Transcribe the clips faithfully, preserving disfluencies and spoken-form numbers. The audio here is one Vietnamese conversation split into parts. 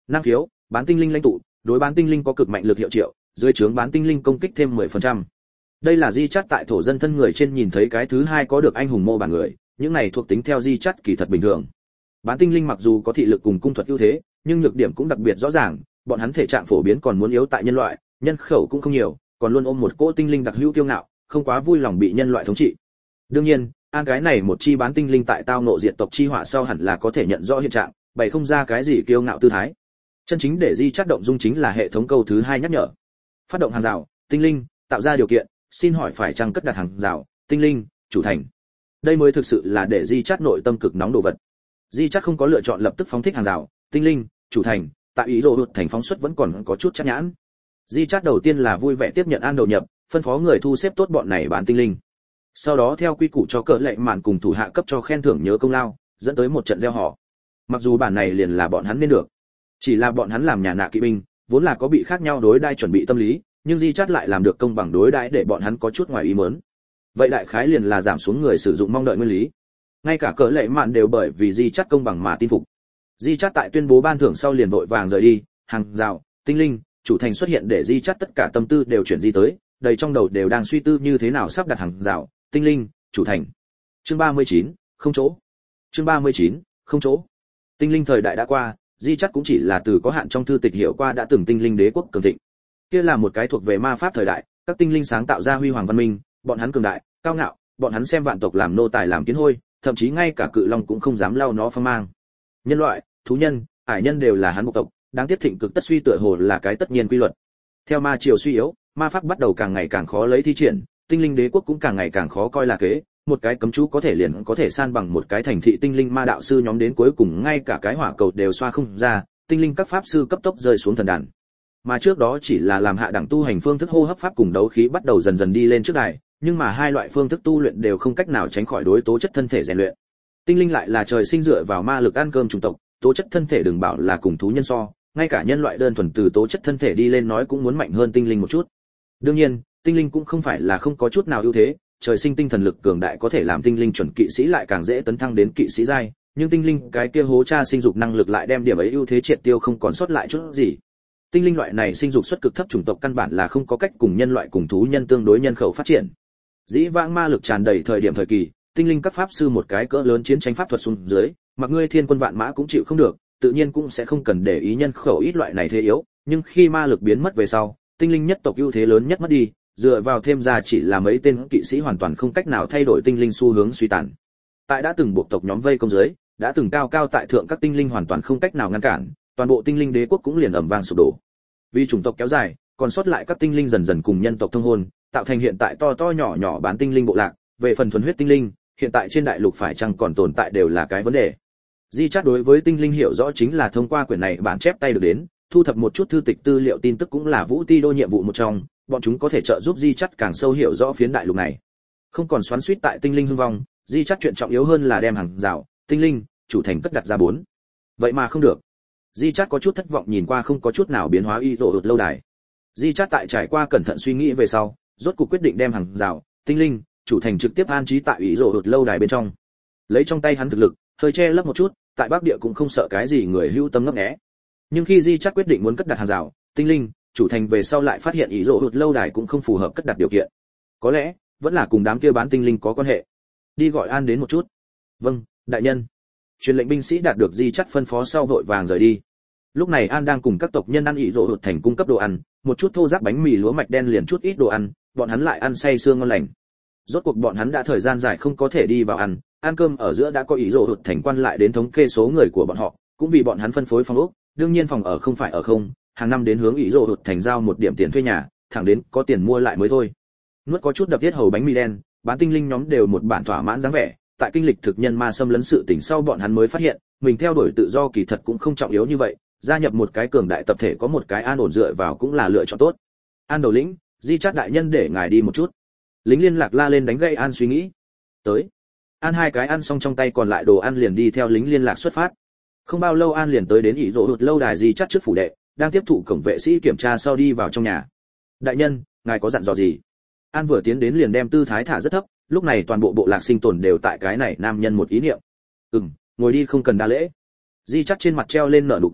Năng khiếu, bán tinh linh lãnh tụ, đối bán tinh linh có cực mạnh lực hiệu triệu, dưới trướng bán tinh linh công kích thêm mười phần trăm. Đây là Di Chát tại thổ dân thân người trên nhìn thấy cái thứ hai có được anh hùng mô bản người, những này thuộc tính theo Di Chát kỳ thật bình thường. Bán tinh linh mặc dù có thị lực cùng cung thuật ưu thế, nhưng nhược điểm cũng đặc biệt rõ ràng, bọn hắn thể trạng phổ biến còn muốn yếu tại nhân loại, nhân khẩu cũng không nhiều, còn luôn ôm một cỗ tinh linh đặc hữu kiêu ngạo, không quá vui lòng bị nhân loại thống trị. Đương nhiên, an cái này một chi bán tinh linh tại tao nộ diệt tộc chi họa sau hẳn là có thể nhận rõ hiện trạng, bày không ra cái gì kiêu ngạo tư thái. Chân chính để Di Chát động dung chính là hệ thống câu thứ hai nhắc nhở. Phát động hàng rào, tinh linh, tạo ra điều kiện, xin hỏi phải chăng cất đặt hàng rào, tinh linh, chủ thành. Đây mới thực sự là để Di Chát nội tâm cực nóng đồ vật. Di Chát không có lựa chọn lập tức phóng thích hàng rào, tinh linh, chủ thành, tại ý đồ đột thành phóng xuất vẫn còn có chút chắc nhãn. Di Chát đầu tiên là vui vẻ tiếp nhận an đầu nhập, phân phó người thu xếp tốt bọn này bán tinh linh. Sau đó theo quy củ cho cỡ lệ mạn cùng thủ hạ cấp cho khen thưởng nhớ công lao, dẫn tới một trận gieo họ. Mặc dù bản này liền là bọn hắn nên được, chỉ là bọn hắn làm nhà nạ kỵ binh, vốn là có bị khác nhau đối đãi chuẩn bị tâm lý, nhưng Di Chát lại làm được công bằng đối đãi để bọn hắn có chút ngoài ý muốn. Vậy đại khái liền là giảm xuống người sử dụng mong đợi nguyên lý. Ngay cả cỡ lệ mạn đều bởi vì Di Chát công bằng mà tin phục. Di Chát tại tuyên bố ban thưởng sau liền vội vàng rời đi, hàng rào, tinh linh, chủ thành xuất hiện để Di Chát tất cả tâm tư đều chuyển di tới, đầy trong đầu đều đang suy tư như thế nào sắp đặt hàng rào, tinh linh, chủ thành. Chương ba mươi chín, không chỗ. Chương ba mươi chín, không chỗ. Tinh linh thời đại đã qua, Di Chát cũng chỉ là từ có hạn trong thư tịch hiểu qua đã từng tinh linh đế quốc cường thịnh. Kia là một cái thuộc về ma pháp thời đại, các tinh linh sáng tạo ra huy hoàng văn minh, bọn hắn cường đại, cao ngạo, bọn hắn xem vạn tộc làm nô tài làm kiến hôi, thậm chí ngay cả cự long cũng không dám lau nó phong mang. Nhân loại, thú nhân, ải nhân đều là hắn bộ tộc, đáng tiếc thịnh cực tất suy tựa hồ là cái tất nhiên quy luật. Theo ma triều suy yếu, ma pháp bắt đầu càng ngày càng khó lấy thi triển, tinh linh đế quốc cũng càng ngày càng khó coi là kế, một cái cấm chú có thể liền có thể san bằng một cái thành thị tinh linh ma đạo sư nhóm đến cuối cùng ngay cả cái hỏa cầu đều xoa không ra, tinh linh các pháp sư cấp tốc rơi xuống thần đàn. Mà trước đó chỉ là làm hạ đẳng tu hành phương thức hô hấp pháp cùng đấu khí bắt đầu dần dần đi lên trước đài, nhưng mà hai loại phương thức tu luyện đều không cách nào tránh khỏi đối tố chất thân thể rèn luyện. Tinh linh lại là trời sinh dựa vào ma lực ăn cơm chủng tộc, tố chất thân thể đừng bảo là cùng thú nhân so, ngay cả nhân loại đơn thuần từ tố chất thân thể đi lên nói cũng muốn mạnh hơn tinh linh một chút. Đương nhiên, tinh linh cũng không phải là không có chút nào ưu thế, trời sinh tinh thần lực cường đại có thể làm tinh linh chuẩn kỵ sĩ lại càng dễ tấn thăng đến kỵ sĩ giai, nhưng tinh linh cái kia hố cha sinh dục năng lực lại đem điểm ấy ưu thế triệt tiêu không còn sót lại chút gì. Tinh linh loại này sinh dục suất cực thấp chủng tộc căn bản là không có cách cùng nhân loại cùng thú nhân tương đối nhân khẩu phát triển. Dĩ vãng ma lực tràn đầy thời điểm thời kỳ, tinh linh các pháp sư một cái cỡ lớn chiến tranh pháp thuật xuống dưới, mặc ngươi thiên quân vạn mã cũng chịu không được, tự nhiên cũng sẽ không cần để ý nhân khẩu ít loại này thế yếu, nhưng khi ma lực biến mất về sau, tinh linh nhất tộc ưu thế lớn nhất mất đi, dựa vào thêm ra chỉ là mấy tên kỵ sĩ hoàn toàn không cách nào thay đổi tinh linh xu hướng suy tàn. Tại đã từng buộc tộc nhóm vây công dưới, đã từng cao cao tại thượng các tinh linh hoàn toàn không cách nào ngăn cản, toàn bộ tinh linh đế quốc cũng liền ầm vang sụp đổ. Vì chủng tộc kéo dài, còn sót lại các tinh linh dần dần cùng nhân tộc thông hôn, tạo thành hiện tại to to nhỏ nhỏ bán tinh linh bộ lạc. Về phần thuần huyết tinh linh, hiện tại trên đại lục phải chăng còn tồn tại đều là cái vấn đề. Di Chát đối với tinh linh hiểu rõ chính là thông qua quyển này bản chép tay được đến, thu thập một chút thư tịch tư liệu tin tức cũng là Vũ Ti đô nhiệm vụ một trong, bọn chúng có thể trợ giúp Di Chát càng sâu hiểu rõ phiến đại lục này. Không còn xoắn xuýt tại tinh linh hưng vong, Di Chát chuyện trọng yếu hơn là đem hàng rào, tinh linh, chủ thành cất đặt ra bốn. Vậy mà không được. Di Chát có chút thất vọng nhìn qua không có chút nào biến hóa y rộ hụt lâu đài. Di Chát tại trải qua cẩn thận suy nghĩ về sau, rốt cuộc quyết định đem hàng rào, tinh linh, chủ thành trực tiếp an trí tại y rộ hụt lâu đài bên trong. Lấy trong tay hắn thực lực, hơi che lấp một chút, tại Bắc Địa cũng không sợ cái gì người hưu tâm ngấp nghé. Nhưng khi Di Chát quyết định muốn cất đặt hàng rào, tinh linh, chủ thành về sau lại phát hiện ý rộ hụt lâu đài cũng không phù hợp cất đặt điều kiện. Có lẽ vẫn là cùng đám kia bán tinh linh có quan hệ. Đi gọi An đến một chút. Vâng, đại nhân. Truyền lệnh binh sĩ đạt được Di Chát phân phó sau vội vàng rời đi. Lúc này An đang cùng các tộc nhân ăn ý rộ hụt thành cung cấp đồ ăn, một chút thô ráp bánh mì lúa mạch đen liền chút ít đồ ăn, bọn hắn lại ăn say sưa ngon lành. Rốt cuộc bọn hắn đã thời gian dài không có thể đi vào ăn, ăn cơm ở giữa đã có ý rộ hụt thành quan lại đến thống kê số người của bọn họ, cũng vì bọn hắn phân phối phòng ốc, đương nhiên phòng ở không phải ở không, hàng năm đến hướng ý rộ hụt thành giao một điểm tiền thuê nhà, thẳng đến có tiền mua lại mới thôi. Nuốt có chút đập tiết hầu bánh mì đen, bán tinh linh nhóm đều một bản thỏa mãn dáng vẻ, tại kinh lịch thực nhân ma xâm lấn sự tình sau bọn hắn mới phát hiện, mình theo đuổi tự do kỳ thật cũng không trọng yếu như vậy, gia nhập một cái cường đại tập thể có một cái an ổn dựa vào cũng là lựa chọn tốt. An đầu lĩnh, Di Chát đại nhân để ngài đi một chút. Lính liên lạc la lên đánh gãy An suy nghĩ. Tới. An hai cái ăn xong trong tay còn lại đồ ăn liền đi theo lính liên lạc xuất phát. Không bao lâu An liền tới đến ý rộ hụt lâu đài Di Chát trước phủ đệ, đang tiếp thụ cổng vệ sĩ kiểm tra sau đi vào trong nhà. Đại nhân, ngài có dặn dò gì? An vừa tiến đến liền đem tư thái thả rất thấp, lúc này toàn bộ bộ lạc sinh tồn đều tại cái này nam nhân một ý niệm. Ừm, ngồi đi không cần đa lễ. Di Chát trên mặt treo lên nở nụ cười,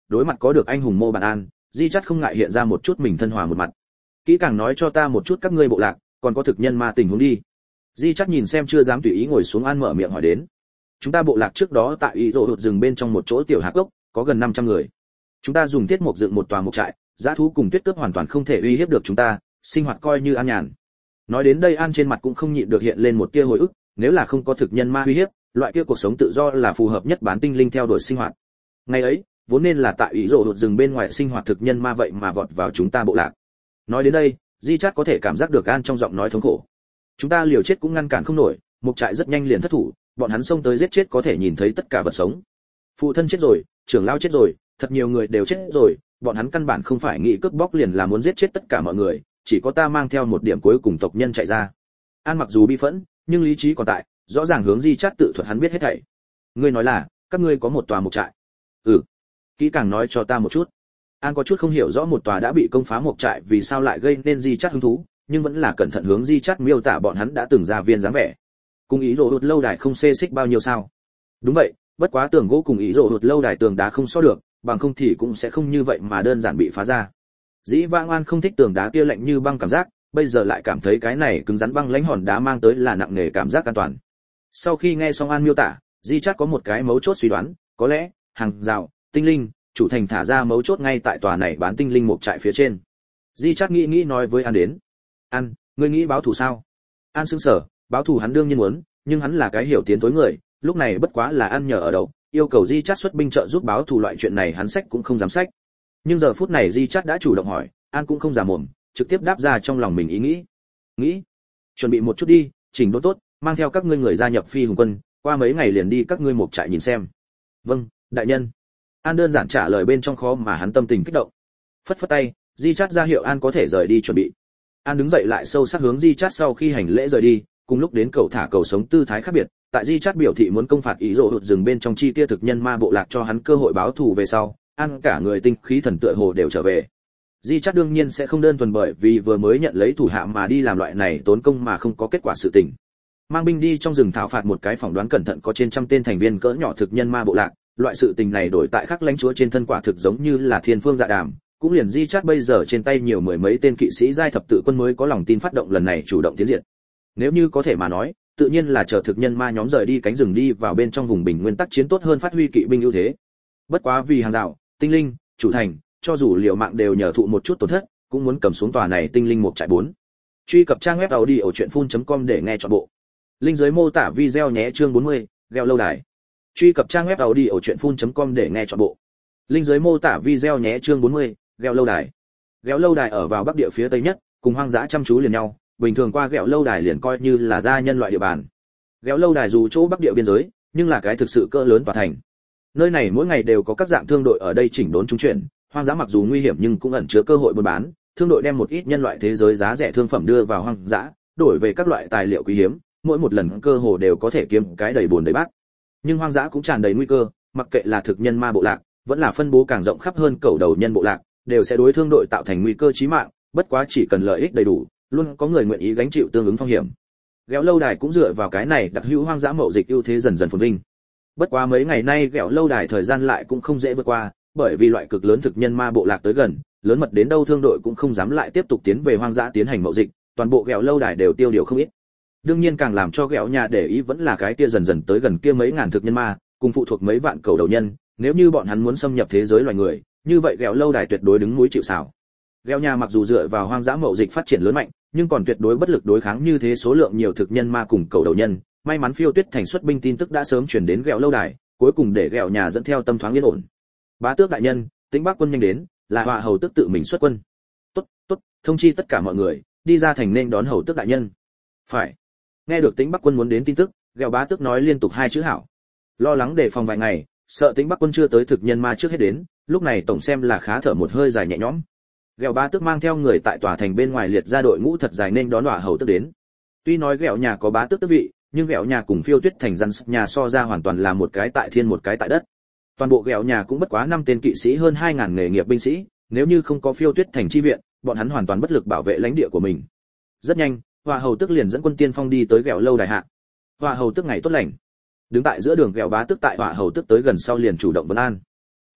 đối mặt có được anh hùng mô bản an, Di Chát không ngại hiện ra một chút mình thân hòa một mặt. Kỹ càng nói cho ta một chút các ngươi bộ lạc, còn có thực nhân ma tình huống đi. Di Chát nhìn xem chưa dám tùy ý ngồi xuống An mở miệng hỏi đến. Chúng ta bộ lạc trước đó tại ý rộ hụt rừng bên trong một chỗ tiểu hạp gốc, có gần năm trăm người. Chúng ta dùng thiết mục dựng một tòa mục trại, dã thú cùng tuyết cướp hoàn toàn không thể uy hiếp được chúng ta, sinh hoạt coi như an nhàn. Nói đến đây An trên mặt cũng không nhịn được hiện lên một tia hồi ức, nếu là không có thực nhân ma uy hiếp, loại kia cuộc sống tự do là phù hợp nhất bán tinh linh theo đuổi sinh hoạt. Ngày ấy, vốn nên là tại ý rộ hụt rừng bên ngoài sinh hoạt thực nhân ma vậy mà vọt vào chúng ta bộ lạc. Nói đến đây, Di Chát có thể cảm giác được An trong giọng nói thống khổ. Chúng ta liều chết cũng ngăn cản không nổi, mục trại rất nhanh liền thất thủ, bọn hắn xông tới giết chết có thể nhìn thấy tất cả vật sống. Phụ thân chết rồi, trưởng lão chết rồi, thật nhiều người đều chết rồi, bọn hắn căn bản không phải nghĩ cướp bóc liền là muốn giết chết tất cả mọi người, chỉ có ta mang theo một điểm cuối cùng tộc nhân chạy ra. An mặc dù bi phẫn, nhưng lý trí còn tại, rõ ràng hướng Di Chát tự thuật hắn biết hết thảy. Ngươi nói là, các ngươi có một tòa mục trại? Ừ. Kỹ càng nói cho ta một chút. An có chút không hiểu rõ một tòa đã bị công phá mục trại vì sao lại gây nên Di Chát hứng thú, nhưng vẫn là cẩn thận hướng Di Chát miêu tả bọn hắn đã từng ra viên dáng vẻ. Cùng ý rộ hụt lâu đài không xê xích bao nhiêu sao? Đúng vậy, bất quá tường gỗ cùng ý rộ hụt lâu đài tường đá không so được, bằng không thì cũng sẽ không như vậy mà đơn giản bị phá ra. Dĩ vãng An không thích tường đá kia lạnh như băng cảm giác, bây giờ lại cảm thấy cái này cứng rắn băng lãnh hòn đá mang tới là nặng nề cảm giác an toàn. Sau khi nghe xong An miêu tả, Di Chát có một cái mấu chốt suy đoán, có lẽ hàng rào, tinh linh, chủ thành thả ra mấu chốt ngay tại tòa này bán tinh linh mục trại phía trên. Di Chát nghĩ nghĩ nói với An đến, An, ngươi nghĩ báo thù sao? An sững sờ, báo thù hắn đương nhiên muốn, nhưng hắn là cái hiểu tiến tối người, lúc này bất quá là An nhờ ở đầu, yêu cầu Di Chát xuất binh trợ giúp báo thù loại chuyện này hắn sách cũng không dám sách. Nhưng giờ phút này Di Chát đã chủ động hỏi, An cũng không giả mồm, trực tiếp đáp ra trong lòng mình ý nghĩ. Nghĩ, chuẩn bị một chút đi, chỉnh đốn tốt, mang theo các ngươi người gia nhập phi hùng quân, qua mấy ngày liền đi các ngươi mục trại nhìn xem. Vâng, đại nhân. An đơn giản trả lời bên trong khó mà hắn tâm tình kích động. Phất phất tay, Di Chát ra hiệu An có thể rời đi chuẩn bị. An đứng dậy lại sâu sắc hướng Di Chát sau khi hành lễ rời đi, cùng lúc đến cầu thả cầu sống tư thái khác biệt, tại Di Chát biểu thị muốn công phạt ý rộ hụt rừng bên trong chi kia thực nhân ma bộ lạc cho hắn cơ hội báo thù về sau, An cả người tinh khí thần tựa hồ đều trở về. Di Chát đương nhiên sẽ không đơn thuần bởi vì vừa mới nhận lấy thủ hạ mà đi làm loại này tốn công mà không có kết quả sự tình. Mang binh đi trong rừng thảo phạt một cái phỏng đoán cẩn thận có trên trăm tên thành viên cỡ nhỏ thực nhân ma bộ lạc, loại sự tình này đổi tại khắc lãnh chúa trên thân quả thực giống như là thiên phương dạ đàm, cũng liền Di Chát bây giờ trên tay nhiều mười mấy tên kỵ sĩ giai thập tự quân mới có lòng tin phát động lần này chủ động tiến diện. Nếu như có thể mà nói, tự nhiên là chờ thực nhân ma nhóm rời đi cánh rừng đi vào bên trong vùng bình nguyên tắc chiến tốt hơn phát huy kỵ binh ưu thế. Bất quá vì hàng rào, tinh linh, chủ thành, cho dù liều mạng đều nhờ thụ một chút tổn thất, cũng muốn cầm xuống tòa này tinh linh một trại bốn. Truy cập trang web audiochuyenphun.com để nghe trọn bộ. Link dưới mô tả video nhé chương bốn mươi, gheo lâu đài. Truy cập trang web audiochuyenphun.com để nghe trọn bộ. Link dưới mô tả video nhé chương bốn mươi, gheo lâu đài. Gheo lâu đài ở vào bắc địa phía tây nhất, cùng hoang dã chăm chú liền nhau, bình thường qua gheo lâu đài liền coi như là gia nhân loại địa bàn. Gheo lâu đài dù chỗ bắc địa biên giới, nhưng là cái thực sự cỡ lớn tòa thành. Nơi này mỗi ngày đều có các dạng thương đội ở đây chỉnh đốn trung chuyển, hoang dã mặc dù nguy hiểm nhưng cũng ẩn chứa cơ hội buôn bán, thương đội đem một ít nhân loại thế giới giá rẻ thương phẩm đưa vào hoang dã, đổi về các loại tài liệu quý hiếm, mỗi một lần cơ hồ đều có thể kiếm cái đầy buồn đầy bát. Nhưng hoang dã cũng tràn đầy nguy cơ, mặc kệ là thực nhân ma bộ lạc, vẫn là phân bố càng rộng khắp hơn cầu đầu nhân bộ lạc, đều sẽ đối thương đội tạo thành nguy cơ chí mạng, bất quá chỉ cần lợi ích đầy đủ, luôn có người nguyện ý gánh chịu tương ứng phong hiểm. Ghẹo lâu đài cũng dựa vào cái này đặc hữu hoang dã mậu dịch ưu thế dần dần phồn vinh. Bất quá mấy ngày nay ghẹo lâu đài thời gian lại cũng không dễ vượt qua, bởi vì loại cực lớn thực nhân ma bộ lạc tới gần, lớn mật đến đâu thương đội cũng không dám lại tiếp tục tiến về hoang dã tiến hành mậu dịch, toàn bộ ghẹo lâu đài đều tiêu điều không ít. Đương nhiên càng làm cho ghẹo nhà để ý vẫn là cái kia dần dần tới gần kia mấy ngàn thực nhân ma, cùng phụ thuộc mấy vạn cầu đầu nhân, nếu như bọn hắn muốn xâm nhập thế giới loài người, như vậy ghẹo lâu đài tuyệt đối đứng núi chịu sào. Ghẹo nhà mặc dù dựa vào hoang dã mậu dịch phát triển lớn mạnh, nhưng còn tuyệt đối bất lực đối kháng như thế số lượng nhiều thực nhân ma cùng cầu đầu nhân. May mắn Phiêu Tuyết thành xuất binh tin tức đã sớm truyền đến ghẹo lâu đài, cuối cùng để ghẹo nhà dẫn theo tâm thoáng yên ổn. Bá tước đại nhân, Tĩnh Bắc quân nhanh đến, là Họa hầu tước tự mình xuất quân. Tốt, tốt, thông chi tất cả mọi người, đi ra thành nên đón hầu tước đại nhân. Phải. Nghe được Tĩnh Bắc quân muốn đến tin tức, ghẹo bá tước nói liên tục hai chữ hảo. Lo lắng đề phòng vài ngày, sợ Tĩnh Bắc quân chưa tới thực nhân ma trước hết đến, lúc này tổng xem là khá thở một hơi dài nhẹ nhõm. Ghẹo bá tước mang theo người tại tòa thành bên ngoài liệt ra đội ngũ thật dài nên đón Họa hầu tước đến. Tuy nói ghẹo nhà có bá tước tước vị, nhưng ghẹo nhà cùng Phiêu Tuyết thành dân nhà so ra hoàn toàn là một cái tại thiên một cái tại đất. Toàn bộ ghẹo nhà cũng bất quá năm tên kỵ sĩ hơn hai ngàn nghề nghiệp binh sĩ, nếu như không có Phiêu Tuyết thành chi viện, bọn hắn hoàn toàn bất lực bảo vệ lãnh địa của mình. Rất nhanh, Họa hầu tước liền dẫn quân tiên phong đi tới ghẹo lâu đài hạ. Họa hầu tước ngày tốt lành. Đứng tại giữa đường ghẹo bá tước tại Họa hầu tước tới gần sau liền chủ động vấn an.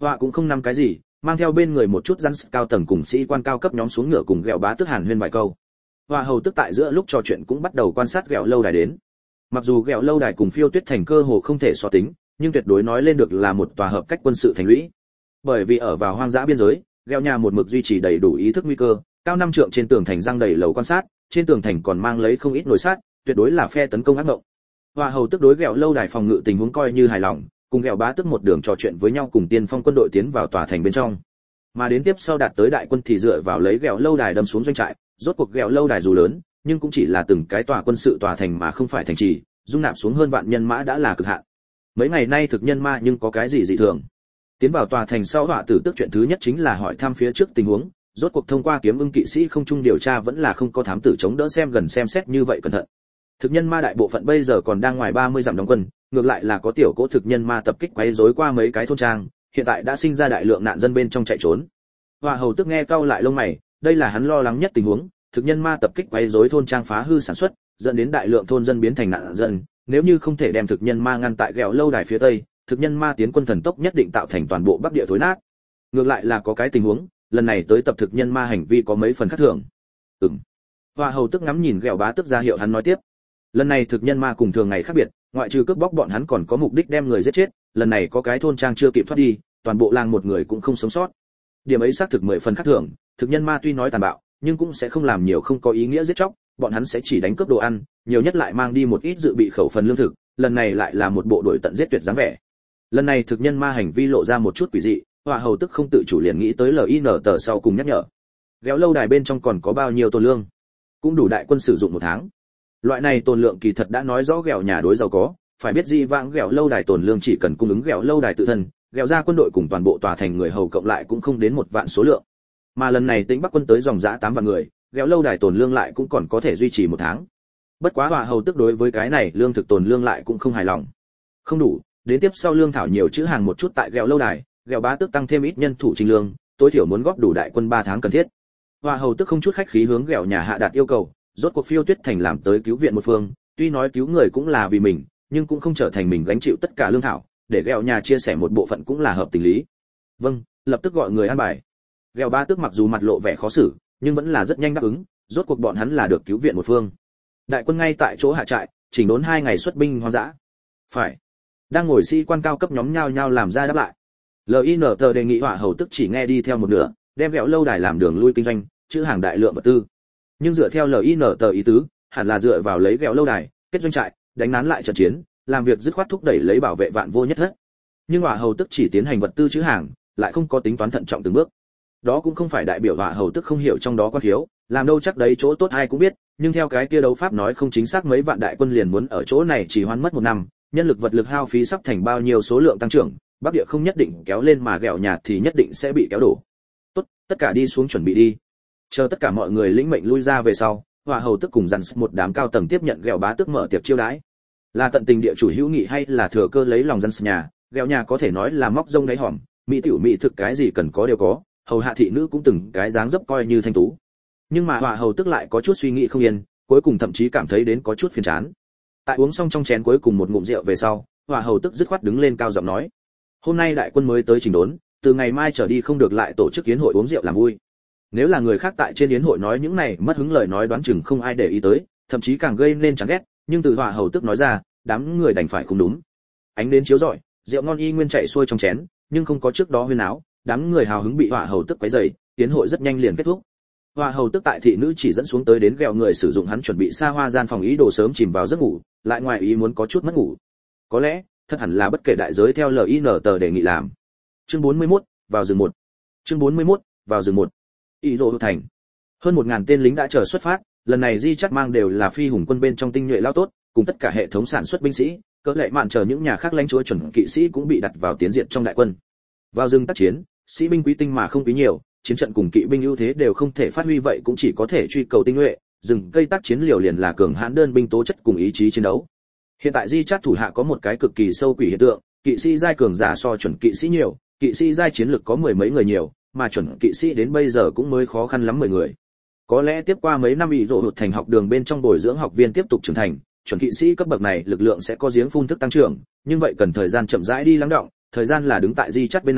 Họa cũng không nắm cái gì, mang theo bên người một chút rắn cao tầng cùng sĩ quan cao cấp nhóm xuống ngựa cùng Gẹo Bá Tước hàn huyên vài câu. Họa hầu tức tại giữa lúc trò chuyện cũng bắt đầu quan sát Gẹo lâu đài đến. Mặc dù Gẹo lâu đài cùng Phiêu Tuyết thành cơ hồ không thể so tính, nhưng tuyệt đối nói lên được là một tòa hợp cách quân sự thành lũy. Bởi vì ở vào hoang dã biên giới, Gẹo nhà một mực duy trì đầy đủ ý thức nguy cơ, cao năm trượng trên tường thành răng đầy lầu quan sát, trên tường thành còn mang lấy không ít nồi sát, tuyệt đối là phe tấn công ác động. Họa hầu tức đối Gẹo lâu đài phòng ngự tình huống coi như hài lòng, cùng Gẹo Bá Tước một đường trò chuyện với nhau cùng tiên phong quân đội tiến vào tòa thành bên trong. Mà đến tiếp sau đạt tới đại quân thì dựa vào lấy Gẹo lâu đài đâm xuống doanh trại, rốt cuộc Gẹo lâu đài dù lớn, nhưng cũng chỉ là từng cái tòa quân sự tòa thành mà không phải thành trì, dung nạp xuống hơn vạn nhân mã đã là cực hạn. Mấy ngày nay thực nhân ma nhưng có cái gì dị thường. Tiến vào tòa thành sau Họa tử tức chuyện thứ nhất chính là hỏi thăm phía trước tình huống, rốt cuộc thông qua kiếm ưng kỵ sĩ không trung điều tra vẫn là không có thám tử chống đỡ xem gần xem xét như vậy cẩn thận. Thực nhân ma đại bộ phận bây giờ còn đang ngoài ba mươi dặm đóng quân, ngược lại là có tiểu cỗ thực nhân ma tập kích quấy rối qua mấy cái thôn trang, hiện tại đã sinh ra đại lượng nạn dân bên trong chạy trốn. Họa hầu tức nghe cau lại lông mày, đây là hắn lo lắng nhất tình huống, thực nhân ma tập kích quấy rối thôn trang phá hư sản xuất, dẫn đến đại lượng thôn dân biến thành nạn dân, nếu như không thể đem thực nhân ma ngăn tại Gẹo lâu đài phía tây, thực nhân ma tiến quân thần tốc nhất định tạo thành toàn bộ bắc địa thối nát. Ngược lại là có cái tình huống, lần này tới tập thực nhân ma hành vi có mấy phần khác thường. Ừm. Họa hầu tức ngắm nhìn Gẹo Bá Tước ra hiệu hắn nói tiếp. Lần này thực nhân ma cùng thường ngày khác biệt, ngoại trừ cướp bóc bọn hắn còn có mục đích đem người giết chết, lần này có cái thôn trang chưa kịp thoát đi, toàn bộ làng một người cũng không sống sót. Điểm ấy xác thực mười phần khác thường, thực nhân ma tuy nói tàn bạo, nhưng cũng sẽ không làm nhiều không có ý nghĩa giết chóc, bọn hắn sẽ chỉ đánh cướp đồ ăn, nhiều nhất lại mang đi một ít dự bị khẩu phần lương thực, lần này lại là một bộ đội tận giết tuyệt dáng vẻ. Lần này thực nhân ma hành vi lộ ra một chút quỷ dị, Họa hầu tức không tự chủ liền nghĩ tới lờ i en tờ sau cùng nhắc nhở. Gẹo lâu đài bên trong còn có bao nhiêu tồn lương? Cũng đủ đại quân sử dụng một tháng. Loại này tồn lượng kỳ thật đã nói rõ Gẹo nhà đối giàu có, phải biết gì vãng Gẹo lâu đài tồn lương chỉ cần cung ứng Gẹo lâu đài tự thân, Gẹo ra quân đội cùng toàn bộ tòa thành người hầu cộng lại cũng không đến một vạn số lượng. Mà lần này Tĩnh Bắc quân tới dòng dã tám vạn người, Gẹo lâu đài tồn lương lại cũng còn có thể duy trì một tháng. Bất quá Họa hầu tức đối với cái này lương thực tồn lương lại cũng không hài lòng. Không đủ, đến tiếp sau lương thảo nhiều chữ hàng một chút tại Gẹo lâu đài, Gẹo Bá Tước tăng thêm ít nhân thủ trình lương, tối thiểu muốn góp đủ đại quân ba tháng cần thiết. Họa hầu tức không chút khách khí hướng Gẹo nhà hạ đạt yêu cầu, rốt cuộc Phiêu Tuyết thành làm tới cứu viện một phương, tuy nói cứu người cũng là vì mình, nhưng cũng không trở thành mình gánh chịu tất cả lương thảo, để Gẹo nhà chia sẻ một bộ phận cũng là hợp tình lý. Vâng, lập tức gọi người an bài. Gẹo Bá Tước mặc dù mặt lộ vẻ khó xử, nhưng vẫn là rất nhanh đáp ứng, rốt cuộc bọn hắn là được cứu viện một phương. Đại quân ngay tại chỗ hạ trại, chỉnh đốn hai ngày xuất binh hoang dã. Phải. Đang ngồi sĩ quan cao cấp nhóm nhao nhao làm ra đáp lại. lờ i en tờ đề nghị Họa hầu tức chỉ nghe đi theo một nửa, đem Gẹo lâu đài làm đường lui kinh doanh, chữ hàng đại lượng vật tư. Nhưng dựa theo lờ i en tờ ý tứ, hẳn là dựa vào lấy Gẹo lâu đài, kết doanh trại, đánh nán lại trận chiến, làm việc dứt khoát thúc đẩy lấy bảo vệ vạn vô nhất thất. Nhưng Họa hầu tức chỉ tiến hành vật tư chữ hàng, lại không có tính toán thận trọng từng bước. Đó cũng không phải đại biểu Họa hầu tức không hiểu trong đó quan khiếu, làm đâu chắc đấy chỗ tốt ai cũng biết, nhưng theo cái kia đấu pháp nói không chính xác mấy vạn đại quân liền muốn ở chỗ này chỉ hoãn mất một năm, nhân lực vật lực hao phí sắp thành bao nhiêu số lượng tăng trưởng, bắc địa không nhất định kéo lên mà Gẹo nhà thì nhất định sẽ bị kéo đổ. Tốt, tất cả đi xuống chuẩn bị đi. Chờ tất cả mọi người lĩnh mệnh lui ra về sau, Họa hầu tức cùng dàn một đám cao tầng tiếp nhận Gẹo Bá Tước mở tiệc chiêu đãi. Là tận tình địa chủ hữu nghị hay là thừa cơ lấy lòng dân nhà, Gẹo nhà có thể nói là móc rông đáy hòm, mỹ tiểu mỹ thực cái gì cần có đều có, hầu hạ thị nữ cũng từng cái dáng dấp coi như thanh tú. Nhưng mà Họa hầu tức lại có chút suy nghĩ không yên, cuối cùng thậm chí cảm thấy đến có chút phiền chán. Tại uống xong trong chén cuối cùng một ngụm rượu về sau, Họa hầu tức dứt khoát đứng lên cao giọng nói: "Hôm nay đại quân mới tới chỉnh đốn, từ ngày mai trở đi không được lại tổ chức yến hội uống rượu làm vui." Nếu là người khác tại trên yến hội nói những này mất hứng lời nói đoán chừng không ai để ý tới, thậm chí càng gây nên chán ghét, nhưng từ Họa hầu tức nói ra, đám người đành phải không đúng. Ánh đến chiếu rọi, rượu ngon y nguyên chạy xuôi trong chén, nhưng không có trước đó huyên áo, đám người hào hứng bị Họa hầu tức quấy rầy, yến hội rất nhanh liền kết thúc. Họa hầu tức tại thị nữ chỉ dẫn xuống tới đến Gẹo người sử dụng hắn chuẩn bị xa hoa gian phòng ý đồ sớm chìm vào giấc ngủ, lại ngoài ý muốn có chút mất ngủ. Có lẽ, thật hẳn là bất kể đại giới theo lờ i en tờ đề nghị làm. Chương bốn mươi mốt, vào rừng một. Chương bốn mươi mốt, vào rừng một. Ý đồ thành. Hơn một ngàn tên lính đã chờ xuất phát, lần này Di Chát mang đều là phi hùng quân bên trong tinh nhuệ lao tốt, cùng tất cả hệ thống sản xuất binh sĩ, cỡ lệ mạn chờ những nhà khác lãnh chúa chuẩn kỵ sĩ cũng bị đặt vào tiến diện trong đại quân. Vào rừng tác chiến, sĩ binh quý tinh mà không quý nhiều, chiến trận cùng kỵ binh ưu thế đều không thể phát huy vậy cũng chỉ có thể truy cầu tinh nhuệ, rừng cây tác chiến liều liền là cường hãn đơn binh tố chất cùng ý chí chiến đấu. Hiện tại Di Chát thủ hạ có một cái cực kỳ sâu quỷ hiện tượng, kỵ sĩ giai cường giả so chuẩn kỵ sĩ nhiều, kỵ sĩ giai chiến lực có mười mấy người nhiều, mà chuẩn kỵ sĩ đến bây giờ cũng mới khó khăn lắm mười người. Có lẽ tiếp qua mấy năm ý rộ hụt thành học đường bên trong bồi dưỡng học viên tiếp tục trưởng thành, chuẩn kỵ sĩ cấp bậc này lực lượng sẽ có giếng phun thức tăng trưởng, nhưng vậy cần thời gian chậm rãi đi lắng động, thời gian là đứng tại Di Chát bên này,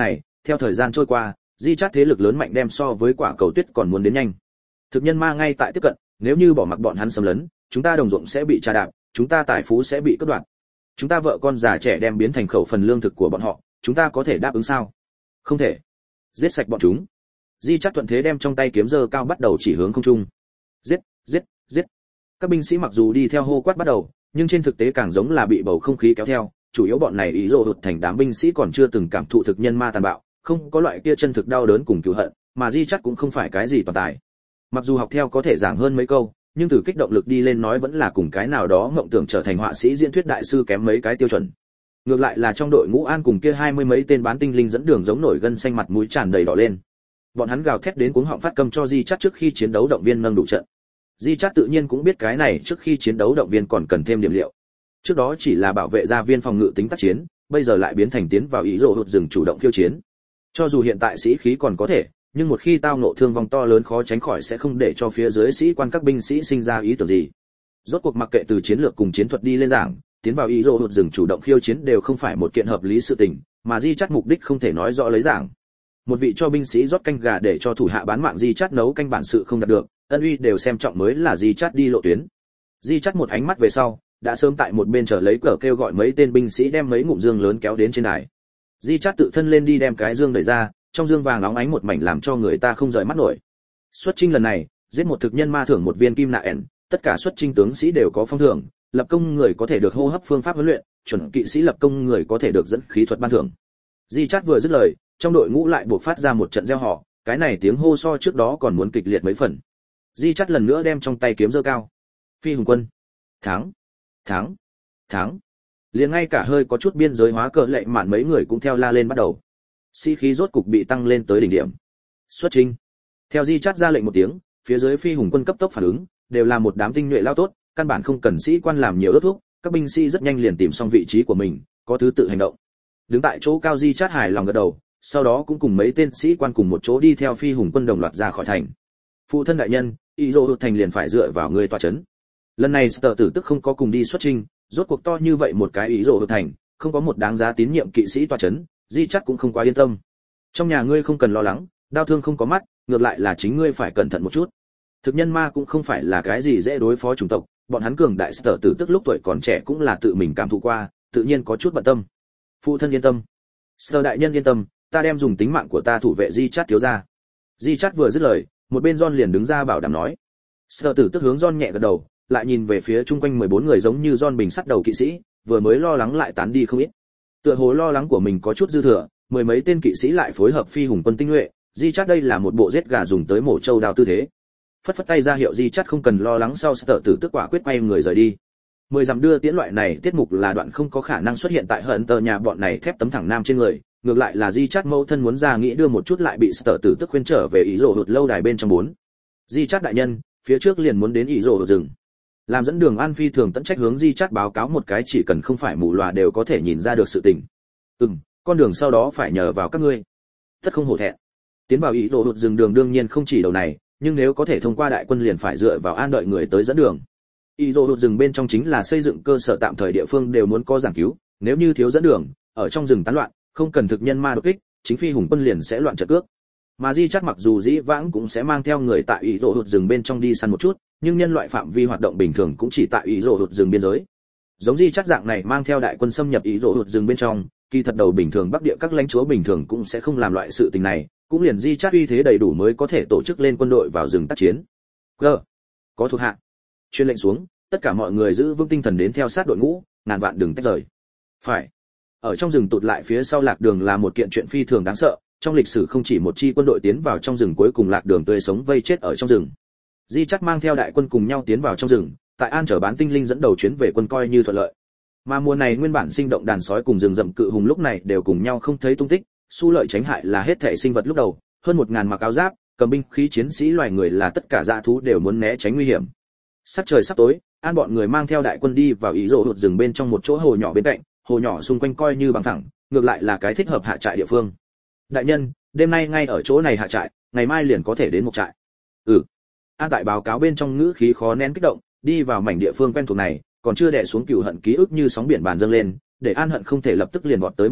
theo thời gian trôi qua, di chát thế lực lớn mạnh đem so với quả cầu tuyết còn muốn đến nhanh. Thực nhân ma ngay tại tiếp cận, nếu như bỏ mặc bọn hắn xâm lấn, chúng ta đồng ruộng sẽ bị tra đạp, chúng ta tài phú sẽ bị cướp đoạt. Chúng ta vợ con già trẻ đem biến thành khẩu phần lương thực của bọn họ, chúng ta có thể đáp ứng sao? Không thể. Giết sạch bọn chúng. Di chát thuận thế đem trong tay kiếm giơ cao bắt đầu chỉ hướng không trung. Giết, giết, giết. Các binh sĩ mặc dù đi theo hô quát bắt đầu, nhưng trên thực tế càng giống là bị bầu không khí kéo theo, chủ yếu bọn này ý rồ hụt thành đám binh sĩ còn chưa từng cảm thụ thực nhân ma tàn bạo, không có loại kia chân thực đau đớn cùng cứu hận, mà di chát cũng không phải cái gì toàn tài. Mặc dù học theo có thể giảng hơn mấy câu, nhưng từ kích động lực đi lên nói vẫn là cùng cái nào đó mộng tưởng trở thành họa sĩ diễn thuyết đại sư kém mấy cái tiêu chuẩn. Ngược lại là trong đội ngũ An cùng kia hai mươi mấy tên bán tinh linh dẫn đường giống nổi gân xanh mặt mũi tràn đầy đỏ lên. Bọn hắn gào thét đến cuống họng phát câm cho di chát trước khi chiến đấu động viên nâng đủ trận. Di chát tự nhiên cũng biết cái này trước khi chiến đấu động viên còn cần thêm điểm liệu. Trước đó chỉ là bảo vệ gia viên phòng ngự tính tác chiến, bây giờ lại biến thành tiến vào ý rồ hụt rừng chủ động khiêu chiến. Cho dù hiện tại sĩ khí còn có thể, nhưng một khi tao ngộ thương vong to lớn khó tránh khỏi sẽ không để cho phía dưới sĩ quan các binh sĩ sinh ra ý tưởng gì. Rốt cuộc mặc kệ từ chiến lược cùng chiến thuật đi lên giảng, tiến vào ý rồ hụt rừng chủ động khiêu chiến đều không phải một kiện hợp lý sự tình, mà di chát mục đích không thể nói rõ lấy giảng. Một vị cho binh sĩ rót canh gà để cho thủ hạ bán mạng di chát nấu canh bản sự không đạt được, ân uy đều xem trọng mới là di chát đi lộ tuyến. Di chát một ánh mắt về sau, đã sớm tại một bên chờ lấy cờ kêu gọi mấy tên binh sĩ đem mấy ngụm dương lớn kéo đến trên đài. Di chát tự thân lên đi đem cái dương đẩy ra, trong dương vàng óng ánh một mảnh làm cho người ta không rời mắt nổi. Xuất chinh lần này, giết một thực nhân ma thưởng một viên kim nạ ẻn, tất cả xuất chinh tướng sĩ đều có phong thưởng, lập công người có thể được hô hấp phương pháp huấn luyện, chuẩn kỵ sĩ lập công người có thể được dẫn khí thuật ban thưởng. Di chát vừa dứt lời, trong đội ngũ lại buộc phát ra một trận reo hò, cái này tiếng hô so trước đó còn muốn kịch liệt mấy phần. Di chát lần nữa đem trong tay kiếm giơ cao. Phi hùng quân, thắng, thắng, thắng. Liền ngay cả hơi có chút biên giới hóa cờ lệ mạn mấy người cũng theo la lên bắt đầu. Sĩ khí rốt cục bị tăng lên tới đỉnh điểm. Xuất chinh. Theo Di chát ra lệnh một tiếng, phía dưới phi hùng quân cấp tốc phản ứng, đều là một đám tinh nhuệ lao tốt, căn bản không cần sĩ quan làm nhiều ước thúc, các binh sĩ rất nhanh liền tìm xong vị trí của mình, có thứ tự hành động. Đứng tại chỗ cao Di chát hài lòng gật đầu, sau đó cũng cùng mấy tên sĩ quan cùng một chỗ đi theo phi hùng quân đồng loạt ra khỏi thành. Phụ thân đại nhân, ý rồ hụt thành liền phải dựa vào người tọa chấn. Lần này Sở Tử tức không có cùng đi xuất chinh, rốt cuộc to như vậy một cái ý rồ hụt thành, không có một đáng giá tín nhiệm kỵ sĩ tọa chấn, Di chắc cũng không quá yên tâm. Trong nhà ngươi không cần lo lắng, đau thương không có mắt, ngược lại là chính ngươi phải cẩn thận một chút. Thực nhân ma cũng không phải là cái gì dễ đối phó chủng tộc, bọn hắn cường đại Sở Tử tức lúc tuổi còn trẻ cũng là tự mình cảm thụ qua, tự nhiên có chút bận tâm. Phụ thân yên tâm. Sở đại nhân yên tâm, ta đem dùng tính mạng của ta thủ vệ Di chát thiếu gia. Di chát vừa dứt lời, một bên John liền đứng ra bảo đảm nói. Sở Tử tức hướng John nhẹ gật đầu, lại nhìn về phía chung quanh mười bốn người giống như John bình sắt đầu kỵ sĩ, vừa mới lo lắng lại tán đi không ít. Tựa hồ lo lắng của mình có chút dư thừa, mười mấy tên kỵ sĩ lại phối hợp phi hùng quân tinh nhuệ, Di chát đây là một bộ giết gà dùng tới mổ trâu đao tư thế. Phất phất tay ra hiệu Di chát không cần lo lắng, sau Sở Tử tức quả quyết quay người rời đi. Mười dặm đưa tiễn loại này tiết mục là đoạn không có khả năng xuất hiện tại hận tờ nhà bọn này thép tấm thẳng nam trên người, ngược lại là Di chát mẫu thân muốn ra nghĩ đưa một chút lại bị Sở Tử tức khuyên trở về ý rồ hụt lâu đài bên trong bốn. Di chát đại nhân, phía trước liền muốn đến ý rồ hụt rừng. Làm dẫn đường An phi thường tận trách hướng Di chát báo cáo một cái chỉ cần không phải mù lòa đều có thể nhìn ra được sự tình. Ừm, con đường sau đó phải nhờ vào các ngươi. Tất không hổ thẹn. Tiến vào ý rồ hụt rừng đường đương nhiên không chỉ đầu này, nhưng nếu có thể thông qua đại quân liền phải dựa vào An đợi người tới dẫn đường. Ý rồ hụt rừng bên trong chính là xây dựng cơ sở tạm thời địa phương đều muốn có giảng cứu, nếu như thiếu dẫn đường, ở trong rừng tán loạn, không cần thực nhân ma đột kích, chính phi hùng quân liền sẽ loạn trận cước. Mà Di chát mặc dù dĩ vãng cũng sẽ mang theo người tại ý rồ hụt rừng bên trong đi săn một chút, nhưng nhân loại phạm vi hoạt động bình thường cũng chỉ tại ý rồ hụt rừng biên giới. Giống Di chát dạng này mang theo đại quân xâm nhập ý rồ hụt rừng bên trong, kỳ thật đầu bình thường bắc địa các lãnh chúa bình thường cũng sẽ không làm loại sự tình này, cũng liền Di chát uy thế đầy đủ mới có thể tổ chức lên quân đội vào rừng tác chiến. Cơ, có thuộc hạ. Truyền lệnh xuống, tất cả mọi người giữ vững tinh thần đến theo sát đội ngũ, ngàn vạn đừng tách rời. Phải. Ở trong rừng tụt lại phía sau lạc đường là một kiện chuyện phi thường đáng sợ, trong lịch sử không chỉ một chi quân đội tiến vào trong rừng cuối cùng lạc đường tươi sống vây chết ở trong rừng. Di chát mang theo đại quân cùng nhau tiến vào trong rừng, tại An chở bán tinh linh dẫn đầu chuyến về quân coi như thuận lợi. Mà mùa này nguyên bản sinh động đàn sói cùng rừng rậm cự hùng lúc này đều cùng nhau không thấy tung tích, xu lợi tránh hại là hết thể sinh vật lúc đầu, hơn một ngàn mặc áo giáp, cầm binh khí chiến sĩ loài người là tất cả dã thú đều muốn né tránh nguy hiểm. Sắp trời sắp tối, An bọn người mang theo đại quân đi vào ý rồ hụt rừng bên trong một chỗ hồ nhỏ bên cạnh, hồ nhỏ xung quanh coi như bằng thẳng, ngược lại là cái thích hợp hạ trại địa phương. Đại nhân, đêm nay ngay ở chỗ này hạ trại, ngày mai liền có thể đến một trại. Ừ. An tại báo cáo bên trong ngữ khí khó nén kích động, đi vào mảnh địa phương quen thuộc này, còn chưa đè xuống cừu hận ký ức như sóng biển bàn dâng lên, để An hận không thể lập tức liền vọt tới một trại,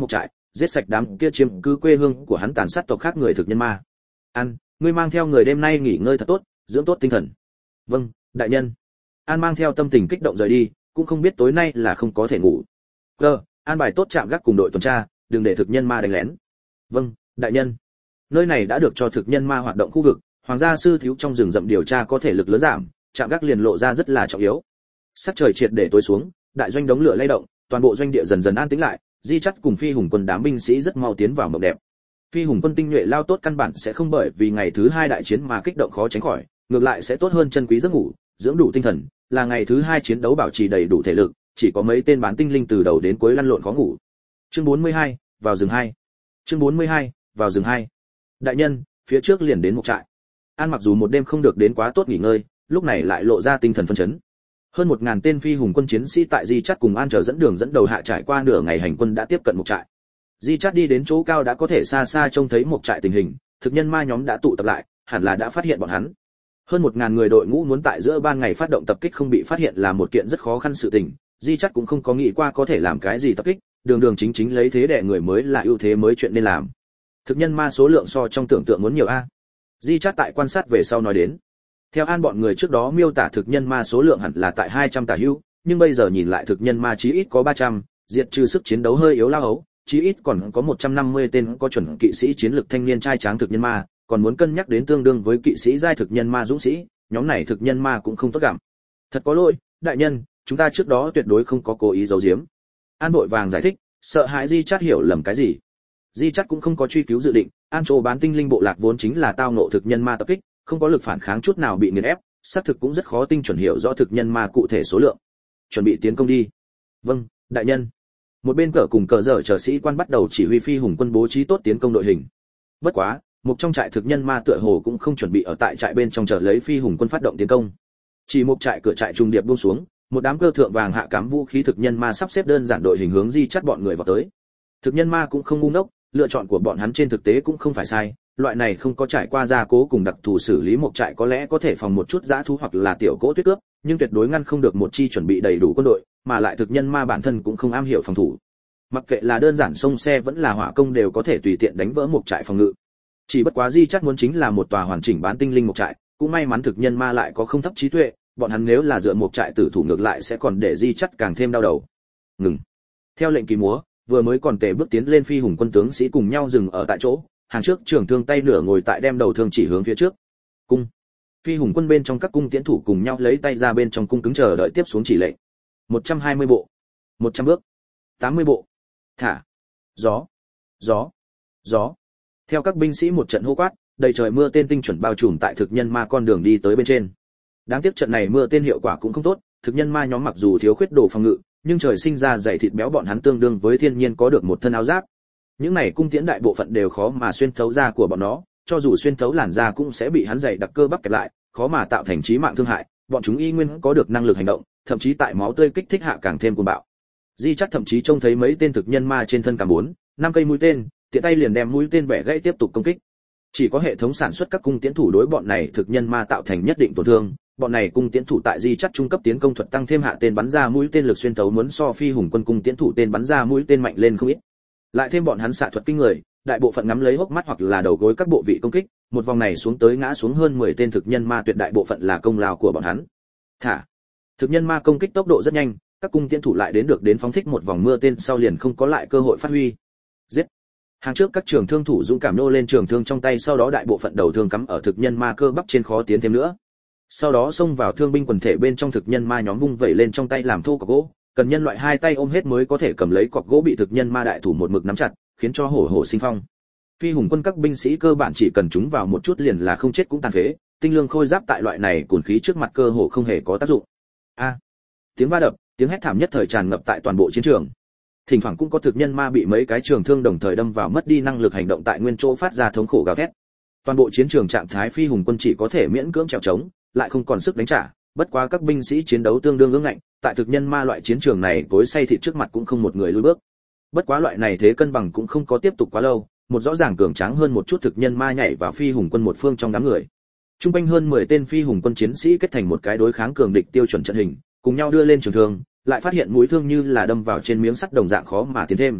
giết sạch đám kia chiếm cứ quê hương của hắn, tàn sát tộc khác người thực nhân ma. An, ngươi mang theo người đêm nay nghỉ ngơi thật tốt, dưỡng tốt tinh thần. Vâng, đại nhân. An mang theo tâm tình kích động rời đi, cũng không biết tối nay là không có thể ngủ. Cơ, an bài tốt trạm gác cùng đội tuần tra, đừng để thực nhân ma đánh lén. Vâng, đại nhân. Nơi này đã được cho thực nhân ma hoạt động khu vực, hoàng gia sư thiếu trong rừng rậm điều tra có thể lực lớn giảm, trạm gác liền lộ ra rất là trọng yếu. Sắc trời triệt để tối xuống, đại doanh đống lửa lay động, toàn bộ doanh địa dần dần an tĩnh lại, Di Chắt cùng Phi Hùng quân đám binh sĩ rất mau tiến vào mộng đẹp. Phi Hùng quân tinh nhuệ lao tốt căn bản sẽ không bởi vì ngày thứ hai đại chiến mà kích động khó tránh khỏi, ngược lại sẽ tốt hơn chân quý giấc ngủ, dưỡng đủ tinh thần, là ngày thứ hai chiến đấu bảo trì đầy đủ thể lực, chỉ có mấy tên bán tinh linh từ đầu đến cuối lăn lộn khó ngủ. Chương bốn mươi hai, vào rừng hai. Chương bốn mươi hai, vào rừng hai. Đại nhân, phía trước liền đến một trại. An mặc dù một đêm không được đến quá tốt nghỉ ngơi, lúc này lại lộ ra tinh thần phấn chấn. Hơn một ngàn tên Phi Hùng quân chiến sĩ tại Di Chắt cùng An chờ dẫn đường dẫn đầu hạ trải qua nửa ngày hành quân đã tiếp cận một trại. Di Chắt đi đến chỗ cao đã có thể xa xa trông thấy một trại tình hình, thực nhân ma nhóm đã tụ tập lại, hẳn là đã phát hiện bọn hắn. Hơn một ngàn người đội ngũ muốn tại giữa ban ngày phát động tập kích không bị phát hiện là một kiện rất khó khăn sự tình, Di Chắt cũng không có nghĩ qua có thể làm cái gì tập kích, đường đường chính chính lấy thế đè người mới là ưu thế mới chuyện nên làm. Thực nhân ma số lượng so trong tưởng tượng muốn nhiều a. Di Chắt tại quan sát về sau nói đến. Theo An bọn người trước đó miêu tả thực nhân ma số lượng hẳn là tại hai trăm tả hữu, nhưng bây giờ nhìn lại thực nhân ma chí ít có ba trăm, diệt trừ sức chiến đấu hơi yếu lao ấu, chí ít còn có một trăm năm mươi tên có chuẩn kỵ sĩ chiến lực thanh niên trai tráng thực nhân ma, còn muốn cân nhắc đến tương đương với kỵ sĩ giai thực nhân ma dũng sĩ, nhóm này thực nhân ma cũng không tốt gặm. Thật có lỗi, đại nhân, chúng ta trước đó tuyệt đối không có cố ý giấu giếm. An vội vàng giải thích, sợ hãi Di Chắt hiểu lầm cái gì. Di Chắt cũng không có truy cứu dự định, An chỗ bán tinh linh bộ lạc vốn chính là tao ngộ thực nhân ma tập kích, không có lực phản kháng chút nào bị nghiền ép, xác thực cũng rất khó tinh chuẩn hiểu rõ thực nhân ma cụ thể số lượng. Chuẩn bị tiến công đi. Vâng, đại nhân. Một bên cờ cùng cờ dở chờ sĩ quan bắt đầu chỉ huy Phi Hùng quân bố trí tốt tiến công đội hình. Bất quá, một trong trại thực nhân ma tựa hồ cũng không chuẩn bị ở tại trại bên trong chờ lấy Phi Hùng quân phát động tiến công. Chỉ một trại cửa trại trùng điệp buông xuống, một đám cơ thượng vàng hạ cám vũ khí thực nhân ma sắp xếp đơn giản đội hình hướng Di Chắt bọn người vào tới. Thực nhân ma cũng không ngu ngốc, lựa chọn của bọn hắn trên thực tế cũng không phải sai, loại này không có trải qua gia cố cùng đặc thù xử lý một trại có lẽ có thể phòng một chút dã thú hoặc là tiểu cỗ tuyết cướp, nhưng tuyệt đối ngăn không được một chi chuẩn bị đầy đủ quân đội, mà lại thực nhân ma bản thân cũng không am hiểu phòng thủ. Mặc kệ là đơn giản sông xe vẫn là hỏa công đều có thể tùy tiện đánh vỡ một trại phòng ngự. Chỉ bất quá Di Chắt muốn chính là một tòa hoàn chỉnh bán tinh linh một trại, cũng may mắn thực nhân ma lại có không thấp trí tuệ, bọn hắn nếu là dựa một trại tử thủ ngược lại sẽ còn để Di Chắt càng thêm đau đầu. Ngừng. Theo lệnh kỳ múa, vừa mới còn tề bước tiến lên Phi Hùng quân tướng sĩ cùng nhau dừng ở tại chỗ, hàng trước trưởng thương tay nửa ngồi tại đem đầu thương chỉ hướng phía trước. Cung. Phi Hùng quân bên trong các cung tiễn thủ cùng nhau lấy tay ra bên trong cung cứng chờ đợi tiếp xuống chỉ lệnh. một trăm hai mươi bộ, một trăm bước, tám mươi bộ. Thả. Gió. Gió. Gió. Theo các binh sĩ một trận hô quát, đầy trời mưa tên tinh chuẩn bao trùm tại thực nhân ma con đường đi tới bên trên. Đáng tiếc trận này mưa tên hiệu quả cũng không tốt, thực nhân ma nhóm mặc dù thiếu khuyết đồ phòng ngự, nhưng trời sinh ra dày thịt béo bọn hắn tương đương với thiên nhiên có được một thân áo giáp. Những này cung tiễn đại bộ phận đều khó mà xuyên thấu da của bọn nó, cho dù xuyên thấu làn da cũng sẽ bị hắn dày đặc cơ bắp kẹp lại, khó mà tạo thành chí mạng thương hại, bọn chúng y nguyên có được năng lực hành động, thậm chí tại máu tươi kích thích hạ càng thêm cuồng bạo. Di Chắt thậm chí trông thấy mấy tên thực nhân ma trên thân cả bốn, năm cây mũi tên, tiện tay liền đem mũi tên bẻ gãy tiếp tục công kích. Chỉ có hệ thống sản xuất các cung tiễn thủ đối bọn này thực nhân ma tạo thành nhất định tổn thương, bọn này cung tiễn thủ tại Di Chắt trung cấp tiến công thuật tăng thêm hạ tên bắn ra mũi tên lực xuyên thấu muốn so Phi Hùng quân cung tiễn thủ tên bắn ra mũi tên mạnh lên không ít. Lại thêm bọn hắn xạ thuật kinh người, đại bộ phận ngắm lấy hốc mắt hoặc là đầu gối các bộ vị công kích, một vòng này xuống tới ngã xuống hơn mười tên thực nhân ma tuyệt đại bộ phận là công lao của bọn hắn. Thả. Thực nhân ma công kích tốc độ rất nhanh, các cung tiễn thủ lại đến được đến phóng thích một vòng mưa tên sau liền không có lại cơ hội phát huy. Giết. Hàng trước các trường thương thủ dũng cảm nô lên trường thương trong tay, sau đó đại bộ phận đầu thương cắm ở thực nhân ma cơ bắp trên khó tiến thêm nữa. Sau đó xông vào thương binh quần thể bên trong thực nhân ma nhóm vung vẩy lên trong tay làm thô cọc gỗ, cần nhân loại hai tay ôm hết mới có thể cầm lấy cọc gỗ bị thực nhân ma đại thủ một mực nắm chặt, khiến cho hổ hổ sinh phong. Phi Hùng quân các binh sĩ cơ bản chỉ cần chúng vào một chút liền là không chết cũng tàn phế, tinh lương khôi giáp tại loại này cùn khí trước mặt cơ hồ không hề có tác dụng. A. Tiếng va đập, tiếng hét thảm nhất thời tràn ngập tại toàn bộ chiến trường. Thỉnh thoảng cũng có thực nhân ma bị mấy cái trường thương đồng thời đâm vào mất đi năng lực hành động tại nguyên chỗ phát ra thống khổ gào thét. Toàn bộ chiến trường trạng thái Phi Hùng quân chỉ có thể miễn cưỡng trèo trống, lại không còn sức đánh trả, bất quá các binh sĩ chiến đấu tương đương ương ngạnh, tại thực nhân ma loại chiến trường này cối xay thịt trước mặt cũng không một người lùi bước. Bất quá loại này thế cân bằng cũng không có tiếp tục quá lâu, một rõ ràng cường tráng hơn một chút thực nhân ma nhảy vào Phi Hùng quân một phương trong đám người. Trung quanh hơn mười tên Phi Hùng quân chiến sĩ kết thành một cái đối kháng cường địch tiêu chuẩn trận hình, cùng nhau đưa lên trường thương, lại phát hiện mũi thương như là đâm vào trên miếng sắt đồng dạng khó mà tiến thêm.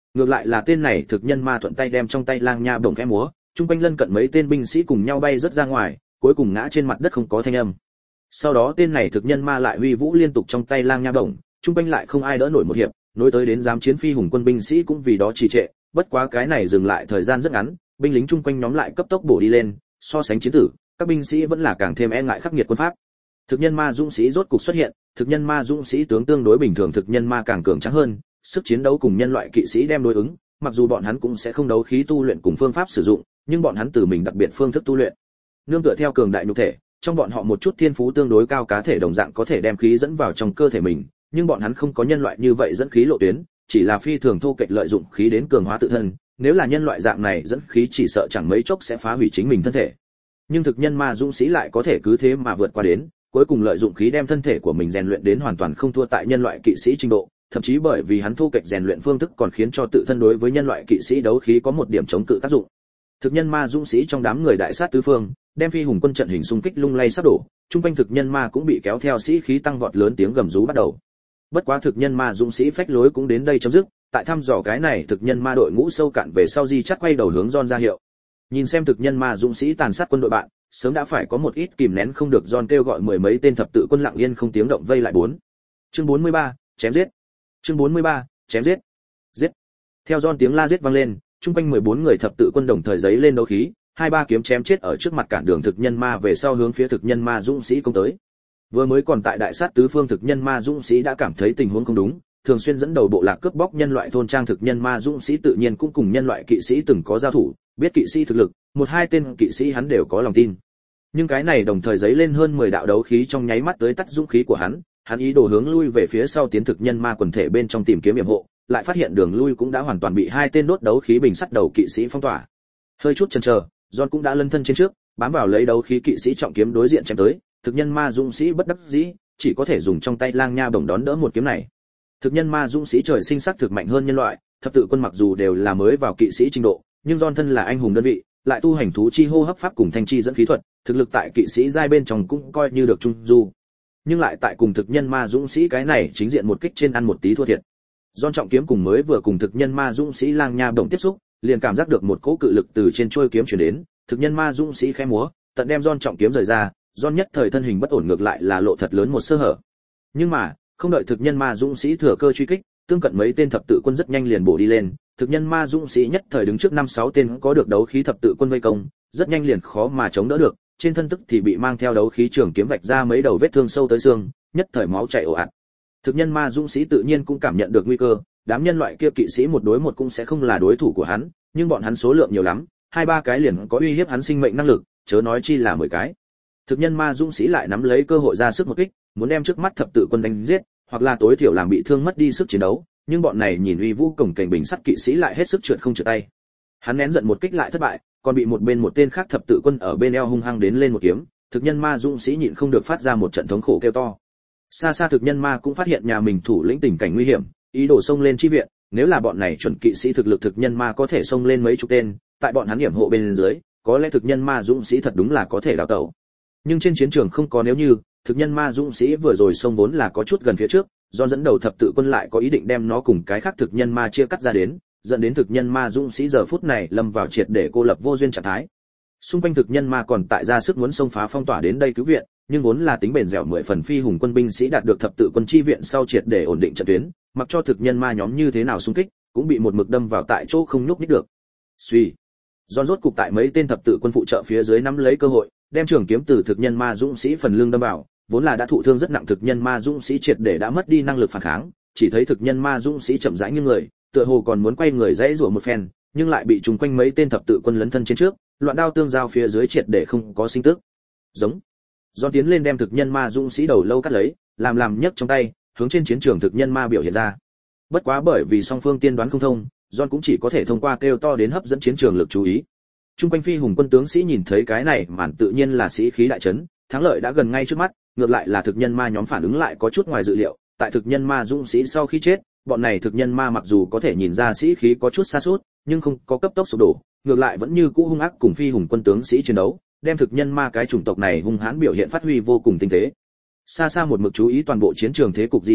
Ngược lại là tên này thực nhân ma thuận tay đem trong tay lang nha bổng khẽ múa, trung quanh lân cận mấy tên binh sĩ cùng nhau bay rất ra ngoài, cuối cùng ngã trên mặt đất không có thanh âm. Sau đó tên này thực nhân ma lại huy vũ liên tục trong tay lang nha bổng, trung quanh lại không ai đỡ nổi một hiệp, nối tới đến giám chiến phi hùng quân binh sĩ cũng vì đó trì trệ, bất quá cái này dừng lại thời gian rất ngắn, binh lính trung quanh nhóm lại cấp tốc bổ đi lên, so sánh chiến tử, các binh sĩ vẫn là càng thêm e ngại khắc nghiệt quân pháp. Thực nhân ma dũng sĩ rốt cục xuất hiện, thực nhân ma dũng sĩ tướng tương đối bình thường, thực nhân ma càng cường tráng hơn, sức chiến đấu cùng nhân loại kỵ sĩ đem đối ứng, mặc dù bọn hắn cũng sẽ không đấu khí tu luyện cùng phương pháp sử dụng, nhưng bọn hắn từ mình đặc biệt phương thức tu luyện. Nương tựa theo cường đại nhục thể, trong bọn họ một chút thiên phú tương đối cao cá thể đồng dạng có thể đem khí dẫn vào trong cơ thể mình, nhưng bọn hắn không có nhân loại như vậy dẫn khí lộ tuyến, chỉ là phi thường thô kệch lợi dụng khí đến cường hóa tự thân, nếu là nhân loại dạng này dẫn khí chỉ sợ chẳng mấy chốc sẽ phá hủy chính mình thân thể. Nhưng thực nhân ma dũng sĩ lại có thể cứ thế mà vượt qua đến, cuối cùng lợi dụng khí đem thân thể của mình rèn luyện đến hoàn toàn không thua tại nhân loại kỵ sĩ trình độ, thậm chí bởi vì hắn thô kệch rèn luyện phương thức còn khiến cho tự thân đối với nhân loại kỵ sĩ đấu khí có một điểm chống cự tác dụng. Thực nhân ma dũng sĩ trong đám người đại sát tứ phương, đem phi hùng quân trận hình xung kích lung lay sắp đổ, trung quanh thực nhân ma cũng bị kéo theo sĩ khí tăng vọt, lớn tiếng gầm rú bắt đầu. Bất quá thực nhân ma dũng sĩ phách lối cũng đến đây chấm dứt, tại thăm dò cái này thực nhân ma đội ngũ sâu cạn về sau Di Chát quay đầu hướng John ra hiệu. Nhìn xem thực nhân ma dũng sĩ tàn sát quân đội bạn, sớm đã phải có một ít kìm nén không được, John kêu gọi mười mấy tên thập tự quân lặng yên không tiếng động vây lại bốn. Chương bốn mươi ba, chém giết. Chương bốn mươi ba, chém giết. Giết. Theo John tiếng la giết vang lên, trung quanh mười bốn người thập tự quân đồng thời giấy lên đấu khí, hai ba kiếm chém chết ở trước mặt cản đường thực nhân ma về sau hướng phía thực nhân ma dũng sĩ công tới. Vừa mới còn tại đại sát tứ phương thực nhân ma dũng sĩ đã cảm thấy tình huống không đúng, thường xuyên dẫn đầu bộ lạc cướp bóc nhân loại thôn trang thực nhân ma dũng sĩ tự nhiên cũng cùng nhân loại kỵ sĩ từng có giao thủ, biết kỵ sĩ thực lực, một hai tên kỵ sĩ hắn đều có lòng tin. Nhưng cái này đồng thời giấy lên hơn mười đạo đấu khí trong nháy mắt tới tắt dũng khí của hắn, hắn ý đồ hướng lui về phía sau tiến thực nhân ma quần thể bên trong tìm kiếm yểm hộ, lại phát hiện đường lui cũng đã hoàn toàn bị hai tên đốt đấu khí bình sắt đầu kỵ sĩ phong tỏa. Hơi chút chần chờ, John cũng đã lân thân trên trước, bám vào lấy đấu khí kỵ sĩ trọng kiếm đối diện chém tới, thực nhân ma dũng sĩ bất đắc dĩ, chỉ có thể dùng trong tay lang nha bổng đón đỡ một kiếm này. Thực nhân ma dũng sĩ trời sinh sắc thực mạnh hơn nhân loại, thập tự quân mặc dù đều là mới vào kỵ sĩ trình độ, nhưng John thân là anh hùng đơn vị, lại tu hành thú chi hô hấp pháp cùng thanh chi dẫn khí thuật, thực lực tại kỵ sĩ giai bên trong cũng coi như được trung du. Nhưng lại tại cùng thực nhân ma dũng sĩ cái này chính diện một kích trên ăn một tí thua thiệt. John trọng kiếm cùng mới vừa cùng thực nhân ma dũng sĩ lang nha bổng tiếp xúc, liền cảm giác được một cỗ cự lực từ trên chuôi kiếm truyền đến, thực nhân ma dũng sĩ khẽ múa, tận đem John trọng kiếm rời ra, John nhất thời thân hình bất ổn, ngược lại là lộ thật lớn một sơ hở. Nhưng mà, không đợi thực nhân ma dũng sĩ thừa cơ truy kích, tương cận mấy tên thập tự quân rất nhanh liền bổ đi lên, thực nhân ma dũng sĩ nhất thời đứng trước năm sáu tên có được đấu khí thập tự quân vây công, rất nhanh liền khó mà chống đỡ được, trên thân tức thì bị mang theo đấu khí trường kiếm vạch ra mấy đầu vết thương sâu tới xương, nhất thời máu chảy ồ ạt. Thực nhân ma dũng sĩ tự nhiên cũng cảm nhận được nguy cơ, đám nhân loại kia kỵ sĩ một đối một cũng sẽ không là đối thủ của hắn, nhưng bọn hắn số lượng nhiều lắm, hai ba cái liền có uy hiếp hắn sinh mệnh năng lực, chớ nói chi là mười cái. Thực nhân ma dũng sĩ lại nắm lấy cơ hội ra sức một kích, muốn đem trước mắt thập tự quân đánh giết, hoặc là tối thiểu làm bị thương mất đi sức chiến đấu, nhưng bọn này nhìn uy vũ cổng cảnh bình sắt kỵ sĩ lại hết sức trượt không trượt tay. Hắn nén giận một kích lại thất bại, còn bị một bên một tên khác thập tự quân ở bên eo hung hăng đến lên một kiếm, thực nhân ma dũng sĩ nhịn không được phát ra một trận thống khổ kêu to. Xa xa thực nhân ma cũng phát hiện nhà mình thủ lĩnh tình cảnh nguy hiểm, ý đồ xông lên chi viện, nếu là bọn này chuẩn kỵ sĩ thực lực thực nhân ma có thể xông lên mấy chục tên, tại bọn hắn hiểm hộ bên dưới, có lẽ thực nhân ma dũng sĩ thật đúng là có thể đào tẩu. Nhưng trên chiến trường không có nếu như, thực nhân ma dũng sĩ vừa rồi xông vốn là có chút gần phía trước, do dẫn đầu thập tự quân lại có ý định đem nó cùng cái khác thực nhân ma chia cắt ra đến, dẫn đến thực nhân ma dũng sĩ giờ phút này lâm vào triệt để cô lập vô duyên trạng thái. Xung quanh thực nhân ma còn tại ra sức muốn xông phá phong tỏa đến đây cứu viện, nhưng vốn là tính bền dẻo mười phần phi hùng quân binh sĩ đạt được thập tự quân chi viện sau triệt để ổn định trận tuyến, mặc cho thực nhân ma nhóm như thế nào xung kích, cũng bị một mực đâm vào tại chỗ không nhúc nhích được. Suy, Giòn rốt cục tại mấy tên thập tự quân phụ trợ phía dưới nắm lấy cơ hội, đem trường kiếm từ thực nhân ma dũng sĩ phần lưng đâm vào, vốn là đã thụ thương rất nặng thực nhân ma dũng sĩ triệt để đã mất đi năng lực phản kháng, chỉ thấy thực nhân ma dũng sĩ chậm rãi như người, tựa hồ còn muốn quay người dãy rủa một phen, nhưng lại bị trùng quanh mấy tên thập tự quân lấn thân trên trước, loạn đao tương giao phía dưới triệt để không có sinh tức. Giống. Giòn tiến lên đem thực nhân ma dũng sĩ đầu lâu cắt lấy, làm làm nhấc trong tay, hướng trên chiến trường thực nhân ma biểu hiện ra. Bất quá bởi vì song phương tiên đoán không thông, John cũng chỉ có thể thông qua kêu to đến hấp dẫn chiến trường lực chú ý. Trung quanh phi hùng quân tướng sĩ nhìn thấy cái này, màn tự nhiên là sĩ khí đại chấn, thắng lợi đã gần ngay trước mắt, ngược lại là thực nhân ma nhóm phản ứng lại có chút ngoài dự liệu, tại thực nhân ma dũng sĩ sau khi chết, bọn này thực nhân ma mặc dù có thể nhìn ra sĩ khí có chút sa sút, nhưng không có cấp tốc sụp đổ, ngược lại vẫn như cũ hung ác cùng phi hùng quân tướng sĩ chiến đấu, đem thực nhân ma cái chủng tộc này hung hãn biểu hiện phát huy vô cùng tinh tế. Xa xa một mực chú ý toàn bộ chiến trường thế cục Di Chát,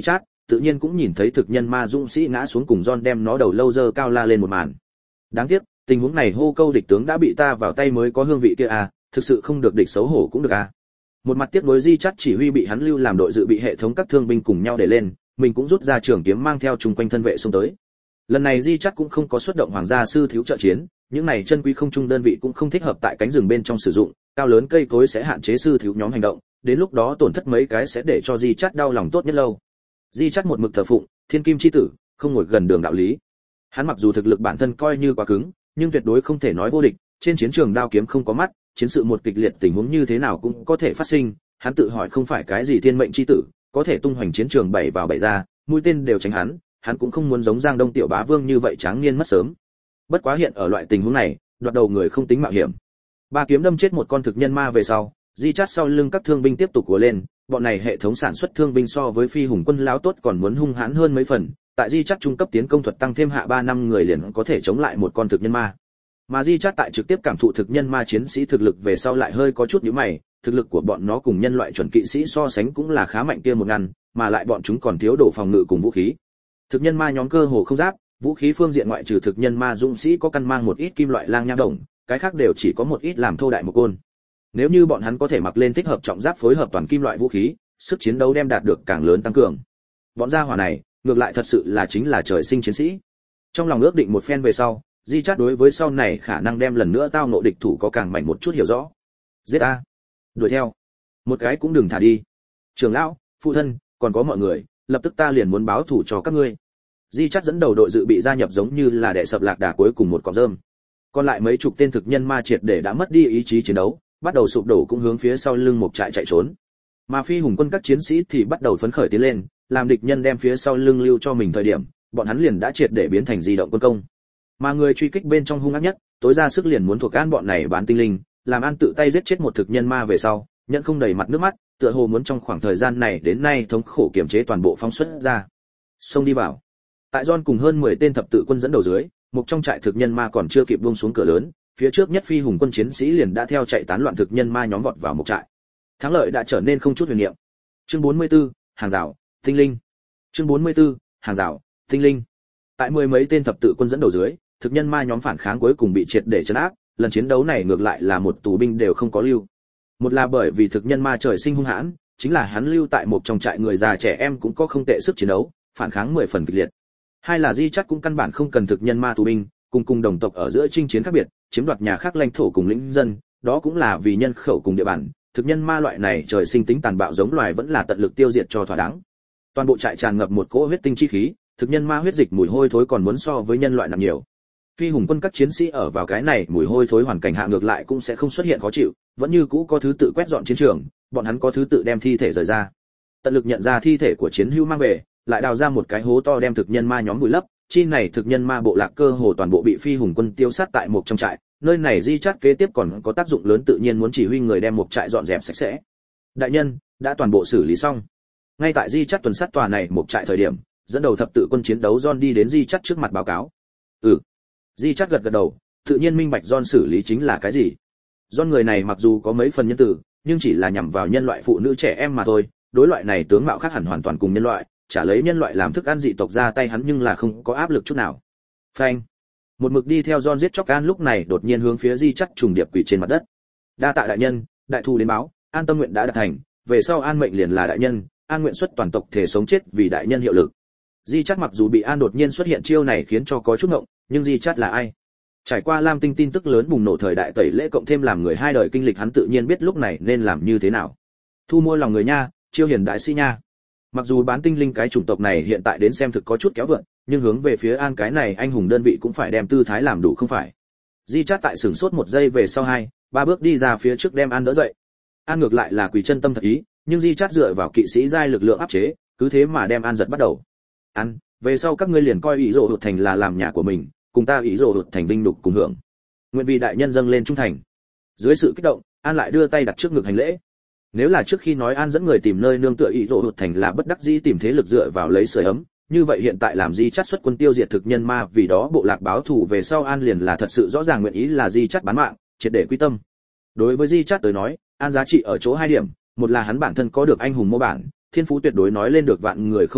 tự nhiên cũng nhìn thấy thực nhân ma dũng sĩ ngã xuống cùng John đem nó đầu lâu dơ cao la lên một màn. Đáng tiếc, tình huống này hô câu địch tướng đã bị ta vào tay mới có hương vị kia à, thực sự không được địch xấu hổ cũng được à. Một mặt tiếc nuối Di Chát chỉ huy bị hắn lưu làm đội dự bị hệ thống các thương binh cùng nhau để lên, mình cũng rút ra trường kiếm mang theo chung quanh thân vệ xông tới. Lần này Di Chát cũng không có xuất động hoàng gia sư thiếu trợ chiến, những này chân quý không trung đơn vị cũng không thích hợp tại cánh rừng bên trong sử dụng, cao lớn cây cối sẽ hạn chế sư thiếu nhóm hành động, đến lúc đó tổn thất mấy cái sẽ để cho Di Chát đau lòng tốt nhất lâu. Di Chát một mực thờ phụng thiên kim chi tử, không ngồi gần đường đạo lý. Hắn mặc dù thực lực bản thân coi như quá cứng, nhưng tuyệt đối không thể nói vô địch, trên chiến trường đao kiếm không có mắt, chiến sự một kịch liệt tình huống như thế nào cũng có thể phát sinh, hắn tự hỏi không phải cái gì thiên mệnh chi tử, có thể tung hoành chiến trường bảy vào bảy ra, mũi tên đều tránh hắn, hắn cũng không muốn giống Giang Đông tiểu bá vương như vậy tráng niên mất sớm. Bất quá hiện ở loại tình huống này, đoạt đầu người không tính mạo hiểm. Ba kiếm đâm chết một con thực nhân ma về sau, Di Chát sau lưng các thương binh tiếp tục của lên, bọn này hệ thống sản xuất thương binh so với phi hùng quân lão tốt còn muốn hung hãn hơn mấy phần, tại Di Chát trung cấp tiến công thuật tăng thêm hạ ba năm người liền có thể chống lại một con thực nhân ma. Mà Di Chát tại trực tiếp cảm thụ thực nhân ma chiến sĩ thực lực về sau lại hơi có chút nhíu mày, thực lực của bọn nó cùng nhân loại chuẩn kỵ sĩ so sánh cũng là khá mạnh kia một ngăn, mà lại bọn chúng còn thiếu đồ phòng ngự cùng vũ khí. Thực nhân ma nhóm cơ hồ không giáp, vũ khí phương diện ngoại trừ thực nhân ma dũng sĩ có căn mang một ít kim loại lang nha đồng, cái khác đều chỉ có một ít làm thô đại một côn. Nếu như bọn hắn có thể mặc lên thích hợp trọng giáp phối hợp toàn kim loại vũ khí, sức chiến đấu đem đạt được càng lớn tăng cường. Bọn gia hỏa này, ngược lại thật sự là chính là trời sinh chiến sĩ. Trong lòng ước định một phen về sau, Di Chát đối với sau này khả năng đem lần nữa tao ngộ địch thủ có càng mạnh một chút hiểu rõ. Giết a, đuổi theo, một cái cũng đừng thả đi. Trưởng lão, phụ thân, còn có mọi người, lập tức ta liền muốn báo thù cho các ngươi. Di Chát dẫn đầu đội dự bị gia nhập giống như là đệ sập lạc đà cuối cùng một cọng rơm. Còn lại mấy chục tên thực nhân ma triệt để đã mất đi ý chí chiến đấu, bắt đầu sụp đổ cũng hướng phía sau lưng một trại chạy trốn. Mà phi hùng quân các chiến sĩ thì bắt đầu phấn khởi tiến lên, làm địch nhân đem phía sau lưng lưu cho mình thời điểm, bọn hắn liền đã triệt để biến thành di động quân công. Mà người truy kích bên trong hung ác nhất, tối ra sức liền muốn thuộc an bọn này bán tinh linh, làm an tự tay giết chết một thực nhân ma về sau, nhận không đầy mặt nước mắt, tựa hồ muốn trong khoảng thời gian này đến nay thống khổ kiềm chế toàn bộ phóng xuất ra. Xông đi vào. Tại John cùng hơn mười tên thập tự quân dẫn đầu dưới, một trong trại thực nhân ma còn chưa kịp buông xuống cửa lớn, phía trước nhất phi hùng quân chiến sĩ liền đã theo chạy tán loạn thực nhân ma nhóm vọt vào một trại. Thắng lợi đã trở nên không chút huyền niệm. Chương bốn mươi tư, hàng rào, tinh linh. Chương bốn mươi tư, hàng rào, tinh linh. Tại mười mấy tên thập tự quân dẫn đầu dưới, thực nhân ma nhóm phản kháng cuối cùng bị triệt để trấn áp, lần chiến đấu này ngược lại là một tù binh đều không có lưu. Một là bởi vì thực nhân ma trời sinh hung hãn, chính là hắn lưu tại một trong trại người già trẻ em cũng có không tệ sức chiến đấu, phản kháng mười phần kịch liệt. Hai là Di Chát cũng căn bản không cần thực nhân ma tù binh, cùng cùng đồng tộc ở giữa chinh chiến khác biệt, chiếm đoạt nhà khác lãnh thổ cùng lĩnh dân, đó cũng là vì nhân khẩu cùng địa bàn, thực nhân ma loại này trời sinh tính tàn bạo giống loài vẫn là tận lực tiêu diệt cho thỏa đáng. Toàn bộ trại tràn ngập một cỗ huyết tinh chi khí, thực nhân ma huyết dịch mùi hôi thối còn muốn so với nhân loại nặng nhiều. Phi hùng quân các chiến sĩ ở vào cái này mùi hôi thối hoàn cảnh hạ ngược lại cũng sẽ không xuất hiện khó chịu, vẫn như cũ có thứ tự quét dọn chiến trường, bọn hắn có thứ tự đem thi thể rời ra. Tận lực nhận ra thi thể của chiến hữu mang về, lại đào ra một cái hố to đem thực nhân ma nhóm vùi lấp, chi này thực nhân ma bộ lạc cơ hồ toàn bộ bị phi hùng quân tiêu sát tại một trong trại, nơi này Di Chát kế tiếp còn có tác dụng lớn tự nhiên muốn chỉ huy người đem một trại dọn dẹp sạch sẽ. Đại nhân, đã toàn bộ xử lý xong. Ngay tại Di Chát tuần sát tòa này một trại thời điểm, dẫn đầu thập tự quân chiến đấu John đi đến Di Chát trước mặt báo cáo. Ừ. Di Chát gật gật đầu, tự nhiên minh bạch John xử lý chính là cái gì. John người này mặc dù có mấy phần nhân từ, nhưng chỉ là nhằm vào nhân loại phụ nữ trẻ em mà thôi, đối loại này tướng mạo khác hẳn hoàn toàn cùng nhân loại, trả lấy nhân loại làm thức ăn dị tộc ra tay hắn nhưng là không có áp lực chút nào. Phanh. Một mực đi theo John giết chóc An lúc này đột nhiên hướng phía Di Chát trùng điệp quỳ trên mặt đất. Đa tạ đại nhân, đại thù đến báo, An tâm nguyện đã đạt thành, về sau An mệnh liền là đại nhân, An nguyện xuất toàn tộc thể sống chết vì đại nhân hiệu lực. Di Chát mặc dù bị An đột nhiên xuất hiện chiêu này khiến cho có chút ngộng, nhưng Di Chát là ai? Trải qua Lam Tinh tin tức lớn bùng nổ thời đại tẩy lễ cộng thêm làm người hai đời kinh lịch hắn tự nhiên biết lúc này nên làm như thế nào. Thu mua lòng người nha, chiêu hiền đại sĩ nha. Mặc dù bán tinh linh cái chủng tộc này hiện tại đến xem thực có chút kéo vượn, nhưng hướng về phía An cái này anh hùng đơn vị cũng phải đem tư thái làm đủ không phải. Di Chát tại sửng sốt một giây về sau hai, ba bước đi ra phía trước đem An đỡ dậy. An ngược lại là quỳ chân tâm thật ý, nhưng Di Chát dựa vào kỵ sĩ giai lực lượng áp chế, cứ thế mà đem An giật bắt đầu. An, về sau các ngươi liền coi ý rồ hụt thành là làm nhà của mình, cùng ta ý rồ hụt thành binh đục cùng hưởng. Nguyện vì đại nhân dâng lên trung thành. Dưới sự kích động, An lại đưa tay đặt trước ngực hành lễ. Nếu là trước khi nói An dẫn người tìm nơi nương tựa ý rồ hụt thành là bất đắc dĩ tìm thế lực dựa vào lấy sưởi ấm, như vậy hiện tại làm Di Chát xuất quân tiêu diệt thực nhân ma vì đó bộ lạc báo thù về sau An liền là thật sự rõ ràng nguyện ý là Di Chát bán mạng, triệt để quy tâm. Đối với Di Chát tới nói, An giá trị ở chỗ hai điểm, một là hắn bản thân có được anh hùng mô bản, thiên phú tuyệt đối nói lên được vạn người không được một,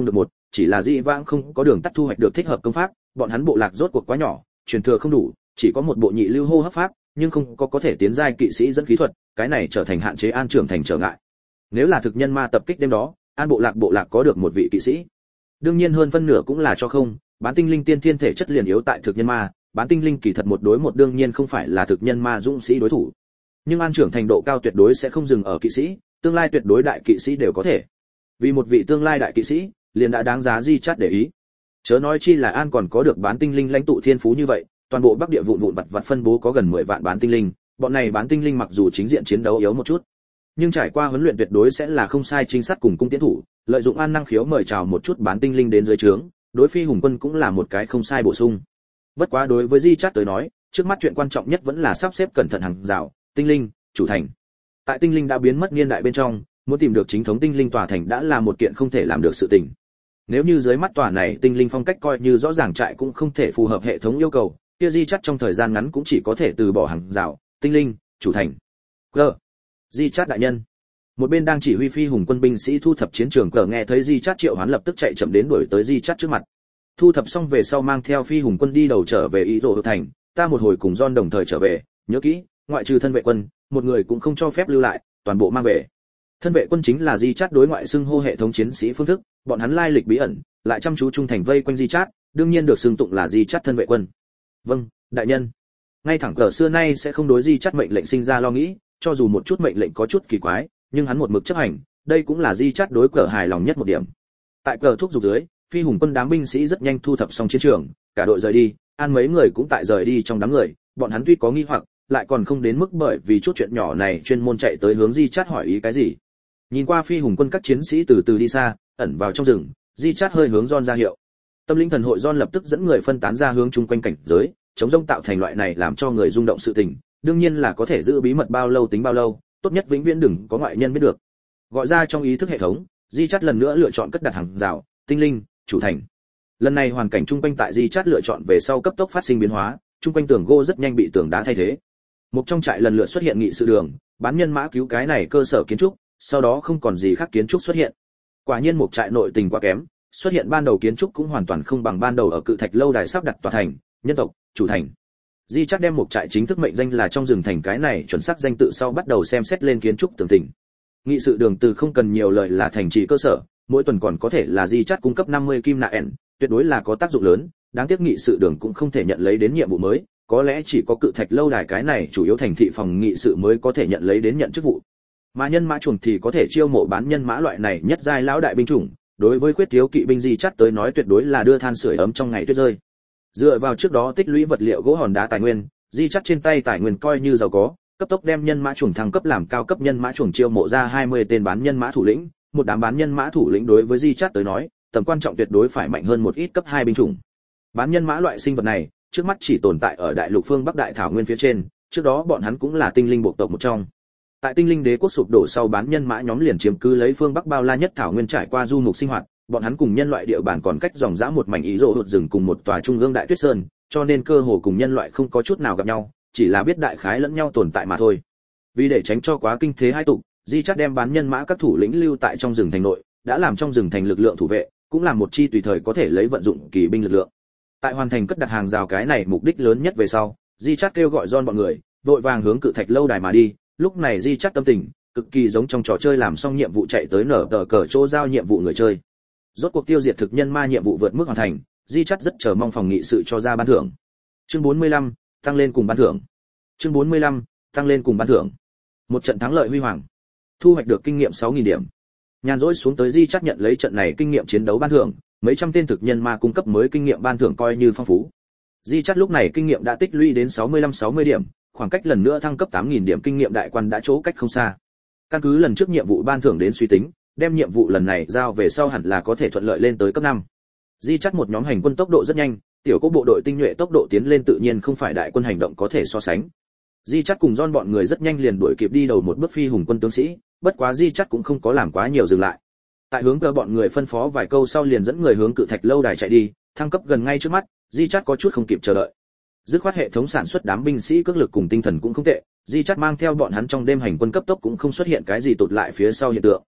chỉ là dị vãng không có đường tắt thu hoạch được thích hợp công pháp, bọn hắn bộ lạc rốt cuộc quá nhỏ, truyền thừa không đủ, chỉ có một bộ nhị lưu hô hấp pháp, nhưng không có có thể tiến giai kỵ sĩ dẫn khí thuật, cái này trở thành hạn chế An trưởng thành trở ngại. Nếu là thực nhân ma tập kích đêm đó, An bộ lạc bộ lạc có được một vị kỵ sĩ. Đương nhiên hơn phân nửa cũng là cho không, bán tinh linh tiên thiên thể chất liền yếu tại thực nhân ma, bán tinh linh kỳ thật một đối một đương nhiên không phải là thực nhân ma dũng sĩ đối thủ. Nhưng An trưởng thành độ cao tuyệt đối sẽ không dừng ở kỵ sĩ, tương lai tuyệt đối đại kỵ sĩ đều có thể. Vì một vị tương lai đại kỵ sĩ, liền đã đáng giá Di Chát để ý. Chớ nói chi là An còn có được bán tinh linh lãnh tụ thiên phú như vậy, toàn bộ Bắc Địa vụn vụn vặt vặt phân bố có gần mười vạn bán tinh linh, bọn này bán tinh linh mặc dù chính diện chiến đấu yếu một chút, nhưng trải qua huấn luyện tuyệt đối sẽ là không sai chính sát cùng cung tiến thủ, lợi dụng An năng khiếu mời chào một chút bán tinh linh đến dưới trướng, đối phi hùng quân cũng là một cái không sai bổ sung. Bất quá đối với Di Chát tới nói, trước mắt chuyện quan trọng nhất vẫn là sắp xếp cẩn thận hàng rào, tinh linh, chủ thành. Tại tinh linh đã biến mất niên đại bên trong, muốn tìm được chính thống tinh linh tòa thành đã là một kiện không thể làm được sự tình. Nếu như dưới mắt tòa này tinh linh phong cách coi như rõ ràng trại cũng không thể phù hợp hệ thống yêu cầu, kia Di Chát trong thời gian ngắn cũng chỉ có thể từ bỏ hàng rào, tinh linh, chủ thành. Cờ. Di Chát đại nhân. Một bên đang chỉ huy phi hùng quân binh sĩ thu thập chiến trường cờ nghe thấy Di Chát triệu hoán lập tức chạy chậm đến đuổi tới Di Chát trước mặt. Thu thập xong về sau mang theo phi hùng quân đi đầu trở về ý đồ thành, ta một hồi cùng John đồng thời trở về, nhớ kỹ, ngoại trừ thân vệ quân, một người cũng không cho phép lưu lại, toàn bộ mang về. Thân vệ quân chính là Di Chát đối ngoại xưng hô hệ thống chiến sĩ phương thức, bọn hắn lai lịch bí ẩn, lại chăm chú trung thành vây quanh Di Chát, đương nhiên được xưng tụng là Di Chát thân vệ quân. Vâng, đại nhân. Ngay thẳng cờ xưa nay sẽ không đối Di Chát mệnh lệnh sinh ra lo nghĩ, cho dù một chút mệnh lệnh có chút kỳ quái, nhưng hắn một mực chấp hành, đây cũng là Di Chát đối cờ hài lòng nhất một điểm. Tại cờ thúc giục dưới, phi hùng quân đám binh sĩ rất nhanh thu thập xong chiến trường, cả đội rời đi, An mấy người cũng tại rời đi trong đám người, bọn hắn tuy có nghi hoặc, lại còn không đến mức bởi vì chút chuyện nhỏ này chuyên môn chạy tới hướng Di Chát hỏi ý cái gì. Nhìn qua phi hùng quân các chiến sĩ từ từ đi xa, ẩn vào trong rừng, Di Chát hơi hướng John ra hiệu. Tâm linh thần hội John lập tức dẫn người phân tán ra hướng chung quanh cảnh giới, chống rông tạo thành loại này làm cho người rung động sự tình, đương nhiên là có thể giữ bí mật bao lâu tính bao lâu, tốt nhất vĩnh viễn đừng có ngoại nhân biết được. Gọi ra trong ý thức hệ thống, Di Chát lần nữa lựa chọn cất đặt hàng rào, tinh linh, chủ thành. Lần này hoàn cảnh chung quanh tại Di Chát lựa chọn về sau cấp tốc phát sinh biến hóa, chung quanh tường gỗ rất nhanh bị tường đá thay thế. Một trong trại lần lượt xuất hiện nghị sự đường, bán nhân mã cứu cái này cơ sở kiến trúc, sau đó không còn gì khác kiến trúc xuất hiện. Quả nhiên một trại nội tình quá kém, xuất hiện ban đầu kiến trúc cũng hoàn toàn không bằng ban đầu ở cự thạch lâu đài sắp đặt tòa thành, nhân tộc, chủ thành. Di Chát đem một trại chính thức mệnh danh là trong rừng thành cái này chuẩn xác danh tự sau bắt đầu xem xét lên kiến trúc tường tình. Nghị sự đường từ không cần nhiều lời là thành trì cơ sở, mỗi tuần còn có thể là Di Chát cung cấp năm mươi kim nạ ẻn, tuyệt đối là có tác dụng lớn, đáng tiếc nghị sự đường cũng không thể nhận lấy đến nhiệm vụ mới, có lẽ chỉ có cự thạch lâu đài cái này chủ yếu thành thị phòng nghị sự mới có thể nhận lấy đến nhận chức vụ. Mà nhân mã chuồng thì có thể chiêu mộ bán nhân mã loại này nhất giai lão đại binh chủng, đối với khuyết thiếu kỵ binh Di Chát tới nói tuyệt đối là đưa than sưởi ấm trong ngày tuyết rơi. Dựa vào trước đó tích lũy vật liệu gỗ hòn đá tài nguyên, Di Chát trên tay tài nguyên coi như giàu có, cấp tốc đem nhân mã chuồng thăng cấp làm cao cấp nhân mã chuồng chiêu mộ ra hai mươi tên bán nhân mã thủ lĩnh, một đám bán nhân mã thủ lĩnh đối với Di Chát tới nói, tầm quan trọng tuyệt đối phải mạnh hơn một ít cấp hai binh chủng. Bán nhân mã loại sinh vật này, trước mắt chỉ tồn tại ở đại lục phương Bắc đại thảo nguyên phía trên, trước đó bọn hắn cũng là tinh linh bộ tộc một trong. Tại tinh linh đế quốc sụp đổ sau bán nhân mã nhóm liền chiếm cứ lấy phương Bắc bao la nhất thảo nguyên trải qua du mục sinh hoạt, bọn hắn cùng nhân loại địa bàn còn cách dòng dã một mảnh ý rộ hụt rừng cùng một tòa trung ương đại tuyết sơn, cho nên cơ hồ cùng nhân loại không có chút nào gặp nhau, chỉ là biết đại khái lẫn nhau tồn tại mà thôi. Vì để tránh cho quá kinh thế hai tục, Di Chát đem bán nhân mã các thủ lĩnh lưu tại trong rừng thành nội, đã làm trong rừng thành lực lượng thủ vệ, cũng là một chi tùy thời có thể lấy vận dụng kỳ binh lực lượng. Tại hoàn thành cất đặt hàng rào cái này mục đích lớn nhất về sau, Di Chát kêu gọi John bọn người, vội vàng hướng cự thạch lâu đài mà đi. Lúc này Di Chát tâm tình cực kỳ giống trong trò chơi làm xong nhiệm vụ chạy tới nở tờ cờ chỗ giao nhiệm vụ người chơi. Rốt cuộc tiêu diệt thực nhân ma nhiệm vụ vượt mức hoàn thành, Di Chát rất chờ mong phòng nghị sự cho ra ban thưởng. Chương bốn mươi lăm, tăng lên cùng ban thưởng. Chương bốn mươi lăm, tăng lên cùng ban thưởng. Một trận thắng lợi huy hoàng, thu hoạch được kinh nghiệm sáu nghìn điểm. Nhàn rỗi xuống tới Di Chát nhận lấy trận này kinh nghiệm chiến đấu ban thưởng, mấy trăm tên thực nhân ma cung cấp mới kinh nghiệm ban thưởng coi như phong phú. Di Chát lúc này kinh nghiệm đã tích lũy đến sáu mươi lăm sáu mươi điểm, khoảng cách lần nữa thăng cấp tám nghìn điểm kinh nghiệm đại quan đã chỗ cách không xa. Căn cứ lần trước nhiệm vụ ban thưởng đến suy tính, đem nhiệm vụ lần này giao về sau hẳn là có thể thuận lợi lên tới cấp năm. Di Chát một nhóm hành quân tốc độ rất nhanh, tiểu cố bộ đội tinh nhuệ tốc độ tiến lên tự nhiên không phải đại quân hành động có thể so sánh. Di Chát cùng John bọn người rất nhanh liền đuổi kịp đi đầu một bước phi hùng quân tướng sĩ, bất quá Di Chát cũng không có làm quá nhiều dừng lại. Tại hướng cơ bọn người phân phó vài câu sau liền dẫn người hướng cự thạch lâu đài chạy đi, thăng cấp gần ngay trước mắt, Di Chát có chút không kịp chờ đợi. Dứt khoát hệ thống sản xuất đám binh sĩ cước lực cùng tinh thần cũng không tệ, Di Chát mang theo bọn hắn trong đêm hành quân cấp tốc cũng không xuất hiện cái gì tụt lại phía sau hiện tượng.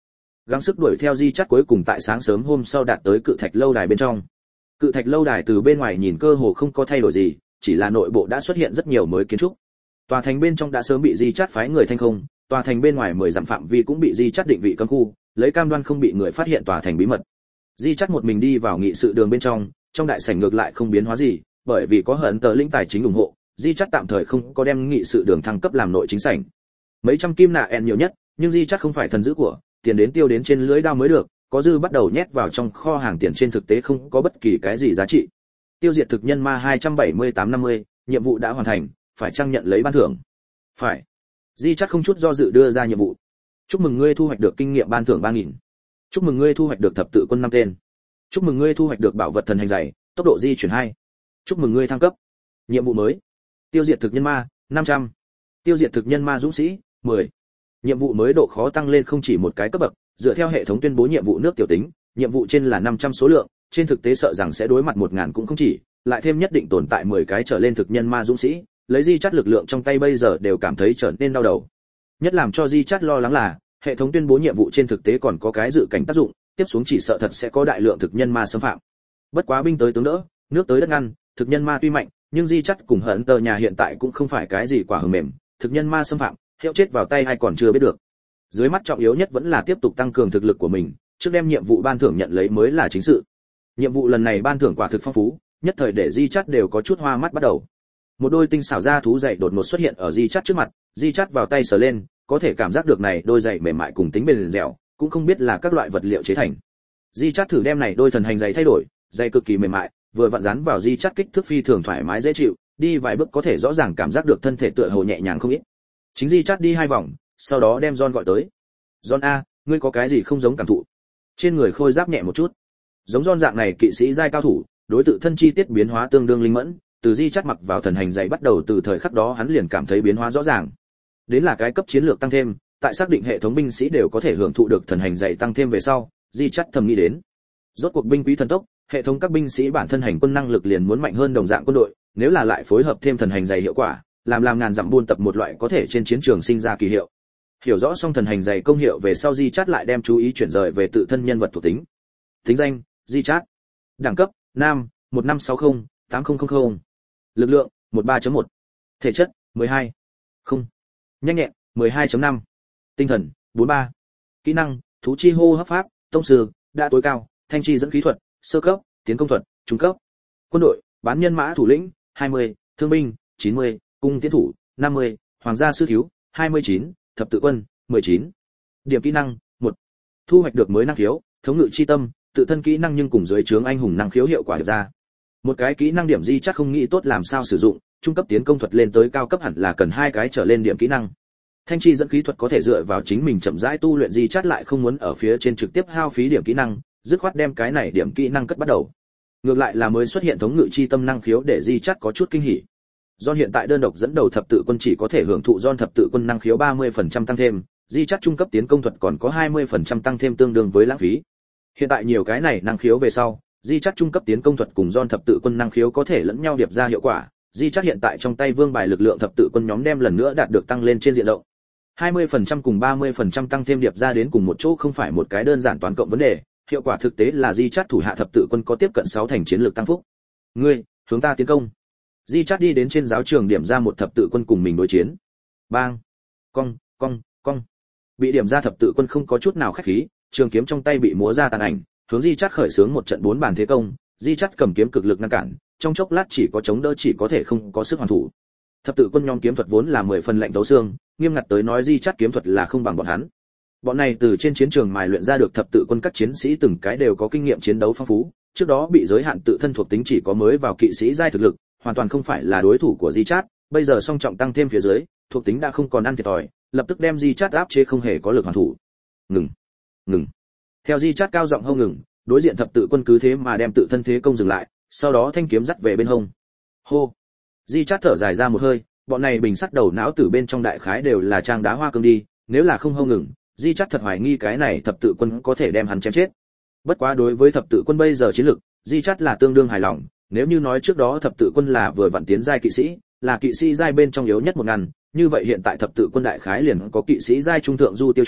gắng sức đuổi theo di chắt cuối cùng tại sáng sớm hôm sau đạt tới cự thạch lâu đài bên trong. Cự thạch lâu đài từ bên ngoài nhìn cơ hồ không có thay đổi gì, chỉ là nội bộ đã xuất hiện rất nhiều mới kiến trúc. Tòa thành bên trong đã sớm bị di chắt phái người thanh không, tòa thành bên ngoài mười dặm phạm vi cũng bị di chắt định vị cấm khu, lấy cam đoan không bị người phát hiện tòa thành bí mật. Di chắt một mình đi vào nghị sự đường bên trong, trong đại sảnh ngược lại không biến hóa gì, bởi vì có hận tờ lĩnh tài chính ủng hộ, di chắt tạm thời không có đem nghị sự đường thăng cấp làm nội chính sảnh. Mấy trăm kim nạ en nhiều nhất, nhưng di chắt không phải thần dữ của, tiền đến tiêu đến trên lưới đao mới được, có dư bắt đầu nhét vào trong kho hàng tiền trên thực tế không có bất kỳ cái gì giá trị. Tiêu diệt thực nhân ma hai trăm bảy mươi tám năm mươi, nhiệm vụ đã hoàn thành, phải trang nhận lấy ban thưởng. Phải. Di chắc không chút do dự đưa ra nhiệm vụ. Chúc mừng ngươi thu hoạch được kinh nghiệm ban thưởng ba nghìn. Chúc mừng ngươi thu hoạch được thập tự quân năm tên. Chúc mừng ngươi thu hoạch được bảo vật thần hành dày, tốc độ di chuyển hai. Chúc mừng ngươi thăng cấp. Nhiệm vụ mới. Tiêu diệt thực nhân ma năm trăm. Tiêu diệt thực nhân ma dũng sĩ mười. Nhiệm vụ mới độ khó tăng lên không chỉ một cái cấp bậc, dựa theo hệ thống tuyên bố nhiệm vụ nước tiểu tính, nhiệm vụ trên là năm trăm số lượng, trên thực tế sợ rằng sẽ đối mặt một nghìn cũng không chỉ, lại thêm nhất định tồn tại mười cái trở lên thực nhân ma dũng sĩ, lấy di chắt lực lượng trong tay bây giờ đều cảm thấy trở nên đau đầu. Nhất làm cho di chắt lo lắng là, hệ thống tuyên bố nhiệm vụ trên thực tế còn có cái dự cảnh tác dụng, tiếp xuống chỉ sợ thật sẽ có đại lượng thực nhân ma xâm phạm. Bất quá binh tới tướng đỡ, nước tới đất ngăn, thực nhân ma tuy mạnh, nhưng di chắt cùng hận tờ nhà hiện tại cũng không phải cái gì quả hờ mềm, thực nhân ma xâm phạm, hiệu chết vào tay hay còn chưa biết được. Dưới mắt trọng yếu nhất vẫn là tiếp tục tăng cường thực lực của mình, trước đem nhiệm vụ ban thưởng nhận lấy mới là chính sự. Nhiệm vụ lần này ban thưởng quả thực phong phú, nhất thời để di chắt đều có chút hoa mắt bắt đầu. Một đôi tinh xảo da thú dày đột ngột xuất hiện ở di chắt trước mặt, di chắt vào tay sờ lên, có thể cảm giác được này đôi giày mềm mại cùng tính bền dẻo, cũng không biết là các loại vật liệu chế thành. Di chắt thử đem này đôi thần hành giày thay đổi, giày cực kỳ mềm mại, vừa vặn dán vào di chắt kích thước phi thường thoải mái dễ chịu, đi vài bước có thể rõ ràng cảm giác được thân thể tựa hồ nhẹ nhàng không ít. Chính di chắt đi hai vòng, sau đó đem John gọi tới. John a, ngươi có cái gì không giống cảm thụ? Trên người khôi giáp nhẹ một chút. Giống John dạng này kỵ sĩ giai cao thủ, đối tự thân chi tiết biến hóa tương đương linh mẫn, từ di chắt mặc vào thần hành dày bắt đầu từ thời khắc đó hắn liền cảm thấy biến hóa rõ ràng. Đến là cái cấp chiến lược tăng thêm, tại xác định hệ thống binh sĩ đều có thể hưởng thụ được thần hành dày tăng thêm về sau, di chắt thầm nghĩ đến. Rốt cuộc binh quý thần tốc, hệ thống các binh sĩ bản thân hành quân năng lực liền muốn mạnh hơn đồng dạng quân đội, nếu là lại phối hợp thêm thần hành dày hiệu quả, làm làm ngàn dặm buôn tập một loại có thể trên chiến trường sinh ra kỳ hiệu. Hiểu rõ xong thần hành dày công hiệu về sau di chát lại đem chú ý chuyển rời về tự thân nhân vật thuộc tính. Tính danh: di chát. Đẳng cấp: nam, một năm sáu không, tám không không không. Lực lượng: mười ba chấm một. Thể chất: mười hai. Không. Nhanh nhẹn: mười hai chấm năm. Tinh thần: bốn mươi ba. Kỹ năng: thú chi hô hấp pháp, tông sư, đã tối cao, thanh chi dẫn khí thuật, sơ cấp, tiến công thuật, trung cấp. Quân đội: bán nhân mã thủ lĩnh, hai mươi, thương binh, chín mươi, cung tiến thủ, năm mươi, hoàng gia sư thiếu, hai mươi chín, thập tự quân, mười chín. Điểm kỹ năng: một. Thu hoạch được mới năng khiếu, thống ngự chi tâm, tự thân kỹ năng nhưng cùng dưới trướng anh hùng năng khiếu hiệu quả được ra. Một cái kỹ năng điểm di chắc không nghĩ tốt làm sao sử dụng, trung cấp tiến công thuật lên tới cao cấp hẳn là cần hai cái trở lên điểm kỹ năng. Thanh chi dẫn khí thuật có thể dựa vào chính mình chậm rãi tu luyện di chắt lại không muốn ở phía trên trực tiếp hao phí điểm kỹ năng, dứt khoát đem cái này điểm kỹ năng cất bắt đầu. Ngược lại là mới xuất hiện thống ngự chi tâm năng khiếu để di chắt có chút kinh hỉ. John hiện tại đơn độc dẫn đầu thập tự quân chỉ có thể hưởng thụ John thập tự quân năng khiếu ba mươi phần trăm tăng thêm, di chắt trung cấp tiến công thuật còn có hai mươi phần trăm tăng thêm tương đương với lãng phí. Hiện tại nhiều cái này năng khiếu về sau, di chắt trung cấp tiến công thuật cùng John thập tự quân năng khiếu có thể lẫn nhau điệp ra hiệu quả, di chắt hiện tại trong tay vương bài lực lượng thập tự quân nhóm đem lần nữa đạt được tăng lên trên diện rộng. hai mươi phần trăm cùng ba mươi phần trăm tăng thêm điệp ra đến cùng một chỗ không phải một cái đơn giản toán cộng vấn đề, hiệu quả thực tế là di chắt thủ hạ thập tự quân có tiếp cận sáu thành chiến lược tăng phúc. Ngươi, hướng ta tiến công. Di chắt đi đến trên giáo trường điểm ra một thập tự quân cùng mình đối chiến. Bang, cong, cong, cong. Bị điểm ra thập tự quân không có chút nào khách khí, trường kiếm trong tay bị múa ra tàn ảnh, hướng di chắt khởi xướng một trận bốn bàn thế công, di chắt cầm kiếm cực lực ngăn cản, trong chốc lát chỉ có chống đỡ chỉ có thể không có sức hoàn thủ. Thập tự quân nhóm kiếm thuật vốn là mười phần lạnh tấu xương, nghiêm ngặt tới nói di chắt kiếm thuật là không bằng bọn hắn. Bọn này từ trên chiến trường mài luyện ra được thập tự quân các chiến sĩ từng cái đều có kinh nghiệm chiến đấu phong phú, trước đó bị giới hạn tự thân thuộc tính chỉ có mới vào kỵ sĩ giai thực lực, hoàn toàn không phải là đối thủ của di chát, bây giờ song trọng tăng thêm phía dưới, thuộc tính đã không còn ăn thiệt thòi, lập tức đem di chát áp chế không hề có lực hoàn thủ. Ngừng, ngừng. Theo di chát cao giọng hô ngừng, đối diện thập tự quân cứ thế mà đem tự thân thế công dừng lại, sau đó thanh kiếm dắt về bên hông. Hô. Di chát thở dài ra một hơi, bọn này bình sắt đầu não từ bên trong đại khái đều là trang đá hoa cương đi, nếu là không hô ngừng, di chát thật hoài nghi cái này thập tự quân có thể đem hắn chém chết. Bất quá đối với thập tự quân bây giờ chiến lực, di chát là tương đương hài lòng, nếu như nói trước đó thập tự quân là vừa vặn tiến giai kỵ sĩ, là kỵ sĩ giai bên trong yếu nhất một ngàn, như vậy hiện tại thập tự quân đại khái liền có kỵ sĩ giai trung thượng du tiêu chuẩn,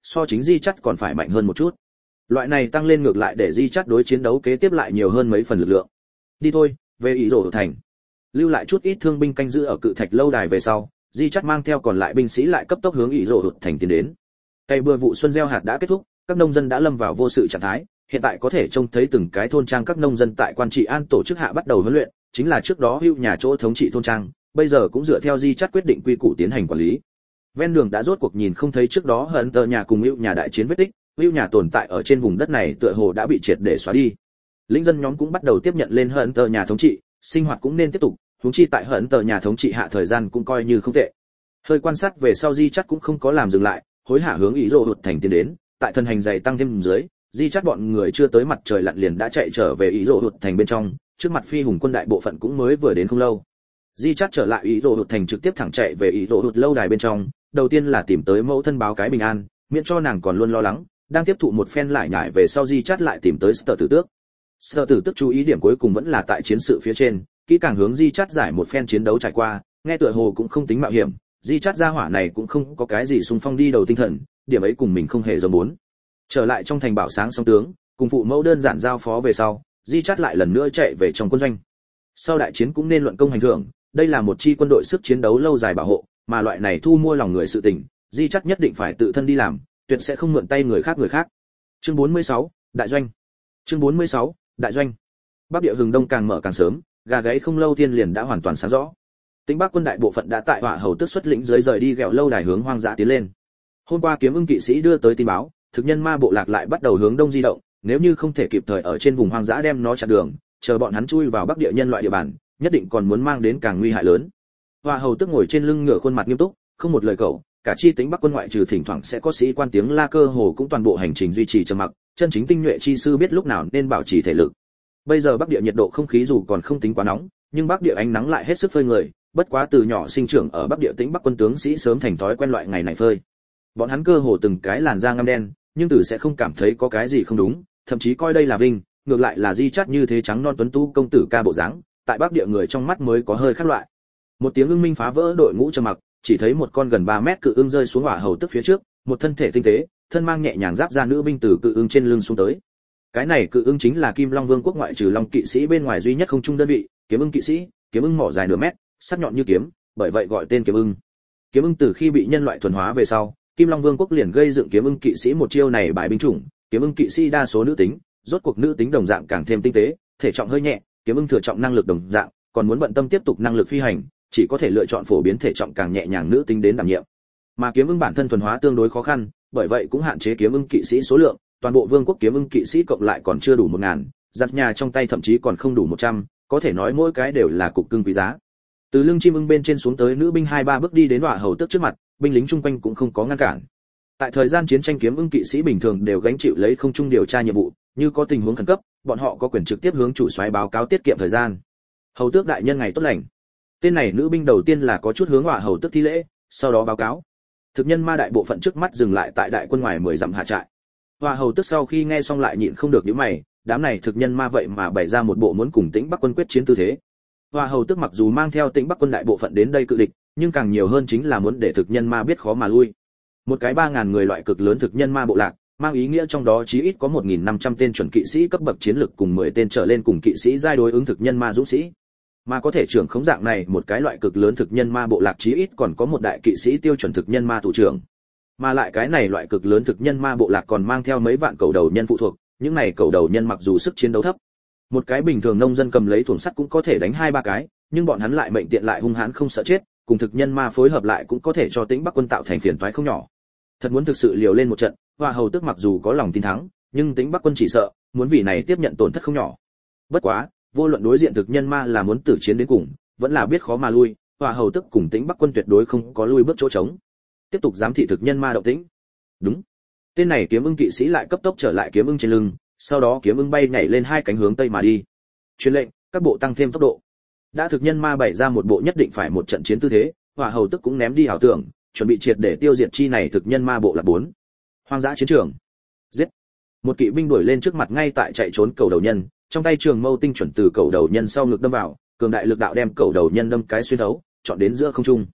so chính di chắt còn phải mạnh hơn một chút. Loại này tăng lên ngược lại để di chắt đối chiến đấu kế tiếp lại nhiều hơn mấy phần lực lượng. Đi thôi, về ý rồ thành. Lưu lại chút ít thương binh canh giữ ở cự thạch lâu đài về sau, di chắt mang theo còn lại binh sĩ lại cấp tốc hướng ý rồ thành tiến đến. Cây bừa vụ xuân gieo hạt đã kết thúc, các nông dân đã lâm vào vô sự trạng thái, hiện tại có thể trông thấy từng cái thôn trang các nông dân tại quan trị an tổ chức hạ bắt đầu huấn luyện, chính là trước đó hưu nhà chỗ thống trị thôn trang, bây giờ cũng dựa theo di chắt quyết định quy củ tiến hành quản lý. Ven đường đã rốt cuộc nhìn không thấy trước đó hận tờ nhà cùng hưu nhà đại chiến vết tích, hưu nhà tồn tại ở trên vùng đất này tựa hồ đã bị triệt để xóa đi. Lĩnh dân nhóm cũng bắt đầu tiếp nhận lên hận tờ nhà thống trị, sinh hoạt cũng nên tiếp tục, huống chi tại hận tờ nhà thống trị hạ thời gian cũng coi như không tệ. Hơi quan sát về sau di chắt cũng không có làm dừng lại, hối hả hướng ý rồ hụt thành tiến đến, tại thân hành dày tăng thêm dưới, di chắt bọn người chưa tới mặt trời lặn liền đã chạy trở về ý rồ hụt thành bên trong, trước mặt phi hùng quân đại bộ phận cũng mới vừa đến không lâu. Di chắt trở lại ý rồ hụt thành trực tiếp thẳng chạy về ý rồ hụt lâu đài bên trong, đầu tiên là tìm tới mẫu thân báo cái bình an, miễn cho nàng còn luôn lo lắng, đang tiếp thụ một phen lại nhải về sau di chắt lại tìm tới Sở Tử Tước. Sở Tử Tước chú ý điểm cuối cùng vẫn là tại chiến sự phía trên, kỹ càng hướng di chắt giải một phen chiến đấu trải qua, nghe tựa hồ cũng không tính mạo hiểm, di chắt gia hỏa này cũng không có cái gì xung phong đi đầu tinh thần, điểm ấy cùng mình không hề giống muốn. Trở lại trong thành bảo sáng song tướng, cùng phụ mẫu đơn giản giao phó về sau, di chắt lại lần nữa chạy về trong quân doanh. Sau đại chiến cũng nên luận công hành thưởng, đây là một chi quân đội sức chiến đấu lâu dài bảo hộ, mà loại này thu mua lòng người sự tình, di chắt nhất định phải tự thân đi làm, tuyệt sẽ không mượn tay người khác người khác. Chương bốn mươi sáu, đại doanh. Chương bốn mươi sáu, đại doanh. Bắc địa hừng đông càng mở càng sớm, gà gáy không lâu thiên liền đã hoàn toàn sáng rõ. Tĩnh Bắc quân đại bộ phận đã tại Hỏa Hầu Tước xuất lĩnh dưới rời đi ghẹo lâu đài hướng hoang dã tiến lên. Hôm qua Kiếm Ưng kỵ sĩ đưa tới tin báo, thực nhân ma bộ lạc lại bắt đầu hướng đông di động, nếu như không thể kịp thời ở trên vùng hoang dã đem nó chặn đường, chờ bọn hắn chui vào Bắc địa nhân loại địa bàn, nhất định còn muốn mang đến càng nguy hại lớn. Hỏa Hầu Tước ngồi trên lưng ngựa khuôn mặt nghiêm túc, không một lời cẩu, cả chi Tĩnh Bắc quân ngoại trừ thỉnh thoảng sẽ có sĩ quan tiếng la cơ hồ cũng toàn bộ hành trình duy trì trầm mặc, chân chính tinh nhuệ chi sư biết lúc nào nên bảo trì thể lực. Bây giờ Bắc địa nhiệt độ không khí dù còn không tính quá nóng, nhưng Bắc địa ánh nắng lại hết sức phơi người, bất quá từ nhỏ sinh trưởng ở Bắc địa Tĩnh Bắc quân tướng sĩ sớm thành thói quen loại ngày này phơi. Bọn hắn cơ hồ từng cái làn da ngăm đen, nhưng từ sẽ không cảm thấy có cái gì không đúng, thậm chí coi đây là vinh, ngược lại là di chắt như thế trắng non tuấn tú công tử ca bộ dáng, tại Bắc địa người trong mắt mới có hơi khác loại. Một tiếng ưng minh phá vỡ đội ngũ trầm mặc, chỉ thấy một con gần ba mét cự ưng rơi xuống Hỏa Hầu Tước phía trước, một thân thể tinh tế, thân mang nhẹ nhàng giáp da nữ binh từ cự ưng trên lưng xuống tới. Cái này cự ưng chính là Kim Long Vương quốc ngoại trừ Long kỵ sĩ bên ngoài duy nhất không trung đơn vị, Kiếm Ưng kỵ sĩ, kiếm ưng mỏ dài nửa mét, sắc nhọn như kiếm, bởi vậy gọi tên kiếm ưng. Kiếm ưng từ khi bị nhân loại thuần hóa về sau, Kim Long Vương quốc liền gây dựng kiếm ưng kỵ sĩ một chiêu này bài binh chủng, kiếm ưng kỵ sĩ đa số nữ tính, rốt cuộc nữ tính đồng dạng càng thêm tinh tế, thể trọng hơi nhẹ, kiếm ưng thừa trọng năng lực đồng dạng, còn muốn bận tâm tiếp tục năng lực phi hành, chỉ có thể lựa chọn phổ biến thể trọng càng nhẹ nhàng nữ tính đến đảm nhiệm. Mà kiếm ưng bản thân thuần hóa tương đối khó khăn, bởi vậy cũng hạn chế kiếm ưng kỵ sĩ số lượng, toàn bộ vương quốc kiếm ưng kỵ sĩ cộng lại còn chưa đủ một ngàn, giặt nhà trong tay thậm chí còn không đủ một trăm, có thể nói mỗi cái đều là cục cưng quý giá. Từ lưng chim ưng bên trên xuống tới nữ binh hai ba bước đi đến Hỏa Hầu Tước trước mặt, binh lính chung quanh cũng không có ngăn cản. Tại thời gian chiến tranh kiếm ưng kỵ sĩ bình thường đều gánh chịu lấy không trung điều tra nhiệm vụ, như có tình huống khẩn cấp, bọn họ có quyền trực tiếp hướng chủ soái báo cáo tiết kiệm thời gian. Hầu Tước đại nhân ngày tốt lành. Tên này nữ binh đầu tiên là có chút hướng Hỏa Hầu Tước thi lễ, sau đó báo cáo. Thực nhân ma đại bộ phận trước mắt dừng lại tại đại quân ngoài mười dặm hạ trại. Hỏa Hầu Tước sau khi nghe xong lại nhịn không được nhíu mày, đám này thực nhân ma vậy mà bày ra một bộ muốn cùng Tĩnh Bắc quân quyết chiến tư thế. Hỏa Hầu Tước mặc dù mang theo Tĩnh Bắc quân đại bộ phận đến đây cự địch, nhưng càng nhiều hơn chính là muốn để thực nhân ma biết khó mà lui. Một cái ba ngàn người loại cực lớn thực nhân ma bộ lạc, mang ý nghĩa trong đó chí ít có một nghìn năm trăm tên chuẩn kỵ sĩ cấp bậc chiến lực cùng mười tên trở lên cùng kỵ sĩ giai đối ứng thực nhân ma dũng sĩ. Mà có thể trưởng khống dạng này một cái loại cực lớn thực nhân ma bộ lạc chí ít còn có một đại kỵ sĩ tiêu chuẩn thực nhân ma thủ trưởng. Mà lại cái này loại cực lớn thực nhân ma bộ lạc còn mang theo mấy vạn cầu đầu nhân phụ thuộc, những này cầu đầu nhân mặc dù sức chiến đấu thấp, một cái bình thường nông dân cầm lấy thuồng sắt cũng có thể đánh hai ba cái, nhưng bọn hắn lại mệnh tiện lại hung hãn không sợ chết, cùng thực nhân ma phối hợp lại cũng có thể cho Tĩnh Bắc quân tạo thành phiền toái không nhỏ. Thật muốn thực sự liều lên một trận, Hỏa Hầu Tước mặc dù có lòng tin thắng, nhưng Tĩnh Bắc quân chỉ sợ muốn vì này tiếp nhận tổn thất không nhỏ. Bất quá, vô luận đối diện thực nhân ma là muốn tử chiến đến cùng, vẫn là biết khó mà lui, Hỏa Hầu Tước cùng Tĩnh Bắc quân tuyệt đối không có lui bước chỗ trống. Tiếp tục giám thị thực nhân ma động tĩnh. Đúng. Tên này kiếm ưng kỵ sĩ lại cấp tốc trở lại kiếm ưng trên lưng, sau đó kiếm ưng bay nhảy lên hai cánh hướng tây mà đi. Truyền lệnh, các bộ tăng thêm tốc độ. Đã thực nhân ma bày ra một bộ nhất định phải một trận chiến tư thế, Hỏa Hầu Tước cũng ném đi ảo tưởng, chuẩn bị triệt để tiêu diệt chi này thực nhân ma bộ là bốn. Hoang dã chiến trường. Giết. Một kỵ binh đuổi lên trước mặt ngay tại chạy trốn cầu đầu nhân, trong tay trường mâu tinh chuẩn từ cầu đầu nhân sau ngực đâm vào, cường đại lực đạo đem cầu đầu nhân đâm cái xuyên thấu, chọn đến giữa không trung.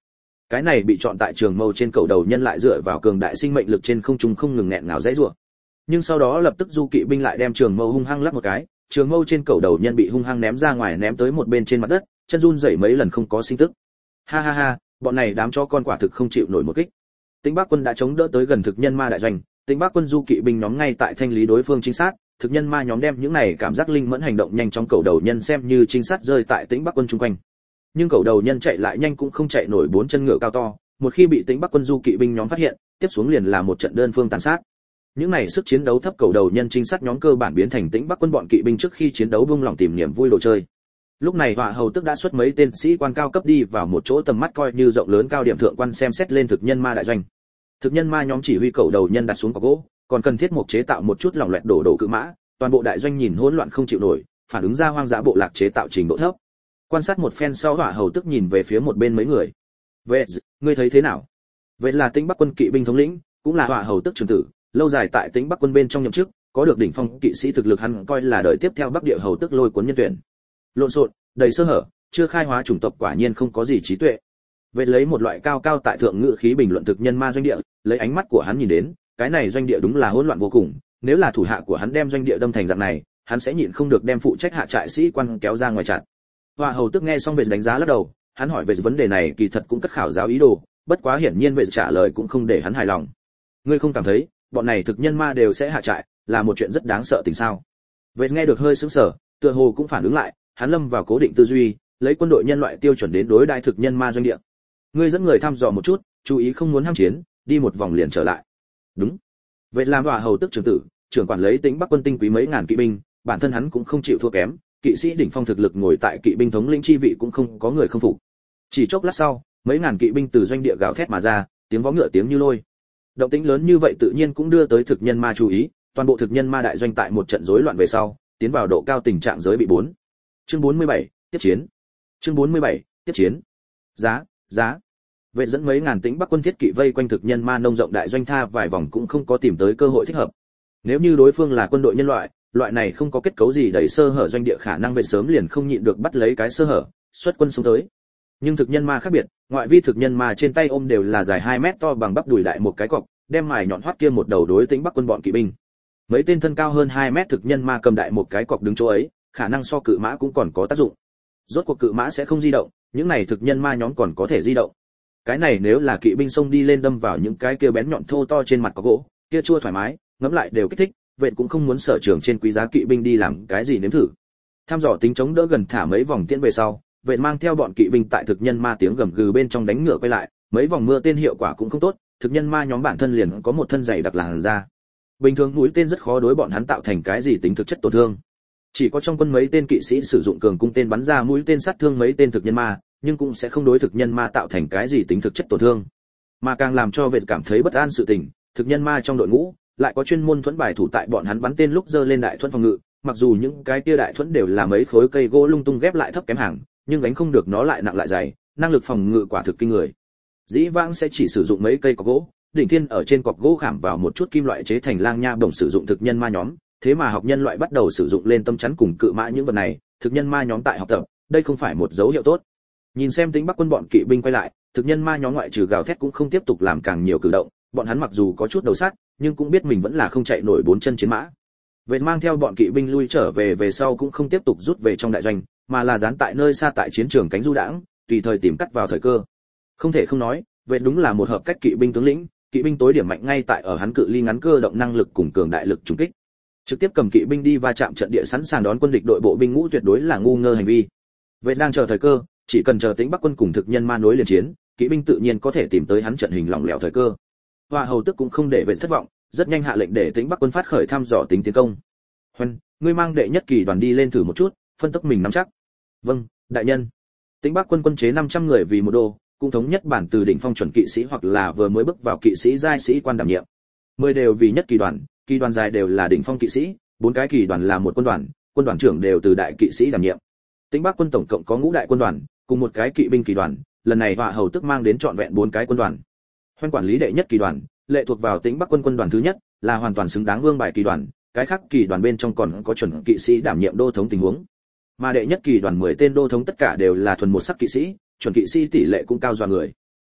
Cái này bị chọn tại trường mâu trên cầu đầu nhân lại dựa vào cường đại sinh mệnh lực trên không trung không ngừng nghẹn ngào dãy rủa. Nhưng sau đó lập tức du kỵ binh lại đem trường mâu hung hăng lắc một cái, trường mâu trên cầu đầu nhân bị hung hăng ném ra ngoài, ném tới một bên trên mặt đất, chân run rẩy mấy lần không có sinh tức. Ha ha ha, bọn này đám cho con quả thực không chịu nổi một kích. Tĩnh Bắc quân đã chống đỡ tới gần thực nhân ma đại doanh, Tĩnh Bắc quân du kỵ binh nhóm ngay tại thanh lý đối phương trinh sát, thực nhân ma nhóm đem những này cảm giác linh mẫn hành động nhanh trong cầu đầu nhân xem như trinh sát rơi tại Tĩnh Bắc quân chung quanh. Nhưng cầu đầu nhân chạy lại nhanh cũng không chạy nổi bốn chân ngựa cao to, một khi bị Tĩnh Bắc quân du kỵ binh nhóm phát hiện, tiếp xuống liền là một trận đơn phương tàn sát. Những này sức chiến đấu thấp cầu đầu nhân trinh sát nhóm cơ bản biến thành Tĩnh Bắc quân bọn kỵ binh trước khi chiến đấu buông lòng tìm niềm vui đồ chơi. Lúc này Họa Hầu tức đã xuất mấy tên sĩ quan cao cấp đi vào một chỗ tầm mắt coi như rộng lớn cao điểm thượng quan xem xét lên thực nhân ma đại doanh. Thực nhân ma nhóm chỉ huy cầu đầu nhân đặt xuống cọc gỗ, còn cần thiết mục chế tạo một chút lỏng loẹt đổ đổ cự mã, toàn bộ đại doanh nhìn hỗn loạn không chịu nổi, phản ứng ra hoang dã bộ lạc chế tạo trình độ thấp. Quan sát một phen sau, Họa Hầu tức nhìn về phía một bên mấy người. "Vệ, ngươi thấy thế nào?" Vệ là Tĩnh Bắc quân kỵ binh thống lĩnh, cũng là Họa Hầu tức trưởng tử, lâu dài tại Tĩnh Bắc quân bên trong nhậm chức, có được đỉnh phong kỵ sĩ thực lực, hắn coi là đời tiếp theo Bắc Địa Hầu tức lôi cuốn nhân tuyển. Lộn xộn, đầy sơ hở, chưa khai hóa chủng tộc quả nhiên không có gì trí tuệ. Vệ lấy một loại cao cao tại thượng ngữ khí bình luận thực nhân ma doanh địa, lấy ánh mắt của hắn nhìn đến, cái này doanh địa đúng là hỗn loạn vô cùng, nếu là thủ hạ của hắn đem doanh địa đâm thành dạng này, hắn sẽ nhịn không được đem phụ trách hạ trại sĩ quan kéo ra ngoài chặn. Họa Hầu tức nghe xong Vệ đánh giá lắc đầu, hắn hỏi về vấn đề này kỳ thật cũng cất khảo giáo ý đồ, bất quá hiển nhiên Vệ trả lời cũng không để hắn hài lòng. Ngươi không cảm thấy, bọn này thực nhân ma đều sẽ hạ trại, là một chuyện rất đáng sợ tình sao? Vệ nghe được hơi sững sờ, tựa hồ cũng phản ứng lại, hắn lâm vào cố định tư duy, lấy quân đội nhân loại tiêu chuẩn đến đối đại thực nhân ma doanh địa. Ngươi dẫn người thăm dò một chút, chú ý không muốn ham chiến, đi một vòng liền trở lại. Đúng. Vệ làm Họa Hầu tức trưởng tử, trưởng quản lấy Tĩnh Bắc quân tinh quý mấy ngàn kỵ binh, bản thân hắn cũng không chịu thua kém, kỵ sĩ đỉnh phong thực lực ngồi tại kỵ binh thống lĩnh chi vị cũng không có người không phục. Chỉ chốc lát sau, mấy ngàn kỵ binh từ doanh địa gào thét mà ra, tiếng vó ngựa tiếng như lôi. Động tĩnh lớn như vậy tự nhiên cũng đưa tới thực nhân ma chú ý, toàn bộ thực nhân ma đại doanh tại một trận rối loạn về sau, tiến vào độ cao tình trạng giới bị bốn. Chương bốn mươi bảy, tiếp chiến. Chương bốn mươi bảy, tiếp chiến. Giá, giá. Vệ dẫn mấy ngàn Tĩnh Bắc quân thiết kỵ vây quanh thực nhân ma nông rộng đại doanh tha vài vòng cũng không có tìm tới cơ hội thích hợp. Nếu như đối phương là quân đội nhân loại, loại này không có kết cấu gì đầy sơ hở doanh địa khả năng vệ sớm liền không nhịn được bắt lấy cái sơ hở, xuất quân xuống tới. Nhưng thực nhân ma khác biệt, ngoại vi thực nhân ma trên tay ôm đều là dài hai mét to bằng bắp đùi đại một cái cọc, đem mài nhọn hoắt kia một đầu đối Tĩnh Bắc quân bọn kỵ binh. Mấy tên thân cao hơn hai mét thực nhân ma cầm đại một cái cọc đứng chỗ ấy, khả năng so cự mã cũng còn có tác dụng. Rốt cuộc cự mã sẽ không di động, những này thực nhân ma nhóm còn có thể di động. Cái này nếu là kỵ binh xông đi lên đâm vào những cái kia bén nhọn thô to trên mặt có gỗ, kia chua thoải mái, ngẫm lại đều kích thích, vậy cũng không muốn sở trường trên quý giá kỵ binh đi làm cái gì nếm thử. Tham dò tính chống đỡ gần thả mấy vòng tiễn về sau, vậy mang theo bọn kỵ binh tại thực nhân ma tiếng gầm gừ bên trong đánh ngựa quay lại, mấy vòng mưa tên hiệu quả cũng không tốt, thực nhân ma nhóm bản thân liền có một thân dày đặc làn da. Bình thường mũi tên rất khó đối bọn hắn tạo thành cái gì tính thực chất tổn thương. Chỉ có trong quân mấy tên kỵ sĩ sử dụng cường cung tên bắn ra mũi tên sát thương mấy tên thực nhân ma, nhưng cũng sẽ không đối thực nhân ma tạo thành cái gì tính thực chất tổn thương. Mà càng làm cho vệ cảm thấy bất an sự tình, thực nhân ma trong đội ngũ lại có chuyên môn thuẫn bài thủ tại bọn hắn bắn tên lúc giơ lên đại thuẫn phòng ngự, mặc dù những cái kia đại thuẫn đều là mấy khối cây gỗ lung tung ghép lại thấp kém hàng, nhưng gánh không được nó lại nặng lại dày, năng lực phòng ngự quả thực kinh người. Dĩ vãng sẽ chỉ sử dụng mấy cây cọc gỗ, đỉnh thiên ở trên cọc gỗ khảm vào một chút kim loại chế thành lang nha bổng sử dụng thực nhân ma nhóm, thế mà học nhân loại bắt đầu sử dụng lên tâm chắn cùng cự mã những vật này, thực nhân ma nhóm tại học tập, đây không phải một dấu hiệu tốt. Nhìn xem Tĩnh Bắc quân bọn kỵ binh quay lại, thực nhân ma nhóm ngoại trừ gào thét cũng không tiếp tục làm càng nhiều cử động, bọn hắn mặc dù có chút đầu sát, nhưng cũng biết mình vẫn là không chạy nổi bốn chân chiến mã. Vệ mang theo bọn kỵ binh lui trở về về sau cũng không tiếp tục rút về trong đại doanh, mà là dán tại nơi xa tại chiến trường cánh du đãng, tùy thời tìm cắt vào thời cơ. Không thể không nói, Vệ đúng là một hợp cách kỵ binh tướng lĩnh, kỵ binh tối điểm mạnh ngay tại ở hắn cự ly ngắn cơ động năng lực cùng cường đại lực trùng kích. Trực tiếp cầm kỵ binh đi va chạm trận địa sẵn sàng đón quân địch đội bộ binh ngũ tuyệt đối là ngu ngơ hành vi. Vệ đang chờ thời cơ, chỉ cần chờ Tĩnh Bắc quân cùng thực nhân ma nối liền chiến, kỵ binh tự nhiên có thể tìm tới hắn trận hình lỏng lẻo thời cơ. Họa Hầu tức cũng không để Vệ thất vọng, rất nhanh hạ lệnh để Tĩnh Bắc quân phát khởi thăm dò tính tiến công. "Huân, ngươi mang đệ nhất kỳ đoàn đi lên thử một chút, phân tốc mình nắm chắc." "Vâng, đại nhân." Tĩnh Bắc quân quân chế năm trăm người vì một đô, cũng thống nhất bản từ đỉnh phong chuẩn kỵ sĩ hoặc là vừa mới bước vào kỵ sĩ giai sĩ quan đảm nhiệm. Mười đều vì nhất kỳ đoàn, kỳ đoàn dài đều là đỉnh phong kỵ sĩ, bốn cái kỳ đoàn là một quân đoàn, quân đoàn trưởng đều từ đại kỵ sĩ đảm nhiệm. Tĩnh Bắc quân tổng cộng có ngũ đại quân đoàn, cùng một cái kỵ binh kỳ đoàn, lần này Họa Hầu tức mang đến trọn vẹn bốn cái quân đoàn. Hoan quản lý đệ nhất kỳ đoàn, lệ thuộc vào Tĩnh Bắc quân quân đoàn thứ nhất, là hoàn toàn xứng đáng vương bài kỳ đoàn, cái khác kỳ đoàn bên trong còn có chuẩn kỵ sĩ đảm nhiệm đô thống tình huống. Mà đệ nhất kỳ đoàn mười tên đô thống tất cả đều là thuần một sắc kỵ sĩ, chuẩn kỵ sĩ tỷ lệ cũng cao dọa người.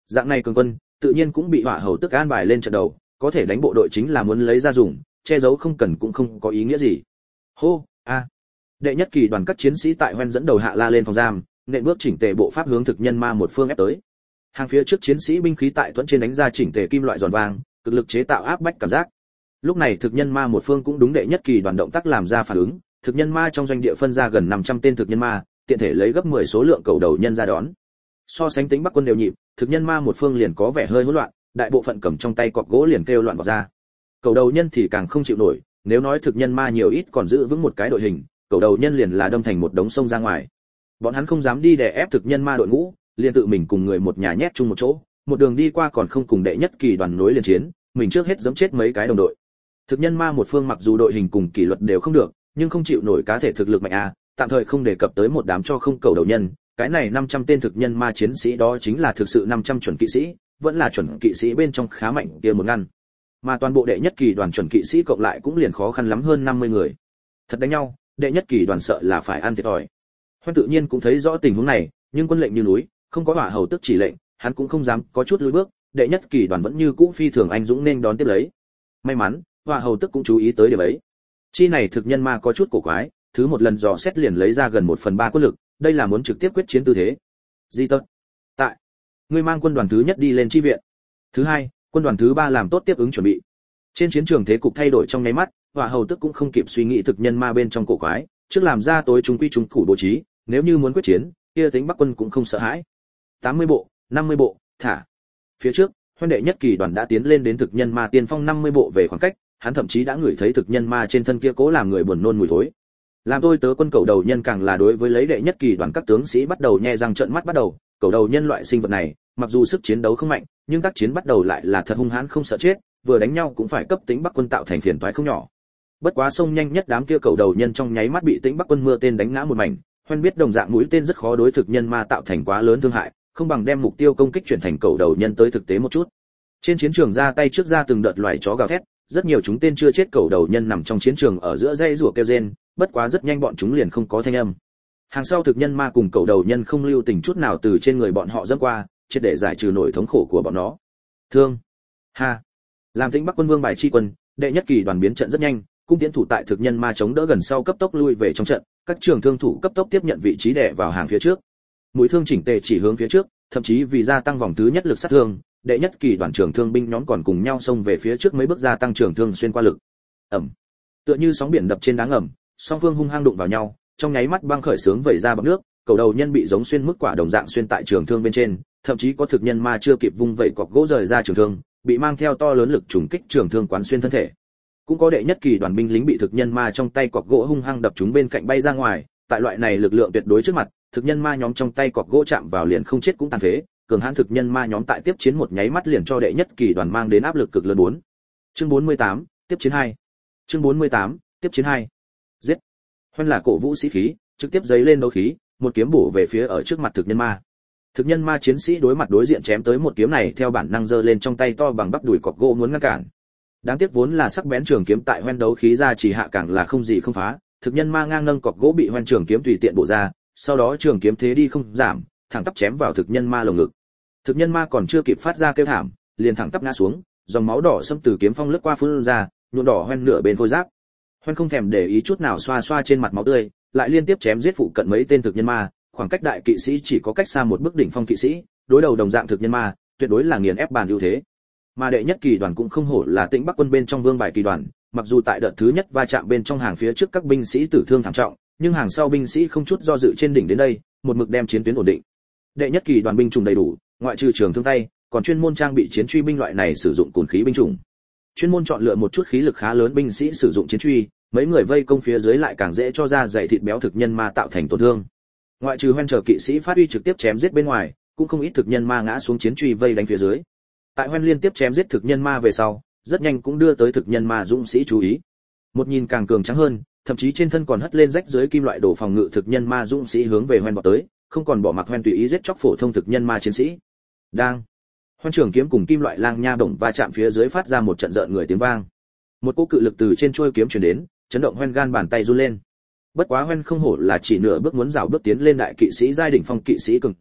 Dạng này cường quân, tự nhiên cũng bị hỏa hầu tức an bài lên trận đầu, có thể đánh bộ đội chính là muốn lấy ra dùng, che giấu không cần cũng không có ý nghĩa gì. Hô, a. Đệ nhất kỳ đoàn các chiến sĩ tại Hoen dẫn đầu hạ la lên phòng giam, nện bước chỉnh tề bộ pháp hướng thực nhân ma một phương ép tới. Hàng phía trước chiến sĩ binh khí tại thuẫn trên đánh ra chỉnh tề kim loại giòn vàng, cực lực chế tạo áp bách cảm giác. Lúc này thực nhân ma một phương cũng đúng đệ nhất kỳ đoàn động tác làm ra phản ứng, thực nhân ma trong doanh địa phân ra gần năm trăm tên thực nhân ma, tiện thể lấy gấp mười số lượng cầu đầu nhân ra đón. So sánh tính Bắc quân đều nhịp, thực nhân ma một phương liền có vẻ hơi hỗn loạn, đại bộ phận cầm trong tay cọp gỗ liền kêu loạn vào ra. Cầu đầu nhân thì càng không chịu nổi, nếu nói thực nhân ma nhiều ít còn giữ vững một cái đội hình, cầu đầu nhân liền là đâm thành một đống sông ra ngoài. Bọn hắn không dám đi đè ép thực nhân ma đội ngũ, liền tự mình cùng người một nhà nhét chung một chỗ, một đường đi qua còn không cùng đệ nhất kỳ đoàn nối liền chiến, mình trước hết giẫm chết mấy cái đồng đội. Thực nhân ma một phương mặc dù đội hình cùng kỷ luật đều không được, nhưng không chịu nổi cá thể thực lực mạnh a, tạm thời không đề cập tới một đám cho không cầu đầu nhân, cái này năm trăm tên thực nhân ma chiến sĩ đó chính là thực sự năm trăm chuẩn kỵ sĩ, vẫn là chuẩn kỵ sĩ bên trong khá mạnh kia một ngăn. Mà toàn bộ đệ nhất kỳ đoàn chuẩn kỵ sĩ cộng lại cũng liền khó khăn lắm hơn năm mươi người. Thật đánh nhau, đệ nhất kỳ đoàn sợ là phải ăn thiệt thòi. Hoan tự nhiên cũng thấy rõ tình huống này, nhưng quân lệnh như núi, không có hỏa hầu tức chỉ lệnh, hắn cũng không dám có chút lùi bước, đệ nhất kỳ đoàn vẫn như cũ phi thường anh dũng nên đón tiếp lấy. May mắn, hỏa hầu tức cũng chú ý tới điểm ấy. Chi này thực nhân ma có chút cổ quái, thứ một lần dò xét liền lấy ra gần một phần ba quân lực, đây là muốn trực tiếp quyết chiến tư thế. Di tật. Tại. Ngươi mang quân đoàn thứ nhất đi lên chi viện. Thứ hai, quân đoàn thứ ba làm tốt tiếp ứng chuẩn bị. Trên chiến trường thế cục thay đổi trong nháy mắt, hỏa hầu tức cũng không kịp suy nghĩ thực nhân ma bên trong cổ quái, trước làm ra tối trung quy trung cụ bố trí, nếu như muốn quyết chiến, kia tính Bắc quân cũng không sợ hãi. tám mươi bộ, năm mươi bộ, thả. Phía trước, Hoan đệ nhất kỳ đoàn đã tiến lên đến thực nhân ma tiên phong năm mươi bộ về khoảng cách, hắn thậm chí đã ngửi thấy thực nhân ma trên thân kia cố làm người buồn nôn mùi thối. Làm tôi tớ quân cầu đầu nhân càng là đối với lấy đệ nhất kỳ đoàn các tướng sĩ bắt đầu nhe răng trợn mắt bắt đầu, cầu đầu nhân loại sinh vật này, mặc dù sức chiến đấu không mạnh, nhưng tác chiến bắt đầu lại là thật hung hãn không sợ chết, vừa đánh nhau cũng phải cấp tính Bắc quân tạo thành phiền toái không nhỏ. Bất quá sông nhanh nhất đám kia cầu đầu nhân trong nháy mắt bị tính Bắc quân mưa tên đánh ngã một mảnh, Hoan biết đồng dạng mũi tên rất khó đối thực nhân ma tạo thành quá lớn thương hại, không bằng đem mục tiêu công kích chuyển thành cầu đầu nhân tới thực tế một chút. Trên chiến trường ra tay trước ra từng đợt loài chó gào thét, rất nhiều chúng tên chưa chết cầu đầu nhân nằm trong chiến trường ở giữa dây rủa kêu rên, bất quá rất nhanh bọn chúng liền không có thanh âm. Hàng sau thực nhân ma cùng cầu đầu nhân không lưu tình chút nào từ trên người bọn họ dẫm qua, triệt để giải trừ nỗi thống khổ của bọn nó. Thương. Ha. Làm tính Bắc quân vương bài chi quân, đệ nhất kỳ đoàn biến trận rất nhanh, cung tiến thủ tại thực nhân ma chống đỡ gần sau cấp tốc lui về trong trận, các trường thương thủ cấp tốc tiếp nhận vị trí đè vào hàng phía trước. Mũi thương chỉnh tề chỉ hướng phía trước, thậm chí vì gia tăng vòng thứ nhất lực sát thương, đệ nhất kỳ đoàn trưởng thương binh nhóm còn cùng nhau xông về phía trước mấy bước gia tăng trường thương xuyên qua lực. Ầm. Tựa như sóng biển đập trên đá ngầm, song phương hung hăng đụng vào nhau, trong nháy mắt băng khởi sướng vẩy ra bọt nước, cầu đầu nhân bị giống xuyên mức quả đồng dạng xuyên tại trường thương bên trên, thậm chí có thực nhân ma chưa kịp vung vẩy cọc gỗ rời ra trường thương, bị mang theo to lớn lực trùng kích trường thương quán xuyên thân thể. Cũng có đệ nhất kỳ đoàn binh lính bị thực nhân ma trong tay cọc gỗ hung hăng đập chúng bên cạnh bay ra ngoài, tại loại này lực lượng tuyệt đối trước mặt, thực nhân ma nhóm trong tay cọc gỗ chạm vào liền không chết cũng tàn phế, cường hãn thực nhân ma nhóm tại tiếp chiến một nháy mắt liền cho đệ nhất kỳ đoàn mang đến áp lực cực lớn bốn. Chương bốn mươi tám, tiếp chiến hai. Chương bốn mươi tám, tiếp chiến hai. Giết. Hoan là cổ vũ sĩ khí, trực tiếp giấy lên đấu khí, một kiếm bổ về phía ở trước mặt thực nhân ma. Thực nhân ma chiến sĩ đối mặt đối diện chém tới một kiếm này theo bản năng giơ lên trong tay to bằng bắp đùi cọc gỗ muốn ngăn cản. Đáng tiếc vốn là sắc bén trường kiếm tại Hoan đấu khí ra chỉ hạ càng là không gì không phá, thực nhân ma ngang nâng cọc gỗ bị Hoan trường kiếm tùy tiện bổ ra, sau đó trường kiếm thế đi không giảm, thẳng tắp chém vào thực nhân ma lồng ngực. Thực nhân ma còn chưa kịp phát ra kêu thảm, liền thẳng tắp ngã xuống, dòng máu đỏ xâm từ kiếm phong lướt qua phun ra, nhuộm đỏ Hoan nửa bên khôi giáp. Hoan không thèm để ý chút nào xoa xoa trên mặt máu tươi, lại liên tiếp chém giết phụ cận mấy tên thực nhân ma, khoảng cách đại kỵ sĩ chỉ có cách xa một bước đỉnh phong kỵ sĩ, đối đầu đồng dạng thực nhân ma, tuyệt đối là nghiền ép bàn ưu thế. Mà đệ nhất kỳ đoàn cũng không hổ là Tĩnh Bắc quân bên trong vương bài kỳ đoàn, mặc dù tại đợt thứ nhất va chạm bên trong hàng phía trước các binh sĩ tử thương thảm trọng, nhưng hàng sau binh sĩ không chút do dự trên đỉnh đến đây, một mực đem chiến tuyến ổn định. Đệ nhất kỳ đoàn binh chủng đầy đủ, ngoại trừ trường thương tay, còn chuyên môn trang bị chiến truy binh loại này sử dụng cồn khí binh chủng. Chuyên môn chọn lựa một chút khí lực khá lớn binh sĩ sử dụng chiến truy, mấy người vây công phía dưới lại càng dễ cho ra dày thịt béo thực nhân ma tạo thành tổn thương. Ngoại trừ Hoan chờ kỵ sĩ phát huy trực tiếp chém giết bên ngoài, cũng không ít thực nhân ma ngã xuống chiến truy vây đánh phía dưới. Tại Hoan liên tiếp chém giết thực nhân ma về sau, rất nhanh cũng đưa tới thực nhân ma dũng sĩ chú ý. Một nhìn càng cường tráng hơn, thậm chí trên thân còn hất lên rách dưới kim loại đồ phòng ngự thực nhân ma dũng sĩ hướng về Hoan vọt tới, không còn bỏ mặc Hoan tùy ý giết chóc phổ thông thực nhân ma chiến sĩ. Đang, Hoan trường kiếm cùng kim loại lang nha bổng va chạm phía dưới phát ra một trận rợn người tiếng vang. Một cỗ cự lực từ trên chuôi kiếm truyền đến, chấn động Hoan gan bàn tay run lên. Bất quá Hoan không hổ là chỉ nửa bước muốn rào bước tiến lên đại kỵ sĩ giai đỉnh phong kỵ sĩ cường giả,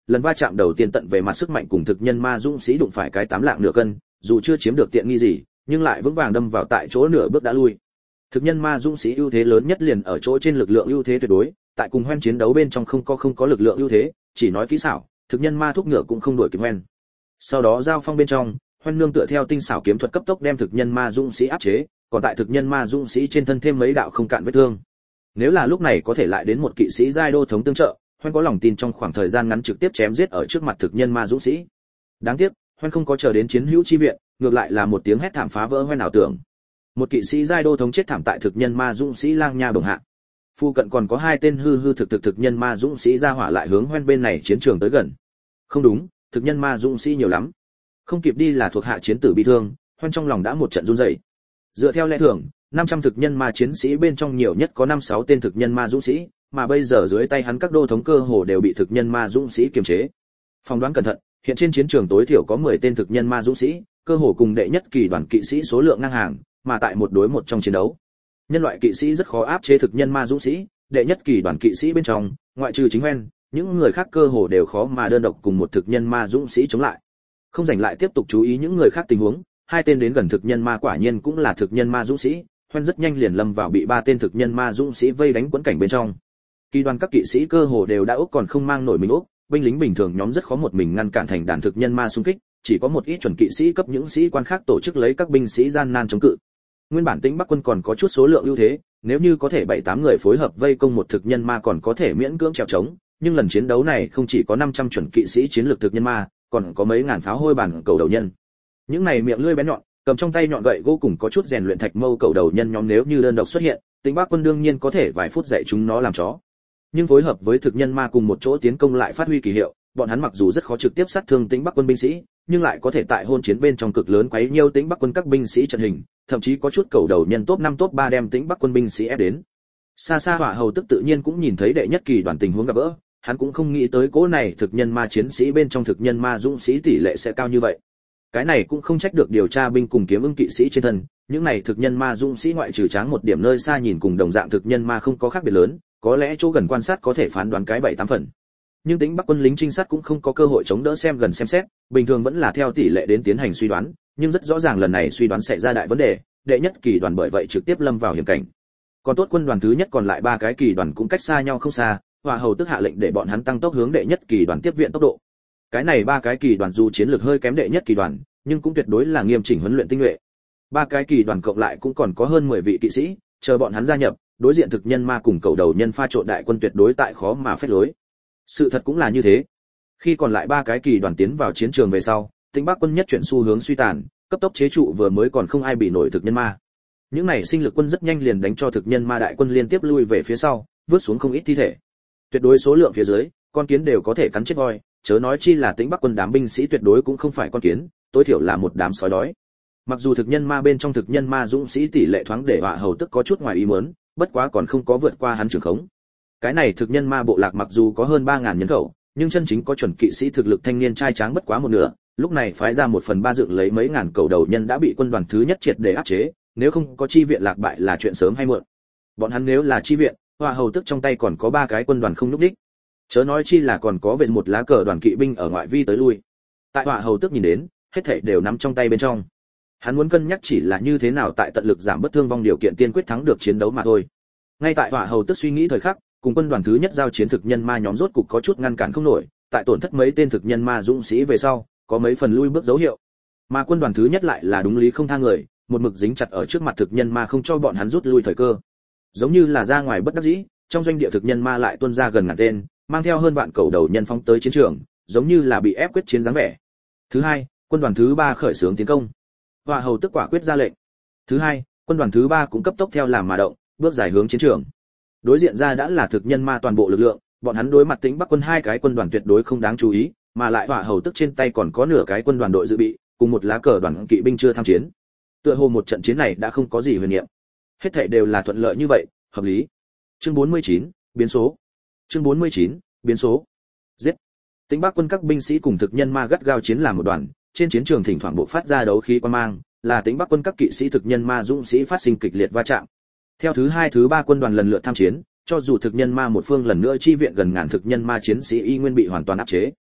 lần va chạm đầu tiên tận về mặt sức mạnh cùng thực nhân ma dũng sĩ đụng phải cái tám lạng nửa cân, dù chưa chiếm được tiện nghi gì, nhưng lại vững vàng đâm vào tại chỗ nửa bước đã lui. Thực nhân ma dũng sĩ ưu thế lớn nhất liền ở chỗ trên lực lượng ưu thế tuyệt đối, tại cùng hoen chiến đấu bên trong không có không có lực lượng ưu thế, chỉ nói kỹ xảo, thực nhân ma thúc ngựa cũng không đuổi kịp hoen. Sau đó giao phong bên trong, hoen nương tựa theo tinh xảo kiếm thuật cấp tốc đem thực nhân ma dũng sĩ áp chế, còn tại thực nhân ma dũng sĩ trên thân thêm mấy đạo không cạn vết thương. Nếu là lúc này có thể lại đến một kỵ sĩ giai đô thống tương trợ, hoen có lòng tin trong khoảng thời gian ngắn trực tiếp chém giết ở trước mặt thực nhân ma dũng sĩ. Đáng tiếc, hoen không có chờ đến chiến hữu chi viện, ngược lại là một tiếng hét thảm phá vỡ hoen ảo tưởng. Một kỵ sĩ giai đô thống chết thảm tại thực nhân ma dũng sĩ lang nha bồng hạ. Phu cận còn có hai tên hư hư thực thực thực nhân ma dũng sĩ ra hỏa lại hướng hoen bên này chiến trường tới gần. Không đúng, thực nhân ma dũng sĩ nhiều lắm. Không kịp đi là thuộc hạ chiến tử bị thương, hoen trong lòng đã một trận run rẩy. Dựa theo lẽ thường, năm trăm thực nhân ma chiến sĩ bên trong nhiều nhất có năm sáu tên thực nhân ma dũng sĩ, mà bây giờ dưới tay hắn các đô thống cơ hồ đều bị thực nhân ma dũng sĩ kiềm chế. Phỏng đoán cẩn thận, hiện trên chiến trường tối thiểu có mười tên thực nhân ma dũng sĩ, cơ hồ cùng đệ nhất kỳ đoàn kỵ sĩ số lượng ngang hàng, mà tại một đối một trong chiến đấu, nhân loại kỵ sĩ rất khó áp chế thực nhân ma dũng sĩ, đệ nhất kỳ đoàn kỵ sĩ bên trong, ngoại trừ chính hoen, những người khác cơ hồ đều khó mà đơn độc cùng một thực nhân ma dũng sĩ chống lại. Không rảnh lại tiếp tục chú ý những người khác tình huống, hai tên đến gần thực nhân ma quả nhiên cũng là thực nhân ma dũng sĩ, hoen rất nhanh liền lâm vào bị ba tên thực nhân ma dũng sĩ vây đánh quấn cảnh bên trong. Kỳ đoàn các kỵ sĩ cơ hồ đều đã úp còn không mang nổi mình úp, binh lính bình thường nhóm rất khó một mình ngăn cản thành đàn thực nhân ma xung kích, chỉ có một ít chuẩn kỵ sĩ cấp những sĩ quan khác tổ chức lấy các binh sĩ gian nan chống cự. Nguyên bản Tĩnh Bắc quân còn có chút số lượng ưu thế, nếu như có thể bảy tám người phối hợp vây công một thực nhân ma còn có thể miễn cưỡng trèo trống, nhưng lần chiến đấu này không chỉ có năm trăm chuẩn kỵ sĩ chiến lược thực nhân ma, còn có mấy ngàn pháo hôi bản cầu đầu nhân. Những này miệng lưỡi bén nhọn, cầm trong tay nhọn gậy gỗ cùng có chút rèn luyện thạch mâu cầu đầu nhân nhóm nếu như đơn độc xuất hiện, Tĩnh Bắc quân đương nhiên có thể vài phút dạy chúng nó làm chó. Nhưng phối hợp với thực nhân ma cùng một chỗ tiến công lại phát huy kỳ hiệu, bọn hắn mặc dù rất khó trực tiếp sát thương Tĩnh Bắc quân binh sĩ, nhưng lại có thể tại hôn chiến bên trong cực lớn quấy nhiêu Tĩnh Bắc quân các binh sĩ trận hình, thậm chí có chút cầu đầu nhân top năm top ba đem Tĩnh Bắc quân binh sĩ ép đến. Xa xa Hỏa Hầu tức tự nhiên cũng nhìn thấy đệ nhất kỳ đoàn tình huống gặp gỡ, hắn cũng không nghĩ tới cố này thực nhân ma chiến sĩ bên trong thực nhân ma dũng sĩ tỷ lệ sẽ cao như vậy. Cái này cũng không trách được điều tra binh cùng kiếm ưng kỵ sĩ trên thân, những này thực nhân ma dũng sĩ ngoại trừ tráng một điểm nơi xa nhìn cùng đồng dạng thực nhân ma không có khác biệt lớn, có lẽ chỗ gần quan sát có thể phán đoán cái bảy tám phần. Nhưng Tĩnh Bắc quân lính trinh sát cũng không có cơ hội chống đỡ xem gần xem xét, bình thường vẫn là theo tỷ lệ đến tiến hành suy đoán, nhưng rất rõ ràng lần này suy đoán xảy ra đại vấn đề, đệ nhất kỳ đoàn bởi vậy trực tiếp lâm vào hiểm cảnh. Còn tốt quân đoàn thứ nhất còn lại ba cái kỳ đoàn cũng cách xa nhau không xa, Hỏa Hầu tức hạ lệnh để bọn hắn tăng tốc hướng đệ nhất kỳ đoàn tiếp viện tốc độ. Cái này ba cái kỳ đoàn dù chiến lược hơi kém đệ nhất kỳ đoàn, nhưng cũng tuyệt đối là nghiêm chỉnh huấn luyện tinh nhuệ. Ba cái kỳ đoàn cộng lại cũng còn có hơn mười vị kỵ sĩ, chờ bọn hắn gia nhập, đối diện thực nhân ma cùng cầu đầu nhân pha trộn đại quân tuyệt đối tại khó mà phép lối. Sự thật cũng là như thế. Khi còn lại ba cái kỳ đoàn tiến vào chiến trường về sau, Tĩnh Bắc quân nhất chuyển xu hướng suy tàn, cấp tốc chế trụ vừa mới còn không ai bị nổi thực nhân ma. Những này sinh lực quân rất nhanh liền đánh cho thực nhân ma đại quân liên tiếp lui về phía sau, vứt xuống không ít thi thể. Tuyệt đối số lượng phía dưới, con kiến đều có thể cắn chết voi, chớ nói chi là Tĩnh Bắc quân đám binh sĩ tuyệt đối cũng không phải con kiến, tối thiểu là một đám sói đói. Mặc dù thực nhân ma bên trong thực nhân ma dũng sĩ tỷ lệ thoáng để Hỏa Hầu tức có chút ngoài ý muốn, bất quá còn không có vượt qua hắn trưởng khống. Cái này thực nhân ma bộ lạc mặc dù có hơn ba ngàn nhân khẩu, nhưng chân chính có chuẩn kỵ sĩ thực lực thanh niên trai tráng bất quá một nửa, lúc này phái ra một phần ba dựng lấy mấy ngàn cầu đầu nhân đã bị quân đoàn thứ nhất triệt để áp chế, nếu không có chi viện lạc bại là chuyện sớm hay muộn. Bọn hắn nếu là chi viện, Hỏa Hầu tức trong tay còn có ba cái quân đoàn không lúc đích. Chớ nói chi là còn có về một lá cờ đoàn kỵ binh ở ngoại vi tới lui. Tại Hỏa Hầu tức nhìn đến, hết thảy đều nắm trong tay bên trong. Hắn muốn cân nhắc chỉ là như thế nào tại tận lực giảm bất thương vong điều kiện tiên quyết thắng được chiến đấu mà thôi. Ngay tại Hỏa Hầu tức suy nghĩ thời khắc, cùng quân đoàn thứ nhất giao chiến thực nhân ma nhóm rốt cục có chút ngăn cản không nổi, tại tổn thất mấy tên thực nhân ma dũng sĩ về sau, có mấy phần lui bước dấu hiệu. Mà quân đoàn thứ nhất lại là đúng lý không tha người, một mực dính chặt ở trước mặt thực nhân ma không cho bọn hắn rút lui thời cơ. Giống như là ra ngoài bất đắc dĩ, trong doanh địa thực nhân ma lại tuôn ra gần ngàn tên, mang theo hơn vạn cầu đầu nhân phóng tới chiến trường, giống như là bị ép quyết chiến dáng vẻ. Thứ hai, quân đoàn thứ ba khởi xướng tiến công. Hỏa Hầu tức quả quyết ra lệnh. Thứ hai, quân đoàn thứ ba cũng cấp tốc theo làm mà động, bước dài hướng chiến trường. Đối diện ra đã là thực nhân ma toàn bộ lực lượng, bọn hắn đối mặt Tĩnh Bắc quân hai cái quân đoàn tuyệt đối không đáng chú ý, mà lại Hỏa Hầu tức trên tay còn có nửa cái quân đoàn đội dự bị, cùng một lá cờ đoàn kỵ binh chưa tham chiến. Tựa hồ một trận chiến này đã không có gì huyền niệm. Hết thảy đều là thuận lợi như vậy, hợp lý. Chương bốn mươi chín, biến số. Chương bốn mươi chín, biến số. Giết. Tĩnh Bắc quân các binh sĩ cùng thực nhân ma gắt gao chiến làm một đoàn, trên chiến trường thỉnh thoảng bộc phát ra đấu khí quan mang, là Tĩnh Bắc quân các kỵ sĩ thực nhân ma dũng sĩ phát sinh kịch liệt va chạm. Theo thứ hai thứ ba quân đoàn lần lượt tham chiến, cho dù thực nhân ma một phương lần nữa chi viện gần ngàn thực nhân ma chiến sĩ y nguyên bị hoàn toàn áp chế.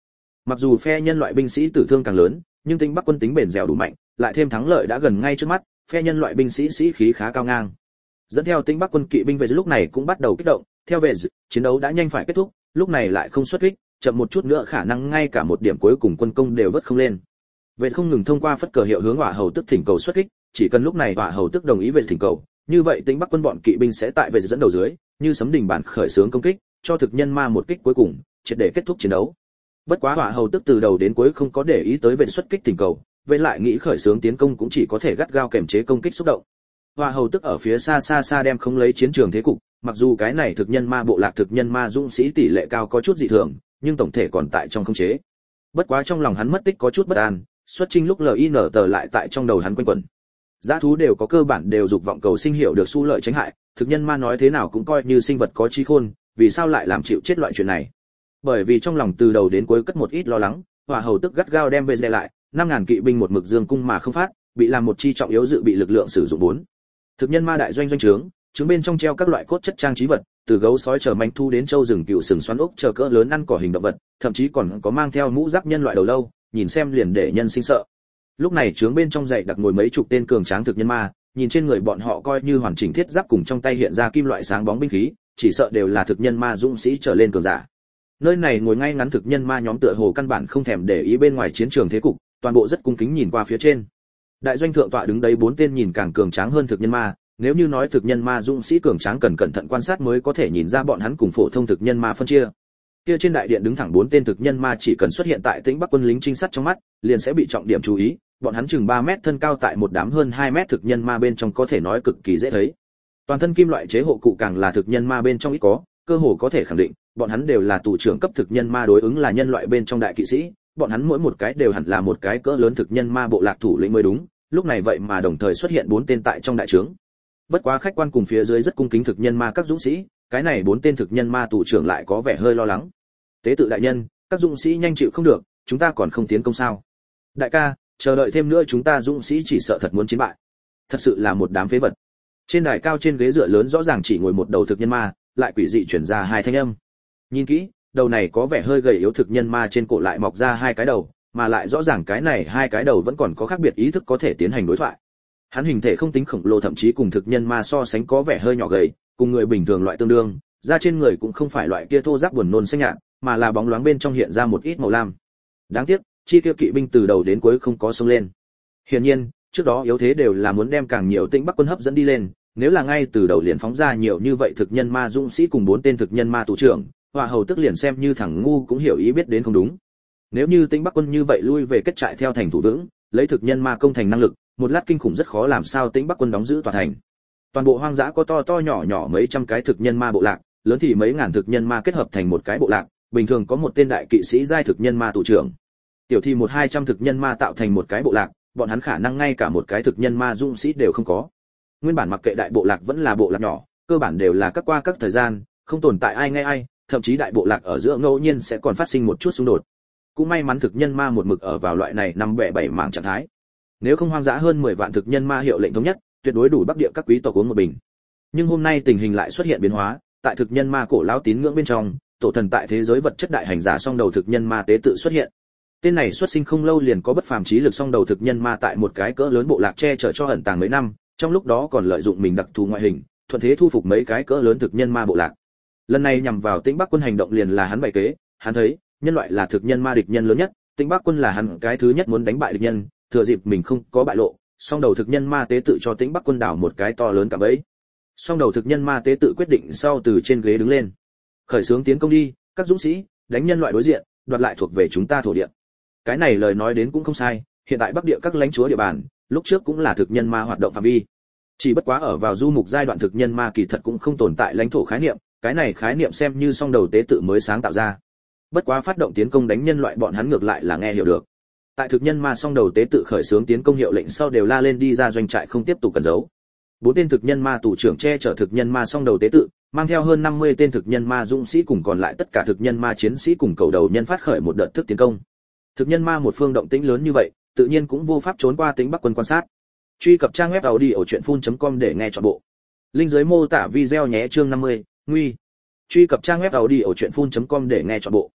Mặc dù phe nhân loại binh sĩ tử thương càng lớn, nhưng Tĩnh Bắc quân tính bền dẻo đủ mạnh, lại thêm thắng lợi đã gần ngay trước mắt, phe nhân loại binh sĩ sĩ khí khá cao ngang. Dẫn theo Tĩnh Bắc quân kỵ binh về lúc này cũng bắt đầu kích động, theo về chiến đấu đã nhanh phải kết thúc, lúc này lại không xuất kích, chậm một chút nữa khả năng ngay cả một điểm cuối cùng quân công đều vớt không lên. Về không ngừng thông qua phất cờ hiệu hướng Hỏa Hầu Tức thỉnh cầu xuất kích, chỉ cần lúc này Hỏa Hầu Tức đồng ý về thỉnh cầu, như vậy Tĩnh Bắc quân bọn kỵ binh sẽ tại về dẫn đầu dưới, như sấm đình bản khởi xướng công kích, cho thực nhân ma một kích cuối cùng, triệt để kết thúc chiến đấu. Bất quá Hỏa Hầu Tức từ đầu đến cuối không có để ý tới về xuất kích thỉnh cầu, về lại nghĩ khởi xướng tiến công cũng chỉ có thể gắt gao kềm chế công kích xúc động. Hỏa Hầu Tức ở phía xa xa xa đem không lấy chiến trường thế cục, mặc dù cái này thực nhân ma bộ lạc thực nhân ma dũng sĩ tỷ lệ cao có chút dị thường, nhưng tổng thể còn tại trong khống chế. Bất quá trong lòng hắn mất tích có chút bất an, xuất chinh lúc lờ i en tờ lại tại trong đầu hắn quanh quẩn. Dã thú đều có cơ bản đều dục vọng cầu sinh hiểu được xu lợi tránh hại, thực nhân ma nói thế nào cũng coi như sinh vật có trí khôn, vì sao lại làm chịu chết loại chuyện này? Bởi vì trong lòng từ đầu đến cuối cất một ít lo lắng, Hỏa Hầu Tức gắt gao đem về đè lại, năm ngàn kỵ binh một mực dương cung mà không phát, bị làm một chi trọng yếu dự bị lực lượng sử dụng bốn. Thực nhân ma đại doanh doanh trướng, trướng bên trong treo các loại cốt chất trang trí vật, từ gấu sói chờ manh thu đến trâu rừng cựu sừng xoắn ốc chờ cỡ lớn ăn cỏ hình động vật, thậm chí còn có mang theo mũ giáp nhân loại đầu lâu, nhìn xem liền để nhân sinh sợ. Lúc này trướng bên trong dậy đặt ngồi mấy chục tên cường tráng thực nhân ma, nhìn trên người bọn họ coi như hoàn chỉnh thiết giáp cùng trong tay hiện ra kim loại sáng bóng binh khí, chỉ sợ đều là thực nhân ma dũng sĩ trở lên cường giả. Nơi này ngồi ngay ngắn thực nhân ma nhóm tựa hồ căn bản không thèm để ý bên ngoài chiến trường thế cục, toàn bộ rất cung kính nhìn qua phía trên. Đại doanh thượng tọa đứng đấy bốn tên nhìn càng cường tráng hơn thực nhân ma, nếu như nói thực nhân ma dũng sĩ cường tráng cần cẩn thận quan sát mới có thể nhìn ra bọn hắn cùng phổ thông thực nhân ma phân chia. Kia trên đại điện đứng thẳng bốn tên thực nhân ma chỉ cần xuất hiện tại Tĩnh Bắc quân lính trinh sát trong mắt, liền sẽ bị trọng điểm chú ý, bọn hắn chừng ba mét thân cao tại một đám hơn hai mét thực nhân ma bên trong có thể nói cực kỳ dễ thấy. Toàn thân kim loại chế hộ cụ càng là thực nhân ma bên trong ít có, cơ hồ có thể khẳng định, bọn hắn đều là tù trưởng cấp thực nhân ma đối ứng là nhân loại bên trong đại kỵ sĩ, bọn hắn mỗi một cái đều hẳn là một cái cỡ lớn thực nhân ma bộ lạc thủ lĩnh mới đúng, lúc này vậy mà đồng thời xuất hiện bốn tên tại trong đại trướng. Bất quá khách quan cùng phía dưới rất cung kính thực nhân ma các dũng sĩ, cái này bốn tên thực nhân ma tù trưởng lại có vẻ hơi lo lắng. Tế tự đại nhân, các dũng sĩ nhanh chịu không được, chúng ta còn không tiến công sao? Đại ca, chờ đợi thêm nữa chúng ta dũng sĩ chỉ sợ thật muốn chiến bại. Thật sự là một đám phế vật. Trên đài cao trên ghế dựa lớn rõ ràng chỉ ngồi một đầu thực nhân ma, lại quỷ dị chuyển ra hai thanh âm. Nhìn kỹ, đầu này có vẻ hơi gầy yếu thực nhân ma trên cổ lại mọc ra hai cái đầu, mà lại rõ ràng cái này hai cái đầu vẫn còn có khác biệt ý thức có thể tiến hành đối thoại. Hắn hình thể không tính khổng lồ, thậm chí cùng thực nhân ma so sánh có vẻ hơi nhỏ gầy, cùng người bình thường loại tương đương, da trên người cũng không phải loại kia thô ráp buồn nôn xanh nhạt, mà là bóng loáng bên trong hiện ra một ít màu lam. Đáng tiếc, chi tiêu kỵ binh từ đầu đến cuối không có xông lên. Hiển nhiên, trước đó yếu thế đều là muốn đem càng nhiều Tĩnh Bắc quân hấp dẫn đi lên, nếu là ngay từ đầu liền phóng ra nhiều như vậy thực nhân ma dũng sĩ cùng bốn tên thực nhân ma tù trưởng, Hỏa Hầu Tức liền xem như thằng ngu cũng hiểu ý biết đến không đúng. Nếu như Tĩnh Bắc quân như vậy lui về kết trại theo thành thủ vững, lấy thực nhân ma công thành năng lực, một lát kinh khủng rất khó làm sao Tĩnh Bắc quân đóng giữ tòa thành. Toàn bộ hoang dã có to to nhỏ nhỏ mấy trăm cái thực nhân ma bộ lạc, lớn thì mấy ngàn thực nhân ma kết hợp thành một cái bộ lạc, bình thường có một tên đại kỵ sĩ giai thực nhân ma tù trưởng. Tiểu thì một hai trăm thực nhân ma tạo thành một cái bộ lạc, bọn hắn khả năng ngay cả một cái thực nhân ma dũng sĩ đều không có. Nguyên bản mặc kệ đại bộ lạc vẫn là bộ lạc nhỏ, cơ bản đều là các qua các thời gian, không tồn tại ai nghe ai, thậm chí đại bộ lạc ở giữa ngẫu nhiên sẽ còn phát sinh một chút xung đột. Cũng may mắn thực nhân ma một mực ở vào loại này năm bẻ bảy mảng trạng thái. Nếu không hoang dã hơn mười vạn thực nhân ma hiệu lệnh thống nhất, tuyệt đối đủ Bắc Địa các quý tộc uống một bình. Nhưng hôm nay tình hình lại xuất hiện biến hóa, tại thực nhân ma cổ lão tín ngưỡng bên trong, tổ thần tại thế giới vật chất đại hành giả song đầu thực nhân ma tế tự xuất hiện. Tên này xuất sinh không lâu liền có bất phàm trí lực song đầu thực nhân ma tại một cái cỡ lớn bộ lạc che chở cho ẩn tàng mấy năm, trong lúc đó còn lợi dụng mình đặc thù ngoại hình, thuận thế thu phục mấy cái cỡ lớn thực nhân ma bộ lạc. Lần này nhằm vào Tĩnh Bắc quân hành động liền là hắn bày kế, hắn thấy, nhân loại là thực nhân ma địch nhân lớn nhất, Tĩnh Bắc quân là hắn cái thứ nhất muốn đánh bại địch nhân, thừa dịp mình không có bại lộ, song đầu thực nhân ma tế tự cho Tĩnh Bắc quân đảo một cái to lớn cả bẫy. Song đầu thực nhân ma tế tự quyết định sau từ trên ghế đứng lên. Khởi xướng tiến công đi, các dũng sĩ, đánh nhân loại đối diện, đoạt lại thuộc về chúng ta thổ địa. Cái này lời nói đến cũng không sai, hiện tại Bắc Địa các lãnh chúa địa bàn, lúc trước cũng là thực nhân ma hoạt động phạm vi. Chỉ bất quá ở vào du mục giai đoạn thực nhân ma kỳ thật cũng không tồn tại lãnh thổ khái niệm, cái này khái niệm xem như song đầu tế tự mới sáng tạo ra. Bất quá phát động tiến công đánh nhân loại bọn hắn ngược lại là nghe hiểu được. Tại thực nhân ma song đầu tế tự khởi xướng tiến công hiệu lệnh sau đều la lên đi ra doanh trại không tiếp tục cẩn giấu. Bốn tên thực nhân ma tù trưởng che chở thực nhân ma song đầu tế tự, mang theo hơn năm mươi tên thực nhân ma dũng sĩ cùng còn lại tất cả thực nhân ma chiến sĩ cùng cầu đầu nhân phát khởi một đợt thức tiến công. Thực nhân ma một phương động tĩnh lớn như vậy, tự nhiên cũng vô pháp trốn qua Tĩnh Bắc quân quan sát. Truy cập trang web audiochuyenphun.com để nghe trọn bộ. Linh dưới mô tả video nhé chương năm mươi, nguy. Truy cập trang web audiochuyenphun.com để nghe trọn bộ.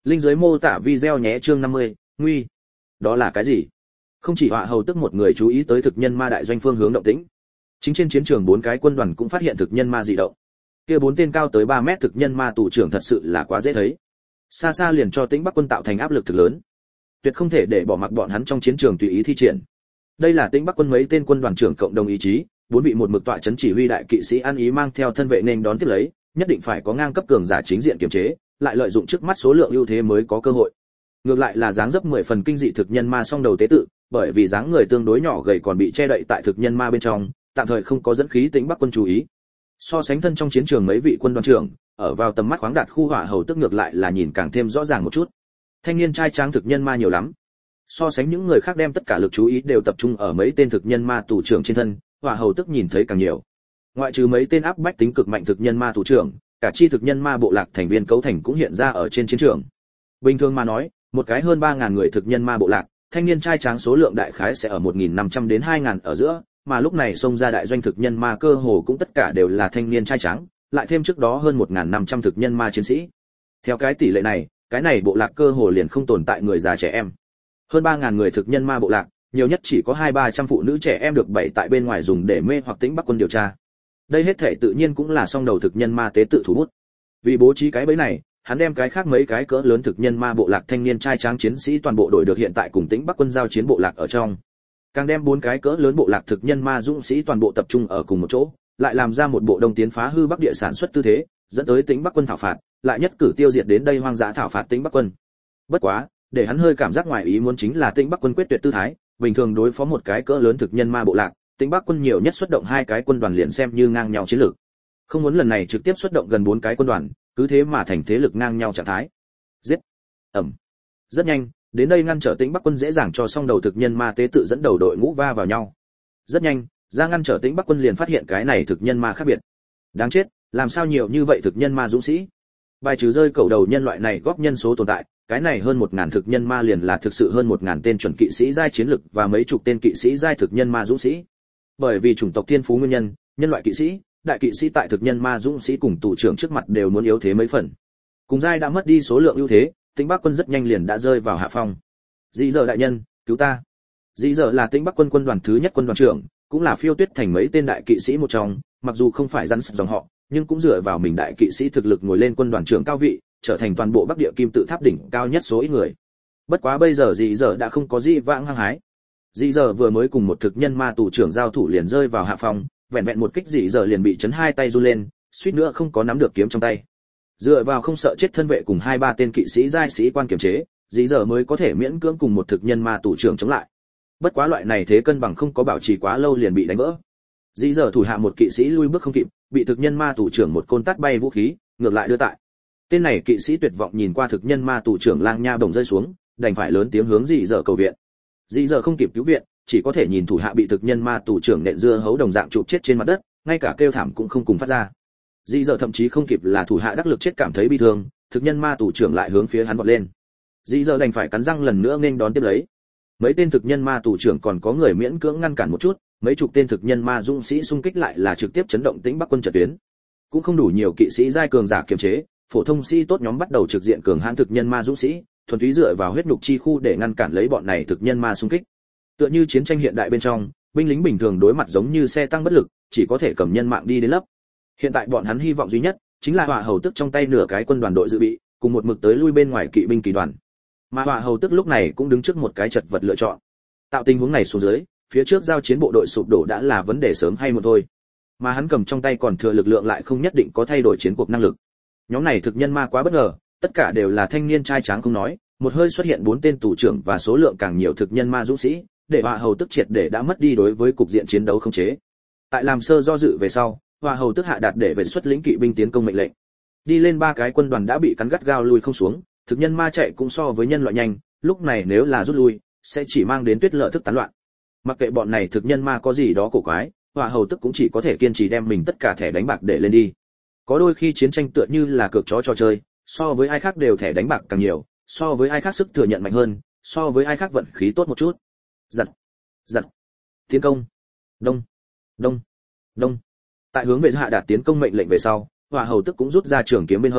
Linh dưới mô tả video nhé. Chương năm mươi, nguy. Đó là cái gì? Không chỉ họa hầu tức một người chú ý tới thực nhân ma đại doanh phương hướng động tĩnh. Chính trên chiến trường bốn cái quân đoàn cũng phát hiện thực nhân ma dị động. Kia bốn tên cao tới ba mét thực nhân ma tù trưởng thật sự là quá dễ thấy. Xa xa liền cho Tĩnh Bắc quân tạo thành áp lực thực lớn. Tuyệt không thể để bỏ mặc bọn hắn trong chiến trường tùy ý thi triển. Đây là Tĩnh Bắc quân mấy tên quân đoàn trưởng cộng đồng ý chí, bốn vị một mực tọa chấn chỉ huy đại kỵ sĩ ăn ý mang theo thân vệ nên đón tiếp lấy, nhất định phải có ngang cấp cường giả chính diện kiềm chế, lại lợi dụng trước mắt số lượng ưu thế mới có cơ hội. Ngược lại là dáng dấp mười phần kinh dị thực nhân ma song đầu tế tự, bởi vì dáng người tương đối nhỏ gầy còn bị che đậy tại thực nhân ma bên trong, tạm thời không có dẫn khí Tĩnh Bắc quân chú ý. So sánh thân trong chiến trường mấy vị quân đoàn trưởng, ở vào tầm mắt khoáng đạt khu hỏa hầu tức ngược lại là nhìn càng thêm rõ ràng một chút. Thanh niên trai tráng thực nhân ma nhiều lắm. So sánh những người khác đem tất cả lực chú ý đều tập trung ở mấy tên thực nhân ma tù trưởng trên thân, hỏa hầu tức nhìn thấy càng nhiều. Ngoại trừ mấy tên áp bách tính cực mạnh thực nhân ma tù trưởng, cả chi thực nhân ma bộ lạc thành viên cấu thành cũng hiện ra ở trên chiến trường. Bình thường mà nói, một cái hơn ba ngàn người thực nhân ma bộ lạc, thanh niên trai tráng số lượng đại khái sẽ ở một nghìn năm trăm đến hai nghìn ở giữa, mà lúc này xông ra đại doanh thực nhân ma cơ hồ cũng tất cả đều là thanh niên trai tráng, lại thêm trước đó hơn một nghìn năm trăm thực nhân ma chiến sĩ. Theo cái tỷ lệ này, cái này bộ lạc cơ hồ liền không tồn tại người già trẻ em. Hơn ba ngàn người thực nhân ma bộ lạc, nhiều nhất chỉ có hai ba trăm phụ nữ trẻ em được bày tại bên ngoài dùng để mê hoặc Tĩnh Bắc quân điều tra. Đây hết thể tự nhiên cũng là song đầu thực nhân ma tế tự thủ bút. Vì bố trí cái bẫy này, hắn đem cái khác mấy cái cỡ lớn thực nhân ma bộ lạc thanh niên trai tráng chiến sĩ toàn bộ đổi được hiện tại cùng Tĩnh Bắc quân giao chiến bộ lạc ở trong. Càng đem bốn cái cỡ lớn bộ lạc thực nhân ma dũng sĩ toàn bộ tập trung ở cùng một chỗ, lại làm ra một bộ đông tiến phá hư bắc địa sản xuất tư thế, dẫn tới Tĩnh Bắc quân thảo phạt, lại nhất cử tiêu diệt đến đây hoang dã thảo phạt Tĩnh Bắc quân. Bất quá, để hắn hơi cảm giác ngoài ý muốn chính là Tĩnh Bắc quân quyết tuyệt tư thái, bình thường đối phó một cái cỡ lớn thực nhân ma bộ lạc, Tĩnh Bắc quân nhiều nhất xuất động hai cái quân đoàn liền xem như ngang nhau chiến lược. Không muốn lần này trực tiếp xuất động gần bốn cái quân đoàn, cứ thế mà thành thế lực ngang nhau trạng thái. Giết. Ầm. Rất nhanh, đến đây ngăn trở Tĩnh Bắc quân dễ dàng cho song đầu thực nhân ma tế tự dẫn đầu đội ngũ va vào nhau. Rất nhanh, ra ngăn trở Tĩnh Bắc quân liền phát hiện cái này thực nhân ma khác biệt. Đáng chết, làm sao nhiều như vậy thực nhân ma dũng sĩ? Bài trừ rơi cầu đầu nhân loại này góp nhân số tồn tại, cái này hơn một ngàn thực nhân ma liền là thực sự hơn một ngàn tên chuẩn kỵ sĩ giai chiến lực và mấy chục tên kỵ sĩ giai thực nhân ma dũng sĩ. Bởi vì chủng tộc thiên phú nguyên nhân, nhân loại kỵ sĩ, đại kỵ sĩ tại thực nhân ma dũng sĩ cùng tù trưởng trước mặt đều muốn yếu thế mấy phần. Cùng giai đã mất đi số lượng ưu thế, Tĩnh Bắc quân rất nhanh liền đã rơi vào hạ phong. Dĩ Dở đại nhân, cứu ta. Dĩ Dở là Tĩnh Bắc quân quân đoàn thứ nhất quân đoàn trưởng, cũng là Phiêu Tuyết thành mấy tên đại kỵ sĩ một trong, mặc dù không phải rắn sập dòng họ, nhưng cũng dựa vào mình đại kỵ sĩ thực lực ngồi lên quân đoàn trưởng cao vị, trở thành toàn bộ Bắc Địa Kim Tự Tháp đỉnh cao nhất số ít người. Bất quá bây giờ Dĩ Dở đã không có gì vãng hăng hái. Dĩ Dở vừa mới cùng một thực nhân ma tù trưởng giao thủ liền rơi vào hạ phong, vẹn vẹn một kích Dĩ Dở liền bị chấn hai tay run lên, suýt nữa không có nắm được kiếm trong tay. Dựa vào không sợ chết thân vệ cùng hai ba tên kỵ sĩ giai sĩ quan kiểm chế, Dĩ Dở mới có thể miễn cưỡng cùng một thực nhân ma tù trưởng chống lại. Bất quá loại này thế cân bằng không có bảo trì quá lâu liền bị đánh vỡ. Dĩ Dở thủ hạ một kỵ sĩ lui bước không kịp, bị thực nhân ma tù trưởng một côn tát bay vũ khí, ngược lại đưa tại. Tên này kỵ sĩ tuyệt vọng nhìn qua thực nhân ma tù trưởng lang nha bổng rơi xuống, đành phải lớn tiếng hướng Dĩ Dở cầu viện. Dĩ Dở không kịp cứu viện, chỉ có thể nhìn thủ hạ bị thực nhân ma tù trưởng nện dưa hấu đồng dạng chụp chết trên mặt đất, ngay cả kêu thảm cũng không cùng phát ra. Dĩ Dở thậm chí không kịp là thủ hạ đắc lực chết cảm thấy bi thương, thực nhân ma tù trưởng lại hướng phía hắn vọt lên. Dĩ Dở đành phải cắn răng lần nữa nên đón tiếp lấy. Mấy tên thực nhân ma tù trưởng còn có người miễn cưỡng ngăn cản một chút, mấy chục tên thực nhân ma dũng sĩ xung kích lại là trực tiếp chấn động Tĩnh Bắc quân trận tuyến. Cũng không đủ nhiều kỵ sĩ giai cường giả kiềm chế, phổ thông sĩ tốt nhóm bắt đầu trực diện cường hãn thực nhân ma dũng sĩ, thuần túy dựa vào huyết nhục chi khu để ngăn cản lấy bọn này thực nhân ma xung kích. Tựa như chiến tranh hiện đại bên trong, binh lính bình thường đối mặt giống như xe tăng bất lực, chỉ có thể cầm nhân mạng đi đến lấp. Hiện tại bọn hắn hy vọng duy nhất chính là hỏa hầu tức trong tay nửa cái quân đoàn đội dự bị, cùng một mực tới lui bên ngoài kỵ binh kỳ đoàn. Mà hỏa hầu tức lúc này cũng đứng trước một cái chật vật lựa chọn. Tạo tình huống này xuống dưới, phía trước giao chiến bộ đội sụp đổ đã là vấn đề sớm hay muộn thôi. Mà hắn cầm trong tay còn thừa lực lượng lại không nhất định có thay đổi chiến cuộc năng lực. Nhóm này thực nhân ma quá bất ngờ, tất cả đều là thanh niên trai tráng không nói, một hơi xuất hiện bốn tên tù trưởng và số lượng càng nhiều thực nhân ma dũng sĩ, để hỏa hầu tức triệt để đã mất đi đối với cục diện chiến đấu không chế. Tại làm sơ do dự về sau, hỏa hầu tức hạ đạt để về xuất lĩnh kỵ binh tiến công mệnh lệnh. Đi lên ba cái quân đoàn đã bị cắn gắt gao lui không xuống, thực nhân ma chạy cũng so với nhân loại nhanh, lúc này nếu là rút lui, sẽ chỉ mang đến tuyết lợi thức tán loạn. Mặc kệ bọn này thực nhân ma có gì đó cổ quái, hỏa hầu tức cũng chỉ có thể kiên trì đem mình tất cả thẻ đánh bạc để lên đi. Có đôi khi chiến tranh tựa như là cược chó trò chơi, so với ai khác đều thẻ đánh bạc càng nhiều, so với ai khác sức thừa nhận mạnh hơn, so với ai khác vận khí tốt một chút. Giật, giật, tiến công, đông, đông, đông. Tại hướng về hạ đạt tiến công mệnh lệnh về sau, hỏa hầu tức cũng rút ra trường kiếm bên hông,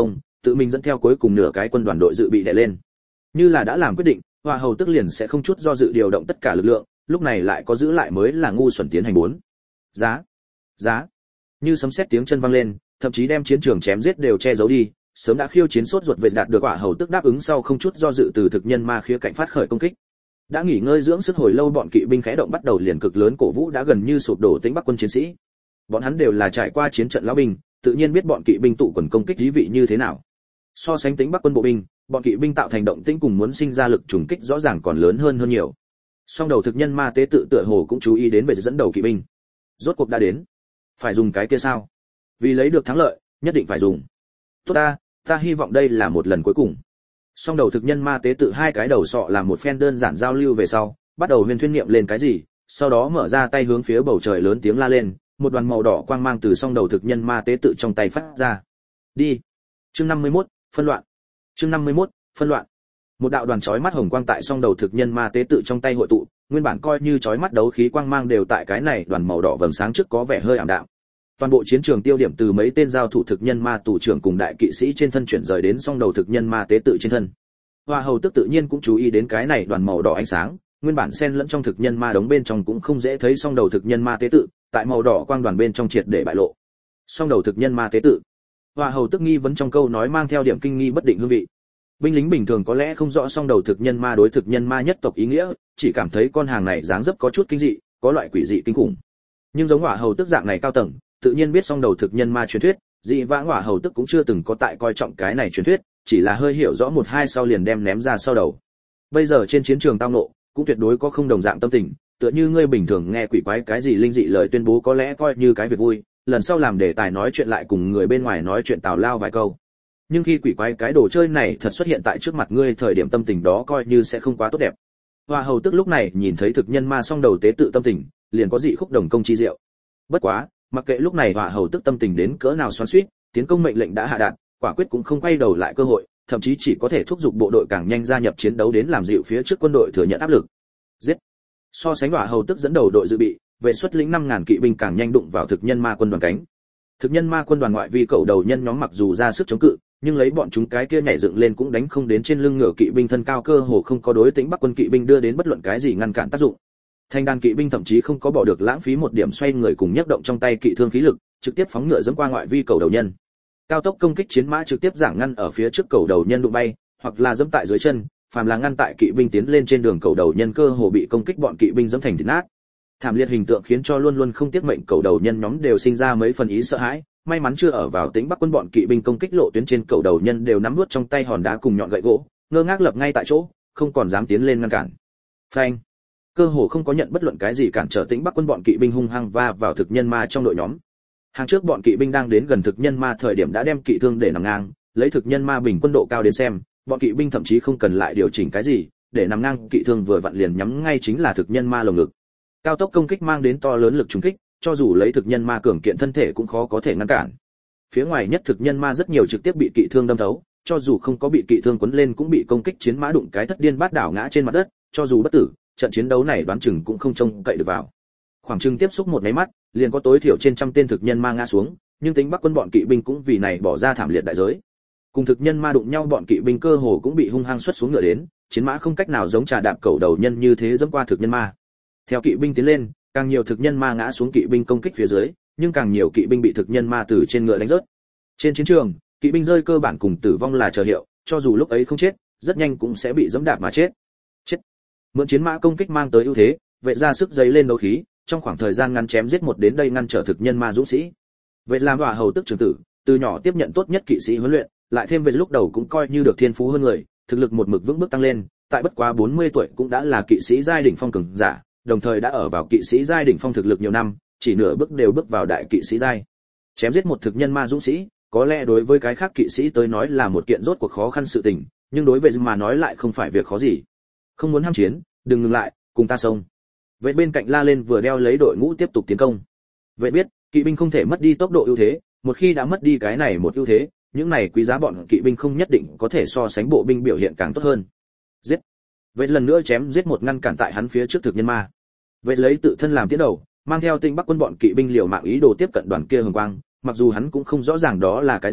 tự mình dẫn theo cuối cùng nửa cái quân đoàn đội dự bị đè lên. Như là đã làm quyết định, Hỏa Hầu tức liền sẽ không chút do dự điều động tất cả lực lượng, lúc này lại có giữ lại mới là ngu xuẩn tiến hành bốn. Giá, giá. Như sấm sét tiếng chân vang lên, thậm chí đem chiến trường chém giết đều che giấu đi, sớm đã khiêu chiến sốt ruột về đạt được Hỏa Hầu tức đáp ứng sau không chút do dự từ thực nhân ma khía cạnh phát khởi công kích. Đã nghỉ ngơi dưỡng sức hồi lâu bọn kỵ binh khẽ động bắt đầu liền cực lớn cổ vũ đã gần như sụp đổ Tĩnh Bắc quân chiến sĩ. Bọn hắn đều là trải qua chiến trận lão binh, tự nhiên biết bọn kỵ binh tụ quần công kích dí vị như thế nào. So sánh Tĩnh Bắc quân bộ binh, bọn kỵ binh tạo thành động tĩnh cùng muốn sinh ra lực trùng kích rõ ràng còn lớn hơn hơn nhiều. Song đầu thực nhân ma tế tự tựa hồ cũng chú ý đến về dẫn đầu kỵ binh. Rốt cuộc đã đến, phải dùng cái kia sao? Vì lấy được thắng lợi, nhất định phải dùng. Tốt ta, ta hy vọng đây là một lần cuối cùng. Song đầu thực nhân ma tế tự hai cái đầu sọ làm một phen đơn giản giao lưu về sau, bắt đầu huyền thuyên niệm lên cái gì, sau đó mở ra tay hướng phía bầu trời lớn tiếng la lên, một đoàn màu đỏ quang mang từ song đầu thực nhân ma tế tự trong tay phát ra. Đi. Chương năm mươi mốt, phân loạn. Chương năm mươi mốt, phân loạn. Một đạo đoàn chói mắt hồng quang tại song đầu thực nhân ma tế tự trong tay hội tụ, nguyên bản coi như chói mắt đấu khí quang mang đều tại cái này đoàn màu đỏ vầng sáng trước có vẻ hơi ảm đạm. Toàn bộ chiến trường tiêu điểm từ mấy tên giao thủ thực nhân ma tù trưởng cùng đại kỵ sĩ trên thân chuyển rời đến song đầu thực nhân ma tế tự trên thân. Hoa Hầu tức tự nhiên cũng chú ý đến cái này đoàn màu đỏ ánh sáng, nguyên bản xen lẫn trong thực nhân ma đống bên trong cũng không dễ thấy song đầu thực nhân ma tế tự, tại màu đỏ quang đoàn bên trong triệt để bại lộ. Song đầu thực nhân ma tế tự. Hoa Hầu tức nghi vấn trong câu nói mang theo điểm kinh nghi bất định hương vị. Binh lính bình thường có lẽ không rõ song đầu thực nhân ma đối thực nhân ma nhất tộc ý nghĩa, chỉ cảm thấy con hàng này dáng dấp có chút kinh dị, có loại quỷ dị kinh khủng. Nhưng giống Hoa Hầu tức dạng này cao tầng, tự nhiên biết song đầu thực nhân ma truyền thuyết, dị vãng Hoa Hầu tức cũng chưa từng có tại coi trọng cái này truyền thuyết, chỉ là hơi hiểu rõ một hai sau liền đem ném ra sau đầu. Bây giờ trên chiến trường tao ngộ, cũng tuyệt đối có không đồng dạng tâm tình, tựa như ngươi bình thường nghe quỷ quái cái gì linh dị lời tuyên bố có lẽ coi như cái việc vui, lần sau làm đề tài nói chuyện lại cùng người bên ngoài nói chuyện tào lao vài câu. Nhưng khi quỷ quái cái đồ chơi này thật xuất hiện tại trước mặt ngươi, thời điểm tâm tình đó coi như sẽ không quá tốt đẹp. Hoa Hầu tức lúc này nhìn thấy thực nhân ma song đầu tế tự tâm tình, liền có dị khúc đồng công chi diệu. Bất quá, mặc kệ lúc này Hoa Hầu tức tâm tình đến cỡ nào xoắn xuýt, tiến công mệnh lệnh đã hạ đạt, quả quyết cũng không quay đầu lại cơ hội, thậm chí chỉ có thể thúc giục bộ đội càng nhanh gia nhập chiến đấu đến làm dịu phía trước quân đội thừa nhận áp lực. Giết. So sánh Hoa Hầu tức dẫn đầu đội dự bị, vệ xuất lĩnh năm ngàn kỵ binh càng nhanh đụng vào thực nhân ma quân đoàn cánh. Thực nhân ma quân đoàn ngoại vi cẩu đầu nhân nhóm mặc dù ra sức chống cự, nhưng lấy bọn chúng cái kia nhảy dựng lên cũng đánh không đến trên lưng ngựa kỵ binh thân cao, cơ hồ không có đối Tĩnh Bắc quân kỵ binh đưa đến bất luận cái gì ngăn cản tác dụng. Thanh đàn kỵ binh thậm chí không có bỏ được lãng phí một điểm xoay người cùng nhấc động trong tay kỵ thương khí lực, trực tiếp phóng ngựa giẫm qua ngoại vi cẩu đầu nhân. Cao tốc công kích chiến mã trực tiếp giảng ngăn ở phía trước cẩu đầu nhân đụng bay, hoặc là giẫm tại dưới chân, phàm là ngăn tại kỵ binh tiến lên trên đường cẩu đầu nhân cơ hồ bị công kích bọn kỵ binh giẫm thành thịt nát. Thảm liệt hình tượng khiến cho luôn luôn không tiếc mệnh cẩu đầu nhân nhóm đều sinh ra mấy phần ý sợ hãi, may mắn chưa ở vào Tĩnh Bắc quân bọn kỵ binh công kích lộ tuyến trên cẩu đầu nhân đều nắm nuốt trong tay hòn đá cùng nhọn gậy gỗ, ngơ ngác lập ngay tại chỗ, không còn dám tiến lên ngăn cản. Phanh! Cơ hồ không có nhận bất luận cái gì cản trở Tĩnh Bắc quân bọn kỵ binh hung hăng va vào thực nhân ma trong đội nhóm. Hàng trước bọn kỵ binh đang đến gần thực nhân ma thời điểm đã đem kỵ thương để nằm ngang, lấy thực nhân ma bình quân độ cao đến xem, bọn kỵ binh thậm chí không cần lại điều chỉnh cái gì, để nằm ngang kỵ thương vừa vặn liền nhắm ngay chính là thực nhân ma lồng ngực. Cao tốc công kích mang đến to lớn lực trùng kích, cho dù lấy thực nhân ma cường kiện thân thể cũng khó có thể ngăn cản. Phía ngoài nhất thực nhân ma rất nhiều trực tiếp bị kỵ thương đâm thấu, cho dù không có bị kỵ thương quấn lên cũng bị công kích chiến mã đụng cái thất điên bát đảo ngã trên mặt đất, cho dù bất tử, trận chiến đấu này đoán chừng cũng không trông cậy được vào. Khoảng chừng tiếp xúc một cái mắt, liền có tối thiểu trên trăm tên thực nhân ma ngã xuống, nhưng Tĩnh Bắc quân bọn kỵ binh cũng vì này bỏ ra thảm liệt đại giới. Cùng thực nhân ma đụng nhau bọn kỵ binh cơ hồ cũng bị hung hăng xuất xuống ngựa đến, chiến mã không cách nào giống trà đạp cẩu đầu nhân như thế dẫm qua thực nhân ma. Theo kỵ binh tiến lên, càng nhiều thực nhân ma ngã xuống kỵ binh công kích phía dưới, nhưng càng nhiều kỵ binh bị thực nhân ma từ trên ngựa đánh rớt. Trên chiến trường, kỵ binh rơi cơ bản cùng tử vong là chờ hiệu, cho dù lúc ấy không chết, rất nhanh cũng sẽ bị giẫm đạp mà chết. Chết. Mượn chiến mã công kích mang tới ưu thế, vệ ra sức dấy lên đấu khí, trong khoảng thời gian ngắn chém giết một đến đây ngăn trở thực nhân ma dũng sĩ. Vệ làm Hoa Hầu tức trưởng tử, từ nhỏ tiếp nhận tốt nhất kỵ sĩ huấn luyện, lại thêm về lúc đầu cũng coi như được thiên phú hơn người, thực lực một mực vững bước tăng lên, tại bất quá bốn mươi tuổi cũng đã là kỵ sĩ giai đỉnh phong cường giả, đồng thời đã ở vào kỵ sĩ giai đỉnh phong thực lực nhiều năm, chỉ nửa bước đều bước vào đại kỵ sĩ giai. Chém giết một thực nhân ma dũng sĩ, có lẽ đối với cái khác kỵ sĩ tới nói là một kiện rốt cuộc khó khăn sự tình, nhưng đối với mà nói lại không phải việc khó gì. Không muốn ham chiến, đừng ngừng lại, cùng ta xông. Vệ bên cạnh la lên vừa đeo lấy đội ngũ tiếp tục tiến công. Vệ biết, kỵ binh không thể mất đi tốc độ ưu thế, một khi đã mất đi cái này một ưu thế, những này quý giá bọn kỵ binh không nhất định có thể so sánh bộ binh biểu hiện càng tốt hơn. Giết. Vệ lần nữa chém giết một ngăn cản tại hắn phía trước thực nhân ma. Vệ lấy tự thân làm tiến đầu, mang theo Tĩnh Bắc quân bọn kỵ binh liều mạng ý đồ tiếp cận đoàn kia hồng quang, mặc dù hắn cũng không rõ ràng đó là cái gì,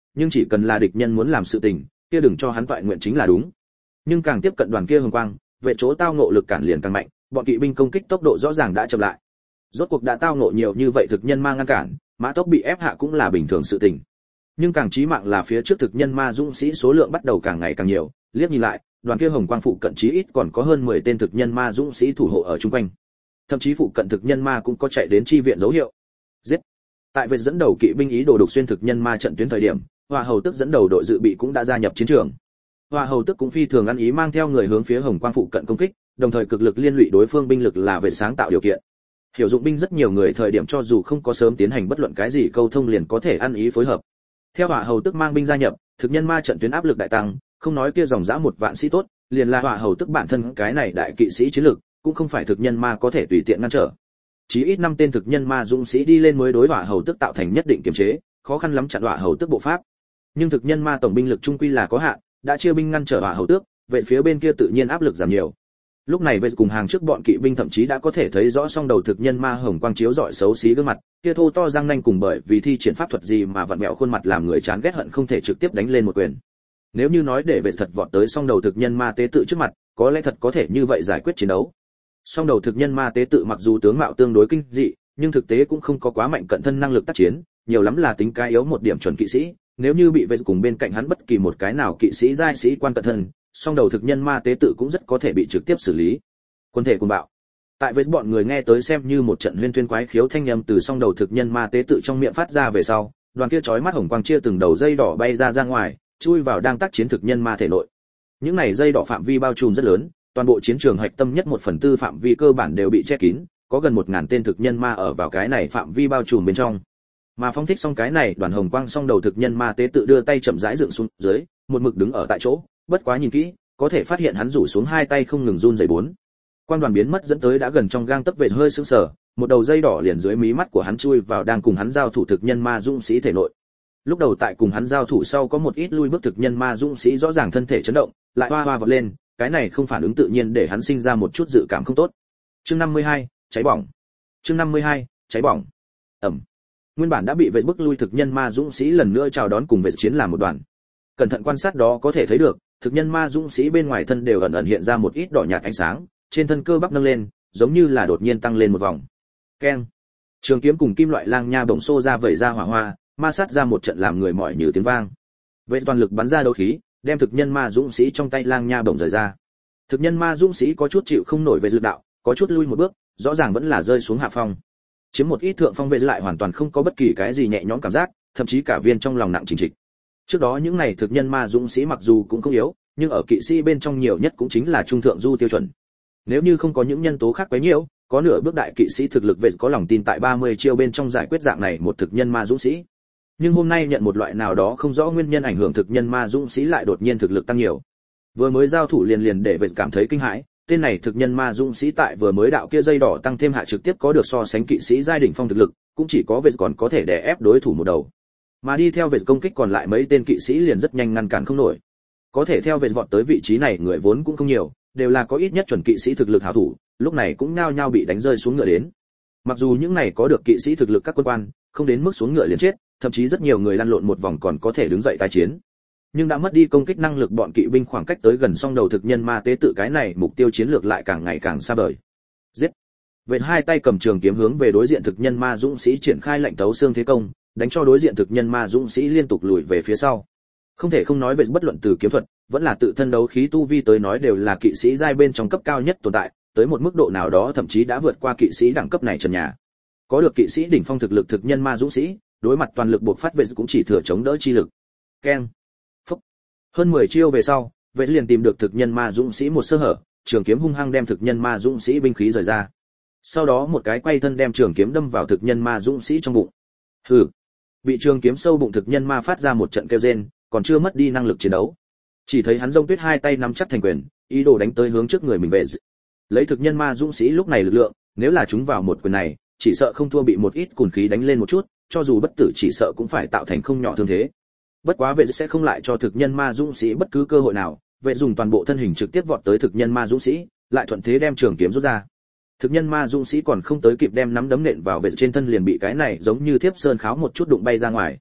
nhưng chỉ cần là địch nhân muốn làm sự tình, kia đừng cho hắn toại nguyện chính là đúng. Nhưng càng tiếp cận đoàn kia hồng quang, vệ chỗ tao ngộ lực cản liền càng mạnh, bọn kỵ binh công kích tốc độ rõ ràng đã chậm lại. Rốt cuộc đã tao ngộ nhiều như vậy thực nhân ma ngăn cản, mã tốc bị ép hạ cũng là bình thường sự tình. Nhưng càng chí mạng là phía trước thực nhân ma dũng sĩ số lượng bắt đầu càng ngày càng nhiều, liếc nhìn lại, đoàn kia hồng quang phụ cận chí ít còn có hơn mười tên thực nhân ma dũng sĩ thủ hộ ở chung quanh. Thậm chí phụ cận thực nhân ma cũng có chạy đến chi viện dấu hiệu. Giết. Tại vệ dẫn đầu kỵ binh ý đồ đục xuyên thực nhân ma trận tuyến thời điểm, Hoa Hầu Tức dẫn đầu đội dự bị cũng đã gia nhập chiến trường. Hoa Hầu Tức cũng phi thường ăn ý mang theo người hướng phía hồng quang phụ cận công kích, đồng thời cực lực liên lụy đối phương binh lực là vệ sáng tạo điều kiện. Hiểu dụng binh rất nhiều người thời điểm cho dù không có sớm tiến hành bất luận cái gì câu thông liền có thể ăn ý phối hợp. Theo Hoa Hầu Tức mang binh gia nhập, thực nhân ma trận tuyến áp lực đại tăng, không nói kia dòng dã một vạn sĩ tốt, liền là Hoa Hầu Tức bản thân cái này đại kỵ sĩ chiến lực, cũng không phải thực nhân ma có thể tùy tiện ngăn trở. Chí ít năm tên thực nhân ma dũng sĩ đi lên mới đối Hoa Hầu Tức tạo thành nhất định kiềm chế, khó khăn lắm chặn Hoa Hầu Tức bộ pháp. Nhưng thực nhân ma tổng binh lực trung quy là có hạn, đã chia binh ngăn trở Hoa Hầu Tước, vệ phía bên kia tự nhiên áp lực giảm nhiều. Lúc này vệ cùng hàng trước bọn kỵ binh thậm chí đã có thể thấy rõ song đầu thực nhân ma hồng quang chiếu rọi xấu xí gương mặt, kia thô to răng nanh cùng bởi vì thi triển pháp thuật gì mà vặn vẹo khuôn mặt làm người chán ghét hận không thể trực tiếp đánh lên một quyền. Nếu như nói để vệ thật vọt tới song đầu thực nhân ma tế tự trước mặt, có lẽ thật có thể như vậy giải quyết chiến đấu. Song đầu thực nhân ma tế tự mặc dù tướng mạo tương đối kinh dị, nhưng thực tế cũng không có quá mạnh cận thân năng lực tác chiến, nhiều lắm là tính cái yếu một điểm chuẩn kỵ sĩ, nếu như bị vệ cùng bên cạnh hắn bất kỳ một cái nào kỵ sĩ giai sĩ quan cận thân, song đầu thực nhân ma tế tự cũng rất có thể bị trực tiếp xử lý. Quân thể cuồng bạo. Tại với bọn người nghe tới xem như một trận huyên tuyên quái khiếu thanh âm từ song đầu thực nhân ma tế tự trong miệng phát ra về sau, đoàn kia chói mắt hồng quang chia từng đầu dây đỏ bay ra ra ngoài, chui vào đang tác chiến thực nhân ma thể nội. Những này dây đỏ phạm vi bao trùm rất lớn, toàn bộ chiến trường hạch tâm nhất một phần tư phạm vi cơ bản đều bị che kín, có gần một ngàn tên thực nhân ma ở vào cái này phạm vi bao trùm bên trong. Mà phóng thích xong cái này, đoàn hồng quang song đầu thực nhân ma tế tự đưa tay chậm rãi dựng xuống dưới, một mực đứng ở tại chỗ, bất quá nhìn kỹ, có thể phát hiện hắn rủ xuống hai tay không ngừng run rẩy bốn. Quan đoàn biến mất dẫn tới đã gần trong gang tấc vệ hơi sững sờ, một đầu dây đỏ liền dưới mí mắt của hắn chui vào đang cùng hắn giao thủ thực nhân ma dũng sĩ thể nội. Lúc đầu tại cùng hắn giao thủ sau có một ít lui bước thực nhân ma dũng sĩ rõ ràng thân thể chấn động, lại hoa hoa vọt lên, cái này không phản ứng tự nhiên để hắn sinh ra một chút dự cảm không tốt. Chương năm mươi hai, cháy bỏng. Chương năm mươi hai, cháy bỏng. Ầm. Nguyên bản đã bị vệ bức lui thực nhân ma dũng sĩ lần nữa chào đón cùng vệ chiến làm một đoàn. Cẩn thận quan sát đó có thể thấy được, thực nhân ma dũng sĩ bên ngoài thân đều ẩn ẩn hiện ra một ít đỏ nhạt ánh sáng, trên thân cơ bắp nâng lên, giống như là đột nhiên tăng lên một vòng. Keng. Trường kiếm cùng kim loại lang nha bổng xô ra vẩy ra hỏa hoa, ma sát ra một trận làm người mỏi như tiếng vang. Vệ toàn lực bắn ra đấu khí, đem thực nhân ma dũng sĩ trong tay lang nha bổng rời ra. Thực nhân ma dũng sĩ có chút chịu không nổi về dự đạo, có chút lui một bước, rõ ràng vẫn là rơi xuống hạ phong. Chiếm một ít thượng phong vệ lại hoàn toàn không có bất kỳ cái gì nhẹ nhõm cảm giác, thậm chí cả viên trong lòng nặng chỉnh trịch. Trước đó những này thực nhân ma dũng sĩ mặc dù cũng không yếu, nhưng ở kỵ sĩ bên trong nhiều nhất cũng chính là trung thượng du tiêu chuẩn. Nếu như không có những nhân tố khác quấy nhiễu, có nửa bước đại kỵ sĩ thực lực vệ có lòng tin tại ba mươi chiêu bên trong giải quyết dạng này một thực nhân ma dũng sĩ. Nhưng hôm nay nhận một loại nào đó không rõ nguyên nhân ảnh hưởng thực nhân ma dũng sĩ lại đột nhiên thực lực tăng nhiều. Vừa mới giao thủ liền liền để vệ cảm thấy kinh hãi, tên này thực nhân ma dũng sĩ tại vừa mới đạo kia dây đỏ tăng thêm hạ trực tiếp có được so sánh kỵ sĩ giai đỉnh phong thực lực, cũng chỉ có vệ còn có thể đè ép đối thủ một đầu. Mà đi theo vệ công kích còn lại mấy tên kỵ sĩ liền rất nhanh ngăn cản không nổi. Có thể theo vệ vọt tới vị trí này người vốn cũng không nhiều, đều là có ít nhất chuẩn kỵ sĩ thực lực hảo thủ, lúc này cũng nhao nhao bị đánh rơi xuống ngựa đến. Mặc dù những này có được kỵ sĩ thực lực các quân quan, không đến mức xuống ngựa liền chết, thậm chí rất nhiều người lăn lộn một vòng còn có thể đứng dậy tái chiến. Nhưng đã mất đi công kích năng lực bọn kỵ binh khoảng cách tới gần song đầu thực nhân ma tế tự cái này mục tiêu chiến lược lại càng ngày càng xa vời. Giết. Vệ hai tay cầm trường kiếm hướng về đối diện thực nhân ma dũng sĩ triển khai lệnh tấu xương thế công, đánh cho đối diện thực nhân ma dũng sĩ liên tục lùi về phía sau. Không thể không nói về bất luận từ kiếm thuật, vẫn là tự thân đấu khí tu vi tới nói đều là kỵ sĩ giai bên trong cấp cao nhất tồn tại, tới một mức độ nào đó thậm chí đã vượt qua kỵ sĩ đẳng cấp này trần nhà. Có được kỵ sĩ đỉnh phong thực lực thực nhân ma dũng sĩ, đối mặt toàn lực buộc phát vệ cũng chỉ thừa chống đỡ chi lực. Keng. Phúc. Hơn mười chiêu về sau, vệ liền tìm được thực nhân ma dũng sĩ một sơ hở, trường kiếm hung hăng đem thực nhân ma dũng sĩ binh khí rời ra. Sau đó một cái quay thân đem trường kiếm đâm vào thực nhân ma dũng sĩ trong bụng. Hừ. Bị trường kiếm sâu bụng thực nhân ma phát ra một trận kêu rên, còn chưa mất đi năng lực chiến đấu. Chỉ thấy hắn rông tuyết hai tay nắm chắc thành quyền, ý đồ đánh tới hướng trước người mình về. Lấy thực nhân ma dũng sĩ lúc này lực lượng, nếu là chúng vào một quyền này, chỉ sợ không thua bị một ít cùn khí đánh lên một chút, cho dù bất tử chỉ sợ cũng phải tạo thành không nhỏ thương thế. Bất quá vệ sẽ không lại cho thực nhân ma dũng sĩ bất cứ cơ hội nào, vệ dùng toàn bộ thân hình trực tiếp vọt tới thực nhân ma dũng sĩ, lại thuận thế đem trường kiếm rút ra. Thực nhân ma dũng sĩ còn không tới kịp đem nắm đấm nện vào vệ trên thân liền bị cái này giống như thiếp sơn kháo một chút đụng bay ra ngoài.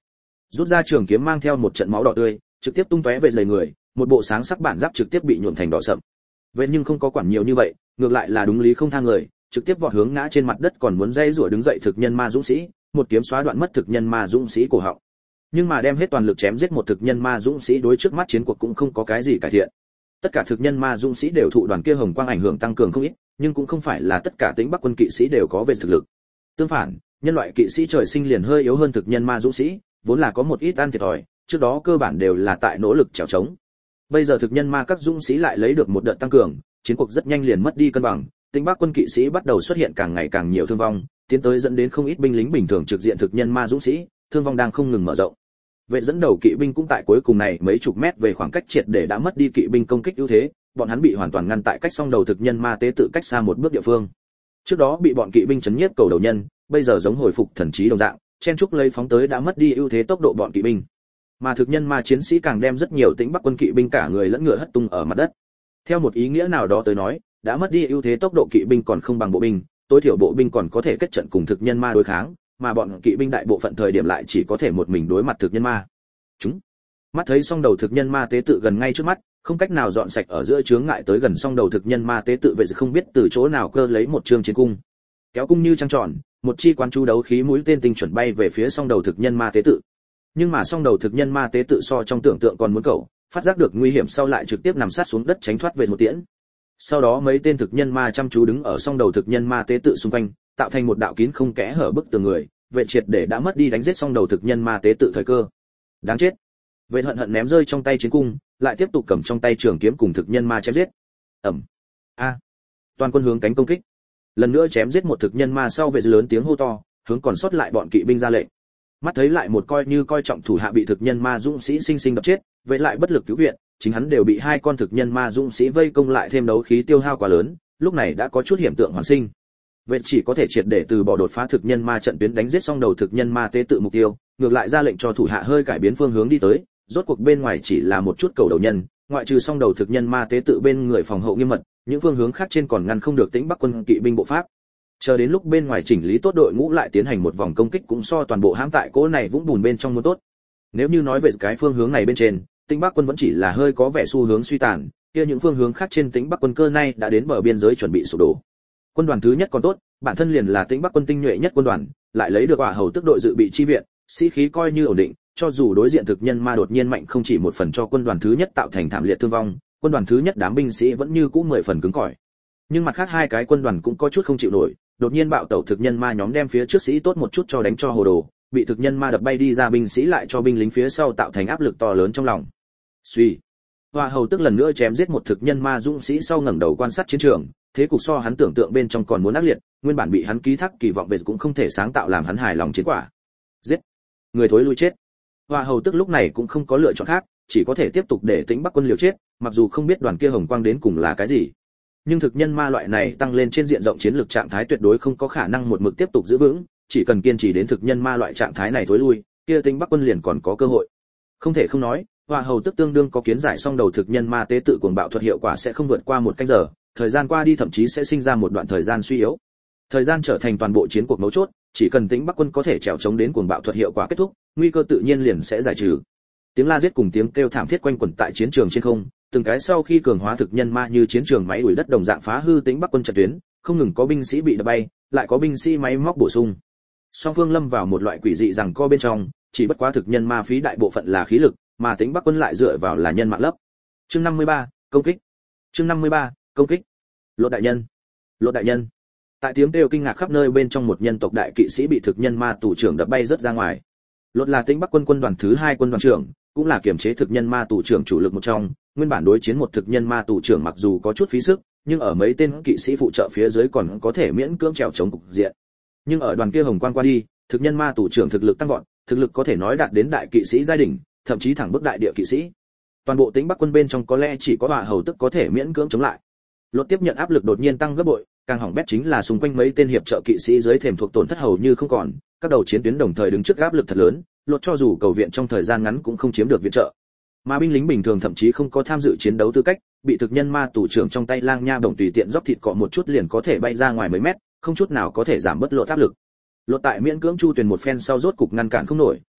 rút ra trường kiếm mang theo một trận máu đỏ tươi, trực tiếp tung tóe về đầy người, một bộ sáng sắc bản giáp trực tiếp bị nhuộm thành đỏ sậm. Vậy nhưng không có quản nhiều như vậy, ngược lại là đúng lý không tha người, trực tiếp vọt hướng ngã trên mặt đất còn muốn dây rủa đứng dậy thực nhân ma dũng sĩ, một kiếm xóa đoạn mất thực nhân ma dũng sĩ cổ họng. Nhưng mà đem hết toàn lực chém giết một thực nhân ma dũng sĩ đối trước mắt chiến cuộc cũng không có cái gì cải thiện. Tất cả thực nhân ma dũng sĩ đều thụ đoàn kia hồng quang ảnh hưởng tăng cường không ít, nhưng cũng không phải là tất cả Tĩnh Bắc quân kỵ sĩ đều có về thực lực. Tương phản, nhân loại kỵ sĩ trời sinh liền hơi yếu hơn thực nhân ma dũng sĩ, vốn là có một ít ăn thiệt thòi, trước đó cơ bản đều là tại nỗ lực trèo trống. Bây giờ thực nhân ma các dũng sĩ lại lấy được một đợt tăng cường, chiến cuộc rất nhanh liền mất đi cân bằng, Tĩnh Bắc quân kỵ sĩ bắt đầu xuất hiện càng ngày càng nhiều thương vong, tiến tới dẫn đến không ít binh lính bình thường trực diện thực nhân ma dũng sĩ, thương vong đang không ngừng mở rộng. Vệ dẫn đầu kỵ binh cũng tại cuối cùng này mấy chục mét về khoảng cách triệt để đã mất đi kỵ binh công kích ưu thế, bọn hắn bị hoàn toàn ngăn tại cách song đầu thực nhân ma tế tự cách xa một bước địa phương. Trước đó bị bọn kỵ binh chấn nhiếp cầu đầu nhân, bây giờ giống hồi phục thần trí đồng dạng, chen trúc lấy phóng tới đã mất đi ưu thế tốc độ bọn kỵ binh. Mà thực nhân ma chiến sĩ càng đem rất nhiều Tĩnh Bắc quân kỵ binh cả người lẫn ngựa hất tung ở mặt đất. Theo một ý nghĩa nào đó tới nói, đã mất đi ưu thế tốc độ kỵ binh còn không bằng bộ binh, tối thiểu bộ binh còn có thể kết trận cùng thực nhân ma đối kháng, mà bọn kỵ binh đại bộ phận thời điểm lại chỉ có thể một mình đối mặt thực nhân ma. Chúng mắt thấy song đầu thực nhân ma tế tự gần ngay trước mắt, không cách nào dọn sạch ở giữa chướng ngại tới gần song đầu thực nhân ma tế tự, vậy không biết từ chỗ nào cơ lấy một trương chiến cung, kéo cung như trăng tròn, một chi quán chú đấu khí mũi tên tinh chuẩn bay về phía song đầu thực nhân ma tế tự. Nhưng mà song đầu thực nhân ma tế tự so trong tưởng tượng còn muốn cầu, phát giác được nguy hiểm sau lại trực tiếp nằm sát xuống đất tránh thoát về một tiễn. Sau đó mấy tên thực nhân ma chăm chú đứng ở song đầu thực nhân ma tế tự xung quanh, tạo thành một đạo kín không kẽ hở bức tường người, vệ triệt để đã mất đi đánh giết song đầu thực nhân ma tế tự thời cơ. Đáng chết. Vệ hận hận ném rơi trong tay chiến cung, lại tiếp tục cầm trong tay trường kiếm cùng thực nhân ma chém giết. Ầm. A. Toàn quân hướng cánh công kích. Lần nữa chém giết một thực nhân ma sau, vệ lớn tiếng hô to, hướng còn sót lại bọn kỵ binh ra lệnh. Mắt thấy lại một coi như coi trọng thủ hạ bị thực nhân ma dũng sĩ sinh sinh đập chết, vệ lại bất lực cứu viện, chính hắn đều bị hai con thực nhân ma dũng sĩ vây công lại thêm đấu khí tiêu hao quá lớn, lúc này đã có chút hiểm tượng hoàn sinh. Vệ chỉ có thể triệt để từ bỏ đột phá thực nhân ma trận tuyến đánh giết xong đầu thực nhân ma tế tự mục tiêu, ngược lại ra lệnh cho thủ hạ hơi cải biến phương hướng đi tới, rốt cuộc bên ngoài chỉ là một chút cầu đầu nhân, ngoại trừ xong đầu thực nhân ma tế tự bên người phòng hậu nghiêm mật, những phương hướng khác trên còn ngăn không được Tĩnh Bắc quân kỵ binh bộ pháp. Chờ đến lúc bên ngoài chỉnh lý tốt đội ngũ lại tiến hành một vòng công kích cũng so toàn bộ hãm tại cỗ này vũng bùn bên trong muốn tốt. Nếu như nói về cái phương hướng này bên trên, Tĩnh Bắc quân vẫn chỉ là hơi có vẻ xu hướng suy tàn, kia những phương hướng khác trên Tĩnh Bắc quân cơ này đã đến bờ biên giới chuẩn bị sụp đổ. Quân đoàn thứ nhất còn tốt, bản thân liền là Tĩnh Bắc quân tinh nhuệ nhất quân đoàn, lại lấy được hỏa hầu tức đội dự bị chi viện, sĩ khí coi như ổn định, cho dù đối diện thực nhân ma đột nhiên mạnh không chỉ một phần cho quân đoàn thứ nhất tạo thành thảm liệt thương vong, quân đoàn thứ nhất đám binh sĩ vẫn như cũ mười phần cứng cỏi. Nhưng mặt khác hai cái quân đoàn cũng có chút không chịu nổi, đột nhiên bạo tẩu thực nhân ma nhóm đem phía trước sĩ tốt một chút cho đánh cho hồ đồ, bị thực nhân ma đập bay đi ra binh sĩ lại cho binh lính phía sau tạo thành áp lực to lớn trong lòng. Suy, Hoa hầu tức lần nữa chém giết một thực nhân ma dũng sĩ sau ngẩng đầu quan sát chiến trường, thế cục so hắn tưởng tượng bên trong còn muốn ác liệt, nguyên bản bị hắn ký thác kỳ vọng về cũng không thể sáng tạo làm hắn hài lòng chiến quả. Giết, người thối lui chết. Hoa hầu tức lúc này cũng không có lựa chọn khác, chỉ có thể tiếp tục để Tĩnh Bắc quân liều chết, mặc dù không biết đoàn kia hồng quang đến cùng là cái gì. Nhưng thực nhân ma loại này tăng lên trên diện rộng chiến lược trạng thái tuyệt đối không có khả năng một mực tiếp tục giữ vững, chỉ cần kiên trì đến thực nhân ma loại trạng thái này thối lui, kia Tĩnh Bắc quân liền còn có cơ hội. Không thể không nói, Hoa hầu tức tương đương có kiến giải xong đầu thực nhân ma tế tự cuồng bạo thuật hiệu quả sẽ không vượt qua một canh giờ, thời gian qua đi thậm chí sẽ sinh ra một đoạn thời gian suy yếu. Thời gian trở thành toàn bộ chiến cuộc mấu chốt, chỉ cần Tĩnh Bắc quân có thể trèo chống đến cuồng bạo thuật hiệu quả kết thúc, nguy cơ tự nhiên liền sẽ giải trừ. Tiếng la giết cùng tiếng kêu thảm thiết quanh quẩn tại chiến trường trên không, từng cái sau khi cường hóa thực nhân ma như chiến trường máy đuổi đất đồng dạng phá hư Tĩnh Bắc quân trận tuyến, không ngừng có binh sĩ bị đập bay, lại có binh sĩ máy móc bổ sung. Song phương lâm vào một loại quỷ dị rằng co bên trong, chỉ bất quá thực nhân ma phí đại bộ phận là khí lực, mà Tĩnh Bắc quân lại dựa vào là nhân mạng lấp. Chương năm mươi ba, công kích. Chương năm mươi ba, công kích. Lột đại nhân. Lột đại nhân. Tại tiếng kêu kinh ngạc khắp nơi bên trong, một nhân tộc đại kỵ sĩ bị thực nhân ma tù trưởng đập bay rất ra ngoài. Lột là Tĩnh Bắc quân quân đoàn thứ hai quân đoàn trưởng, cũng là kiểm chế thực nhân ma tù trưởng chủ lực một trong, nguyên bản đối chiến một thực nhân ma tù trưởng mặc dù có chút phí sức, nhưng ở mấy tên kỵ sĩ phụ trợ phía dưới còn có thể miễn cưỡng trèo chống cục diện. Nhưng ở đoàn kia hồng quang qua đi, thực nhân ma tù trưởng thực lực tăng vọt, thực lực có thể nói đạt đến đại kỵ sĩ giai đỉnh, thậm chí thẳng bước đại địa kỵ sĩ. Toàn bộ Tĩnh Bắc quân bên trong có lẽ chỉ có Hoa hầu tức có thể miễn cưỡng chống lại. Lột tiếp nhận áp lực đột nhiên tăng gấp bội, càng hỏng bét chính là xung quanh mấy tên hiệp trợ kỵ sĩ dưới thềm thuộc tổn thất hầu như không còn, các đầu chiến tuyến đồng thời đứng trước áp lực thật lớn, Lột cho dù cầu viện trong thời gian ngắn cũng không chiếm được viện trợ. Mà binh lính bình thường thậm chí không có tham dự chiến đấu tư cách, bị thực nhân ma tù trưởng trong tay lang nha bổng tùy tiện dốc thịt cọ một chút liền có thể bay ra ngoài mấy mét, không chút nào có thể giảm bớt Lột áp lực. Lột tại miễn cưỡng chu tuyển một phen sau rốt cục ngăn cản không nổi,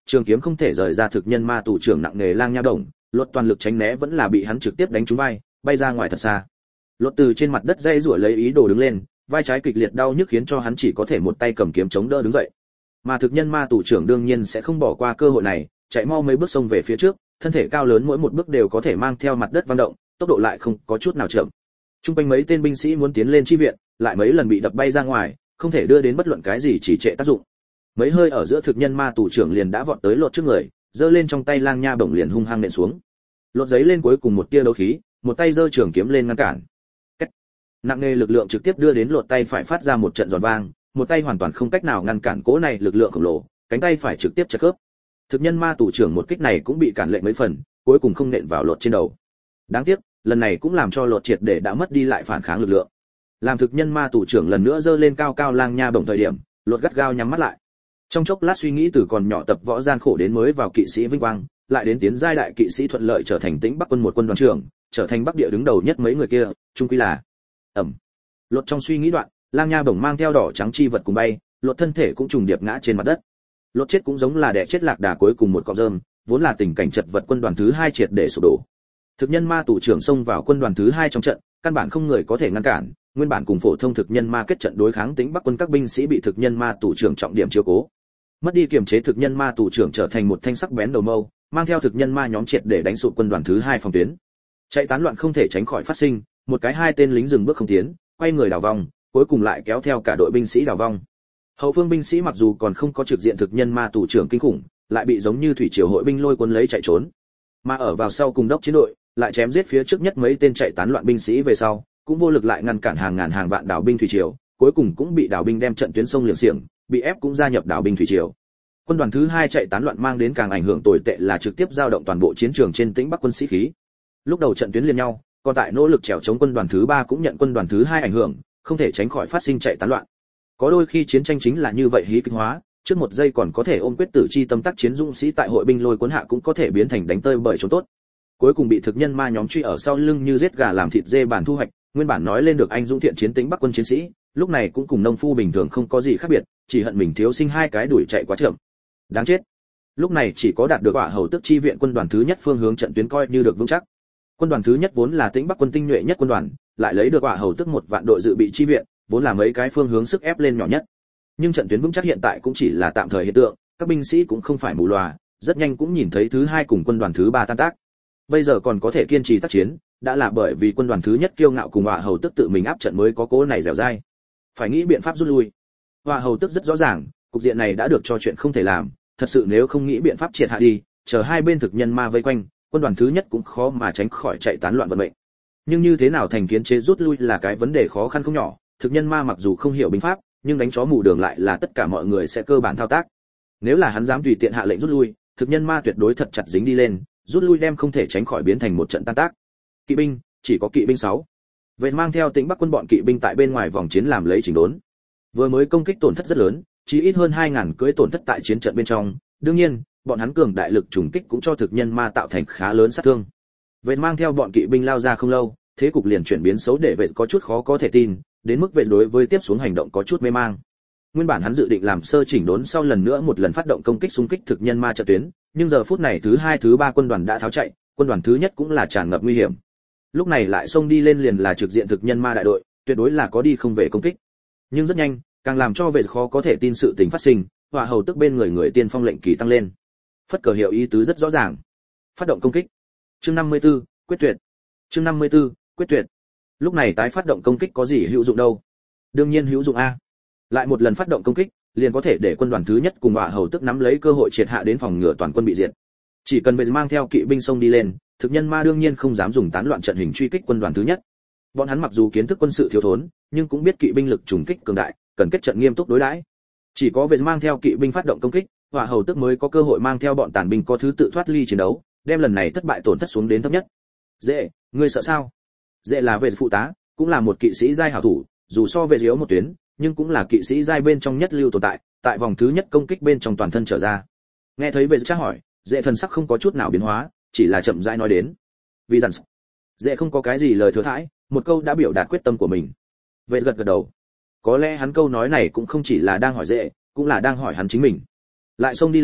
trường kiếm không thể rời ra thực nhân ma tù trưởng nặng nề lang nha đồng, lột toàn lực tránh né vẫn là bị hắn trực tiếp đánh trúng vai, bay ra ngoài thật xa. Lột từ trên mặt đất dây rủa lấy ý đồ đứng lên, vai trái kịch liệt đau nhức khiến cho hắn chỉ có thể một tay cầm kiếm chống đỡ đứng dậy. Mà thực nhân ma tù trưởng đương nhiên sẽ không bỏ qua cơ hội này, chạy mau mấy bước xông về phía trước, thân thể cao lớn mỗi một bước đều có thể mang theo mặt đất vang động, tốc độ lại không có chút nào chậm. Trung quanh mấy tên binh sĩ muốn tiến lên chi viện, lại mấy lần bị đập bay ra ngoài, không thể đưa đến bất luận cái gì chỉ trệ tác dụng. Mấy hơi ở giữa thực nhân ma tù trưởng liền đã vọt tới lột trước người, giơ lên trong tay lang nha bổng liền hung hăng nện xuống. Lột giấy lên cuối cùng một tia đấu khí, một tay giơ trường kiếm lên ngăn cản. Cách. Nặng nề lực lượng trực tiếp đưa đến lột tay phải phát ra một trận giòn vang, một tay hoàn toàn không cách nào ngăn cản cỗ này lực lượng khổng lồ, cánh tay phải trực tiếp chặt khớp. Thực nhân ma tù trưởng một kích này cũng bị cản lệ mấy phần, cuối cùng không nện vào lột trên đầu. Đáng tiếc, lần này cũng làm cho lột triệt để đã mất đi lại phản kháng lực lượng. Làm thực nhân ma tù trưởng lần nữa giơ lên cao cao lang nha bổng thời điểm, lột gắt gao nhắm mắt lại. Trong chốc lát suy nghĩ từ còn nhỏ tập võ gian khổ đến mới vào kỵ sĩ vinh quang, lại đến tiến giai đại kỵ sĩ thuận lợi trở thành Tĩnh Bắc quân một quân đoàn trưởng, trở thành Bắc địa đứng đầu nhất mấy người kia, chung quy là ẩm. Lột trong suy nghĩ đoạn, lang nha bổng mang theo đỏ trắng chi vật cùng bay, lột thân thể cũng trùng điệp ngã trên mặt đất. Lột chết cũng giống là đẻ chết lạc đà cuối cùng một cọng rơm, vốn là tình cảnh chật vật quân đoàn thứ hai triệt để sụp đổ. Thực nhân ma tù trưởng xông vào quân đoàn thứ hai trong trận, căn bản không người có thể ngăn cản, nguyên bản cùng phổ thông thực nhân ma kết trận đối kháng Tĩnh Bắc quân các binh sĩ bị thực nhân ma tù trưởng trọng điểm chiếu cố. Mất đi kiềm chế thực nhân ma tù trưởng trở thành một thanh sắc bén đầu mâu, mang theo thực nhân ma nhóm triệt để đánh sụp quân đoàn thứ hai phòng tuyến. Chạy tán loạn không thể tránh khỏi phát sinh, một cái hai tên lính dừng bước không tiến, quay người đảo vòng, cuối cùng lại kéo theo cả đội binh sĩ đảo vòng. Hậu phương binh sĩ mặc dù còn không có trực diện thực nhân ma tù trưởng kinh khủng, lại bị giống như thủy triều hội binh lôi cuốn lấy chạy trốn. Mà ở vào sau cùng đốc chiến đội, lại chém giết phía trước nhất mấy tên chạy tán loạn binh sĩ về sau, cũng vô lực lại ngăn cản hàng ngàn hàng vạn đảo binh thủy triều, cuối cùng cũng bị đảo binh đem trận tuyến sông liệng xiềng, bị ép cũng gia nhập đảo binh thủy triều. Quân đoàn thứ hai chạy tán loạn mang đến càng ảnh hưởng tồi tệ là trực tiếp giao động toàn bộ chiến trường trên Tĩnh Bắc quân sĩ khí. Lúc đầu trận tuyến liên nhau, còn tại nỗ lực trèo chống quân đoàn thứ ba cũng nhận quân đoàn thứ hai ảnh hưởng, không thể tránh khỏi phát sinh chạy tán loạn. Có đôi khi chiến tranh chính là như vậy hí kịch hóa, trước một giây còn có thể ôm quyết tử chi tâm tác chiến dũng sĩ tại hội binh lôi cuốn hạ cũng có thể biến thành đánh tơi bởi trốn tốt. Cuối cùng bị thực nhân ma nhóm truy ở sau lưng như giết gà làm thịt dê bản thu hoạch, nguyên bản nói lên được anh dũng thiện chiến Tĩnh Bắc quân chiến sĩ, lúc này cũng cùng nông phu bình thường không có gì khác biệt, chỉ hận mình thiếu sinh hai cái đuổi chạy quá chậm. Đáng chết. Lúc này chỉ có đạt được quả hầu tức chi viện quân đoàn thứ nhất phương hướng trận tuyến coi như được vững chắc. Quân đoàn thứ nhất vốn là Tĩnh Bắc quân tinh nhuệ nhất quân đoàn, lại lấy được quả hầu tức một vạn đội dự bị chi viện, vốn là mấy cái phương hướng sức ép lên nhỏ nhất. Nhưng trận tuyến vững chắc hiện tại cũng chỉ là tạm thời hiện tượng, các binh sĩ cũng không phải mù lòa, rất nhanh cũng nhìn thấy thứ hai cùng quân đoàn thứ ba tan tác. Bây giờ còn có thể kiên trì tác chiến, đã là bởi vì quân đoàn thứ nhất kiêu ngạo cùng quả hầu tức tự mình áp trận mới có cố này dẻo dai. Phải nghĩ biện pháp rút lui. Quả hầu tức rất rõ ràng, cục diện này đã được cho chuyện không thể làm, thật sự nếu không nghĩ biện pháp triệt hạ đi, chờ hai bên thực nhân ma vây quanh, quân đoàn thứ nhất cũng khó mà tránh khỏi chạy tán loạn vận mệnh. Nhưng như thế nào thành kiến chế rút lui là cái vấn đề khó khăn không nhỏ, thực nhân ma mặc dù không hiểu binh pháp, nhưng đánh chó mù đường lại là tất cả mọi người sẽ cơ bản thao tác. Nếu là hắn dám tùy tiện hạ lệnh rút lui, thực nhân ma tuyệt đối thật chặt dính đi lên, rút lui đem không thể tránh khỏi biến thành một trận tan tác. Kỵ binh, chỉ có kỵ binh sáu. Vậy mang theo Tĩnh Bắc quân bọn kỵ binh tại bên ngoài vòng chiến làm lấy chỉnh đốn. Vừa mới công kích tổn thất rất lớn, chỉ ít hơn hai nghìn cưỡi tổn thất tại chiến trận bên trong, đương nhiên, bọn hắn cường đại lực trùng kích cũng cho thực nhân ma tạo thành khá lớn sát thương. Vậy mang theo bọn kỵ binh lao ra không lâu, thế cục liền chuyển biến xấu để vệ có chút khó có thể tin, đến mức vệ đối với tiếp xuống hành động có chút mê mang. Nguyên bản hắn dự định làm sơ chỉnh đốn sau lần nữa một lần phát động công kích xung kích thực nhân ma trận tuyến, nhưng giờ phút này thứ hai thứ ba quân đoàn đã tháo chạy, quân đoàn thứ nhất cũng là tràn ngập nguy hiểm. Lúc này lại xông đi lên liền là trực diện thực nhân ma đại đội, tuyệt đối là có đi không về công kích. Nhưng rất nhanh, càng làm cho vệ khó có thể tin sự tình phát sinh, hỏa hầu tức bên người người tiên phong lệnh kỳ tăng lên. Phất cờ hiệu ý tứ rất rõ ràng. Phát động công kích. Chương năm mươi tư, quyết tuyệt. Chương năm mươi tư, quyết tuyệt. Lúc này tái phát động công kích có gì hữu dụng đâu? Đương nhiên hữu dụng a. Lại một lần phát động công kích, liền có thể để quân đoàn thứ nhất cùng hỏa hầu tức nắm lấy cơ hội triệt hạ đến phòng ngừa toàn quân bị diệt. Chỉ cần vệ mang theo kỵ binh xông đi lên, thực nhân ma đương nhiên không dám dùng tán loạn trận hình truy kích quân đoàn thứ nhất. Bọn hắn mặc dù kiến thức quân sự thiếu thốn, nhưng cũng biết kỵ binh lực trùng kích cường đại, cần kết trận nghiêm túc đối đãi. Chỉ có vệ mang theo kỵ binh phát động công kích, hỏa hầu tức mới có cơ hội mang theo bọn tàn binh có thứ tự thoát ly chiến đấu, đem lần này thất bại tổn thất xuống đến thấp nhất. Dễ, ngươi sợ sao? Dễ là vệ phụ tá, cũng là một kỵ sĩ giai hảo thủ, dù so về yếu một tuyến, nhưng cũng là kỵ sĩ giai bên trong nhất lưu tồn tại, tại vòng thứ nhất công kích bên trong toàn thân trở ra. Nghe thấy vệ tra hỏi, Dễ thần sắc không có chút nào biến hóa, chỉ là chậm rãi nói đến. Vì rằng Dễ không có cái gì lời thừa thãi, một câu đã biểu đạt quyết tâm của mình. Vệ gật gật đầu. Có lẽ hắn câu nói này cũng không chỉ là đang hỏi Dễ, cũng là đang hỏi hắn chính mình. Lại xông đi lên,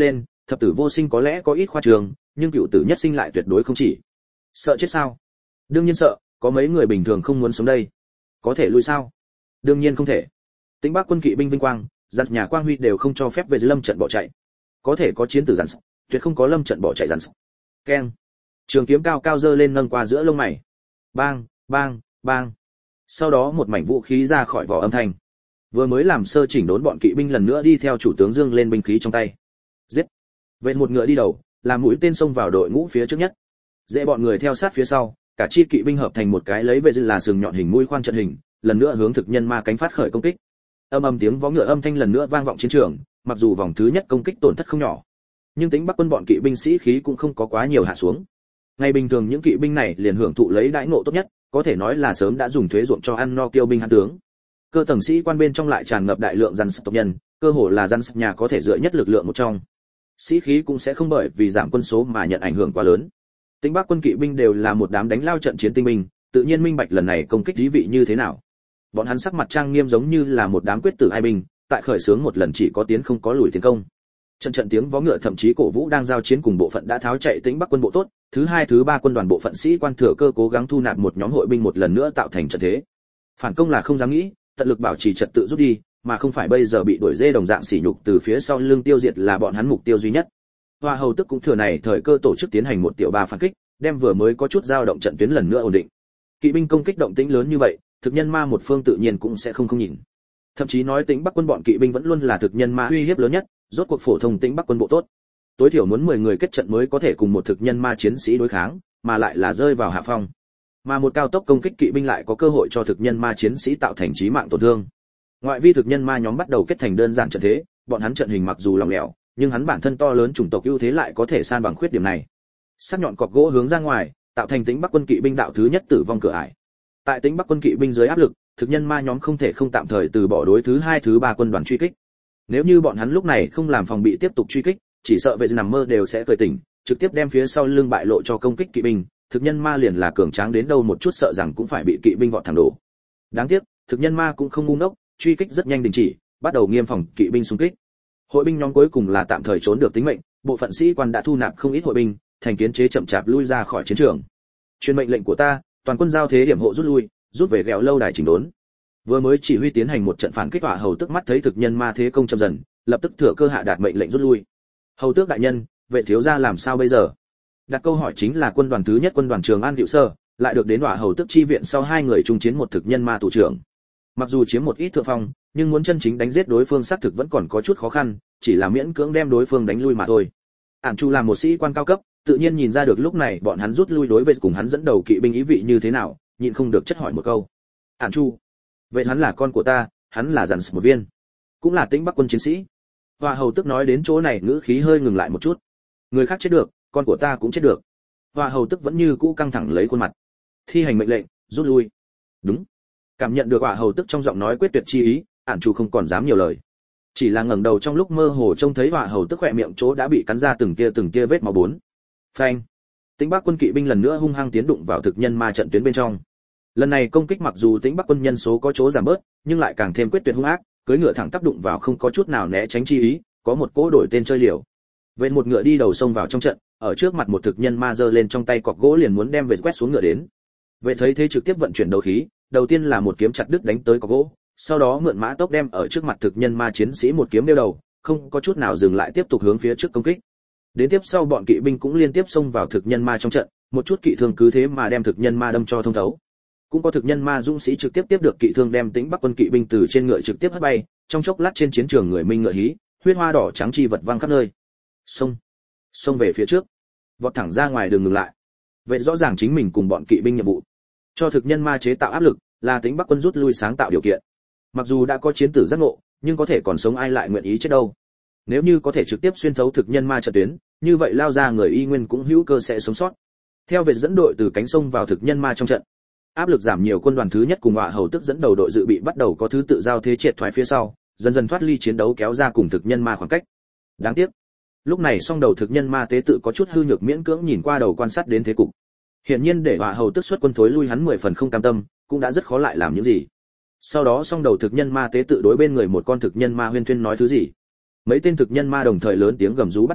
thập tử vô sinh có lẽ có ít khoa trường, nhưng cựu tử nhất sinh lại tuyệt đối không chỉ. Sợ chết sao? Đương nhiên sợ, có mấy người bình thường không muốn sống đây. Có thể lui sao? Đương nhiên không thể. Tĩnh Bắc quân kỵ binh vinh quang, giặt nhà Quang Huy đều không cho phép về lâm trận bỏ chạy. Có thể có chiến tử dặn, tuyệt không có lâm trận bỏ chạy dặn. Keng. Trường kiếm cao cao giơ lên nâng qua giữa lông mày. Bang, bang, bang. Sau đó một mảnh vũ khí ra khỏi vỏ âm thanh. Vừa mới làm sơ chỉnh đốn bọn kỵ binh lần nữa đi theo chủ tướng dương lên binh khí trong tay. Giết. Vệ một ngựa đi đầu, làm mũi tên xông vào đội ngũ phía trước nhất. Dễ bọn người theo sát phía sau, cả chi kỵ binh hợp thành một cái lấy vệ dư là sừng nhọn hình mũi khoan trận hình, lần nữa hướng thực nhân ma cánh phát khởi công kích. Âm âm tiếng vó ngựa âm thanh lần nữa vang vọng chiến trường, mặc dù vòng thứ nhất công kích tổn thất không nhỏ, nhưng Tĩnh Bắc quân bọn kỵ binh sĩ khí cũng không có quá nhiều hạ xuống. Ngày bình thường những kỵ binh này liền hưởng thụ lấy đãi ngộ tốt nhất, có thể nói là sớm đã dùng thuế ruộng cho ăn no kiêu binh hãn tướng. Cơ tầng sĩ quan bên trong lại tràn ngập đại lượng dân tộc nhân, cơ hồ là dân nhà có thể dựa nhất lực lượng một trong. Sĩ khí cũng sẽ không bởi vì giảm quân số mà nhận ảnh hưởng quá lớn. Tĩnh Bắc quân kỵ binh đều là một đám đánh lao trận chiến tinh binh, tự nhiên minh bạch lần này công kích thí vị như thế nào. Bọn hắn sắc mặt trang nghiêm giống như là một đám quyết tử ai binh, tại khởi xướng một lần chỉ có tiến không có lùi tiến công. Trận trận tiếng vó ngựa thậm chí cổ vũ đang giao chiến cùng bộ phận đã tháo chạy Tĩnh Bắc quân bộ tốt, thứ hai thứ ba quân đoàn bộ phận sĩ quan thừa cơ cố gắng thu nạp một nhóm hội binh một lần nữa tạo thành trận thế. Phản công là không dám nghĩ, tận lực bảo trì trật tự rút đi, mà không phải bây giờ bị đuổi dê đồng dạng sỉ nhục từ phía sau lưng tiêu diệt là bọn hắn mục tiêu duy nhất. Hoa hầu tức cũng thừa này thời cơ tổ chức tiến hành một tiểu ba phản kích, đem vừa mới có chút dao động trận tuyến lần nữa ổn định. Kỵ binh công kích động tĩnh lớn như vậy, thực nhân ma một phương tự nhiên cũng sẽ không không nhìn. Thậm chí nói Tĩnh Bắc quân bọn kỵ binh vẫn luôn là thực nhân ma uy hiếp lớn nhất, rốt cuộc phổ thông Tĩnh Bắc quân bộ tốt. Tối thiểu muốn mười người kết trận mới có thể cùng một thực nhân ma chiến sĩ đối kháng, mà lại là rơi vào hạ phong. Mà một cao tốc công kích kỵ binh lại có cơ hội cho thực nhân ma chiến sĩ tạo thành chí mạng tổn thương. Ngoại vi thực nhân ma nhóm bắt đầu kết thành đơn giản trận thế, bọn hắn trận hình mặc dù lỏng lẻo, nhưng hắn bản thân to lớn chủng tộc ưu thế lại có thể san bằng khuyết điểm này. Sắc nhọn cọc gỗ hướng ra ngoài, tạo thành Tĩnh Bắc quân kỵ binh đạo thứ nhất tử vong cửa ải. Tại Tĩnh Bắc quân kỵ binh dưới áp lực, thực nhân ma nhóm không thể không tạm thời từ bỏ đối thứ hai thứ ba quân đoàn truy kích. Nếu như bọn hắn lúc này không làm phòng bị tiếp tục truy kích, chỉ sợ vệ nằm mơ đều sẽ cười tỉnh, trực tiếp đem phía sau lưng bại lộ cho công kích kỵ binh, thực nhân ma liền là cường tráng đến đâu một chút sợ rằng cũng phải bị kỵ binh vọt thẳng đổ. Đáng tiếc, thực nhân ma cũng không ngu ngốc, truy kích rất nhanh đình chỉ, bắt đầu nghiêm phòng kỵ binh xung kích. Hội binh nhóm cuối cùng là tạm thời trốn được tính mệnh, bộ phận sĩ quan đã thu nạp không ít hội binh, thành kiến chế chậm chạp lui ra khỏi chiến trường. Truyền mệnh lệnh của ta, toàn quân giao thế điểm hộ rút lui, rút về ghẹo lâu đài chỉnh đốn. Vừa mới chỉ huy tiến hành một trận phản kích, hỏa hầu tức mắt thấy thực nhân ma thế công chậm dần, lập tức thừa cơ hạ đạt mệnh lệnh rút lui. Hầu tước đại nhân, vệ thiếu gia làm sao bây giờ? Đặt câu hỏi chính là quân đoàn thứ nhất quân đoàn Trường An Diệu Sơ, lại được đến hỏa hầu tước chi viện sau hai người chung chiến một thực nhân ma tù trưởng. Mặc dù chiếm một ít thượng phong, nhưng muốn chân chính đánh giết đối phương xác thực vẫn còn có chút khó khăn, chỉ là miễn cưỡng đem đối phương đánh lui mà thôi. Ản Chu là một sĩ quan cao cấp, tự nhiên nhìn ra được lúc này bọn hắn rút lui đối với cùng hắn dẫn đầu kỵ binh ý vị như thế nào, nhịn không được chất hỏi một câu. Ản Chu, vậy hắn là con của ta, hắn là dặn một viên, cũng là Tĩnh Bắc quân chiến sĩ. Hoa hầu tức nói đến chỗ này ngữ khí hơi ngừng lại một chút. Người khác chết được, con của ta cũng chết được. Hoa hầu tức vẫn như cũ căng thẳng lấy khuôn mặt. Thi hành mệnh lệnh, rút lui. Đúng. Cảm nhận được Hoa hầu tức trong giọng nói quyết tuyệt chi ý, Ản Chu không còn dám nhiều lời, chỉ là ngẩng đầu trong lúc mơ hồ trông thấy Hoa hầu tức khỏe miệng chỗ đã bị cắn ra từng tia từng tia vết máu bốn. Phanh. Tĩnh Bắc quân kỵ binh lần nữa hung hăng tiến đụng vào thực nhân ma trận tuyến bên trong. Lần này công kích mặc dù Tĩnh Bắc quân nhân số có chỗ giảm bớt, nhưng lại càng thêm quyết tuyệt hung ác, cưỡi ngựa thẳng tắp đụng vào không có chút nào né tránh chi ý, có một cỗ đổi tên chơi liều. Vệ một ngựa đi đầu xông vào trong trận, ở trước mặt một thực nhân ma giơ lên trong tay cọc gỗ liền muốn đem Vệ quét xuống ngựa đến. Vệ thấy thế trực tiếp vận chuyển đấu khí, đầu tiên là một kiếm chặt đứt đánh tới cọc gỗ, sau đó mượn mã tốc đem ở trước mặt thực nhân ma chiến sĩ một kiếm đeo đầu, không có chút nào dừng lại tiếp tục hướng phía trước công kích. Đến tiếp sau bọn kỵ binh cũng liên tiếp xông vào thực nhân ma trong trận, một chút kỵ thương cứ thế mà đem thực nhân ma đâm cho thông thấu. Cũng có thực nhân ma dũng sĩ trực tiếp tiếp được kỵ thương đem Tĩnh Bắc quân kỵ binh từ trên ngựa trực tiếp hất bay, trong chốc lát trên chiến trường người minh ngựa hí, huyết hoa đỏ trắng chi vật văng khắp nơi. Xông, xông về phía trước, vọt thẳng ra ngoài đường ngừng lại. Vậy rõ ràng chính mình cùng bọn kỵ binh nhiệm vụ, cho thực nhân ma chế tạo áp lực, là Tĩnh Bắc quân rút lui sáng tạo điều kiện. Mặc dù đã có chiến tử giác ngộ, nhưng có thể còn sống ai lại nguyện ý chết đâu. Nếu như có thể trực tiếp xuyên thấu thực nhân ma trận tuyến, như vậy lao ra người y nguyên cũng hữu cơ sẽ sống sót. Theo Vệ dẫn đội từ cánh sông vào thực nhân ma trong trận, áp lực giảm nhiều, quân đoàn thứ nhất cùng Họa hầu tức dẫn đầu đội dự bị bắt đầu có thứ tự giao thế triệt thoái phía sau, dần dần thoát ly chiến đấu kéo ra cùng thực nhân ma khoảng cách. Đáng tiếc, lúc này song đầu thực nhân ma tế tự có chút hư nhược, miễn cưỡng nhìn qua đầu quan sát đến thế cục. Hiển nhiên để Họa hầu tức xuất quân thối lui hắn mười phần không cam tâm, cũng đã rất khó lại làm những gì. Sau đó song đầu thực nhân ma tế tự đối bên người một con thực nhân ma huyên thuyên nói thứ gì. Mấy tên thực nhân ma đồng thời lớn tiếng gầm rú bắt đầu,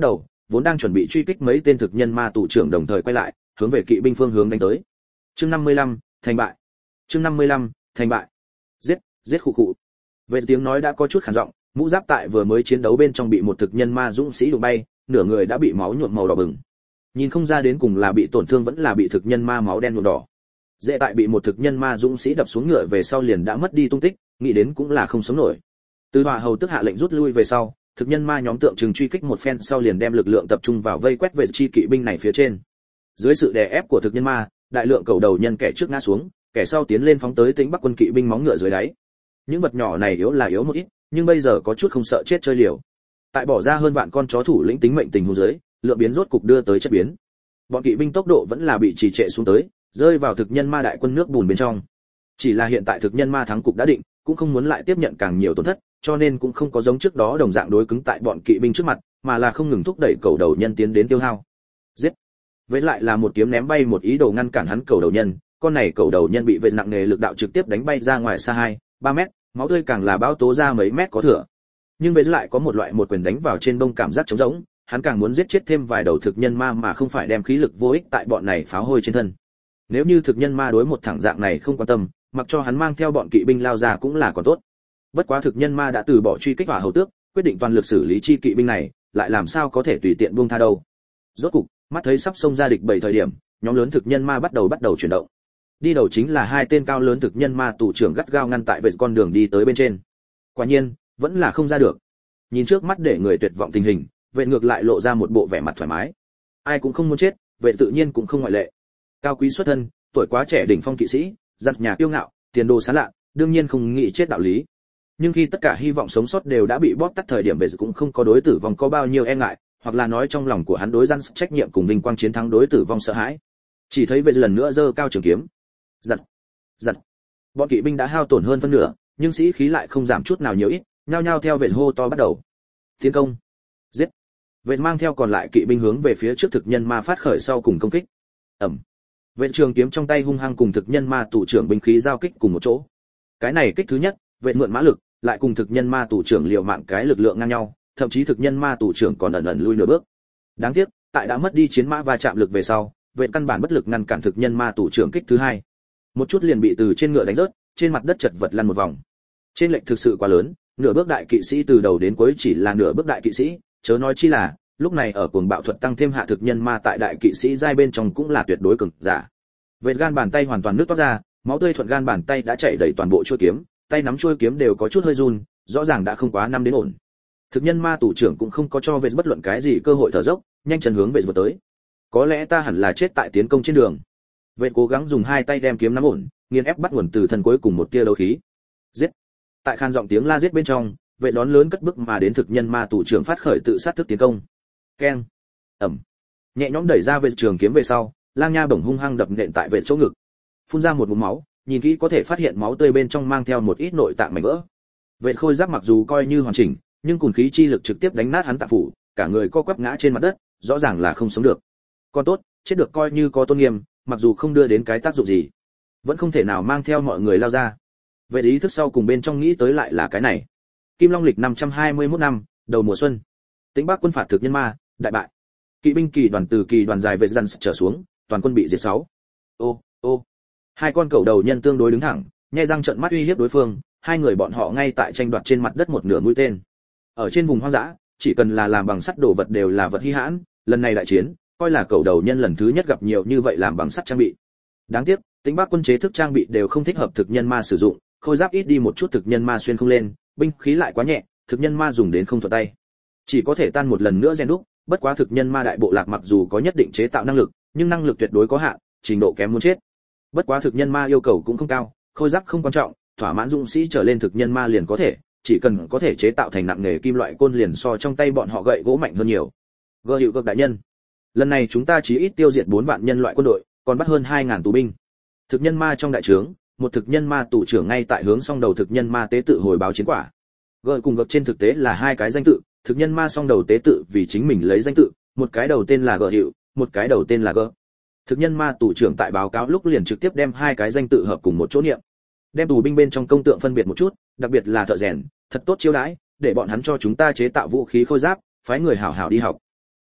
vốn đang chuẩn bị truy kích mấy tên thực nhân ma tù trưởng đồng thời quay lại, hướng về kỵ binh phương hướng đánh tới. Chương năm mươi lăm, thành bại. Chương năm mươi lăm, thành bại. Giết, giết khụ khụ. Về tiếng nói đã có chút khàn giọng, mũ giáp tại vừa mới chiến đấu bên trong bị một thực nhân ma dũng sĩ đụng bay, nửa người đã bị máu nhuộm màu đỏ bừng. Nhìn không ra đến cùng là bị tổn thương vẫn là bị thực nhân ma máu đen nhuộm đỏ. Dễ tại bị một thực nhân ma dũng sĩ đập xuống ngựa về sau liền đã mất đi tung tích, nghĩ đến cũng là không sống nổi. Từ Hỏa Hầu tức hạ lệnh rút lui về sau, thực nhân ma nhóm tượng trưng truy kích một phen sau liền đem lực lượng tập trung vào vây quét về chi kỵ binh này phía trên. Dưới sự đè ép của thực nhân ma, đại lượng cầu đầu nhân kẻ trước ngã xuống, kẻ sau tiến lên phóng tới Tĩnh Bắc quân kỵ binh móng ngựa dưới đáy. Những vật nhỏ này yếu là yếu một ít, nhưng bây giờ có chút không sợ chết chơi liều. Tại bỏ ra hơn vạn con chó thủ lĩnh tính mệnh tình huống dưới, lượng biến rốt cục đưa tới chất biến. Bọn kỵ binh tốc độ vẫn là bị trì trệ xuống tới, rơi vào thực nhân ma đại quân nước bùn bên trong. Chỉ là hiện tại thực nhân ma thắng cục đã định, cũng không muốn lại tiếp nhận càng nhiều tổn thất, cho nên cũng không có giống trước đó đồng dạng đối cứng tại bọn kỵ binh trước mặt, mà là không ngừng thúc đẩy cầu đầu nhân tiến đến tiêu hao. Giết. Với lại là một kiếm ném bay một ý đồ ngăn cản hắn cầu đầu nhân, con này cầu đầu nhân bị vệt nặng nề lực đạo trực tiếp đánh bay ra ngoài xa hai, ba mét, máu tươi càng là bao tố ra mấy mét có thừa. Nhưng với lại có một loại một quyền đánh vào trên đông cảm giác trống rỗng, hắn càng muốn giết chết thêm vài đầu thực nhân ma mà không phải đem khí lực vô ích tại bọn này pháo hôi trên thân. Nếu như thực nhân ma đối một thẳng dạng này không quan tâm, mặc cho hắn mang theo bọn kỵ binh lao ra cũng là còn tốt. Bất quá thực nhân ma đã từ bỏ truy kích Hỏa Hầu tước, quyết định toàn lực xử lý chi kỵ binh này, lại làm sao có thể tùy tiện buông tha đâu. Rốt cục, mắt thấy sắp xông ra địch bảy thời điểm, nhóm lớn thực nhân ma bắt đầu bắt đầu chuyển động. Đi đầu chính là hai tên cao lớn thực nhân ma tù trưởng gắt gao ngăn tại vệ con đường đi tới bên trên. Quả nhiên, vẫn là không ra được. Nhìn trước mắt để người tuyệt vọng tình hình, vệ ngược lại lộ ra một bộ vẻ mặt thoải mái. Ai cũng không muốn chết, vệ tự nhiên cũng không ngoại lệ. Cao quý xuất thân, tuổi quá trẻ đỉnh phong kỵ sĩ, giật nhà kiêu ngạo, tiền đồ sáng lạ, đương nhiên không nghĩ chết đạo lý. Nhưng khi tất cả hy vọng sống sót đều đã bị bóp tắt thời điểm vệ cũng không có đối tử vong có bao nhiêu e ngại, hoặc là nói trong lòng của hắn đối gian trách nhiệm cùng vinh quang chiến thắng đối tử vong sợ hãi. Chỉ thấy vệ lần nữa giơ cao trường kiếm. Giật, giật. Bọn kỵ binh đã hao tổn hơn phân nửa, nhưng sĩ khí lại không giảm chút nào nhiều ít, nhao nhao theo vệ hô to bắt đầu. Tiến công. Giết. Vệ mang theo còn lại kỵ binh hướng về phía trước thực nhân ma phát khởi sau cùng công kích. Ầm. Vệ trường kiếm trong tay hung hăng cùng thực nhân ma tù trưởng binh khí giao kích cùng một chỗ. Cái này kích thứ nhất, vệ mượn mã lực, lại cùng thực nhân ma tù trưởng liều mạng cái lực lượng ngang nhau, thậm chí thực nhân ma tù trưởng còn ẩn ẩn lui nửa bước. Đáng tiếc, tại đã mất đi chiến mã va chạm lực về sau, vệ căn bản bất lực ngăn cản thực nhân ma tù trưởng kích thứ hai. Một chút liền bị từ trên ngựa đánh rớt, trên mặt đất chật vật lăn một vòng. Trên lệnh thực sự quá lớn, nửa bước đại kỵ sĩ từ đầu đến cuối chỉ là nửa bước đại kỵ sĩ, chớ nói chi là lúc này ở cuồng bạo thuật tăng thêm hạ thực nhân ma tại đại kỵ sĩ giai bên trong cũng là tuyệt đối cường giả. Vệ gan bàn tay hoàn toàn nứt toát ra, máu tươi thuận gan bàn tay đã chảy đầy toàn bộ chuôi kiếm, tay nắm chuôi kiếm đều có chút hơi run, rõ ràng đã không quá năm đến ổn. Thực nhân ma tù trưởng cũng không có cho vệ bất luận cái gì cơ hội thở dốc, nhanh chân hướng về vượt tới. Có lẽ ta hẳn là chết tại tiến công trên đường. Vệ cố gắng dùng hai tay đem kiếm nắm ổn, nghiền ép bắt nguồn từ thân cuối cùng một tia đấu khí. Giết! Tại khan giọng tiếng la giết bên trong, vệ đón lớn cất bước mà đến thực nhân ma tù trưởng phát khởi tự sát thức tiến công. Keng! Ầm! Nhẹ nhõm đẩy ra vệ trường kiếm về sau, lang nha bổng hung hăng đập nện tại vệ chỗ ngực. Phun ra một ngụm máu, nhìn kỹ có thể phát hiện máu tươi bên trong mang theo một ít nội tạng mảnh vỡ. Vệ khôi giáp mặc dù coi như hoàn chỉnh, nhưng cùng khí chi lực trực tiếp đánh nát hắn tạng phủ, cả người co quắp ngã trên mặt đất, rõ ràng là không sống được. Còn tốt, chết được coi như có tôn nghiêm, mặc dù không đưa đến cái tác dụng gì, vẫn không thể nào mang theo mọi người lao ra. Vệ ý thức sau cùng bên trong nghĩ tới lại là cái này. Kim Long lịch năm trăm hai mươi mốt năm, đầu mùa xuân. Tĩnh Bắc quân phạt thực nhân ma, đại bại. Kỵ binh kỳ đoàn từ kỳ đoàn dài vệ dần trở xuống, toàn quân bị diệt sáu. Ô, ô. Hai con cẩu đầu nhân tương đối đứng thẳng, nhe răng trợn mắt uy hiếp đối phương, hai người bọn họ ngay tại tranh đoạt trên mặt đất một nửa mũi tên. Ở trên vùng hoang dã, chỉ cần là làm bằng sắt đồ vật đều là vật hi hãn, lần này đại chiến, coi là cẩu đầu nhân lần thứ nhất gặp nhiều như vậy làm bằng sắt trang bị. Đáng tiếc, Tĩnh Bắc quân chế thức trang bị đều không thích hợp thực nhân ma sử dụng, khôi giáp ít đi một chút thực nhân ma xuyên không lên, binh khí lại quá nhẹ, thực nhân ma dùng đến không thuận tay. Chỉ có thể tan một lần nữa rèn đúc, bất quá thực nhân ma đại bộ lạc mặc dù có nhất định chế tạo năng lực, nhưng năng lực tuyệt đối có hạn, trình độ kém muốn chết. Bất quá thực nhân ma yêu cầu cũng không cao, khôi giáp không quan trọng, thỏa mãn dũng sĩ trở lên thực nhân ma liền có thể, chỉ cần có thể chế tạo thành nặng nghề kim loại côn liền so trong tay bọn họ gậy gỗ mạnh hơn nhiều. Gơ hiệu cực đại nhân, lần này chúng ta chỉ ít tiêu diệt bốn vạn nhân loại quân đội, còn bắt hơn hai ngàn tù binh. Thực nhân ma trong đại trướng, một thực nhân ma tù trưởng ngay tại hướng song đầu thực nhân ma tế tự hồi báo chiến quả. Gợi cùng gập trên thực tế là hai cái danh tự, thực nhân ma song đầu tế tự vì chính mình lấy danh tự, một cái đầu tên là Gợ Hiệu, một cái đầu tên là Gơ. Thực nhân ma tù trưởng tại báo cáo lúc liền trực tiếp đem hai cái danh tự hợp cùng một chỗ niệm. Đem tù binh bên trong công tượng phân biệt một chút, đặc biệt là thợ rèn, thật tốt chiêu đãi, để bọn hắn cho chúng ta chế tạo vũ khí khôi giáp, phái người hảo hảo đi học.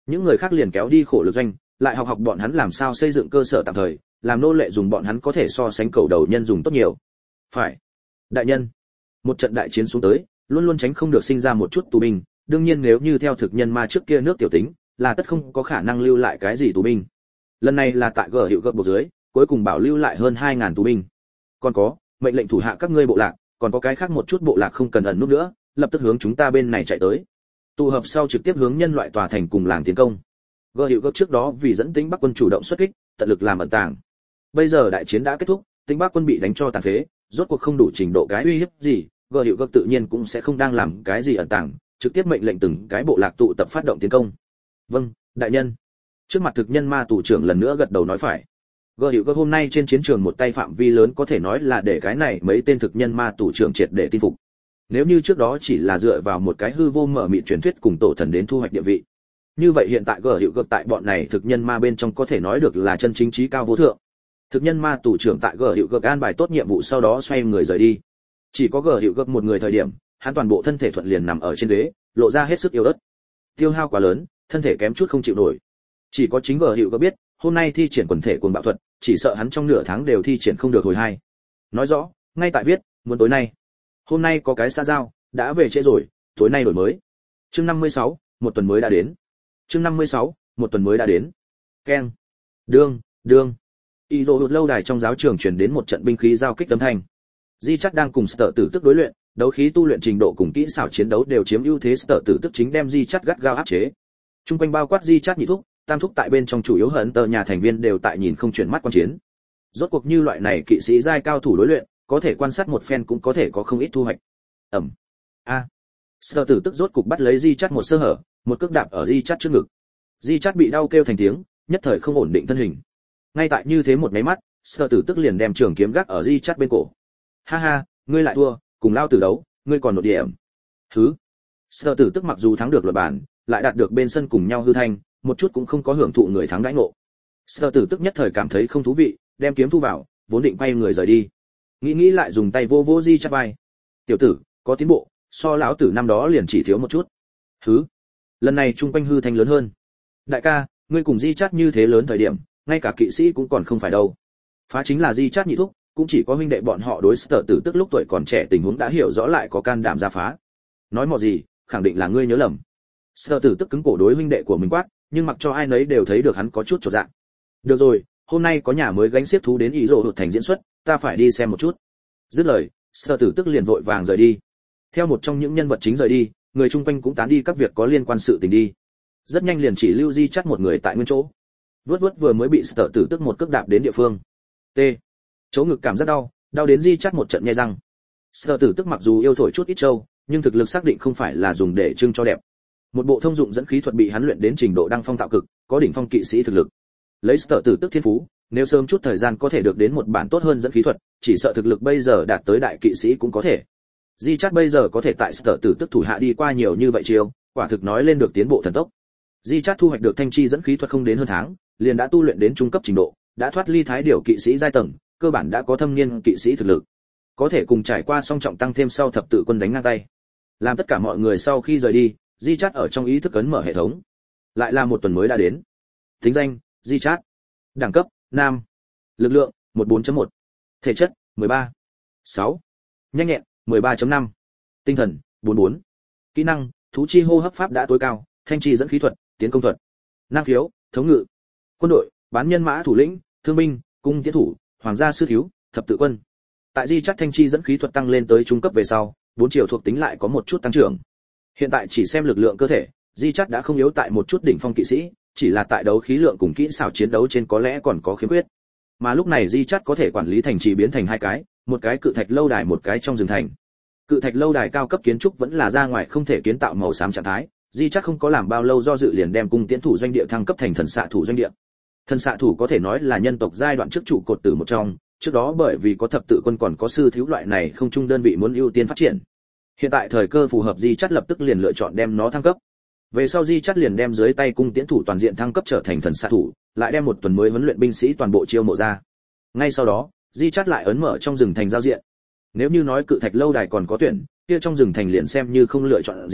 Những người khác liền kéo đi khổ lực doanh, lại học học bọn hắn làm sao xây dựng cơ sở tạm thời, làm nô lệ dùng bọn hắn có thể so sánh cầu đầu nhân dùng tốt nhiều. Phải. Đại nhân. Một trận đại chiến xuống tới, luôn luôn tránh không được sinh ra một chút tù binh, đương nhiên nếu như theo thực nhân ma trước kia nước tiểu tính, là tất không có khả năng lưu lại cái gì tù binh. Lần này là tại gở hiệu gấp bộ dưới, cuối cùng bảo lưu lại hơn hai ngàn tù binh. Còn có, mệnh lệnh thủ hạ các ngươi bộ lạc, còn có cái khác một chút bộ lạc không cần ẩn núp nữa, lập tức hướng chúng ta bên này chạy tới. Tụ hợp sau trực tiếp hướng nhân loại tòa thành cùng làng tiến công. Gở hiệu gấp trước đó vì dẫn tính Bắc quân chủ động xuất kích, tận lực làm ẩn tàng. Bây giờ đại chiến đã kết thúc, tính Bắc quân bị đánh cho tàn phế, rốt cuộc không đủ trình độ cái uy hiếp gì, gở hiệu gấp tự nhiên cũng sẽ không đang làm cái gì ẩn tàng, trực tiếp mệnh lệnh từng cái bộ lạc tụ tập phát động tiến công. Vâng, đại nhân. Trước mặt thực nhân ma tù trưởng lần nữa gật đầu nói phải. Gở hiệu gấp hôm nay trên chiến trường một tay phạm vi lớn có thể nói là để cái này mấy tên thực nhân ma tù trưởng triệt để tin phục. Nếu như trước đó chỉ là dựa vào một cái hư vô mở mịt truyền thuyết cùng tổ thần đến thu hoạch địa vị, như vậy hiện tại gở hiệu gấp tại bọn này thực nhân ma bên trong có thể nói được là chân chính trí cao vô thượng. Thực nhân ma tù trưởng tại gở hiệu gấp an bài tốt nhiệm vụ sau đó xoay người rời đi. Chỉ có gở hiệu gấp một người thời điểm, hắn toàn bộ thân thể thuận liền nằm ở trên ghế, lộ ra hết sức yếu ớt. Tiêu hao quá lớn, thân thể kém chút không chịu nổi. Chỉ có chính gở hiệu gấp biết, hôm nay thi triển quần thể cuồng bạo thuật, chỉ sợ hắn trong nửa tháng đều thi triển không được hồi hai. Nói rõ, ngay tại viết, muốn tối nay. Hôm nay có cái xã giao, đã về trễ rồi, tối nay đổi mới. Chương năm mươi sáu, một tuần mới đã đến. Chương năm mươi sáu, một tuần mới đã đến. Keng. Đương, đương. Y Lô hụt lâu đài trong giáo trường truyền đến một trận binh khí giao kích âm thanh. Di Chát đang cùng Sở Tử Tức đối luyện, đấu khí tu luyện trình độ cùng kỹ xảo chiến đấu đều chiếm ưu thế, Sở Tử Tức chính đem Di Chát gắt gao áp chế. Trung quanh bao quát Di Chát nhị thúc, tam thúc tại bên trong chủ yếu hận tờ nhà thành viên đều tại nhìn không chuyển mắt quan chiến. Rốt cuộc như loại này kỵ sĩ giai cao thủ đối luyện, có thể quan sát một phen cũng có thể có không ít thu hoạch. Ẩm. A. Sở Tử Tức rốt cục bắt lấy Di Chát một sơ hở, một cước đạp ở Di Chát trước ngực. Di Chát bị đau kêu thành tiếng, nhất thời không ổn định thân hình. Ngay tại như thế một cái mắt, Sở Tử Tức liền đem trường kiếm gác ở Di Chát bên cổ. Ha ha, ngươi lại thua, cùng lao tử đấu, ngươi còn nổi điểm. Hứ. Sở Tử Tức mặc dù thắng được luật bản, lại đạt được bên sân cùng nhau hư thanh, một chút cũng không có hưởng thụ người thắng đãi ngộ. Sở Tử Tức nhất thời cảm thấy không thú vị, đem kiếm thu vào, vốn định quay người rời đi. Nghĩ nghĩ lại dùng tay vô vô Di Chát vai. Tiểu tử, có tiến bộ, so lão tử năm đó liền chỉ thiếu một chút. Hứ. Lần này trung quanh hư thanh lớn hơn. Đại ca, ngươi cùng Di Chát như thế lớn thời điểm, ngay cả kỵ sĩ cũng còn không phải đâu. Phá chính là Di Chát nhị thúc, cũng chỉ có huynh đệ bọn họ đối Sở Tử Tức lúc tuổi còn trẻ tình huống đã hiểu rõ lại có can đảm ra phá. Nói mò gì, khẳng định là ngươi nhớ lầm. Sở Tử Tức cứng cổ đối huynh đệ của mình quát, nhưng mặc cho ai nấy đều thấy được hắn có chút chột dạ. Được rồi, hôm nay có nhà mới gánh xiếc thú đến ý rồ hụt thành diễn xuất, ta phải đi xem một chút. Dứt lời, Sở Tử Tức liền vội vàng rời đi. Theo một trong những nhân vật chính rời đi, người chung quanh cũng tán đi các việc có liên quan sự tình đi. Rất nhanh liền chỉ lưu Di Chát một người tại nguyên chỗ. Vớt vớt vừa mới bị Sở Tử Tức một cước đạp đến địa phương. T. Chỗ ngực cảm rất đau, đau đến Di Chát một trận nhe răng. Sở Tử Tức mặc dù yêu thổi chút ít trâu, nhưng thực lực xác định không phải là dùng để trưng cho đẹp. Một bộ thông dụng dẫn khí thuật bị hắn luyện đến trình độ đăng phong tạo cực, có đỉnh phong kỵ sĩ thực lực. Lấy Sở Tử Tức thiên phú, nếu sớm chút thời gian có thể được đến một bản tốt hơn dẫn khí thuật, chỉ sợ thực lực bây giờ đạt tới đại kỵ sĩ cũng có thể. Di Chát bây giờ có thể tại Sở Tử Tức thủ hạ đi qua nhiều như vậy chiêu, quả thực nói lên được tiến bộ thần tốc. Di Chát thu hoạch được thanh chi dẫn khí thuật không đến hơn tháng, liền đã tu luyện đến trung cấp trình độ, đã thoát ly thái điều kỵ sĩ giai tầng, cơ bản đã có thâm niên kỵ sĩ thực lực, có thể cùng trải qua song trọng tăng thêm sau thập tự quân đánh ngang tay. Làm tất cả mọi người sau khi rời đi, Di Chát ở trong ý thức ấn mở hệ thống. Lại là một tuần mới đã đến. Tính danh: Di Chát. Đẳng cấp: Nam. Lực lượng: mười bốn chấm một. Thể chất: mười ba. sáu. Nhanh nhẹn: mười ba chấm năm. Tinh thần: bốn mươi bốn. Kỹ năng: Thú chi hô hấp pháp đã tối cao, thanh chi dẫn khí thuật, tiến công thuật. Năng khiếu: Thống ngự. Quân đội: Bán nhân mã thủ lĩnh, thương binh, cung tiễn thủ, hoàng gia sư thiếu, thập tự quân. Tại Di Chát thanh chi dẫn khí thuật tăng lên tới trung cấp về sau, bốn chiều thuộc tính lại có một chút tăng trưởng. Hiện tại chỉ xem lực lượng cơ thể, Di Chát đã không yếu tại một chút đỉnh phong kỵ sĩ, chỉ là tại đấu khí lượng cùng kỹ xảo chiến đấu trên có lẽ còn có khiếm khuyết. Mà lúc này Di Chát có thể quản lý thành trì biến thành hai cái, một cái cự thạch lâu đài, một cái trong rừng thành. Cự thạch lâu đài cao cấp kiến trúc vẫn là ra ngoài không thể kiến tạo màu xám trạng thái, Di Chát không có làm bao lâu do dự liền đem cung tiễn thủ doanh địa thăng cấp thành thần xạ thủ doanh địa. Thần xạ thủ có thể nói là nhân tộc giai đoạn trước trụ cột tử một trong, trước đó bởi vì có thập tự quân còn có sư thiếu loại này không trung đơn vị muốn ưu tiên phát triển. Hiện tại thời cơ phù hợp, Di Chát lập tức liền lựa chọn đem nó thăng cấp. Về sau Di Chát liền đem dưới tay cung tiễn thủ toàn diện thăng cấp trở thành thần xạ thủ, lại đem một tuần mới huấn luyện binh sĩ toàn bộ chiêu mộ ra. Ngay sau đó, Di Chát lại ấn mở trong rừng thành giao diện. Nếu như nói cự thạch lâu đài còn có tuyển, kia trong rừng thành liền xem như không lựa chọn gì,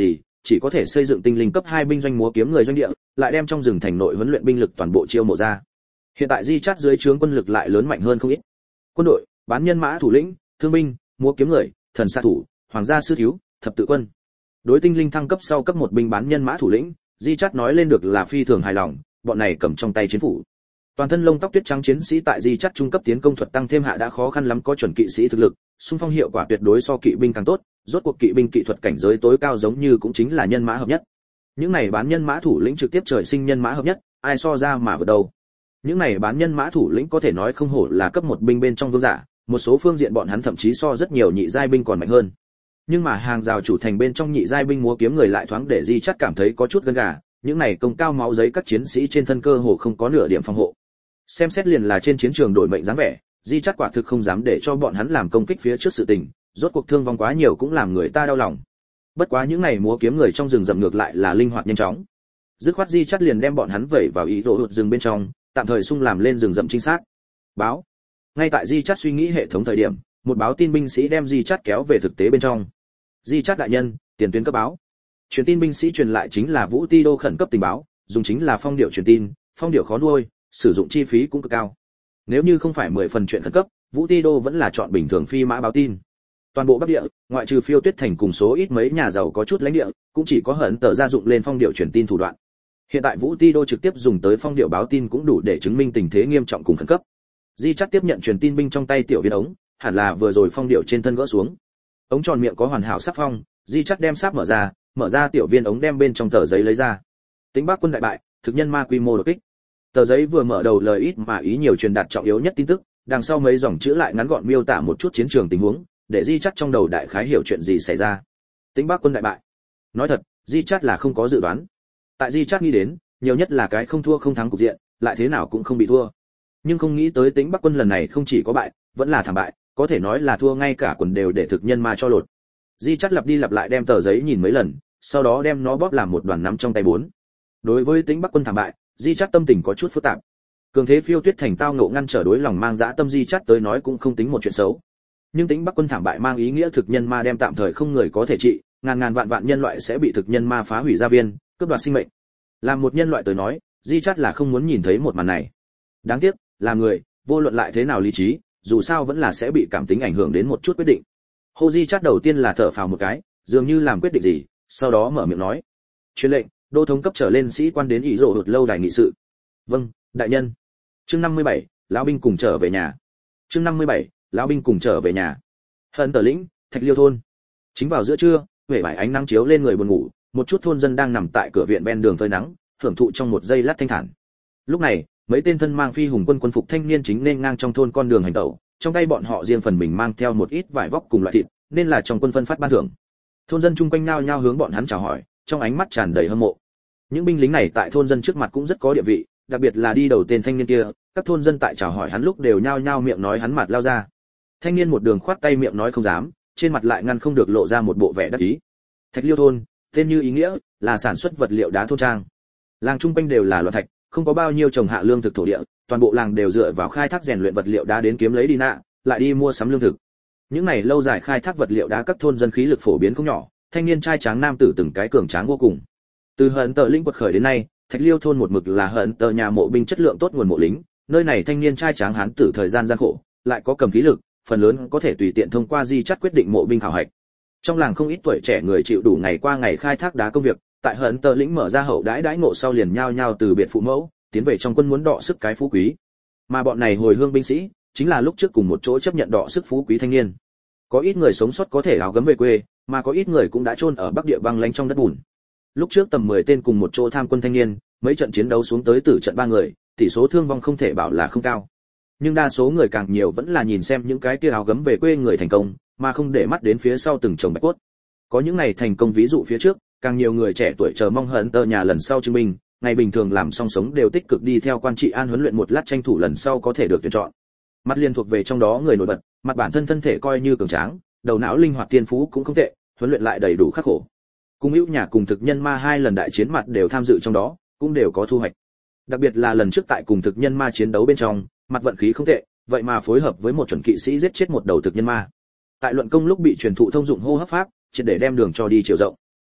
chỉ có thể xây dựng tinh linh cấp hai binh doanh múa kiếm người doanh địa, lại đem trong rừng thành nội huấn luyện binh lực toàn bộ chiêu mộ ra. Hiện tại Di Chát dưới trướng quân lực lại lớn mạnh hơn không ít. Quân đội, bán nhân mã thủ lĩnh, thương binh, múa kiếm người, thần xạ thủ, hoàng gia sư thiếu, thập tự quân. Đối tinh linh thăng cấp sau cấp một binh bán nhân mã thủ lĩnh, Di Chát nói lên được là phi thường hài lòng, bọn này cầm trong tay chiến phủ. Toàn thân lông tóc tuyết trắng chiến sĩ tại Di Chát trung cấp tiến công thuật tăng thêm hạ đã khó khăn lắm có chuẩn kỵ sĩ thực lực, xung phong hiệu quả tuyệt đối so kỵ binh càng tốt, rốt cuộc kỵ binh kỹ thuật cảnh giới tối cao giống như cũng chính là nhân mã hợp nhất. Những này bán nhân mã thủ lĩnh trực tiếp trời sinh nhân mã hợp nhất, ai so ra mà vượt đâu. Những này bán nhân mã thủ lĩnh có thể nói không hổ là cấp một binh bên trong vương giả, một số phương diện bọn hắn thậm chí so rất nhiều nhị giai binh còn mạnh hơn. Nhưng mà hàng rào chủ thành bên trong nhị giai binh múa kiếm người lại thoáng để Di Chát cảm thấy có chút gân gà, những này công cao máu giấy các chiến sĩ trên thân cơ hồ không có nửa điểm phòng hộ. Xem xét liền là trên chiến trường đổi mệnh dáng vẻ, Di Chát quả thực không dám để cho bọn hắn làm công kích phía trước sự tình, rốt cuộc thương vong quá nhiều cũng làm người ta đau lòng. Bất quá những này múa kiếm người trong rừng rậm ngược lại là linh hoạt nhanh chóng. Dứt khoát Di Chát liền đem bọn hắn vẩy vào ý đồ hụt rừng bên trong, tạm thời xung làm lên rừng rậm trinh sát. Báo. Ngay tại Di Chát suy nghĩ hệ thống thời điểm, một báo tin binh sĩ đem Di Chát kéo về thực tế bên trong. Di Chát đại nhân, tiền tuyến cấp báo. Truyền tin binh sĩ truyền lại chính là Vũ Ti Đô khẩn cấp tình báo, dùng chính là phong điệu truyền tin, phong điệu khó nuôi, sử dụng chi phí cũng cực cao. Nếu như không phải mười phần chuyện khẩn cấp, Vũ Ti Đô vẫn là chọn bình thường phi mã báo tin. Toàn bộ Bắc Địa, ngoại trừ Phiêu Tuyết Thành cùng số ít mấy nhà giàu có chút lãnh địa, cũng chỉ có hận tờ gia dụng lên phong điệu truyền tin thủ đoạn. Hiện tại Vũ Ti Đô trực tiếp dùng tới phong điệu báo tin cũng đủ để chứng minh tình thế nghiêm trọng cùng khẩn cấp. Di Chát tiếp nhận truyền tin binh trong tay tiểu viên ống, hẳn là vừa rồi phong điệu trên thân gỡ xuống. Ống tròn miệng có hoàn hảo sắc phong, Di Chát đem sáp mở ra, mở ra tiểu viên ống đem bên trong tờ giấy lấy ra. Tính Bắc quân đại bại, thực nhân ma quy mô đột kích. Tờ giấy vừa mở đầu lời ít mà ý nhiều truyền đạt trọng yếu nhất tin tức, đằng sau mấy dòng chữ lại ngắn gọn miêu tả một chút chiến trường tình huống, để Di Chát trong đầu đại khái hiểu chuyện gì xảy ra. Tính Bắc quân đại bại. Nói thật, Di Chát là không có dự đoán. Tại Di Chát nghĩ đến, nhiều nhất là cái không thua không thắng cục diện, lại thế nào cũng không bị thua. Nhưng không nghĩ tới Tính Bắc quân lần này không chỉ có bại, vẫn là thảm bại, có thể nói là thua ngay cả quần đều để thực nhân ma cho lột. Di Chát lặp đi lặp lại đem tờ giấy nhìn mấy lần, sau đó đem nó bóp làm một đoàn nắm trong tay bốn. Đối với Tính Bắc quân thảm bại, Di Chát tâm tình có chút phức tạp. Cường thế Phiêu Tuyết Thành tao ngộ ngăn trở đối lòng mang dã tâm Di Chát tới nói cũng không tính một chuyện xấu. Nhưng Tính Bắc quân thảm bại mang ý nghĩa thực nhân ma đem tạm thời không người có thể trị, ngàn ngàn vạn vạn nhân loại sẽ bị thực nhân ma phá hủy gia viên, cướp đoạt sinh mệnh. Làm một nhân loại tới nói, Di Chát là không muốn nhìn thấy một màn này. Đáng tiếc, là người, vô luận lại thế nào lý trí, dù sao vẫn là sẽ bị cảm tính ảnh hưởng đến một chút quyết định. Hồ Di Chát đầu tiên là thở phào một cái, dường như làm quyết định gì, sau đó mở miệng nói: "Truyền lệnh, đô thống cấp trở lên sĩ quan đến ý rộ hụt lâu đài nghị sự." "Vâng, đại nhân." Chương năm mươi bảy, lão binh cùng trở về nhà. Chương năm mươi bảy, lão binh cùng trở về nhà. Hận Tờ lĩnh, Thạch Liêu thôn. Chính vào giữa trưa, huệ vải ánh nắng chiếu lên người buồn ngủ, một chút thôn dân đang nằm tại cửa viện ven đường phơi nắng, hưởng thụ trong một giây lát thanh thản. Lúc này, mấy tên thân mang phi hùng quân quân phục thanh niên chính nên ngang trong thôn con đường hành tẩu, trong tay bọn họ riêng phần mình mang theo một ít vải vóc cùng loại thịt, nên là trong quân phân phát ban thưởng. Thôn dân chung quanh nhao nhao hướng bọn hắn chào hỏi, trong ánh mắt tràn đầy hâm mộ. Những binh lính này tại thôn dân trước mặt cũng rất có địa vị, đặc biệt là đi đầu tên thanh niên kia, các thôn dân tại chào hỏi hắn lúc đều nhao nhao miệng nói hắn mặt lao ra. Thanh niên một đường khoát tay miệng nói không dám, trên mặt lại ngăn không được lộ ra một bộ vẻ đắc ý. Thạch Liêu thôn, tên như ý nghĩa, là sản xuất vật liệu đá thôn trang. Làng chung quanh đều là loạn thạch, không có bao nhiêu trồng hạ lương thực thổ địa, toàn bộ làng đều dựa vào khai thác rèn luyện vật liệu đá đến kiếm lấy đi nạ, lại đi mua sắm lương thực. Những này lâu dài khai thác vật liệu đá các thôn dân khí lực phổ biến không nhỏ, thanh niên trai tráng nam tử từng cái cường tráng vô cùng. Từ Hận Tờ lĩnh quật khởi đến nay, Thạch Liêu thôn một mực là Hận Tờ nhà mộ binh chất lượng tốt nguồn mộ lính, nơi này thanh niên trai tráng hán tử thời gian gian khổ, lại có cầm khí lực, phần lớn có thể tùy tiện thông qua Di Chát quyết định mộ binh khảo hạch. Trong làng không ít tuổi trẻ người chịu đủ ngày qua ngày khai thác đá công việc, tại Hận Tờ lĩnh mở ra hậu đãi đãi ngộ sau liền nhao nhao từ biệt phụ mẫu, tiến về trong quân muốn đọ sức cái phú quý. Mà bọn này hồi hương binh sĩ, chính là lúc trước cùng một chỗ chấp nhận đọ sức phú quý thanh niên. Có ít người sống sót có thể áo gấm về quê, mà có ít người cũng đã chôn ở Bắc Địa băng lánh trong đất bùn. Lúc trước tầm mười tên cùng một chỗ tham quân thanh niên, mấy trận chiến đấu xuống tới tử trận ba người, tỷ số thương vong không thể bảo là không cao. Nhưng đa số người càng nhiều vẫn là nhìn xem những cái kia áo gấm về quê người thành công, mà không để mắt đến phía sau từng chồng bạch cốt. Có những này thành công ví dụ phía trước, càng nhiều người trẻ tuổi chờ mong Hận Tờ nhà lần sau chứng minh, ngày bình thường làm song sống đều tích cực đi theo quan trị an huấn luyện một lát tranh thủ lần sau có thể được tuyển chọn. Mặt liên thuộc về trong đó người nổi bật, mặt bản thân thân thể coi như cường tráng, đầu não linh hoạt tiên phú cũng không tệ, huấn luyện lại đầy đủ khắc khổ. Cùng hữu nhà cùng thực nhân ma hai lần đại chiến mặt đều tham dự trong đó, cũng đều có thu hoạch. Đặc biệt là lần trước tại cùng thực nhân ma chiến đấu bên trong, mặt vận khí không tệ, vậy mà phối hợp với một chuẩn kỵ sĩ giết chết một đầu thực nhân ma. Tại luận công lúc bị truyền thụ thông dụng hô hấp pháp, triệt để đem đường cho đi chiều rộng.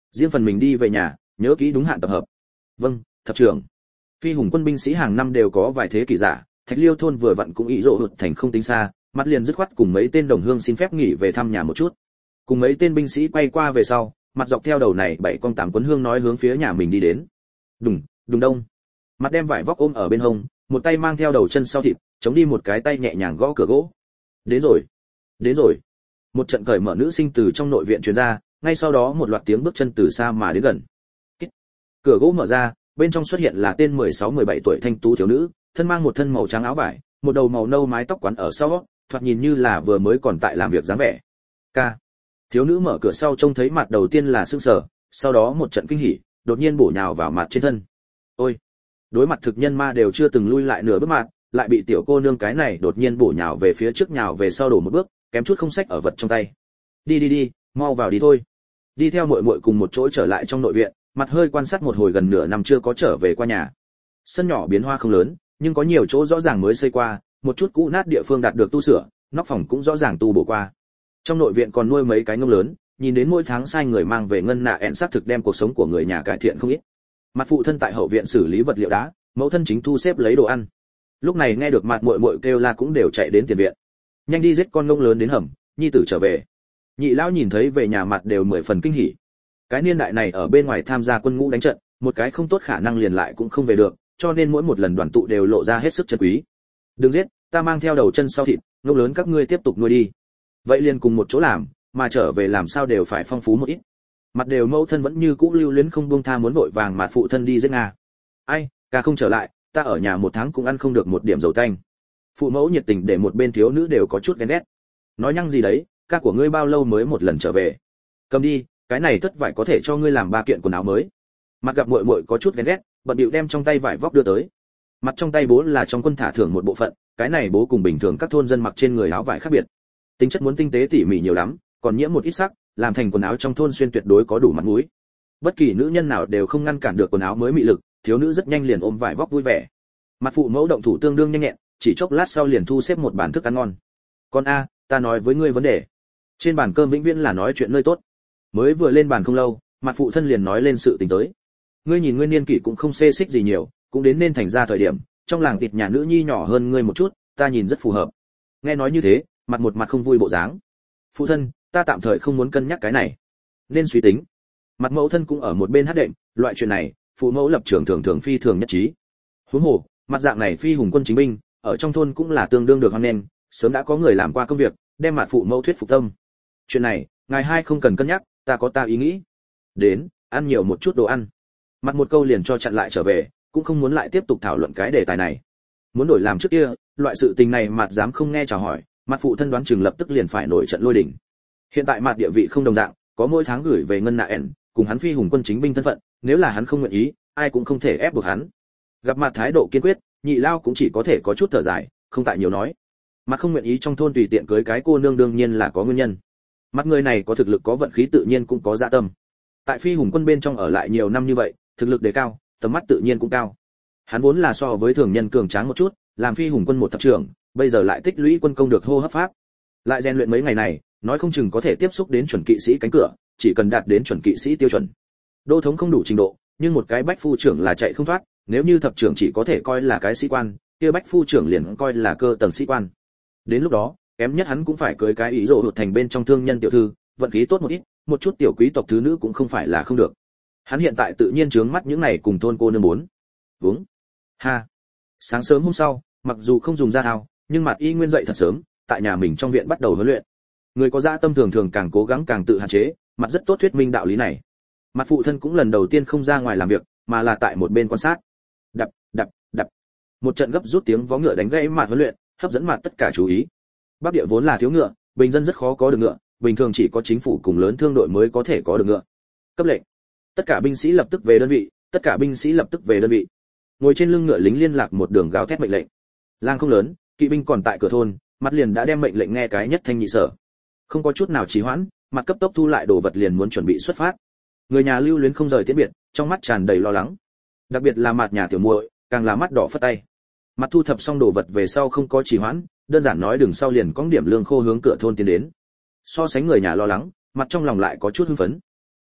riêng phần mình đi về nhà, nhớ kỹ đúng hạn tập hợp. Vâng, thập trưởng. Phi hùng quân binh sĩ hàng năm đều có vài thế kỷ giả, Thạch Liêu thôn vừa vặn cũng ý rộ hụt thành không tính xa, mắt liền dứt khoát cùng mấy tên đồng hương xin phép nghỉ về thăm nhà một chút. Cùng mấy tên binh sĩ quay qua về sau, mặt dọc theo đầu này bảy con tám quấn hương nói hướng phía nhà mình đi đến. Đùng, đùng đông. Mặt đem vải vóc ôm ở bên hông, một tay mang theo đầu chân sau thịt, chống đi một cái tay nhẹ nhàng gõ cửa gỗ. Đến rồi, đến rồi. Một trận cởi mở nữ sinh từ trong nội viện truyền ra, ngay sau đó một loạt tiếng bước chân từ xa mà đến gần. Cửa gỗ mở ra, bên trong xuất hiện là tên mười sáu mười bảy tuổi thanh tú thiếu nữ, thân mang một thân màu trắng áo vải, một đầu màu nâu mái tóc quắn ở sau, thoạt nhìn như là vừa mới còn tại làm việc dáng vẻ. Ca. Thiếu nữ mở cửa sau trông thấy mặt đầu tiên là sững sờ, sau đó một trận kinh hỉ, đột nhiên bổ nhào vào mặt trên thân. Ôi. Đối mặt thực nhân ma đều chưa từng lui lại nửa bước mặt, lại bị tiểu cô nương cái này đột nhiên bổ nhào về phía trước nhào về sau đổ một bước, kém chút không xách ở vật trong tay. Đi đi đi, mau vào đi thôi. Đi theo muội muội cùng một chỗ trở lại trong nội viện, mặt hơi quan sát một hồi gần nửa năm chưa có trở về qua nhà. Sân nhỏ biến hoa không lớn, nhưng có nhiều chỗ rõ ràng mới xây qua, một chút cũ nát địa phương đạt được tu sửa, nóc phòng cũng rõ ràng tu bổ qua. Trong nội viện còn nuôi mấy cái ngông lớn, nhìn đến mỗi tháng sai người mang về ngân nạ ẹn xác thực đem cuộc sống của người nhà cải thiện không ít. Mặt phụ thân tại hậu viện xử lý vật liệu đá, mẫu thân chính thu xếp lấy đồ ăn. Lúc này nghe được mặt muội muội kêu la cũng đều chạy đến tiền viện. Nhanh đi giết con ngông lớn đến hầm, nhi tử trở về. Nhị lão nhìn thấy về nhà mặt đều mười phần kinh hỉ. Cái niên đại này ở bên ngoài tham gia quân ngũ đánh trận, một cái không tốt khả năng liền lại cũng không về được, cho nên mỗi một lần đoàn tụ đều lộ ra hết sức chân quý. Đừng giết, ta mang theo đầu chân sau thịt, ngông lớn các ngươi tiếp tục nuôi đi. Vậy liền cùng một chỗ làm, mà trở về làm sao đều phải phong phú một ít. Mặt đều mẫu thân vẫn như cũ lưu luyến không buông tha muốn vội vàng mà phụ thân đi giết nga. Ai, ca không trở lại, ta ở nhà một tháng cũng ăn không được một điểm dầu tanh. Phụ mẫu nhiệt tình để một bên thiếu nữ đều có chút ghen ghét. Nói nhăng gì đấy, ca của ngươi bao lâu mới một lần trở về? Cầm đi, cái này thất vải có thể cho ngươi làm ba kiện quần áo mới. Mặt gặp muội muội có chút ghen ghét, bận bịu đem trong tay vải vóc đưa tới. Mặt trong tay bố là trong quân thả thưởng một bộ phận, cái này bố cùng bình thường các thôn dân mặc trên người áo vải khác biệt. Tính chất muốn tinh tế tỉ mỉ nhiều lắm, còn nhiễm một ít sắc, làm thành quần áo trong thôn xuyên tuyệt đối có đủ mặt mũi. Bất kỳ nữ nhân nào đều không ngăn cản được quần áo mới mị lực, thiếu nữ rất nhanh liền ôm vải vóc vui vẻ. Mặt phụ mẫu động thủ tương đương nhanh nhẹn, chỉ chốc lát sau liền thu xếp một bàn thức ăn ngon. Con a, ta nói với ngươi vấn đề. Trên bàn cơm vĩnh viễn là nói chuyện nơi tốt. Mới vừa lên bàn không lâu, mặt phụ thân liền nói lên sự tình tới. Ngươi nhìn ngươi niên kỷ cũng không xê xích gì nhiều, cũng đến nên thành ra thời điểm, trong làng thịt nhà nữ nhi nhỏ hơn ngươi một chút, ta nhìn rất phù hợp. Nghe nói như thế, mặt một mặt không vui bộ dáng. Phụ thân, ta tạm thời không muốn cân nhắc cái này, nên suy tính. Mặt mẫu thân cũng ở một bên hát đệm, loại chuyện này, phụ mẫu lập trường thường thường phi thường nhất trí. Huống hồ, mặt dạng này phi hùng quân chính binh, ở trong thôn cũng là tương đương được hoan nghênh, sớm đã có người làm qua công việc, đem mặt phụ mẫu thuyết phục tâm. Chuyện này, ngài hai không cần cân nhắc, ta có ta ý nghĩ. Đến, ăn nhiều một chút đồ ăn. Mặt một câu liền cho chặn lại trở về, cũng không muốn lại tiếp tục thảo luận cái đề tài này. Muốn đổi làm trước kia, loại sự tình này mặt dám không nghe chào hỏi, mặt phụ thân đoán chừng lập tức liền phải nổi trận lôi đình. Hiện tại mặt địa vị không đồng dạng, có mỗi tháng gửi về ngân nạ ẻn, cùng hắn phi hùng quân chính binh thân phận, nếu là hắn không nguyện ý, ai cũng không thể ép buộc hắn. Gặp mặt thái độ kiên quyết, nhị lao cũng chỉ có thể có chút thở dài, không tại nhiều nói. Mặt không nguyện ý trong thôn tùy tiện cưới cái cô nương đương nhiên là có nguyên nhân. Mặt người này có thực lực có vận khí tự nhiên cũng có dạ tâm. Tại phi hùng quân bên trong ở lại nhiều năm như vậy, thực lực đề cao, tầm mắt tự nhiên cũng cao. Hắn vốn là so với thường nhân cường tráng một chút, làm phi hùng quân một thập trưởng, bây giờ lại tích lũy quân công được hô hấp pháp. Lại rèn luyện mấy ngày này, nói không chừng có thể tiếp xúc đến chuẩn kỵ sĩ cánh cửa, chỉ cần đạt đến chuẩn kỵ sĩ tiêu chuẩn. Đô thống không đủ trình độ, nhưng một cái bách phu trưởng là chạy không thoát, nếu như thập trưởng chỉ có thể coi là cái sĩ quan, kia bách phu trưởng liền coi là cơ tầng sĩ quan. Đến lúc đó, kém nhất hắn cũng phải cưới cái ý rồ hụt thành bên trong thương nhân tiểu thư, vận khí tốt một ít, một chút tiểu quý tộc thứ nữ cũng không phải là không được. Hắn hiện tại tự nhiên trướng mắt những này cùng thôn cô nương bốn. Uống. Ha. Sáng sớm hôm sau, mặc dù không dùng ra thao, nhưng mặt y nguyên dậy thật sớm, tại nhà mình trong viện bắt đầu huấn luyện. Người có dạ tâm thường thường càng cố gắng càng tự hạn chế, mặt rất tốt thuyết minh đạo lý này. Mặt phụ thân cũng lần đầu tiên không ra ngoài làm việc, mà là tại một bên quan sát. Đập, đập, đập. Một trận gấp rút tiếng vó ngựa đánh gãy mặt huấn luyện, hấp dẫn mặt tất cả chú ý. Bắc địa vốn là thiếu ngựa, bình dân rất khó có được ngựa, bình thường chỉ có chính phủ cùng lớn thương đội mới có thể có được ngựa. Cấp lệnh. Tất cả binh sĩ lập tức về đơn vị, tất cả binh sĩ lập tức về đơn vị. Ngồi trên lưng ngựa lính liên lạc một đường gào thét mệnh lệnh. Lang không lớn, kỵ binh còn tại cửa thôn, mặt liền đã đem mệnh lệnh nghe cái nhất thanh nhị sở. Không có chút nào trì hoãn, mặt cấp tốc thu lại đồ vật liền muốn chuẩn bị xuất phát. Người nhà lưu luyến không rời tiễn biệt, trong mắt tràn đầy lo lắng. Đặc biệt là mặt nhà tiểu muội, càng là mắt đỏ phất tay. Mặt thu thập xong đồ vật về sau không có trì hoãn, đơn giản nói đường sau liền cõng điểm lương khô hướng cửa thôn tiến đến. So sánh người nhà lo lắng, mặt trong lòng lại có chút hưng phấn.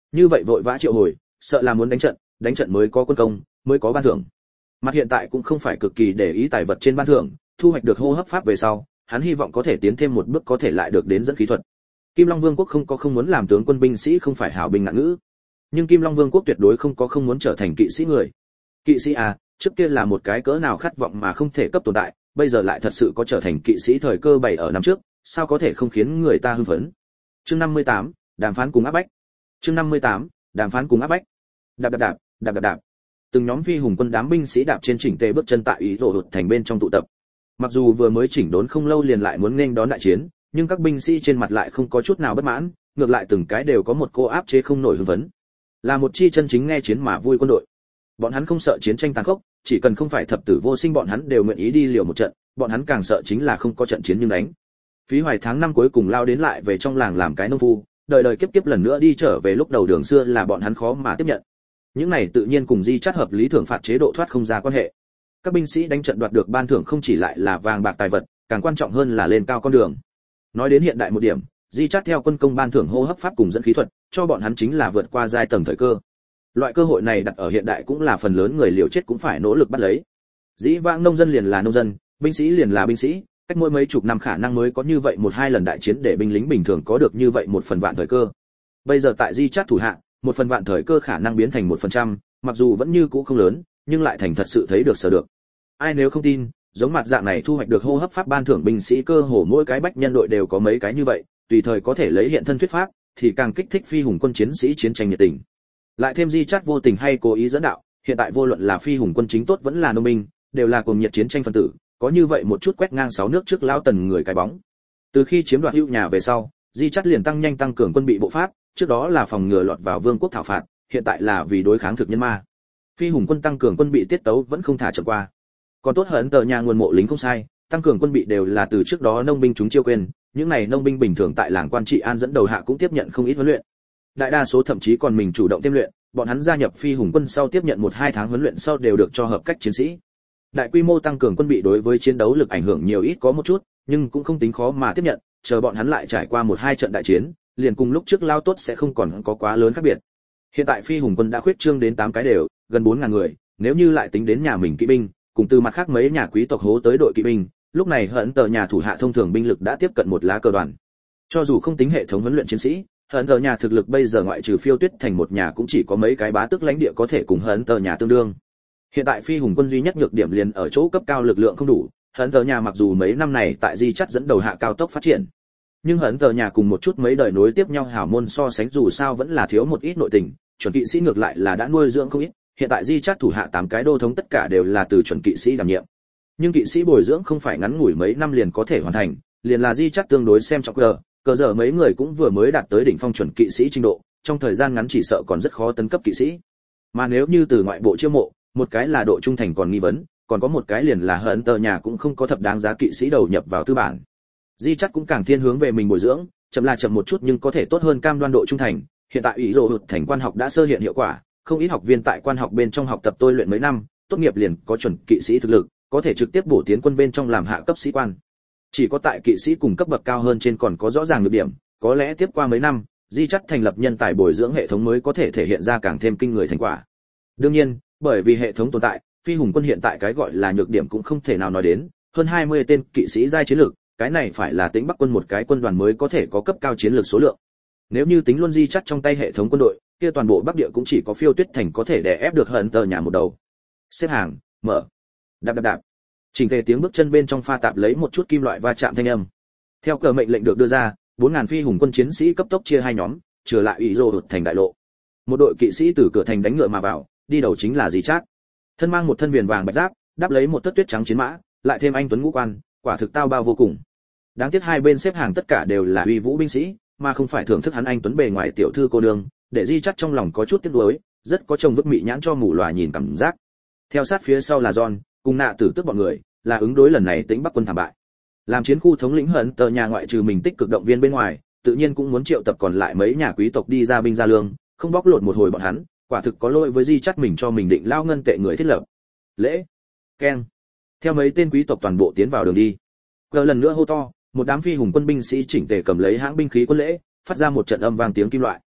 Như vậy vội vã triệu hồi, sợ là muốn đánh trận, đánh trận mới có quân công, mới có ban thưởng. Mặt hiện tại cũng không phải cực kỳ để ý tài vật trên ban thưởng, thu hoạch được hô hấp pháp về sau, hắn hy vọng có thể tiến thêm một bước có thể lại được đến dẫn khí thuật. Kim Long Vương quốc không có không muốn làm tướng quân binh sĩ không phải hảo binh ngạn ngữ, nhưng Kim Long Vương quốc tuyệt đối không có không muốn trở thành kỵ sĩ người. Kỵ sĩ à, trước kia là một cái cỡ nào khát vọng mà không thể cấp tồn tại, bây giờ lại thật sự có trở thành kỵ sĩ thời cơ bảy ở năm trước, sao có thể không khiến người ta hưng phấn. Chương năm mươi tám, đàm phán cùng áp bách. Chương năm mươi tám, đàm phán cùng áp bách. Đạp đạp đạp, đạp đạp đạp. Từng nhóm phi hùng quân đám binh sĩ đạp trên chỉnh tề bước chân tại ý rồ hụt thành bên trong tụ tập. Mặc dù vừa mới chỉnh đốn không lâu liền lại muốn nghênh đón đại chiến, nhưng các binh sĩ trên mặt lại không có chút nào bất mãn, ngược lại từng cái đều có một cô áp chế không nổi hưng phấn. Là một chi chân chính nghe chiến mà vui quân đội. Bọn hắn không sợ chiến tranh tàn khốc, chỉ cần không phải thập tử vô sinh bọn hắn đều nguyện ý đi liều một trận, bọn hắn càng sợ chính là không có trận chiến nhưng đánh. Phí Hoài tháng năm cuối cùng lao đến lại về trong làng làm cái nông phu, đời đời kiếp kiếp lần nữa đi trở về lúc đầu đường xưa là bọn hắn khó mà tiếp nhận. Những này tự nhiên cùng di chắt hợp lý thưởng phạt chế độ thoát không ra quan hệ. Các binh sĩ đánh trận đoạt được ban thưởng không chỉ lại là vàng bạc tài vật, càng quan trọng hơn là lên cao con đường. Nói đến hiện đại một điểm, di chắt theo quân công ban thưởng hô hấp pháp cùng dẫn khí thuật, cho bọn hắn chính là vượt qua giai tầng thời cơ. Loại cơ hội này đặt ở hiện đại cũng là phần lớn người liều chết cũng phải nỗ lực bắt lấy. Dĩ vãng nông dân liền là nông dân, binh sĩ liền là binh sĩ, cách mỗi mấy chục năm khả năng mới có như vậy một hai lần đại chiến để binh lính bình thường có được như vậy một phần vạn thời cơ. Bây giờ tại di chát thủ hạ, một phần vạn thời cơ khả năng biến thành một phần trăm, mặc dù vẫn như cũ không lớn, nhưng lại thành thật sự thấy được sở được. Ai nếu không tin, giống mặt dạng này thu hoạch được hô hấp pháp ban thưởng binh sĩ cơ hồ mỗi cái bách nhân đội đều có mấy cái như vậy, tùy thời có thể lấy hiện thân thuyết pháp, thì càng kích thích phi hùng quân chiến sĩ chiến tranh nhiệt tình. Lại thêm di chát vô tình hay cố ý dẫn đạo, hiện tại vô luận là phi hùng quân chính tốt vẫn là nông binh, đều là cùng nhiệt chiến tranh phân tử, có như vậy một chút quét ngang sáu nước trước lao tần người cái bóng. Từ khi chiếm đoạt hữu nhà về sau, di chát liền tăng nhanh tăng cường quân bị bộ pháp, trước đó là phòng ngừa lọt vào vương quốc thảo phạt, hiện tại là vì đối kháng thực nhân ma. Phi hùng quân tăng cường quân bị tiết tấu vẫn không thả chậm qua. Còn tốt hơn tờ nhà nguồn mộ lính không sai, tăng cường quân bị đều là từ trước đó nông binh chúng chiêu quên, những này nông binh bình thường tại làng quan trị an dẫn đầu hạ cũng tiếp nhận không ít huấn luyện. Đại đa số thậm chí còn mình chủ động tiêm luyện, bọn hắn gia nhập phi hùng quân sau tiếp nhận một hai tháng huấn luyện sau đều được cho hợp cách chiến sĩ. Đại quy mô tăng cường quân bị đối với chiến đấu lực ảnh hưởng nhiều ít có một chút, nhưng cũng không tính khó mà tiếp nhận, chờ bọn hắn lại trải qua một hai trận đại chiến, liền cùng lúc trước lao tốt sẽ không còn có quá lớn khác biệt. Hiện tại phi hùng quân đã khuyết trương đến tám cái đều, gần bốn ngàn người, nếu như lại tính đến nhà mình kỵ binh, cùng từ mặt khác mấy nhà quý tộc hố tới đội kỵ binh, lúc này hận tờ nhà thủ hạ thông thường binh lực đã tiếp cận một lá cờ đoàn. Cho dù không tính hệ thống huấn luyện chiến sĩ, hận tờ nhà thực lực bây giờ ngoại trừ phiêu tuyết thành một nhà cũng chỉ có mấy cái bá tước lãnh địa có thể cùng hận tờ nhà tương đương. Hiện tại phi hùng quân duy nhất nhược điểm liền ở chỗ cấp cao lực lượng không đủ, hận tờ nhà mặc dù mấy năm này tại di chắt dẫn đầu hạ cao tốc phát triển, nhưng hận tờ nhà cùng một chút mấy đời nối tiếp nhau hảo môn so sánh dù sao vẫn là thiếu một ít nội tình, chuẩn kỵ sĩ ngược lại là đã nuôi dưỡng không ít, hiện tại di chắt thủ hạ tám cái đô thống tất cả đều là từ chuẩn kỵ sĩ đảm nhiệm. Nhưng kỵ sĩ bồi dưỡng không phải ngắn ngủi mấy năm liền có thể hoàn thành, liền là di chắt tương đối xem trọng cờ, cờ giờ mấy người cũng vừa mới đạt tới đỉnh phong chuẩn kỵ sĩ trình độ, trong thời gian ngắn chỉ sợ còn rất khó tấn cấp kỵ sĩ. Mà nếu như từ ngoại bộ chiêu mộ, một cái là độ trung thành còn nghi vấn, còn có một cái liền là hận tờ nhà cũng không có thập đáng giá kỵ sĩ đầu nhập vào tư bản. Di chắc cũng càng thiên hướng về mình bồi dưỡng, chậm là chậm một chút nhưng có thể tốt hơn cam đoan độ trung thành. Hiện tại ủy rồ hụt thành quan học đã sơ hiện hiệu quả, không ít học viên tại quan học bên trong học tập tôi luyện mấy năm, tốt nghiệp liền có chuẩn kỵ sĩ thực lực, có thể trực tiếp bổ tiến quân bên trong làm hạ cấp sĩ quan. Chỉ có tại kỵ sĩ cùng cấp bậc cao hơn trên còn có rõ ràng nhược điểm, có lẽ tiếp qua mấy năm, di chắc thành lập nhân tài bồi dưỡng hệ thống mới có thể thể hiện ra càng thêm kinh người thành quả. Đương nhiên, bởi vì hệ thống tồn tại, phi hùng quân hiện tại cái gọi là nhược điểm cũng không thể nào nói đến, hơn hai mươi tên kỵ sĩ giai chiến lược, cái này phải là tính Bắc quân một cái quân đoàn mới có thể có cấp cao chiến lược số lượng. Nếu như tính luôn di chắc trong tay hệ thống quân đội, kia toàn bộ Bắc địa cũng chỉ có phiêu tuyết thành có thể đè ép được hận tờ nhà một đầu. Xếp hàng, mở. Đạp đạp đạp. Chỉnh tề tiếng bước chân bên trong pha tạp lấy một chút kim loại va chạm thanh âm. Theo cờ mệnh lệnh được đưa ra, bốn ngàn phi hùng quân chiến sĩ cấp tốc chia hai nhóm, trở lại ủy rồ hụt thành đại lộ. Một đội kỵ sĩ từ cửa thành đánh ngựa mà vào, đi đầu chính là Di Chát. Thân mang một thân viền vàng bạch giáp, đáp lấy một tất tuyết trắng chiến mã, lại thêm anh tuấn ngũ quan, quả thực tao bao vô cùng. Đáng tiếc hai bên xếp hàng tất cả đều là uy vũ binh sĩ, mà không phải thưởng thức hắn anh tuấn bề ngoài tiểu thư cô nương, để Di Chát trong lòng có chút tiếc nuối, rất có chồng vứt mị nhãn cho mù lòa nhìn cảm giác. Theo sát phía sau là John, cùng nạ tử tước bọn người, là ứng đối lần này Tĩnh Bắc quân thảm bại. Làm chiến khu thống lĩnh hận tờ nhà ngoại trừ mình tích cực động viên bên ngoài, tự nhiên cũng muốn triệu tập còn lại mấy nhà quý tộc đi ra binh ra lương, không bóc lột một hồi bọn hắn, quả thực có lỗi với Di Chát mình cho mình định lao ngân tệ người thiết lập. Lễ, keng. Theo mấy tên quý tộc toàn bộ tiến vào đường đi. Cờ lần nữa hô to, một đám phi hùng quân binh sĩ chỉnh tề cầm lấy hãng binh khí quân lễ, phát ra một trận âm vang tiếng kim loại.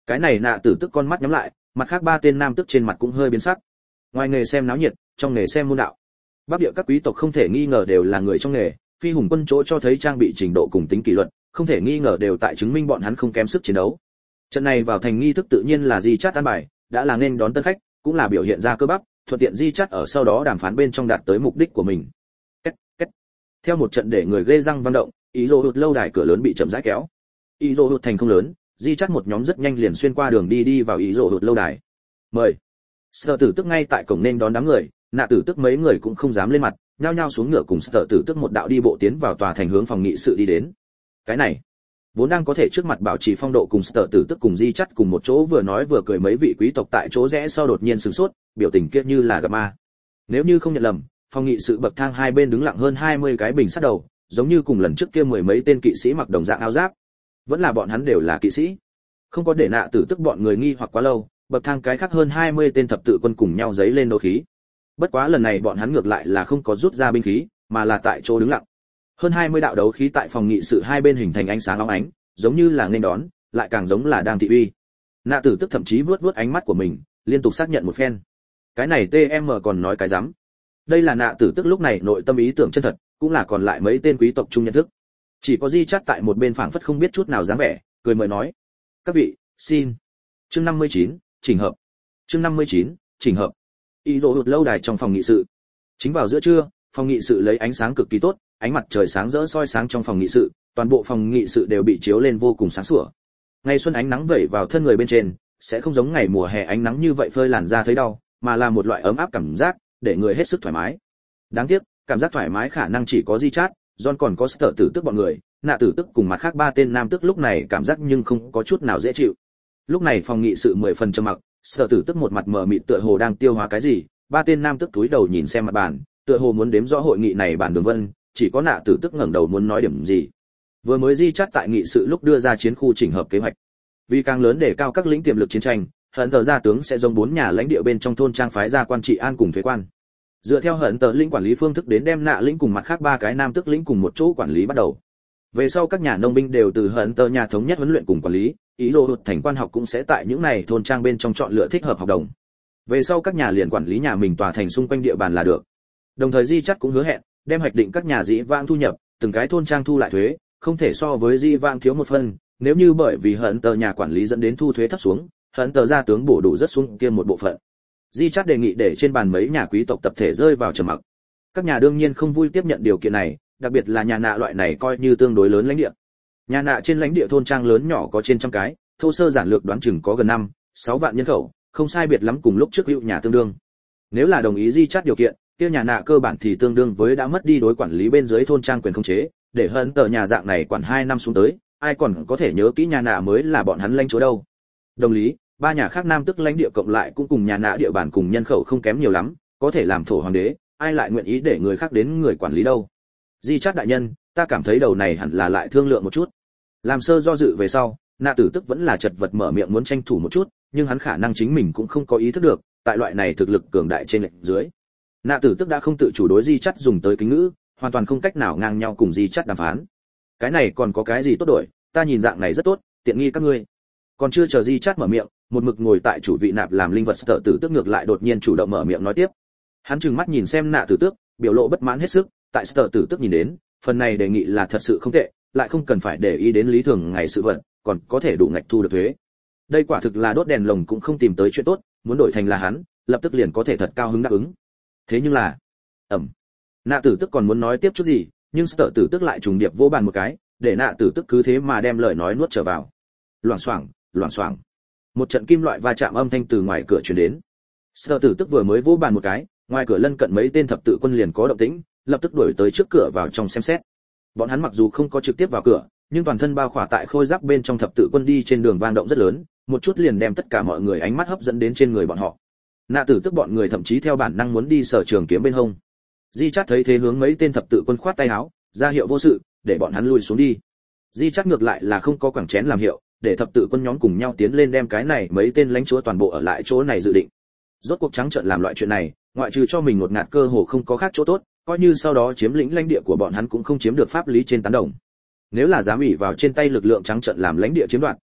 Cái này nạ tử tức con mắt nhắm lại, mặt khác ba tên nam tức trên mặt cũng hơi biến sắc. Ngoài nghề xem náo nhiệt, trong nghề xem môn đạo. Bắc địa các quý tộc không thể nghi ngờ đều là người trong nghề, phi hùng quân chỗ cho thấy trang bị trình độ cùng tính kỷ luật, không thể nghi ngờ đều tại chứng minh bọn hắn không kém sức chiến đấu. Trận này vào thành nghi thức tự nhiên là Di Chát an bài, đã là nên đón tân khách, cũng là biểu hiện ra cơ bắp, thuận tiện Di Chát ở sau đó đàm phán bên trong đạt tới mục đích của mình. Kết, kết. Theo một trận để người ghê răng vang động, ý rồ hụt lâu đài cửa lớn bị chậm rãi kéo. Ý rồ hụt thành không lớn, Di Chát một nhóm rất nhanh liền xuyên qua đường đi đi vào ý rồ hụt lâu đài. Mời. Sở Tử Tức ngay tại cổng nên đón đám người, Nạ Tử Tức mấy người cũng không dám lên mặt, nhao nhao xuống ngựa cùng Sở Tử Tức một đạo đi bộ tiến vào tòa thành hướng phòng nghị sự đi đến. Cái này, vốn đang có thể trước mặt bảo trì phong độ cùng Sở Tử Tức cùng Di Chát cùng một chỗ vừa nói vừa cười mấy vị quý tộc tại chỗ rẽ sau đột nhiên sửng sốt, biểu tình kia như là gặp ma. Nếu như không nhận lầm, phòng nghị sự bậc thang hai bên đứng lặng hơn hai mươi cái bình sắt đầu, giống như cùng lần trước kia mười mấy tên kỵ sĩ mặc đồng dạng áo giáp. Vẫn là bọn hắn đều là kỵ sĩ. Không có để Nạ Tử Tức bọn người nghi hoặc quá lâu, bậc thang cái khác hơn hai mươi tên thập tự quân cùng nhau giấy lên đấu khí. Bất quá lần này bọn hắn ngược lại là không có rút ra binh khí, mà là tại chỗ đứng lặng. Hơn hai mươi đạo đấu khí tại phòng nghị sự hai bên hình thành ánh sáng óng ánh, giống như là nên đón, lại càng giống là đang thị uy. Nạ Tử Tức thậm chí vuốt vuốt ánh mắt của mình, liên tục xác nhận một phen. Cái này tê em còn nói cái rắm. Đây là Nạ Tử Tức lúc này nội tâm ý tưởng chân thật, cũng là còn lại mấy tên quý tộc chung nhận thức. Chỉ có Di Chát tại một bên phảng phất không biết chút nào dáng vẻ, cười mời nói: "Các vị, xin." Chương năm mươi chín, chỉnh hợp. Chương năm mươi chín, chỉnh hợp. Y rồ hụt lâu đài trong phòng nghị sự. Chính vào giữa trưa, phòng nghị sự lấy ánh sáng cực kỳ tốt, ánh mặt trời sáng rỡ soi sáng trong phòng nghị sự, toàn bộ phòng nghị sự đều bị chiếu lên vô cùng sáng sủa. Ngày xuân ánh nắng vẩy vào thân người bên trên, sẽ không giống ngày mùa hè ánh nắng như vậy phơi làn da thấy đau, mà là một loại ấm áp cảm giác, để người hết sức thoải mái. Đáng tiếc, cảm giác thoải mái khả năng chỉ có Di Chát, John còn có Sở Tử Tức bọn người, Nạ Tử Tức cùng mặt khác ba tên nam tức lúc này cảm giác nhưng không có chút nào dễ chịu. Lúc này phòng nghị sự mười phần trầm mặc, Sở Tử Tức một mặt mờ mịt tựa hồ đang tiêu hóa cái gì, ba tên nam tức túi đầu nhìn xem mặt bàn, tựa hồ muốn đếm rõ hội nghị này bản đường vân, chỉ có Nạ Tử Tức ngẩng đầu muốn nói điểm gì. Vừa mới Di Chát tại nghị sự lúc đưa ra chiến khu chỉnh hợp kế hoạch. Vì càng lớn để cao các lĩnh tiềm lực chiến tranh, hận tờ gia tướng sẽ giống bốn nhà lãnh địa bên trong thôn trang phái ra quan trị an cùng thuế quan. Dựa theo hận tờ lĩnh quản lý phương thức đến đem Nạ lĩnh cùng mặt khác ba cái nam tức lĩnh cùng một chỗ quản lý bắt đầu. Về sau các nhà nông binh đều từ hận tờ nhà thống nhất huấn luyện cùng quản lý, ý đồ hụt thành quan học cũng sẽ tại những này thôn trang bên trong chọn lựa thích hợp học đồng. Về sau các nhà liền quản lý nhà mình tòa thành xung quanh địa bàn là được. Đồng thời Di Chát cũng hứa hẹn đem hoạch định các nhà dĩ vãng thu nhập, từng cái thôn trang thu lại thuế, không thể so với Di vãng thiếu một phần, nếu như bởi vì hận tờ nhà quản lý dẫn đến thu thuế thấp xuống, hận tờ gia tướng bổ đủ rất xuống kia một bộ phận. Di Chát đề nghị để trên bàn mấy nhà quý tộc tập thể rơi vào trầm mặc. Các nhà đương nhiên không vui tiếp nhận điều kiện này, đặc biệt là nhà Nạ loại này coi như tương đối lớn lãnh địa. Nhà Nạ trên lãnh địa thôn trang lớn nhỏ có trên trăm cái, thô sơ giản lược đoán chừng có gần năm, sáu vạn nhân khẩu, không sai biệt lắm cùng lúc trước hữu nhà tương đương. Nếu là đồng ý Di Chát điều kiện, kia nhà Nạ cơ bản thì tương đương với đã mất đi đối quản lý bên dưới thôn trang quyền khống chế, để hận tờ nhà dạng này quản hai năm xuống tới, ai còn có thể nhớ kỹ nhà Nạ mới là bọn hắn lãnh chúa đâu. Đồng lý, ba nhà khác nam tức lãnh địa cộng lại cũng cùng nhà Nạ địa bàn cùng nhân khẩu không kém nhiều lắm, có thể làm thổ hoàng đế, ai lại nguyện ý để người khác đến người quản lý đâu. Di Chát đại nhân, ta cảm thấy đầu này hẳn là lại thương lượng một chút. Làm sơ do dự về sau, Nạ Tử Tức vẫn là chật vật mở miệng muốn tranh thủ một chút, nhưng hắn khả năng chính mình cũng không có ý thức được, tại loại này thực lực cường đại trên lệch dưới. Nạ Tử Tức đã không tự chủ đối Di Chát dùng tới kính ngữ, hoàn toàn không cách nào ngang nhau cùng Di Chát đàm phán. Cái này còn có cái gì tốt đổi, ta nhìn dạng này rất tốt, tiện nghi các ngươi. Còn chưa chờ Di Chát mở miệng, một mực ngồi tại chủ vị nạp làm linh vật Sở Tử Tức ngược lại đột nhiên chủ động mở miệng nói tiếp. Hắn trừng mắt nhìn xem Nạ Tử Tức, biểu lộ bất mãn hết sức, tại Sở Tử Tức nhìn đến, phần này đề nghị là thật sự không tệ, lại không cần phải để ý đến lý thường ngày sự vận, còn có thể đủ ngạch thu được thuế. Đây quả thực là đốt đèn lồng cũng không tìm tới chuyện tốt, muốn đổi thành là hắn, lập tức liền có thể thật cao hứng đáp ứng. Thế nhưng là, ẩm. Nạ Tử Tức còn muốn nói tiếp chút gì, nhưng Sở Tử Tức lại trùng điệp vô bàn một cái, để Nạ Tử Tức cứ thế mà đem lời nói nuốt trở vào. Loảng xoảng, loảng xoảng. Một trận kim loại va chạm âm thanh từ ngoài cửa truyền đến. Sở Tử Tức vừa mới vỗ bàn một cái, ngoài cửa lân cận mấy tên thập tự quân liền có động tĩnh, lập tức đuổi tới trước cửa vào trong xem xét. Bọn hắn mặc dù không có trực tiếp vào cửa, nhưng toàn thân bao khỏa tại khôi giáp bên trong thập tự quân đi trên đường vang động rất lớn, một chút liền đem tất cả mọi người ánh mắt hấp dẫn đến trên người bọn họ. Nạ Tử Tức bọn người thậm chí theo bản năng muốn đi sở trường kiếm bên hông. Di Chát thấy thế hướng mấy tên thập tự quân khoát tay áo, ra hiệu vô sự, để bọn hắn lùi xuống đi. Di Chát ngược lại là không có quẳng chén làm hiệu, để thập tự quân nhóm cùng nhau tiến lên đem cái này mấy tên lãnh chúa toàn bộ ở lại chỗ này dự định. Rốt cuộc trắng trợn làm loại chuyện này, ngoại trừ cho mình một ngạt cơ hồ không có khác chỗ tốt, coi như sau đó chiếm lĩnh lãnh địa của bọn hắn cũng không chiếm được pháp lý trên tán đồng. Nếu là dám ủy vào trên tay lực lượng trắng trợn làm lãnh địa chiếm đoạt,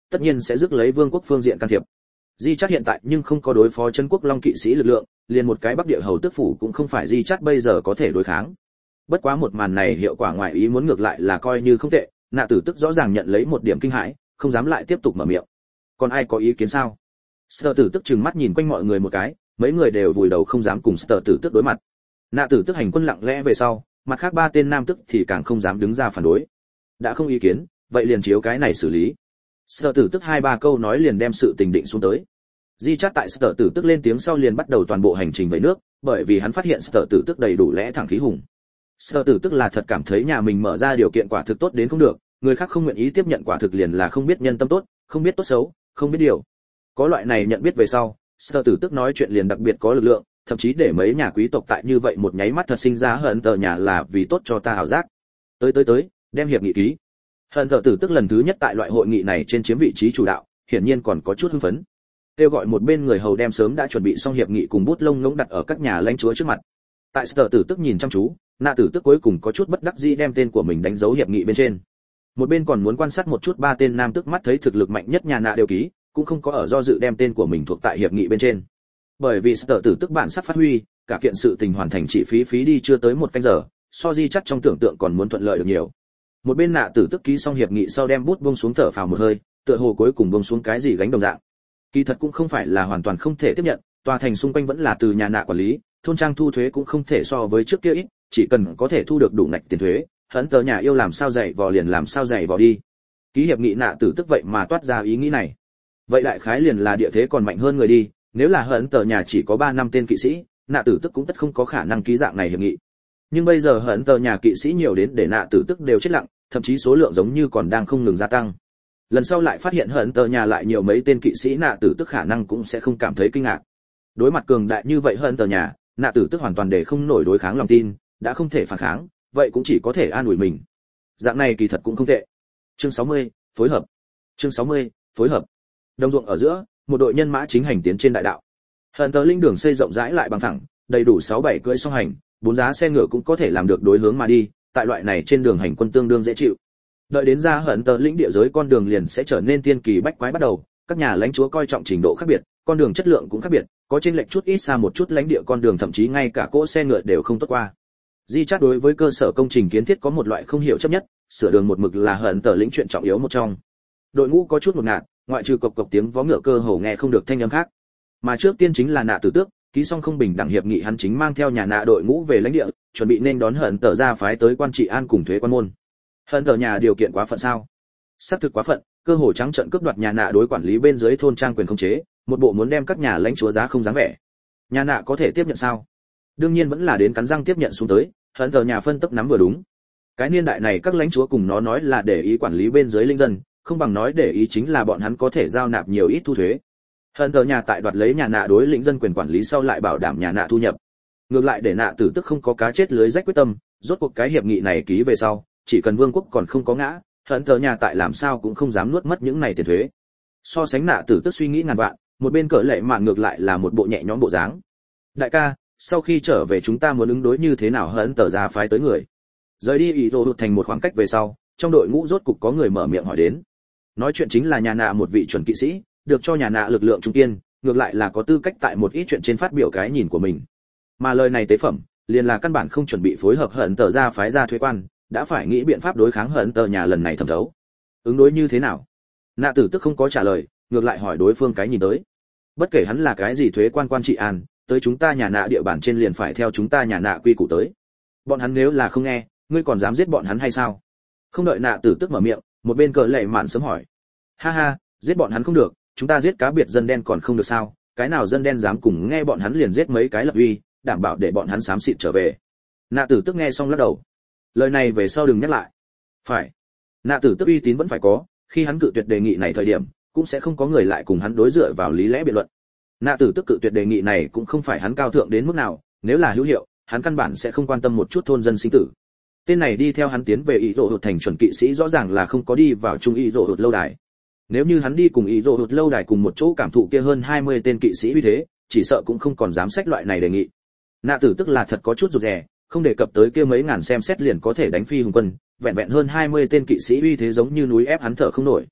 tất nhiên sẽ rước lấy vương quốc phương diện can thiệp. Di Chát hiện tại nhưng không có đối phó chân quốc long kỵ sĩ lực lượng, liền một cái Bắc Địa hầu tước phủ cũng không phải Di Chát bây giờ có thể đối kháng. Bất quá một màn này hiệu quả ngoài ý muốn ngược lại là coi như không tệ, Nạ Tử Tức rõ ràng nhận lấy một điểm kinh hãi, không dám lại tiếp tục mở miệng. Còn ai có ý kiến sao? Sở Tử Tức trừng mắt nhìn quanh mọi người một cái, mấy người đều vùi đầu không dám cùng Sở Tử Tức đối mặt. Nạ Tử Tức hành quân lặng lẽ về sau, mặt khác ba tên nam tức thì càng không dám đứng ra phản đối. Đã không ý kiến, vậy liền chiếu cái này xử lý. Sở Tử Tức hai ba câu nói liền đem sự tình định xuống tới. Di Chát tại Sở Tử Tức lên tiếng sau liền bắt đầu toàn bộ hành trình về nước, bởi vì hắn phát hiện Sở Tử Tức đầy đủ lẽ thẳng khí hùng. Sở Tử Tức là thật cảm thấy nhà mình mở ra điều kiện quả thực tốt đến không được, người khác không nguyện ý tiếp nhận quả thực liền là không biết nhân tâm tốt, không biết tốt xấu, không biết điều. Có loại này nhận biết về sau, Sở Tử Tức nói chuyện liền đặc biệt có lực lượng, thậm chí để mấy nhà quý tộc tại như vậy một nháy mắt thật sinh ra hận tờ nhà là vì tốt cho ta hảo giác. Tới tới tới, đem hiệp nghị ký. Hận tờ Tử Tức lần thứ nhất tại loại hội nghị này trên chiếm vị trí chủ đạo, hiển nhiên còn có chút hưng phấn. Kêu gọi một bên người hầu đem sớm đã chuẩn bị xong hiệp nghị cùng bút lông ngỗng đặt ở các nhà lãnh chúa trước mặt. Tại Sở Tử Tức nhìn chăm chú, Nạ Tử Tức cuối cùng có chút bất đắc dĩ đem tên của mình đánh dấu hiệp nghị bên trên. Một bên còn muốn quan sát một chút ba tên nam tức mắt thấy thực lực mạnh nhất nhà Nạ đều ký, cũng không có ở do dự đem tên của mình thuộc tại hiệp nghị bên trên. Bởi vì Sở Tử Tức bản sắp phát huy, cả kiện sự tình hoàn thành chỉ phí phí đi chưa tới một canh giờ, so Di Chát trong tưởng tượng còn muốn thuận lợi được nhiều. Một bên Nạ Tử Tức ký xong hiệp nghị sau đem bút buông xuống thở phào một hơi, tựa hồ cuối cùng buông xuống cái gì gánh đồng dạng. Kỳ thật cũng không phải là hoàn toàn không thể tiếp nhận, tòa thành xung quanh vẫn là từ nhà Nạ quản lý, thôn trang thu thuế cũng không thể so với trước kia ít, chỉ cần có thể thu được đủ ngạch tiền thuế, hấn tờ nhà yêu làm sao dạy vò liền làm sao dạy vò đi. Ký hiệp nghị Nạ Tử Tức vậy mà toát ra ý nghĩ này. Vậy đại khái liền là địa thế còn mạnh hơn người đi, nếu là hấn tờ nhà chỉ có ba năm tên kỵ sĩ, Nạ Tử Tức cũng tất không có khả năng ký dạng này hiệp nghị. Nhưng bây giờ hấn tờ nhà kỵ sĩ nhiều đến để Nạ Tử Tức đều chết lặng, thậm chí số lượng giống như còn đang không ngừng gia tăng. Lần sau lại phát hiện hấn tờ nhà lại nhiều mấy tên kỵ sĩ, Nạ Tử Tức khả năng cũng sẽ không cảm thấy kinh ngạc. Đối mặt cường đại như vậy hấn tờ nhà, Nạ Tử Tức hoàn toàn để không nổi đối kháng lòng tin, đã không thể phản kháng, vậy cũng chỉ có thể an ủi mình. Dạng này kỳ thật cũng không tệ. Chương sáu mươi, phối hợp. Chương sáu mươi, phối hợp. Đồng ruộng ở giữa, một đội nhân mã chính hành tiến trên đại đạo. Hận tờ linh đường xây rộng rãi lại bằng phẳng, đầy đủ sáu bảy cưỡi song hành, bốn giá xe ngựa cũng có thể làm được đối hướng mà đi, tại loại này trên đường hành quân tương đương dễ chịu. Đợi đến ra hận tờ lĩnh địa giới con đường liền sẽ trở nên tiên kỳ bách quái bắt đầu, các nhà lãnh chúa coi trọng trình độ khác biệt, con đường chất lượng cũng khác biệt, có trên lệch chút ít xa một chút lãnh địa con đường thậm chí ngay cả cỗ xe ngựa đều không tốt qua. Di Chát đối với cơ sở công trình kiến thiết có một loại không hiểu chấp nhất, sửa đường một mực là hận tờ lĩnh chuyện trọng yếu một trong. Đội ngũ có chút một ngạt, ngoại trừ cộc cộc tiếng vó ngựa cơ hồ nghe không được thanh âm khác. Mà trước tiên chính là Nạ Tử Tước, ký xong không bình đẳng hiệp nghị hắn chính mang theo nhà Nạ đội ngũ về lãnh địa, chuẩn bị nên đón hận tờ ra phái tới quan trị an cùng thuế quan môn. Hận tờ nhà điều kiện quá phận sao? Xác thực quá phận, cơ hồ trắng trợn cướp đoạt nhà Nạ đối quản lý bên dưới thôn trang quyền khống chế, một bộ muốn đem các nhà lãnh chúa giá không dáng vẻ. Nhà Nạ có thể tiếp nhận sao? Đương nhiên vẫn là đến cắn răng tiếp nhận xuống tới, hận tờ nhà phân tốc nắm vừa đúng. Cái niên đại này các lãnh chúa cùng nó nói là để ý quản lý bên dưới linh dân, không bằng nói để ý chính là bọn hắn có thể giao nạp nhiều ít thu thuế. Hận tờ nhà tại đoạt lấy nhà Nạ đối lĩnh dân quyền quản lý sau lại bảo đảm nhà Nạ thu nhập. Ngược lại để Nạ Tử Tức không có cá chết lưới rách quyết tâm, rốt cuộc cái hiệp nghị này ký về sau, chỉ cần vương quốc còn không có ngã, hận tờ nhà tại làm sao cũng không dám nuốt mất những này tiền thuế. So sánh Nạ Tử Tức suy nghĩ ngàn vạn, một bên cỡ lệ mạn ngược lại là một bộ nhẹ nhõm bộ dáng. Đại ca, sau khi trở về chúng ta muốn ứng đối như thế nào hận tờ ra phái tới người. Rời đi ý đồ hụt thành một khoảng cách về sau, trong đội ngũ rốt cục có người mở miệng hỏi đến. Nói chuyện chính là nhà Nạ một vị chuẩn kỵ sĩ, được cho nhà Nạ lực lượng trung kiên, ngược lại là có tư cách tại một ít chuyện trên phát biểu cái nhìn của mình. Mà lời này tế phẩm, liền là căn bản không chuẩn bị phối hợp hận tờ ra phái ra thuế quan, đã phải nghĩ biện pháp đối kháng hận tờ nhà lần này thẩm thấu. Ứng đối như thế nào? Nạ Tử Tức không có trả lời, ngược lại hỏi đối phương cái nhìn tới. Bất kể hắn là cái gì thuế quan quan trị an, tới chúng ta nhà Nạ địa bàn trên liền phải theo chúng ta nhà Nạ quy củ tới. Bọn hắn nếu là không nghe, ngươi còn dám giết bọn hắn hay sao? Không đợi Nạ Tử Tức mở miệng, một bên cờ lệ mạn sớm hỏi. Ha ha, giết bọn hắn không được, chúng ta giết cá biệt dân đen còn không được sao? Cái nào dân đen dám cùng nghe bọn hắn liền giết mấy cái lập uy, đảm bảo để bọn hắn xám xịt trở về. Nạ Tử Tức nghe xong lắc đầu. Lời này về sau đừng nhắc lại. Phải. Nạ Tử Tức uy tín vẫn phải có, khi hắn cự tuyệt đề nghị này thời điểm, cũng sẽ không có người lại cùng hắn đối dựa vào lý lẽ biện luận. Nạ Tử Tức cự tuyệt đề nghị này cũng không phải hắn cao thượng đến mức nào, nếu là hữu hiệu, hắn căn bản sẽ không quan tâm một chút thôn dân sinh tử. Tên này đi theo hắn tiến về ý rộ hụt thành chuẩn kỵ sĩ rõ ràng là không có đi vào trung ý rộ hụt lâu đài. Nếu như hắn đi cùng ý rộ hụt lâu đài cùng một chỗ cảm thụ kia hơn hai mươi tên kỵ sĩ uy thế, chỉ sợ cũng không còn dám sách loại này đề nghị. Nạ Tử Tức là thật có chút rụt rè, không đề cập tới kia mấy ngàn xem xét liền có thể đánh phi hùng quân, vẹn vẹn hơn hai mươi tên kỵ sĩ uy thế giống như núi ép hắn thở không nổi.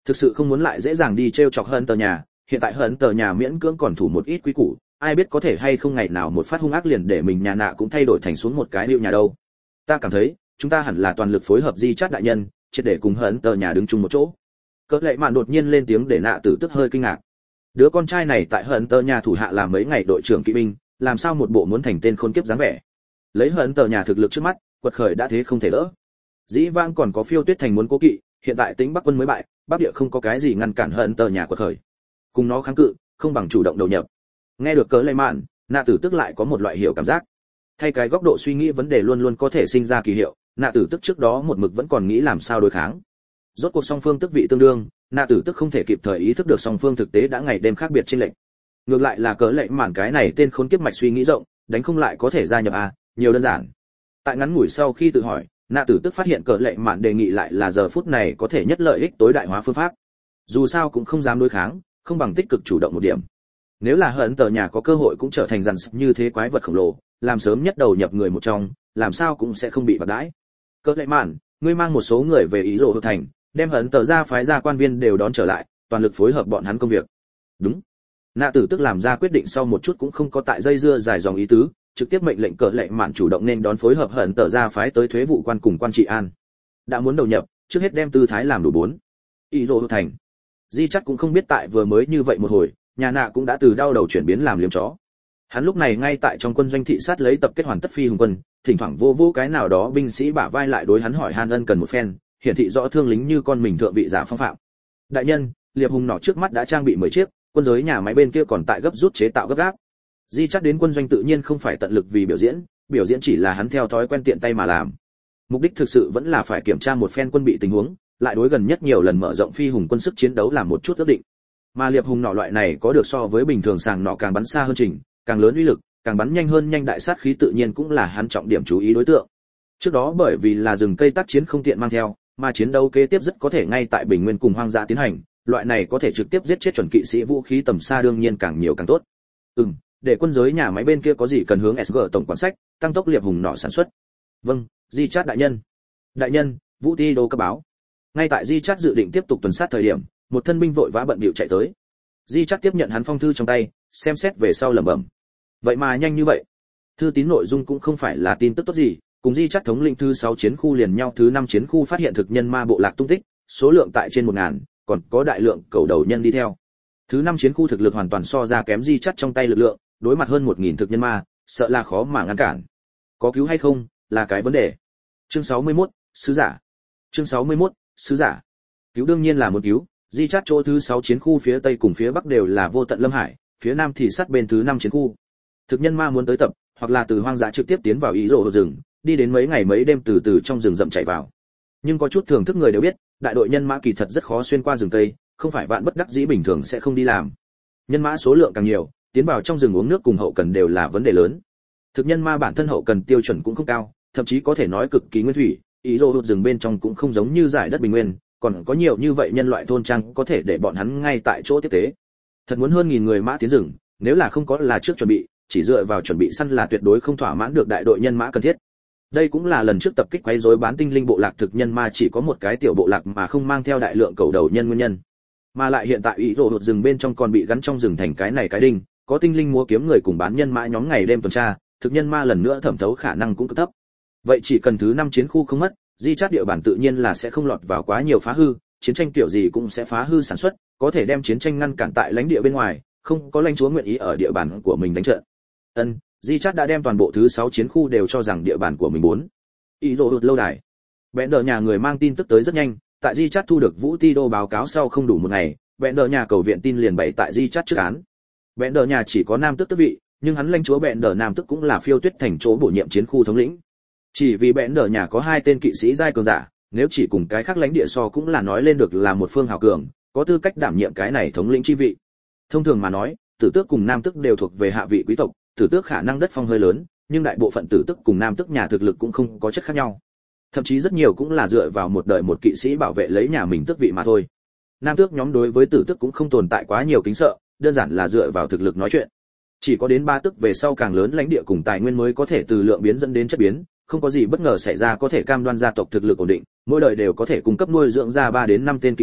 Thực sự không muốn lại dễ dàng đi trêu chọc Hận Tờ nhà, hiện tại Hận Tờ nhà miễn cưỡng còn thủ một ít quý củ, ai biết có thể hay không ngày nào một phát hung ác liền để mình nhà nạ cũng thay đổi thành xuống một cái hiệu nhà đâu. Ta cảm thấy, chúng ta hẳn là toàn lực phối hợp Di Chát đại nhân, triệt để cùng Hận Tờ nhà đứng chung một chỗ. Cỡ lệ mạn đột nhiên lên tiếng để nạ tử tức hơi kinh ngạc. Đứa con trai này tại Hận Tờ nhà thủ hạ làm mấy ngày đội trưởng kỵ binh, làm sao một bộ muốn thành tên khốn kiếp dáng vẻ. Lấy Hận Tờ nhà thực lực trước mắt, quật khởi đã thế không thể đỡ. Dĩ vãng còn có Phiêu Tuyết thành muốn cố kỵ, hiện tại tính Bắc quân mới bại, Bắc địa không có cái gì ngăn cản Hận Tờ nhà quật khởi. Cùng nó kháng cự, không bằng chủ động đầu nhập. Nghe được cỡ lệ mạn, nạ tử tức lại có một loại hiểu cảm giác. Thay cái góc độ suy nghĩ vấn đề luôn luôn có thể sinh ra kỳ hiệu, nạ tử tức trước đó một mực vẫn còn nghĩ làm sao đối kháng. Rốt cuộc song phương tức vị tương đương, nạ tử tức không thể kịp thời ý thức được song phương thực tế đã ngày đêm khác biệt trên lệnh. Ngược lại là cỡ lệ mạn cái này tên khốn kiếp mạch suy nghĩ rộng, đánh không lại có thể gia nhập a, nhiều đơn giản. Tại ngắn ngủi sau khi tự hỏi, nạ tử tức phát hiện cỡ lệ mạn đề nghị lại là giờ phút này có thể nhất lợi ích tối đại hóa phương pháp. Dù sao cũng không dám đối kháng, không bằng tích cực chủ động một điểm. Nếu là Hận Tờ nhà có cơ hội cũng trở thành dàn như thế quái vật khổng lồ, làm sớm nhất đầu nhập người một trong, làm sao cũng sẽ không bị bạc đãi. Cỡ lệ mạn, ngươi mang một số người về ý rồ hợp thành, đem Hận Tờ ra phái ra quan viên đều đón trở lại, toàn lực phối hợp bọn hắn công việc. Đúng. Nạ tử tức làm ra quyết định sau một chút cũng không có tại dây dưa dài dòng ý tứ, trực tiếp mệnh lệnh cỡ lệ mạn chủ động nên đón phối hợp Hận Tờ ra phái tới thuế vụ quan cùng quan trị an. Đã muốn đầu nhập, trước hết đem tư thái làm đủ bốn. Ý rồ hợp thành. Di chắc cũng không biết tại vừa mới như vậy một hồi, nhà nạ cũng đã từ đau đầu chuyển biến làm liếm chó. Hắn lúc này ngay tại trong quân doanh thị sát lấy tập kết hoàn tất phi hùng quân, thỉnh thoảng vô vô cái nào đó binh sĩ bả vai lại đối hắn hỏi han ân cần một phen, hiển thị rõ thương lính như con mình thượng vị giả phong phạm. Đại nhân, liệp hùng nỏ trước mắt đã trang bị mười chiếc, quân giới nhà máy bên kia còn tại gấp rút chế tạo gấp gáp. Di chắc đến quân doanh tự nhiên không phải tận lực vì biểu diễn, biểu diễn chỉ là hắn theo thói quen tiện tay mà làm. Mục đích thực sự vẫn là phải kiểm tra một phen quân bị tình huống, lại đối gần nhất nhiều lần mở rộng phi hùng quân sức chiến đấu làm một chút ước định. Mà liệp hùng nỏ loại này có được so với bình thường sàng nỏ càng bắn xa hơn trình, càng lớn uy lực, càng bắn nhanh hơn nhanh đại sát khí tự nhiên cũng là hắn trọng điểm chú ý đối tượng. Trước đó bởi vì là rừng cây tác chiến không tiện mang theo, mà chiến đấu kế tiếp rất có thể ngay tại bình nguyên cùng hoang dã tiến hành, loại này có thể trực tiếp giết chết chuẩn kỵ sĩ vũ khí tầm xa đương nhiên càng nhiều càng tốt. Ừm, để quân giới nhà máy bên kia có gì cần hướng ét giê tổng quản sách, tăng tốc liệp hùng nỏ sản xuất. Vâng, Di Chát đại nhân. Đại nhân, Vũ Ti đô cấp báo. Ngay tại Di Chát dự định tiếp tục tuần sát thời điểm, một thân binh vội vã bận bịu chạy tới. Di Chát tiếp nhận hắn phong thư trong tay, xem xét về sau lẩm bẩm. Vậy mà nhanh như vậy. Thư tín nội dung cũng không phải là tin tức tốt gì, cùng Di Chát thống lĩnh thứ sáu chiến khu liền nhau thứ năm chiến khu phát hiện thực nhân ma bộ lạc tung tích, số lượng tại trên một ngàn, còn có đại lượng cầu đầu nhân đi theo. Thứ năm chiến khu thực lực hoàn toàn so ra kém Di Chát trong tay lực lượng, đối mặt hơn một nghìn thực nhân ma, sợ là khó mà ngăn cản. Có cứu hay không, là cái vấn đề. Chương sáu mươi mốt, sứ giả. Chương sáu mươi mốt, sứ giả. Cứu đương nhiên là muốn cứu, Di Chát chỗ thứ sáu chiến khu phía tây cùng phía bắc đều là vô tận lâm hải, phía nam thì sát bên thứ năm chiến khu. Thực nhân ma muốn tới tập, hoặc là từ hoang dã trực tiếp tiến vào ý rồ rừng, đi đến mấy ngày mấy đêm từ từ trong rừng rậm chạy vào. Nhưng có chút thưởng thức người đều biết, đại đội nhân mã kỳ thật rất khó xuyên qua rừng tây, không phải vạn bất đắc dĩ bình thường sẽ không đi làm. Nhân mã số lượng càng nhiều, tiến vào trong rừng uống nước cùng hậu cần đều là vấn đề lớn. Thực nhân ma bản thân hậu cần tiêu chuẩn cũng không cao, thậm chí có thể nói cực kỳ nguyên thủy, ý rồ rừng bên trong cũng không giống như giải đất bình nguyên, còn có nhiều như vậy nhân loại thôn trang có thể để bọn hắn ngay tại chỗ tiếp tế. Thật muốn hơn nghìn người mã tiến rừng, nếu là không có là trước chuẩn bị, chỉ dựa vào chuẩn bị săn là tuyệt đối không thỏa mãn được đại đội nhân mã cần thiết. Đây cũng là lần trước tập kích quấy rối bán tinh linh bộ lạc thực nhân ma chỉ có một cái tiểu bộ lạc mà không mang theo đại lượng cầu đầu nhân nguyên nhân. Mà lại hiện tại ý rồ hụt rừng bên trong còn bị gắn trong rừng thành cái này cái đinh, có tinh linh múa kiếm người cùng bán nhân mã nhóm ngày đêm tuần tra, thực nhân ma lần nữa thẩm thấu khả năng cũng cực thấp. Vậy chỉ cần thứ năm chiến khu không mất, Di Chát địa bản tự nhiên là sẽ không lọt vào quá nhiều phá hư, chiến tranh kiểu gì cũng sẽ phá hư sản xuất, có thể đem chiến tranh ngăn cản tại lãnh địa bên ngoài, không có lãnh chúa nguyện ý ở địa bàn của mình đánh trận. Ân, Di Chát đã đem toàn bộ thứ sáu chiến khu đều cho rằng địa bàn của mình muốn. Ý rồ hụt lâu đài. Bèn đờ nhà người mang tin tức tới rất nhanh, tại Di Chát thu được Vũ Ti đô báo cáo sau không đủ một ngày, bèn đờ nhà cầu viện tin liền bày tại Di Chát trước án. Bèn đờ nhà chỉ có nam tước tước vị, nhưng hắn lãnh chúa bèn đờ nam tước cũng là Phiêu Tuyết thành chỗ bổ nhiệm chiến khu thống lĩnh. Chỉ vì bèn đờ nhà có hai tên kỵ sĩ giai cường giả, nếu chỉ cùng cái khác lãnh địa so cũng là nói lên được là một phương hào cường, có tư cách đảm nhiệm cái này thống lĩnh chi vị. Thông thường mà nói, tử tước cùng nam tước đều thuộc về hạ vị quý tộc, tử tước khả năng đất phong hơi lớn, nhưng đại bộ phận tử tước cùng nam tước nhà thực lực cũng không có chất khác nhau. Thậm chí rất nhiều cũng là dựa vào một đời một kỵ sĩ bảo vệ lấy nhà mình tước vị mà thôi. Nam tước nhóm đối với tử tước cũng không tồn tại quá nhiều kính sợ, đơn giản là dựa vào thực lực nói chuyện. Chỉ có đến ba tước về sau càng lớn lãnh địa cùng tài nguyên mới có thể từ lượng biến dẫn đến chất biến, không có gì bất ngờ xảy ra có thể cam đoan gia tộc thực lực ổn định, mỗi đời đều có thể cung cấp nuôi dưỡng ra ba đến năm tên kỵsĩ,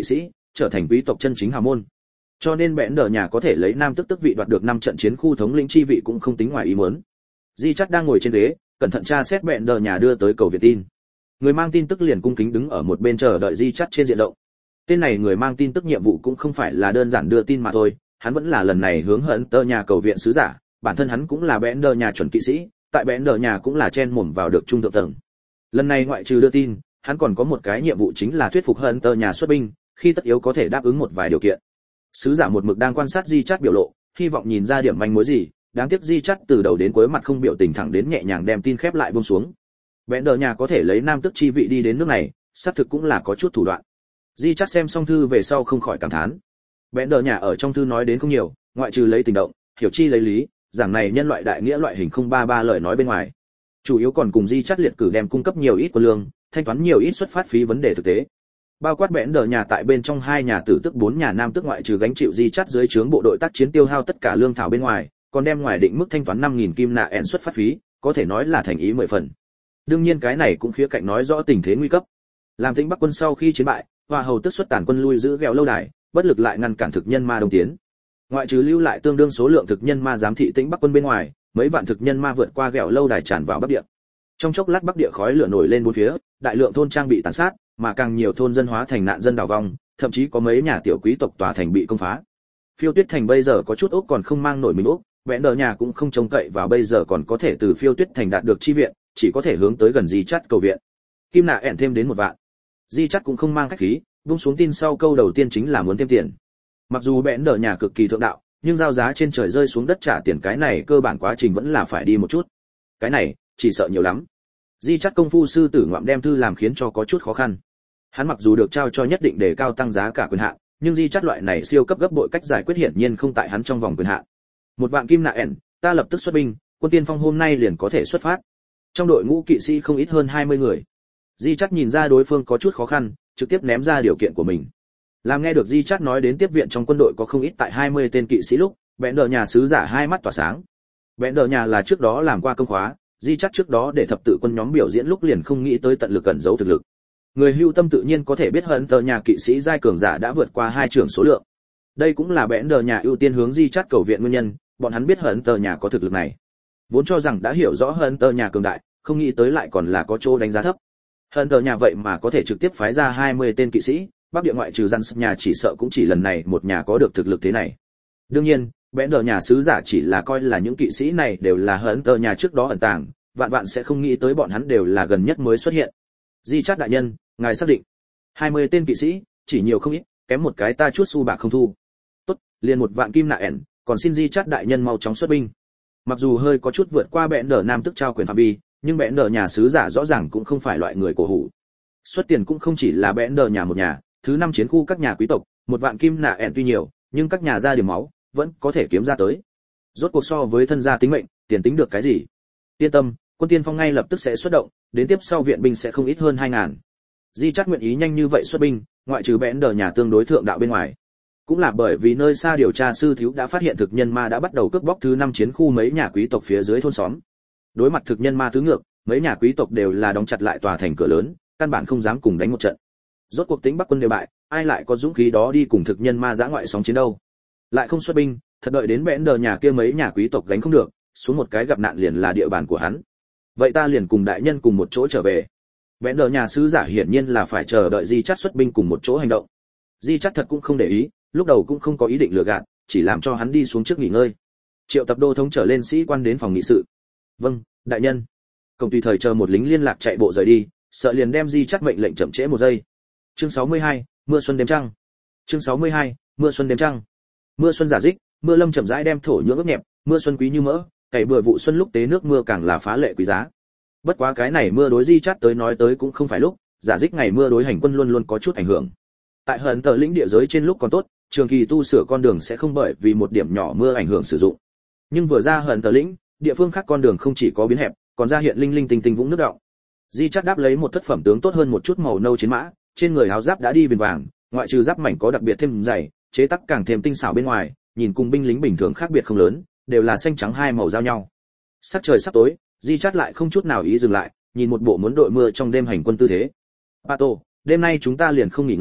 trở thành quý tộc chân chính hào môn. Cho nên bẽn đờ nhà có thể lấy nam tức tức vị đoạt được năm trận chiến khu thống lĩnh chi vị cũng không tính ngoài ý muốn. Di Chát đang ngồi trên ghế, cẩn thận tra xét bẽn đờ nhà đưa tới cầu viện tin. Người mang tin tức liền cung kính đứng ở một bên chờ đợi Di Chát trên diện rộng. Tên này người mang tin tức nhiệm vụ cũng không phải là đơn giản đưa tin mà thôi, hắn vẫn là lần này hướng hận tơ nhà cầu viện sứ giả, bản thân hắn cũng là bẽn đờ nhà chuẩn kỵ sĩ, tại bẽn đờ nhà cũng là chen mồm vào được trung thượng tầng. Lần này ngoại trừ đưa tin, hắn còn có một cái nhiệm vụ chính là thuyết phục hận tơ nhà xuất binh, khi tất yếu có thể đáp ứng một vài điều kiện. Sứ giả một mực đang quan sát Di Chát biểu lộ, hy vọng nhìn ra điểm manh mối gì, đáng tiếc Di Chát từ đầu đến cuối mặt không biểu tình, thẳng đến nhẹ nhàng đem tin khép lại buông xuống. Bẽn đờ nhà có thể lấy nam tức chi vị đi đến nước này, xác thực cũng là có chút thủ đoạn. Di Chát xem xong thư về sau không khỏi cảm thán. Bẽn đờ nhà ở trong thư nói đến không nhiều, ngoại trừ lấy tình động, hiểu chi lấy lý, giảng này nhân loại đại nghĩa loại hình không ba ba lời nói bên ngoài. Chủ yếu còn cùng Di Chát liệt cử đem cung cấp nhiều ít quân lương, thanh toán nhiều ít xuất phát phí vấn đề thực tế. Bao quát bẽn đờ nhà tại bên trong hai nhà tử tức bốn nhà nam tức ngoại trừ gánh chịu Di Chát dưới trướng bộ đội tác chiến tiêu hao tất cả lương thảo bên ngoài, còn đem ngoài định mức thanh toán năm nghìn kim nạ ẻn xuất phát phí, có thể nói là thành ý mười phần. Đương nhiên cái này cũng khía cạnh nói rõ tình thế nguy cấp. Làm Tĩnh Bắc quân sau khi chiến bại, Hoa hầu tức xuất tàn quân lui giữ ghẹo lâu đài, bất lực lại ngăn cản thực nhân ma đông tiến. Ngoại trừ lưu lại tương đương số lượng thực nhân ma giám thị Tĩnh Bắc quân bên ngoài, mấy vạn thực nhân ma vượt qua ghẹo lâu đài tràn vào Bắc địa. Trong chốc lát Bắc địa khói lửa nổi lên bốn phía, đại lượng thôn trang bị tàn sát, mà càng nhiều thôn dân hóa thành nạn dân đào vong, thậm chí có mấy nhà tiểu quý tộc tòa thành bị công phá. Phiêu Tuyết thành bây giờ có chút ốc còn không mang nổi mình ốc, bẽn đờ nhà cũng không trông cậy vào bây giờ còn có thể từ Phiêu Tuyết thành đạt được chi viện, chỉ có thể hướng tới gần Di Chát cầu viện. Kim nạ ẻn thêm đến một vạn. Di Chát cũng không mang khách khí, buông xuống tin sau câu đầu tiên chính là muốn thêm tiền. Mặc dù bẽn đờ nhà cực kỳ thượng đạo, nhưng giao giá trên trời rơi xuống đất trả tiền cái này cơ bản quá trình vẫn là phải đi một chút. Cái này, chỉ sợ nhiều lắm. Di Chát công phu sư tử ngoạm đem thư làm khiến cho có chút khó khăn. Hắn mặc dù được trao cho nhất định để cao tăng giá cả quyền hạn, nhưng Di Chát loại này siêu cấp gấp bội cách giải quyết hiển nhiên không tại hắn trong vòng quyền hạn. Một vạn kim nạ ẻn, ta lập tức xuất binh, quân tiên phong hôm nay liền có thể xuất phát. Trong đội ngũ kỵ sĩ không ít hơn hai mươi người. Di Chát nhìn ra đối phương có chút khó khăn, trực tiếp ném ra điều kiện của mình. Làm nghe được Di Chát nói đến tiếp viện trong quân đội có không ít tại hai mươi tên kỵ sĩ lúc, bẽn đờ nhà sứ giả hai mắt tỏa sáng. Bẽn đờ nhà là trước đó làm qua công khóa, Di Chát trước đó để thập tự quân nhóm biểu diễn lúc liền không nghĩ tới tận lực cẩn giấu thực lực. Người hưu tâm tự nhiên có thể biết hận tờ nhà kỵ sĩ giai cường giả đã vượt qua hai trưởng số lượng. Đây cũng là bẽn đờ nhà ưu tiên hướng Di Chát cầu viện nguyên nhân, bọn hắn biết hận tờ nhà có thực lực này. Vốn cho rằng đã hiểu rõ hận tờ nhà cường đại, không nghĩ tới lại còn là có chỗ đánh giá thấp. Hận tờ nhà vậy mà có thể trực tiếp phái ra hai mươi tên kỵ sĩ, Bắc địa ngoại trừ dân nhà chỉ sợ cũng chỉ lần này một nhà có được thực lực thế này. Đương nhiên, bẽn đờ nhà sứ giả chỉ là coi là những kỵ sĩ này đều là hận tờ nhà trước đó ẩn tàng, vạn vạn sẽ không nghĩ tới bọn hắn đều là gần nhất mới xuất hiện. Di Chát đại nhân, ngài xác định hai mươi tên kỵ sĩ, chỉ nhiều không ít, kém một cái ta chút xu bạc không thu. Tốt, liền một vạn kim nạ ẻn, còn xin Di Chát đại nhân mau chóng xuất binh. Mặc dù hơi có chút vượt qua bẽn đờ nam tức trao quyền phạm vi, nhưng bẽn đờ nhà sứ giả rõ ràng cũng không phải loại người cổ hủ. Xuất tiền cũng không chỉ là bẽn đờ nhà một nhà, thứ năm chiến khu các nhà quý tộc, một vạn kim nạ ẻn tuy nhiều, nhưng các nhà ra điểm máu vẫn có thể kiếm ra tới. Rốt cuộc so với thân gia tính mệnh, tiền tính được cái gì? Yên tâm, quân tiên phong ngay lập tức sẽ xuất động, đến tiếp sau viện binh sẽ không ít hơn hai ngàn. Di Chát nguyện ý nhanh như vậy xuất binh, ngoại trừ bẽn đờ nhà tương đối thượng đạo bên ngoài, cũng là bởi vì nơi xa điều tra sư thiếu đã phát hiện thực nhân ma đã bắt đầu cướp bóc thứ năm chiến khu mấy nhà quý tộc phía dưới thôn xóm. Đối mặt thực nhân ma tứ ngược, mấy nhà quý tộc đều là đóng chặt lại tòa thành cửa lớn, căn bản không dám cùng đánh một trận. Rốt cuộc Tĩnh Bắc quân đều bại, ai lại có dũng khí đó đi cùng thực nhân ma giã ngoại sóng chiến đâu? Lại không xuất binh, thật đợi đến bẽn đờ nhà kia mấy nhà quý tộc gánh không được, xuống một cái gặp nạn liền là địa bàn của hắn. Vậy ta liền cùng đại nhân cùng một chỗ trở về. Bẽn đờ nhà sứ giả hiển nhiên là phải chờ đợi Di Chát xuất binh cùng một chỗ hành động. Di Chát thật cũng không để ý, lúc đầu cũng không có ý định lừa gạt, chỉ làm cho hắn đi xuống trước nghỉ ngơi. Triệu tập đô thống trở lên sĩ quan đến phòng nghị sự. Vâng, đại nhân. Công tùy thời chờ một lính liên lạc chạy bộ rời đi, sợ liền đem Di Chát mệnh lệnh chậm trễ một giây. Chương sáu mươi hai, mưa xuân đêm trăng. Chương sáu mươi hai, mưa xuân đêm trăng. Mưa xuân giả dích, mưa lâm chậm rãi đem thổ nhưỡng ướt nhẹp, mưa xuân quý như mỡ, cày bừa vụ xuân lúc tế nước mưa càng là phá lệ quý giá. Bất quá cái này mưa đối Di Chát tới nói tới cũng không phải lúc, giả dích ngày mưa đối hành quân luôn luôn có chút ảnh hưởng. Tại hận tờ lĩnh địa giới trên lúc còn tốt, trường kỳ tu sửa con đường sẽ không bởi vì một điểm nhỏ mưa ảnh hưởng sử dụng. Nhưng vừa ra hận tờ lĩnh, địa phương khác con đường không chỉ có biến hẹp, còn ra hiện linh linh tinh tinh vũng nước đọng. Di Chát đáp lấy một thất phẩm tướng tốt hơn một chút màu nâu chiến mã, trên người áo giáp đã đi viền vàng, ngoại trừ giáp mảnh có đặc biệt thêm dày, chế tác càng thêm tinh xảo bên ngoài, nhìn cùng binh lính bình thường khác biệt không lớn, đều là xanh trắng hai màu giao nhau. Sắc trời sắp tối, Di Chát lại không chút nào ý dừng lại, nhìn một bộ muốn đội mưa trong đêm hành quân tư thế. Pato, đêm nay chúng ta liền không nghỉ ngơi,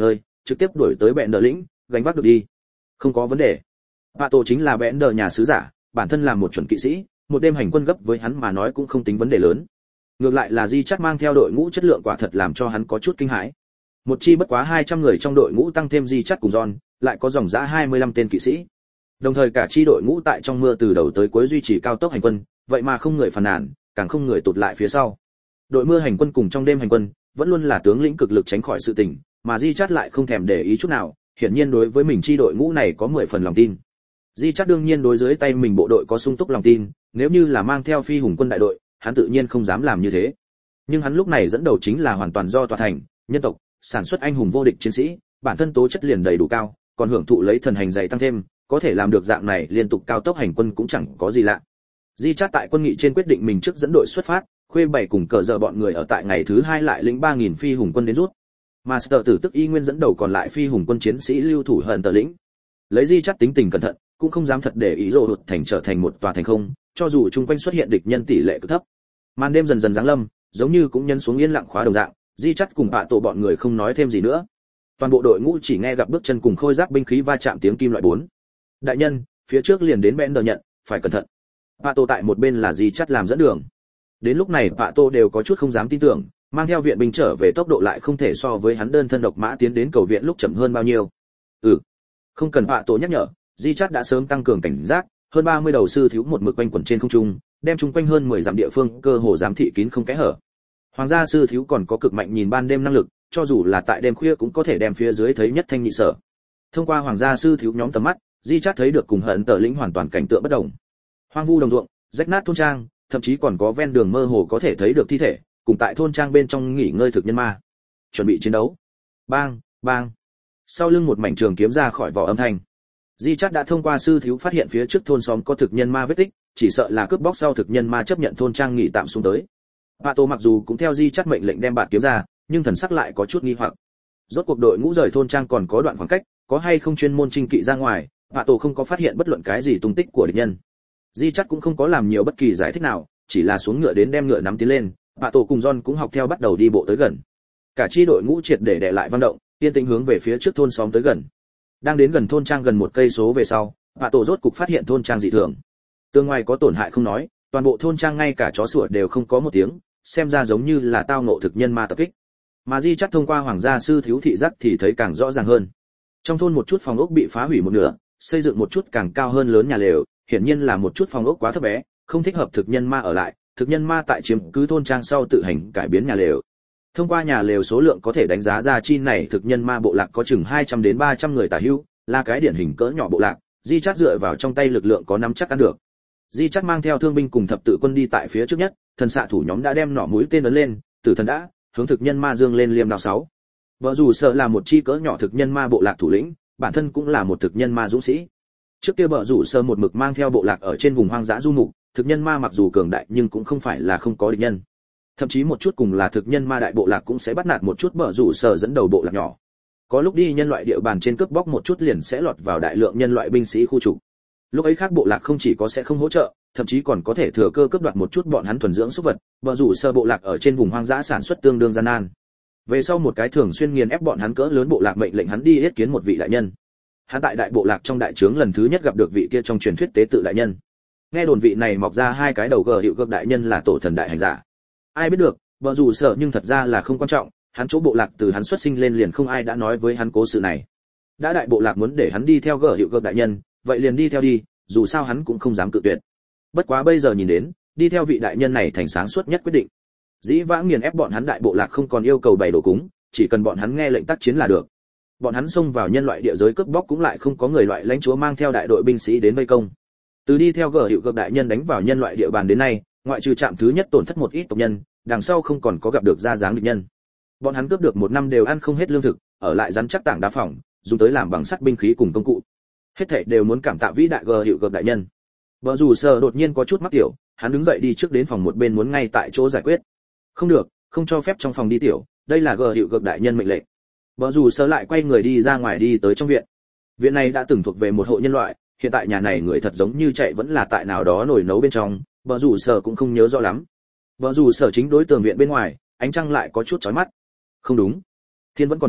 trực tiếp đuổi tới bẹn đờ lĩnh, gánh vác được đi. Không có vấn đề. Bạ tổ chính là bẹn đờ nhà sứ giả, bản thân là một chuẩn kỵ sĩ, một đêm hành quân gấp với hắn mà nói cũng không tính vấn đề lớn. Ngược lại là Di Chát mang theo đội ngũ chất lượng quả thật làm cho hắn có chút kinh hãi. Một chi bất quá hai trăm người trong đội ngũ tăng thêm Di Chát cùng John, lại có dòng dã hai mươi lăm tên kỵ sĩ. Đồng thời cả chi đội ngũ tại trong mưa từ đầu tới cuối duy trì cao tốc hành quân, vậy mà không người phàn nàn, càng không người tụt lại phía sau. Đội mưa hành quân cùng trong đêm hành quân, vẫn luôn là tướng lĩnh cực lực tránh khỏi sự tình, mà Di Chát lại không thèm để ý chút nào, hiển nhiên đối với mình chi đội ngũ này có mười phần lòng tin. Di Chát đương nhiên đối dưới tay mình bộ đội có sung túc lòng tin, nếu như là mang theo phi hùng quân đại đội, hắn tự nhiên không dám làm như thế. Nhưng hắn lúc này dẫn đầu chính là hoàn toàn do tòa thành, nhân tộc, sản xuất anh hùng vô địch chiến sĩ, bản thân tố chất liền đầy đủ cao, còn hưởng thụ lấy thần hành dày tăng thêm, có thể làm được dạng này liên tục cao tốc hành quân cũng chẳng có gì lạ. Di Chát tại quân nghị trên quyết định mình trước dẫn đội xuất phát, khuê bảy cùng cờ giờ bọn người ở tại ngày thứ hai lại lĩnh ba nghìn phi hùng quân đến rút. Mà Sở Tử tức y nguyên dẫn đầu còn lại phi hùng quân chiến sĩ lưu thủ hận tờ lĩnh. Lấy Di Chát tính tình cẩn thận, cũng không dám thật để ý rồ hụt thành trở thành một tòa thành không, cho dù chung quanh xuất hiện địch nhân tỷ lệ cực thấp. Màn đêm dần dần giáng lâm, giống như cũng nhân xuống yên lặng khóa đồng dạng, Di Chát cùng bạ tổ bọn người không nói thêm gì nữa. Toàn bộ đội ngũ chỉ nghe gặp bước chân cùng khôi giáp binh khí va chạm tiếng kim loại bốn. Đại nhân, phía trước liền đến Bender nhận, phải cẩn thận. Bạ tổ tại một bên là Di Chát làm dẫn đường. Đến lúc này bạ tổ đều có chút không dám tin tưởng, mang theo viện binh trở về tốc độ lại không thể so với hắn đơn thân độc mã tiến đến cầu viện lúc chậm hơn bao nhiêu. Ừ, không cần bạ tổ nhắc nhở, Di Chát đã sớm tăng cường cảnh giác, hơn ba mươi đầu sư thiếu một mực quanh quẩn trên không trung, đem chung quanh hơn mười dặm địa phương cơ hồ giám thị kín không kẽ hở. Hoàng gia sư thiếu còn có cực mạnh nhìn ban đêm năng lực, cho dù là tại đêm khuya cũng có thể đem phía dưới thấy nhất thanh nhị sở. Thông qua hoàng gia sư thiếu nhóm tầm mắt, Di Chát thấy được cùng hận tờ lĩnh hoàn toàn cảnh tượng bất đồng. Hoang vu đồng ruộng, rách nát thôn trang, thậm chí còn có ven đường mơ hồ có thể thấy được thi thể, cùng tại thôn trang bên trong nghỉ ngơi thực nhân ma. Chuẩn bị chiến đấu. Bang, bang. Sau lưng một mảnh trường kiếm ra khỏi vỏ âm thanh. Di Chát đã thông qua sư thiếu phát hiện phía trước thôn xóm có thực nhân ma vết tích, chỉ sợ là cướp bóc sau thực nhân ma chấp nhận thôn trang nghỉ tạm xuống tới. Bạ tổ mặc dù cũng theo Di Chát mệnh lệnh đem bạt kiếm ra, nhưng thần sắc lại có chút nghi hoặc. Rốt cuộc đội ngũ rời thôn trang còn có đoạn khoảng cách, có hay không chuyên môn chinh kỵ ra ngoài, Bạ tổ không có phát hiện bất luận cái gì tung tích của địch nhân. Di Chát cũng không có làm nhiều bất kỳ giải thích nào, chỉ là xuống ngựa đến đem ngựa nắm tiến lên, Bạ tổ cùng John cũng học theo bắt đầu đi bộ tới gần. Cả chi đội ngũ triệt để đè lại văn động, yên tĩnh hướng về phía trước thôn xóm tới gần. Đang đến gần thôn trang gần một cây số về sau, Bạ tổ rốt cục phát hiện thôn trang dị thường. Tường ngoài có tổn hại không nói, toàn bộ thôn trang ngay cả chó sủa đều không có một tiếng, xem ra giống như là tao ngộ thực nhân ma tập kích. Mà Di Chát thông qua hoàng gia sư thiếu thị giác thì thấy càng rõ ràng hơn. Trong thôn một chút phòng ốc bị phá hủy một nửa, xây dựng một chút càng cao hơn lớn nhà lều, hiển nhiên là một chút phòng ốc quá thấp bé, không thích hợp thực nhân ma ở lại, thực nhân ma tại chiếm cứ thôn trang sau tự hành cải biến nhà lều. Thông qua nhà lều số lượng có thể đánh giá ra chi này thực nhân ma bộ lạc có chừng hai trăm đến ba trăm người tả hữu, là cái điển hình cỡ nhỏ bộ lạc, Di Chát dựa vào trong tay lực lượng có nắm chắc ăn được. Di Chát mang theo thương binh cùng thập tự quân đi tại phía trước nhất, thần xạ thủ nhóm đã đem nỏ mũi tên ấn lên, tử thần đã hướng thực nhân ma dương lên liêm đao sáu. Vợ dù sợ là một chi cỡ nhỏ thực nhân ma bộ lạc thủ lĩnh, bản thân cũng là một thực nhân ma dũng sĩ. Trước kia bợ rủ sơ một mực mang theo bộ lạc ở trên vùng hoang dã du mục, thực nhân ma mặc dù cường đại nhưng cũng không phải là không có địch nhân. Thậm chí một chút cùng là thực nhân ma đại bộ lạc cũng sẽ bắt nạt một chút bợ rủ sơ dẫn đầu bộ lạc nhỏ. Có lúc đi nhân loại địa bàn trên cướp bóc một chút liền sẽ lọt vào đại lượng nhân loại binh sĩ khu trục. Lúc ấy khác bộ lạc không chỉ có sẽ không hỗ trợ, thậm chí còn có thể thừa cơ cướp đoạt một chút bọn hắn thuần dưỡng súc vật, bợ rủ sơ bộ lạc ở trên vùng hoang dã sản xuất tương đương gian nan. Về sau một cái thường xuyên nghiền ép bọn hắn cỡ lớn bộ lạc mệnh lệnh hắn đi yết kiến một vị đại nhân. Hắn tại đại bộ lạc trong đại trướng lần thứ nhất gặp được vị kia trong truyền thuyết tế tự đại nhân. Nghe đồn vị này mọc ra hai cái đầu gờ hiệu gợp đại nhân là tổ thần đại hành giả. Ai biết được, bợ rủ sợ nhưng thật ra là không quan trọng, hắn chỗ bộ lạc từ hắn xuất sinh lên liền không ai đã nói với hắn cố sự này. Đã đại bộ lạc muốn để hắn đi theo gờ hiệu gợp đại nhân, vậy liền đi theo đi, dù sao hắn cũng không dám cự tuyệt. Bất quá bây giờ nhìn đến, đi theo vị đại nhân này thành sáng suốt nhất quyết định. Dĩ vãng nghiền ép bọn hắn đại bộ lạc không còn yêu cầu bày đồ cúng, chỉ cần bọn hắn nghe lệnh tác chiến là được. Bọn hắn xông vào nhân loại địa giới cướp bóc cũng lại không có người loại lãnh chúa mang theo đại đội binh sĩ đến vây công. Từ đi theo gở hiệu gợp đại nhân đánh vào nhân loại địa bàn đến nay, ngoại trừ trạm thứ nhất tổn thất một ít tộc nhân, đằng sau không còn có gặp được ra dáng địch nhân. Bọn hắn cướp được một năm đều ăn không hết lương thực, ở lại rắn chắc tảng đá phỏng, dùng tới làm bằng sắt binh khí cùng công cụ. Hết thảy đều muốn cảm tạ vĩ đại gở hiệu gợp đại nhân. Vợ dù sờ đột nhiên có chút mắc tiểu, hắn đứng dậy đi trước đến phòng một bên muốn ngay tại chỗ giải quyết. Không được, không cho phép trong phòng đi tiểu, đây là gở hiệu gợp đại nhân mệnh lệnh. Vợ dù sờ lại quay người đi ra ngoài đi tới trong viện. Viện này đã từng thuộc về một hộ nhân loại, hiện tại nhà này người thật giống như chạy vẫn là tại nào đó nồi nấu bên trong, vợ dù sờ cũng không nhớ rõ lắm. Vợ dù sờ chính đối tường viện bên ngoài, ánh trăng lại có chút chói mắt. Không đúng, thiên vẫn còn mưa,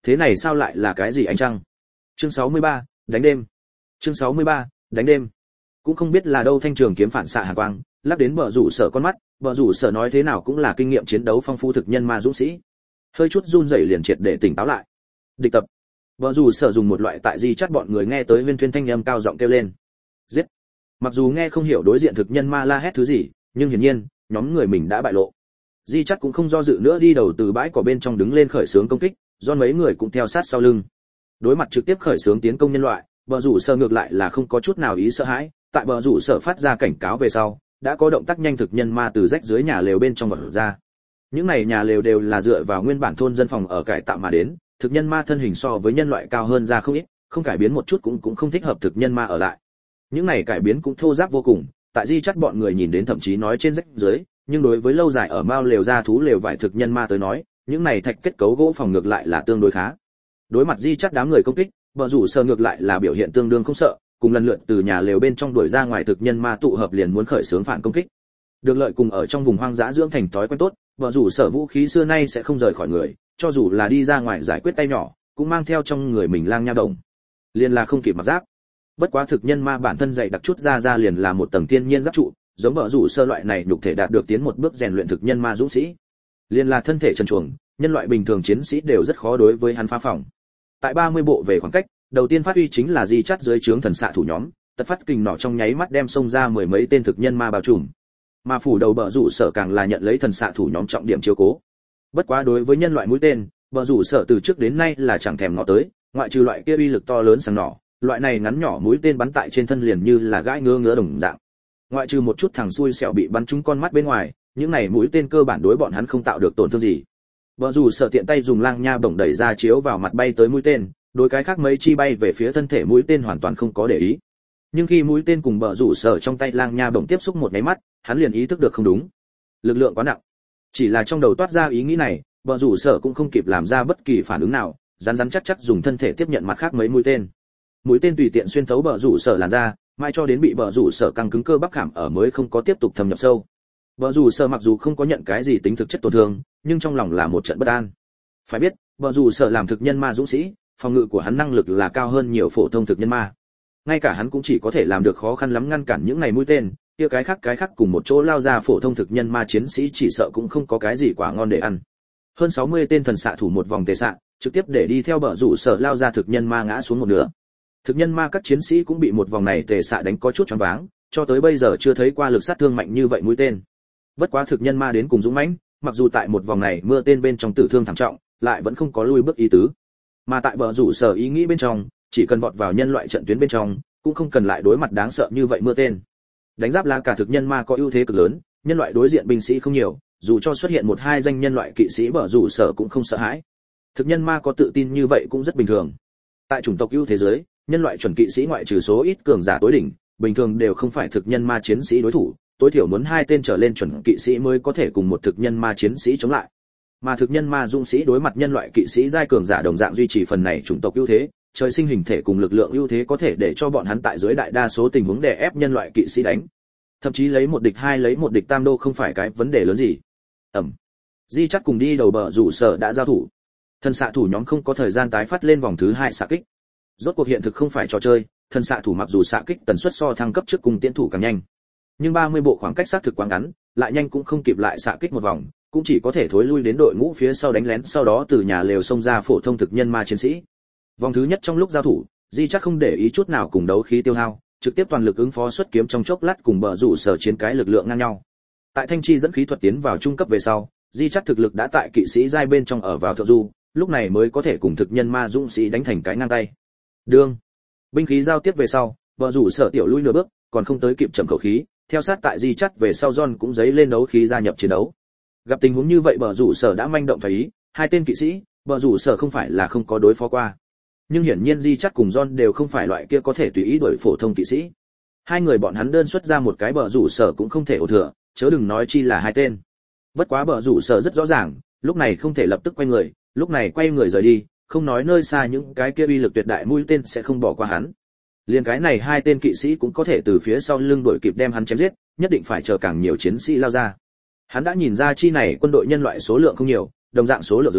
thế này sao lại là cái gì ánh trăng? Chương sáu mươi ba, đánh đêm. Chương sáu mươi ba, đánh đêm. Cũng không biết là đâu thanh trường kiếm phản xạ hàn quang, lắp đến bờ rủ sở con mắt, bờ rủ sở nói thế nào cũng là kinh nghiệm chiến đấu phong phú thực nhân ma dũng sĩ. Hơi chút run rẩy liền triệt để tỉnh táo lại. Địch tập. Bờ rủ sở dùng một loại tại di chắt bọn người nghe tới viên thuyên thanh âm cao giọng kêu lên. Giết. Mặc dù nghe không hiểu đối diện thực nhân ma la hét thứ gì, nhưng hiển nhiên, nhóm người mình đã bại lộ. Di chắt cũng không do dự nữa đi đầu từ bãi cỏ bên trong đứng lên khởi xướng công kích, do mấy người cũng theo sát sau lưng. Đối mặt trực tiếp khởi xướng tiến công nhân loại, bờ rủ sở ngược lại là không có chút nào ý sợ hãi, tại bờ rủ sở phát ra cảnh cáo về sau, đã có động tác nhanh thực nhân ma từ rách dưới nhà lều bên trong vọt ra. Những này nhà lều đều là dựa vào nguyên bản thôn dân phòng ở cải tạo mà đến, thực nhân ma thân hình so với nhân loại cao hơn ra không ít, không cải biến một chút cũng cũng không thích hợp thực nhân ma ở lại. Những này cải biến cũng thô ráp vô cùng, tại di chắt bọn người nhìn đến thậm chí nói trên rách dưới, nhưng đối với lâu dài ở mao lều ra thú lều vải thực nhân ma tới nói, những này thạch kết cấu gỗ phòng ngược lại là tương đối khá. Đối mặt di chắt đám người công kích, bờ rủ sở ngược lại là biểu hiện tương đương không sợ, cùng lần lượt từ nhà lều bên trong đuổi ra ngoài thực nhân ma tụ hợp liền muốn khởi xướng phản công kích. Được lợi cùng ở trong vùng hoang dã dưỡng thành thói quen tốt, bờ rủ sở vũ khí xưa nay sẽ không rời khỏi người, cho dù là đi ra ngoài giải quyết tay nhỏ, cũng mang theo trong người mình lang nha đồng. Liền là không kịp mặc giáp. Bất quá thực nhân ma bản thân dày đặc chút ra ra liền là một tầng thiên nhiên giáp trụ, giống bờ rủ sơ loại này nhục thể đạt được tiến một bước rèn luyện thực nhân ma dũng sĩ. Liền là thân thể trần truồng, nhân loại bình thường chiến sĩ đều rất khó đối với hắn phá phòng. Tại ba mươi bộ về khoảng cách, đầu tiên phát huy chính là di chắt dưới trướng thần xạ thủ nhóm, tật phát kình nỏ trong nháy mắt đem xông ra mười mấy tên thực nhân ma bao trùm. Mà phủ đầu bờ rủ sở càng là nhận lấy thần xạ thủ nhóm trọng điểm chiếu cố. Bất quá đối với nhân loại mũi tên, bờ rủ sở từ trước đến nay là chẳng thèm ngó tới, ngoại trừ loại kia uy lực to lớn sàng nỏ, loại này ngắn nhỏ mũi tên bắn tại trên thân liền như là gãi ngứa ngứa đồng dạng. Ngoại trừ một chút thằng xui xẻo bị bắn trúng con mắt bên ngoài, những này mũi tên cơ bản đối bọn hắn không tạo được tổn thương gì. Bờ rủ sở tiện tay dùng lang nha bổng đẩy ra chiếu vào mặt bay tới mũi tên, đối cái khác mấy chi bay về phía thân thể mũi tên hoàn toàn không có để ý. Nhưng khi mũi tên cùng bờ rủ sở trong tay lang nha bổng tiếp xúc một cái mắt, hắn liền ý thức được không đúng. Lực lượng quá nặng. Chỉ là trong đầu toát ra ý nghĩ này, bờ rủ sở cũng không kịp làm ra bất kỳ phản ứng nào, rắn rắn chắc chắc dùng thân thể tiếp nhận mặt khác mấy mũi tên. Mũi tên tùy tiện xuyên thấu bờ rủ sở làn ra, mai cho đến bị bờ rủ sở căng cứng cơ bắp khảm ở mới không có tiếp tục thâm nhập sâu. Bờ rủ sở mặc dù không có nhận cái gì tính thực chất tổn thương, nhưng trong lòng là một trận bất an. Phải biết, bờ rủ sở làm thực nhân ma dũng sĩ, phòng ngự của hắn năng lực là cao hơn nhiều phổ thông thực nhân ma. Ngay cả hắn cũng chỉ có thể làm được khó khăn lắm ngăn cản những này mũi tên, kia cái khác cái khác cùng một chỗ lao ra phổ thông thực nhân ma chiến sĩ chỉ sợ cũng không có cái gì quả ngon để ăn. Hơn sáu mươi tên thần xạ thủ một vòng tề xạ, trực tiếp để đi theo bờ rủ sở lao ra thực nhân ma ngã xuống một nửa. Thực nhân ma các chiến sĩ cũng bị một vòng này tề xạ đánh có chút choáng váng, cho tới bây giờ chưa thấy qua lực sát thương mạnh như vậy mũi tên. Bất quá thực nhân ma đến cùng dũng mãnh, mặc dù tại một vòng này mưa tên bên trong tử thương thảm trọng, lại vẫn không có lui bước ý tứ. Mà tại bờ rủ sở ý nghĩ bên trong, chỉ cần vọt vào nhân loại trận tuyến bên trong, cũng không cần lại đối mặt đáng sợ như vậy mưa tên. Đánh giáp là cả thực nhân ma có ưu thế cực lớn, nhân loại đối diện binh sĩ không nhiều, dù cho xuất hiện một hai danh nhân loại kỵ sĩ bờ rủ sở cũng không sợ hãi. Thực nhân ma có tự tin như vậy cũng rất bình thường. Tại chủng tộc ưu thế giới, nhân loại chuẩn kỵ sĩ ngoại trừ số ít cường giả tối đỉnh, bình thường đều không phải thực nhân ma chiến sĩ đối thủ, tối thiểu muốn hai tên trở lên chuẩn kỵ sĩ mới có thể cùng một thực nhân ma chiến sĩ chống lại. Mà thực nhân ma dũng sĩ đối mặt nhân loại kỵ sĩ giai cường giả đồng dạng duy trì phần này chủng tộc ưu thế, trời sinh hình thể cùng lực lượng ưu thế có thể để cho bọn hắn tại dưới đại đa số tình huống đè ép nhân loại kỵ sĩ đánh. Thậm chí lấy một địch hai lấy một địch tam đô không phải cái vấn đề lớn gì. Ẩm. Di chắc cùng đi đầu bờ rủ sở đã giao thủ. Thần xạ thủ nhóm không có thời gian tái phát lên vòng thứ hai xạ kích. Rốt cuộc hiện thực không phải trò chơi, thần xạ thủ mặc dù xạ kích tần suất so thăng cấp trước cùng tiến thủ càng nhanh, nhưng ba mươi bộ khoảng cách sát thực quá ngắn, lại nhanh cũng không kịp lại xạ kích một vòng, cũng chỉ có thể thối lui đến đội ngũ phía sau đánh lén, sau đó từ nhà lều xông ra phổ thông thực nhân ma chiến sĩ. Vòng thứ nhất trong lúc giao thủ, Di chắc không để ý chút nào cùng đấu khí tiêu hao, trực tiếp toàn lực ứng phó xuất kiếm trong chốc lát cùng bờ rủ sở chiến cái lực lượng ngang nhau. Tại thanh chi dẫn khí thuật tiến vào trung cấp về sau, Di chắc thực lực đã tại kỵ sĩ giai bên trong ở vào thượng du, lúc này mới có thể cùng thực nhân ma dũng sĩ đánh thành cái ngang tay. Đương, binh khí giao tiếp về sau, bờ rủ sở tiểu lui nửa bước, còn không tới kịp chậm khẩu khí, theo sát tại Di chắc về sau John cũng giấy lên đấu khí gia nhập chiến đấu. Gặp tình huống như vậy bờ rủ sở đã manh động phải ý, hai tên kỵ sĩ, bờ rủ sở không phải là không có đối phó qua. Nhưng hiển nhiên Di chắc cùng John đều không phải loại kia có thể tùy ý đuổi phổ thông kỵ sĩ. Hai người bọn hắn đơn xuất ra một cái bờ rủ sở cũng không thể ổ thừa, chớ đừng nói chi là hai tên. Bất quá bờ rủ sở rất rõ ràng, lúc này không thể lập tức quay người, lúc này quay người rời đi, không nói nơi xa những cái kia uy lực tuyệt đại mũi tên sẽ không bỏ qua hắn. Liên cái này hai tên kỵ sĩ cũng có thể từ phía sau lưng đuổi kịp đem hắn chém giết, nhất định phải chờ càng nhiều chiến sĩ lao ra. Hắn đã nhìn ra chi này quân đội nhân loại số lượng không nhiều, đồng dạng số lượng dưới,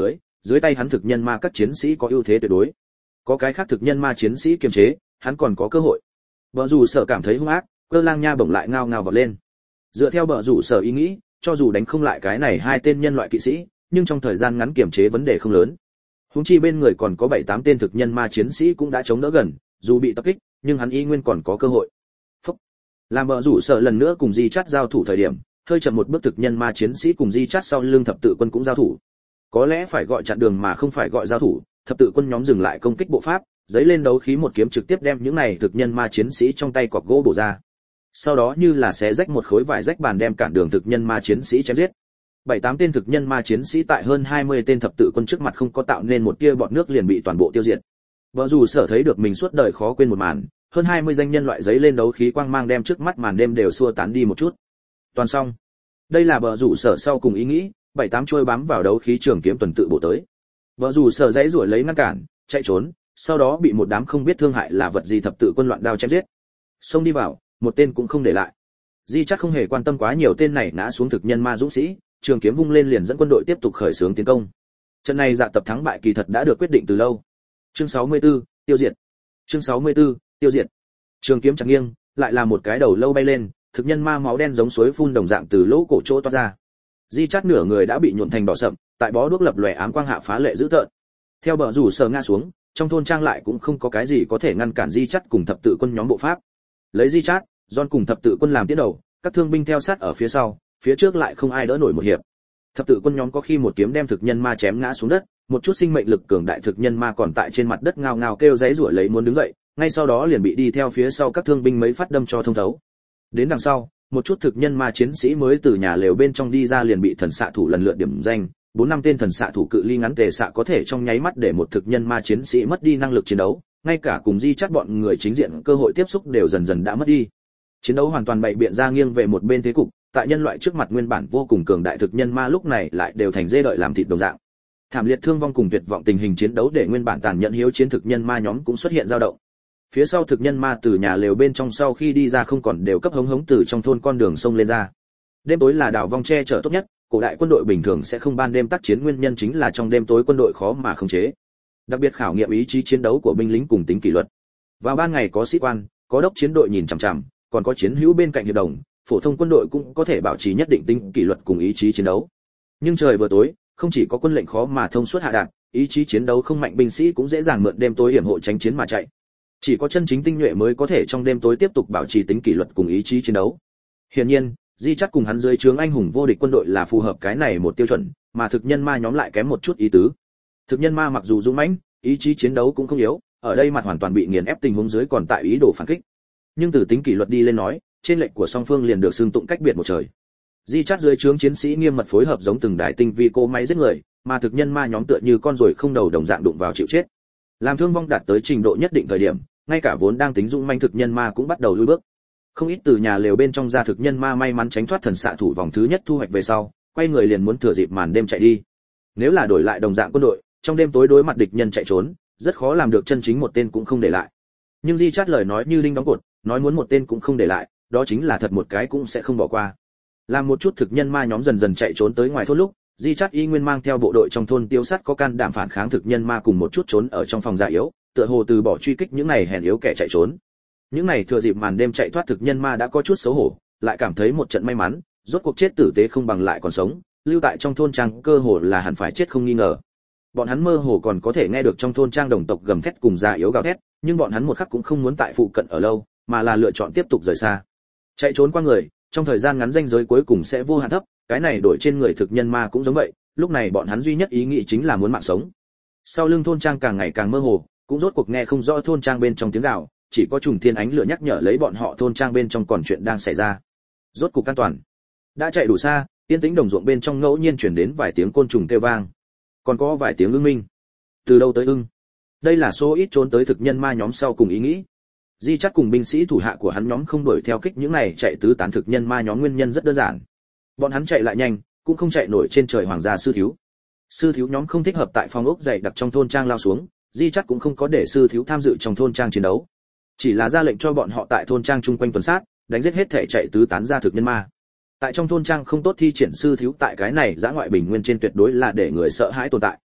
dưới tay hắn thực nhân ma các chiến sĩ có ưu thế tuyệt đối. Có cái khác thực nhân ma chiến sĩ kiềm chế, hắn còn có cơ hội. Bờ rủ sở cảm thấy hung ác, cơ lang nha bổng lại ngao ngao vọt lên. Dựa theo bờ rủ sở ý nghĩ, cho dù đánh không lại cái này hai tên nhân loại kỵ sĩ, nhưng trong thời gian ngắn kiềm chế vấn đề không lớn. Huống chi bên người còn có bảy tám tên thực nhân ma chiến sĩ cũng đã chống đỡ gần, dù bị tập kích, nhưng hắn y nguyên còn có cơ hội. Phúc. Làm bờ rủ sở lần nữa cùng Di Chát giao thủ thời điểm, hơi chậm một bước thực nhân ma chiến sĩ cùng Di Chát sau lưng thập tự quân cũng giao thủ. Có lẽ phải gọi chặn đường mà không phải gọi giao thủ, thập tự quân nhóm dừng lại công kích bộ pháp, giấy lên đấu khí một kiếm trực tiếp đem những này thực nhân ma chiến sĩ trong tay cọc gỗ bổ ra. Sau đó như là xé rách một khối vải rách bàn đem cản đường thực nhân ma chiến sĩ chém giết. Bảy tám tên thực nhân ma chiến sĩ tại hơn hai mươi tên thập tự quân trước mặt không có tạo nên một tia bọt nước liền bị toàn bộ tiêu diệt. Vợ dù sở thấy được mình suốt đời khó quên một màn, hơn hai mươi danh nhân loại giấy lên đấu khí quang mang đem trước mắt màn đêm đều xua tán đi một chút. Toàn xong. Đây là bờ rủ sở sau cùng ý nghĩ, bảy tám trôi bám vào đấu khí trường kiếm tuần tự bổ tới. Bờ rủ sở dãy rủa lấy ngăn cản, chạy trốn, sau đó bị một đám không biết thương hại là vật gì thập tự quân loạn đao chém giết. Xông đi vào, một tên cũng không để lại. Di chắc không hề quan tâm quá nhiều tên này ngã xuống thực nhân ma dũng sĩ, trường kiếm vung lên liền dẫn quân đội tiếp tục khởi xướng tiến công. Trận này dạ tập thắng bại kỳ thật đã được quyết định từ lâu. Chương sáu mươi tư, tiêu diệt. Chương sáu mươi tư, tiêu diệt. Trường kiếm chặt nghiêng, lại là một cái đầu lâu bay lên, thực nhân ma máu đen giống suối phun đồng dạng từ lỗ cổ chỗ toát ra. Di chát nửa người đã bị nhuộm thành đỏ sậm, tại bó đuốc lập lòe ám quang hạ phá lệ dữ tợn. Theo bờ rủ sở ngã xuống, trong thôn trang lại cũng không có cái gì có thể ngăn cản Di chát cùng thập tự quân nhóm bộ pháp. Lấy Di chát, John cùng thập tự quân làm tiến đầu, các thương binh theo sát ở phía sau, phía trước lại không ai đỡ nổi một hiệp. Thập tự quân nhóm có khi một kiếm đem thực nhân ma chém ngã xuống đất, một chút sinh mệnh lực cường đại thực nhân ma còn tại trên mặt đất ngao ngao kêu giãy giụa lấy muốn đứng dậy, ngay sau đó liền bị đi theo phía sau các thương binh mấy phát đâm cho thông thấu. Đến đằng sau, một chút thực nhân ma chiến sĩ mới từ nhà lều bên trong đi ra liền bị thần xạ thủ lần lượt điểm danh, bốn năm tên thần xạ thủ cự ly ngắn tề xạ có thể trong nháy mắt để một thực nhân ma chiến sĩ mất đi năng lực chiến đấu, ngay cả cùng Di chắt bọn người chính diện cơ hội tiếp xúc đều dần dần đã mất đi. Chiến đấu hoàn toàn bày biện ra nghiêng về một bên thế cục, tại nhân loại trước mặt nguyên bản vô cùng cường đại thực nhân ma lúc này lại đều thành dê đợi làm thịt đồng dạng. Thảm liệt thương vong cùng tuyệt vọng tình hình chiến đấu để nguyên bản tàn nhẫn hiếu chiến thực nhân ma nhóm cũng xuất hiện dao động. Phía sau thực nhân ma từ nhà lều bên trong sau khi đi ra không còn đều cấp hống hống từ trong thôn con đường sông lên ra. Đêm tối là đảo vong che chở tốt nhất, cổ đại quân đội bình thường sẽ không ban đêm tác chiến nguyên nhân chính là trong đêm tối quân đội khó mà khống chế. Đặc biệt khảo nghiệm ý chí chiến đấu của binh lính cùng tính kỷ luật. Vào ban ngày có sĩ quan, có đốc chiến đội nhìn chằm chằm, còn có chiến hữu bên cạnh hiệp đồng, phổ thông quân đội cũng có thể bảo trì nhất định tính kỷ luật cùng ý chí chiến đấu. Nhưng trời vừa tối, không chỉ có quân lệnh khó mà thông suốt hạ đạt, ý chí chiến đấu không mạnh binh sĩ cũng dễ dàng mượn đêm tối hiểm hộ tránh chiến mà chạy. Chỉ có chân chính tinh nhuệ mới có thể trong đêm tối tiếp tục bảo trì tính kỷ luật cùng ý chí chiến đấu. Hiển nhiên, Di chắc cùng hắn dưới trướng anh hùng vô địch quân đội là phù hợp cái này một tiêu chuẩn, mà thực nhân ma nhóm lại kém một chút ý tứ. Thực nhân ma mặc dù dũng mãnh, ý chí chiến đấu cũng không yếu, ở đây mặt hoàn toàn bị nghiền ép tình huống dưới còn tại ý đồ phản kích. Nhưng từ tính kỷ luật đi lên nói, trên lệnh của song phương liền được xưng tụng cách biệt một trời. Di chát dưới trướng chiến sĩ nghiêm mật phối hợp giống từng đại tinh vi cỗ máy giết người, mà thực nhân ma nhóm tựa như con ruồi không đầu đồng dạng đụng vào chịu chết. Làm thương vong đạt tới trình độ nhất định thời điểm, ngay cả vốn đang tính dũng manh thực nhân ma cũng bắt đầu lùi bước. Không ít từ nhà lều bên trong ra thực nhân ma may mắn tránh thoát thần xạ thủ vòng thứ nhất thu hoạch về sau, quay người liền muốn thừa dịp màn đêm chạy đi. Nếu là đổi lại đồng dạng quân đội, trong đêm tối đối mặt địch nhân chạy trốn, rất khó làm được chân chính một tên cũng không để lại. Nhưng Di chát lời nói như linh đóng cột, nói muốn một tên cũng không để lại, đó chính là thật một cái cũng sẽ không bỏ qua. Làm một chút thực nhân ma nhóm dần dần chạy trốn tới ngoài thôn lúc, Di chát y nguyên mang theo bộ đội trong thôn tiêu sát có can đảm phản kháng thực nhân ma cùng một chút trốn ở trong phòng già yếu, tựa hồ từ bỏ truy kích những này hèn yếu kẻ chạy trốn. Những này thừa dịp màn đêm chạy thoát thực nhân ma đã có chút xấu hổ, lại cảm thấy một trận may mắn, rốt cuộc chết tử tế không bằng lại còn sống, lưu tại trong thôn trang cơ hồ là hẳn phải chết không nghi ngờ. Bọn hắn mơ hồ còn có thể nghe được trong thôn trang đồng tộc gầm thét cùng già yếu gào thét, nhưng bọn hắn một khắc cũng không muốn tại phụ cận ở lâu, mà là lựa chọn tiếp tục rời xa. Chạy trốn qua người, trong thời gian ngắn ranh giới cuối cùng sẽ vô hạn thấp, cái này đổi trên người thực nhân ma cũng giống vậy, lúc này bọn hắn duy nhất ý nghĩ chính là muốn mạng sống. Sau lưng thôn trang càng ngày càng mơ hồ, cũng rốt cuộc nghe không rõ thôn trang bên trong tiếng gào, chỉ có trùng thiên ánh lửa nhắc nhở lấy bọn họ thôn trang bên trong còn chuyện đang xảy ra. Rốt cục an toàn. Đã chạy đủ xa, yên tĩnh đồng ruộng bên trong ngẫu nhiên truyền đến vài tiếng côn trùng kêu vang, còn có vài tiếng ưng minh. Từ đâu tới ưng? Đây là số ít trốn tới thực nhân ma nhóm sau cùng ý nghĩ. Di chắc cùng binh sĩ thủ hạ của hắn nhóm không đuổi theo kích những này chạy tứ tán thực nhân ma nhóm nguyên nhân rất đơn giản. Bọn hắn chạy lại nhanh, cũng không chạy nổi trên trời hoàng gia sư thiếu. Sư thiếu nhóm không thích hợp tại phòng ốc dày đặc trong thôn trang lao xuống, Di chắc cũng không có để sư thiếu tham dự trong thôn trang chiến đấu, chỉ là ra lệnh cho bọn họ tại thôn trang chung quanh tuần sát, đánh giết hết thể chạy tứ tán ra thực nhân ma. Tại trong thôn trang không tốt thi triển sư thiếu tại cái này dã ngoại bình nguyên trên tuyệt đối là để người sợ hãi tồn tại.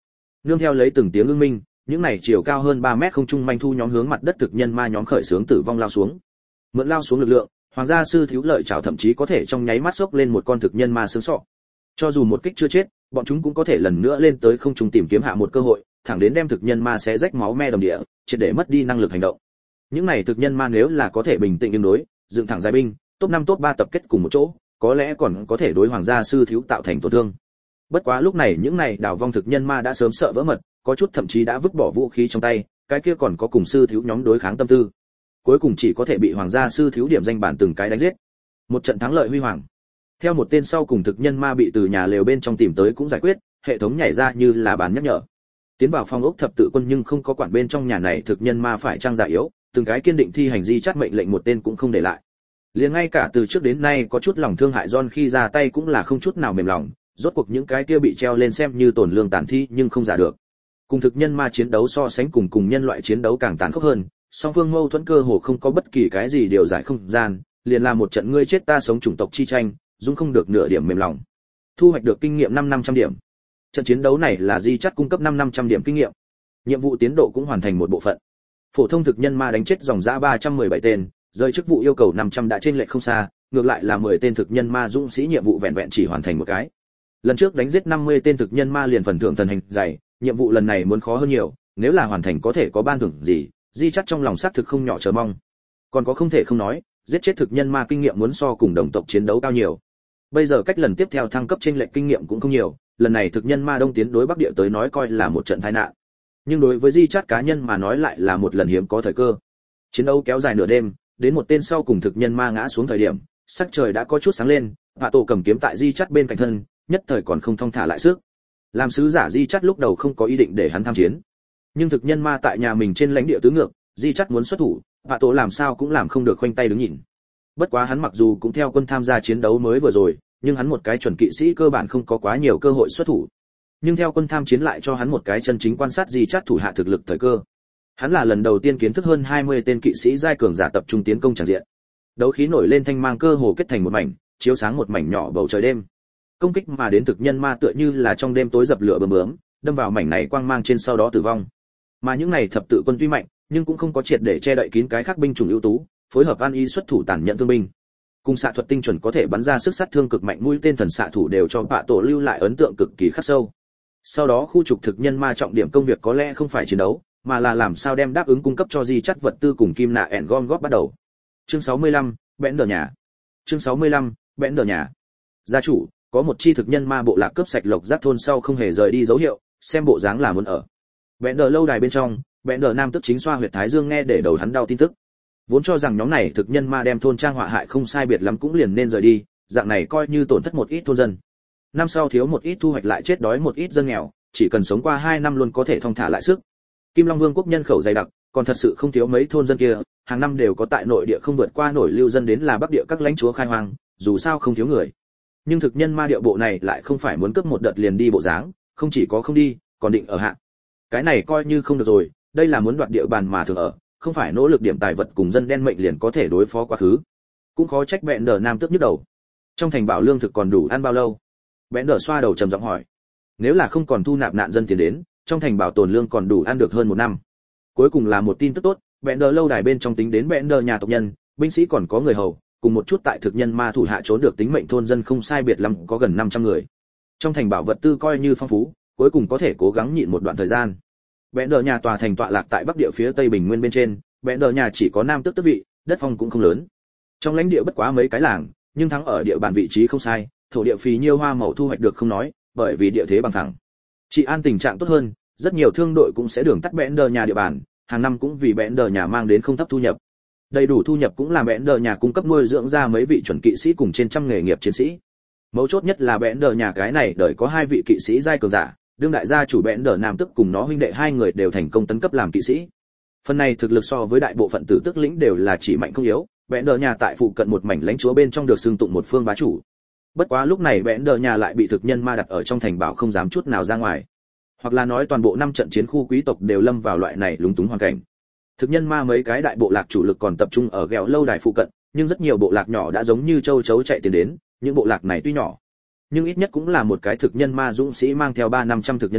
Nương theo lấy từng tiếng ưng minh, những này chiều cao hơn ba mét không trung manh thu nhóm hướng mặt đất thực nhân ma nhóm khởi xướng tử vong lao xuống. Mượn lao xuống lực lượng, hoàng gia sư thiếu lợi chảo thậm chí có thể trong nháy mắt xốc lên một con thực nhân ma xương sọ. Cho dù một kích chưa chết, bọn chúng cũng có thể lần nữa lên tới không trung tìm kiếm hạ một cơ hội, thẳng đến đem thực nhân ma xé rách máu me đồng địa, triệt để mất đi năng lực hành động. Những này thực nhân ma nếu là có thể bình tĩnh ứng đối, dựng thẳng giai binh, top năm top ba tập kết cùng một chỗ, có lẽ còn có thể đối hoàng gia sư thiếu tạo thành tổn thương. Bất quá lúc này những này đảo vong thực nhân ma đã sớm sợ vỡ mật, có chút thậm chí đã vứt bỏ vũ khí trong tay, cái kia còn có cùng sư thiếu nhóm đối kháng tâm tư. Cuối cùng chỉ có thể bị hoàng gia sư thiếu điểm danh bản từng cái đánh giết. Một trận thắng lợi huy hoàng. Theo một tên sau cùng thực nhân ma bị từ nhà lều bên trong tìm tới cũng giải quyết, hệ thống nhảy ra như là bản nhắc nhở. Tiến vào phòng ốc thập tự quân nhưng không có quản bên trong nhà này thực nhân ma phải trang giả yếu, từng cái kiên định thi hành di chắt mệnh lệnh một tên cũng không để lại. Liền ngay cả từ trước đến nay có chút lòng thương hại John khi ra tay cũng là không chút nào mềm lòng, rốt cuộc những cái kia bị treo lên xem như tổn lương tàn thi nhưng không giả được. Cùng thực nhân ma chiến đấu so sánh cùng cùng nhân loại chiến đấu càng tàn khốc hơn, song phương mâu thuẫn cơ hồ không có bất kỳ cái gì điều giải không gian, liền là một trận ngươi chết ta sống chủng tộc chi tranh, dung không được nửa điểm mềm lòng. Thu hoạch được kinh nghiệm năm năm trăm điểm. Trận chiến đấu này là di chắt cung cấp năm năm trăm điểm kinh nghiệm. Nhiệm vụ tiến độ cũng hoàn thành một bộ phận. Phổ thông thực nhân ma đánh chết dòng dã ba trăm mười bảy tên, rơi chức vụ yêu cầu năm trăm đã trên lệch không xa, ngược lại là mười tên thực nhân ma dũng sĩ nhiệm vụ vẹn vẹn chỉ hoàn thành một cái. Lần trước đánh giết năm mươi tên thực nhân ma liền phần thưởng thần hành dày, nhiệm vụ lần này muốn khó hơn nhiều, nếu là hoàn thành có thể có ban thưởng gì, di chắt trong lòng xác thực không nhỏ chờ mong. Còn có không thể không nói, giết chết thực nhân ma kinh nghiệm muốn so cùng đồng tộc chiến đấu cao nhiều. Bây giờ cách lần tiếp theo thăng cấp trên lệch kinh nghiệm cũng không nhiều, lần này thực nhân ma đông tiến đối bắc địa tới nói coi là một trận tai nạn. Nhưng đối với di chắt cá nhân mà nói lại là một lần hiếm có thời cơ. Chiến đấu kéo dài nửa đêm, đến một tên sau cùng thực nhân ma ngã xuống thời điểm, sắc trời đã có chút sáng lên, Vạ Tổ cầm kiếm tại di chắt bên cạnh thân, nhất thời còn không thong thả lại sức. Làm sứ giả di chắt lúc đầu không có ý định để hắn tham chiến, nhưng thực nhân ma tại nhà mình trên lãnh địa tứ ngược, di chắt muốn xuất thủ, Vạ Tổ làm sao cũng làm không được khoanh tay đứng nhìn. Bất quá hắn mặc dù cũng theo quân tham gia chiến đấu mới vừa rồi, nhưng hắn một cái chuẩn kỵ sĩ cơ bản không có quá nhiều cơ hội xuất thủ. Nhưng theo quân tham chiến lại cho hắn một cái chân chính quan sát di chắt thủ hạ thực lực thời cơ. Hắn là lần đầu tiên kiến thức hơn hai mươi tên kỵ sĩ giai cường giả tập trung tiến công tràn diện. Đấu khí nổi lên thanh mang cơ hồ kết thành một mảnh, chiếu sáng một mảnh nhỏ bầu trời đêm. Công kích mà đến thực nhân ma tựa như là trong đêm tối dập lửa bướm bướm, đâm vào mảnh này quang mang trên sau đó tử vong. Mà những này thập tự quân tuy mạnh, nhưng cũng không có triệt để che đậy kín cái khác binh chủng ưu tú, phối hợp an ý xuất thủ tàn nhẫn thương binh. Cùng xạ thuật tinh chuẩn có thể bắn ra sức sát thương cực mạnh mũi tên thần xạ thủ đều cho Vạ Tổ lưu lại ấn tượng cực kỳ khắc sâu. Sau đó khu trục thực nhân ma trọng điểm công việc có lẽ không phải chiến đấu, mà là làm sao đem đáp ứng cung cấp cho di chắt vật tư cùng kim nạ ẻn gom góp bắt đầu. Chương sáu mươi lăm, bẽn đờ nhà. Chương sáu mươi lăm, bẽn đờ nhà. Gia chủ, có một chi thực nhân ma bộ lạc cướp sạch lộc giác thôn sau không hề rời đi dấu hiệu, xem bộ dáng là muốn ở. Bẽn đờ lâu đài bên trong, bẽn đờ nam tức chính xoa huyệt thái dương nghe để đầu hắn đau tin tức. Vốn cho rằng nhóm này thực nhân ma đem thôn trang họa hại không sai biệt lắm cũng liền nên rời đi, dạng này coi như tổn thất một ít thôn dân. Năm sau thiếu một ít thu hoạch lại chết đói một ít dân nghèo, chỉ cần sống qua hai năm luôn có thể thong thả lại sức. Kim Long Vương quốc nhân khẩu dày đặc, còn thật sự không thiếu mấy thôn dân kia, hàng năm đều có tại nội địa không vượt qua nổi lưu dân đến là bắc địa các lãnh chúa khai hoang, dù sao không thiếu người. Nhưng thực nhân ma địa bộ này lại không phải muốn cướp một đợt liền đi bộ dáng, không chỉ có không đi, còn định ở hạ. Cái này coi như không được rồi, đây là muốn đoạt địa bàn mà thường ở, không phải nỗ lực điểm tài vật cùng dân đen mệnh liền có thể đối phó quá khứ. Cũng khó trách bẽn đờ nam tức nhức đầu. Trong thành bảo lương thực còn đủ ăn bao lâu? Bẽn đờ xoa đầu trầm giọng hỏi. Nếu là không còn thu nạp nạn dân tiền đến, trong thành bảo tồn lương còn đủ ăn được hơn một năm. Cuối cùng là một tin tức tốt, bẽn đờ lâu đài bên trong tính đến bẽn đờ nhà tộc nhân, binh sĩ còn có người hầu, cùng một chút tại thực nhân ma thủ hạ trốn được tính mệnh thôn dân không sai biệt lắm có gần năm trăm người. Trong thành bảo vật tư coi như phong phú, cuối cùng có thể cố gắng nhịn một đoạn thời gian. Bẽn đờ nhà tòa thành tọa lạc tại bắc địa phía tây bình nguyên bên trên, bẽn đờ nhà chỉ có nam tước tước vị, đất phong cũng không lớn. Trong lãnh địa bất quá mấy cái làng, nhưng thắng ở địa bàn vị trí không sai, thổ địa phì nhiêu hoa màu thu hoạch được không nói, bởi vì địa thế bằng phẳng. Trị an tình trạng tốt hơn, rất nhiều thương đội cũng sẽ đường tắt bẽn đờ nhà địa bàn, hàng năm cũng vì bẽn đờ nhà mang đến không thấp thu nhập. Đầy đủ thu nhập cũng làm bẽn đờ nhà cung cấp nuôi dưỡng ra mấy vị chuẩn kỵ sĩ cùng trên trăm nghề nghiệp chiến sĩ. Mấu chốt nhất là bẽn đờ nhà cái này đời có hai vị kỵ sĩ giai cường giả, đương đại gia chủ bẽn đờ nam tức cùng nó huynh đệ hai người đều thành công tấn cấp làm kỵ sĩ. Phần này thực lực so với đại bộ phận tử tước lĩnh đều là chỉ mạnh không yếu, bẽn đờ nhà tại phụ cận một mảnh lãnh chúa bên trong được xưng tụng một phương bá chủ. Bất quá lúc này bẽn đờ nhà lại bị thực nhân ma đặt ở trong thành bảo không dám chút nào ra ngoài, hoặc là nói toàn bộ năm trận chiến khu quý tộc đều lâm vào loại này lúng túng hoàn cảnh. Thực nhân ma mấy cái đại bộ lạc chủ lực còn tập trung ở ghẹo lâu đài phụ cận, nhưng rất nhiều bộ lạc nhỏ đã giống như châu chấu chạy tiến đến, những bộ lạc này tuy nhỏ, nhưng ít nhất cũng là một cái thực nhân ma dũng sĩ mang theo ba năm trăm thực nhân ma,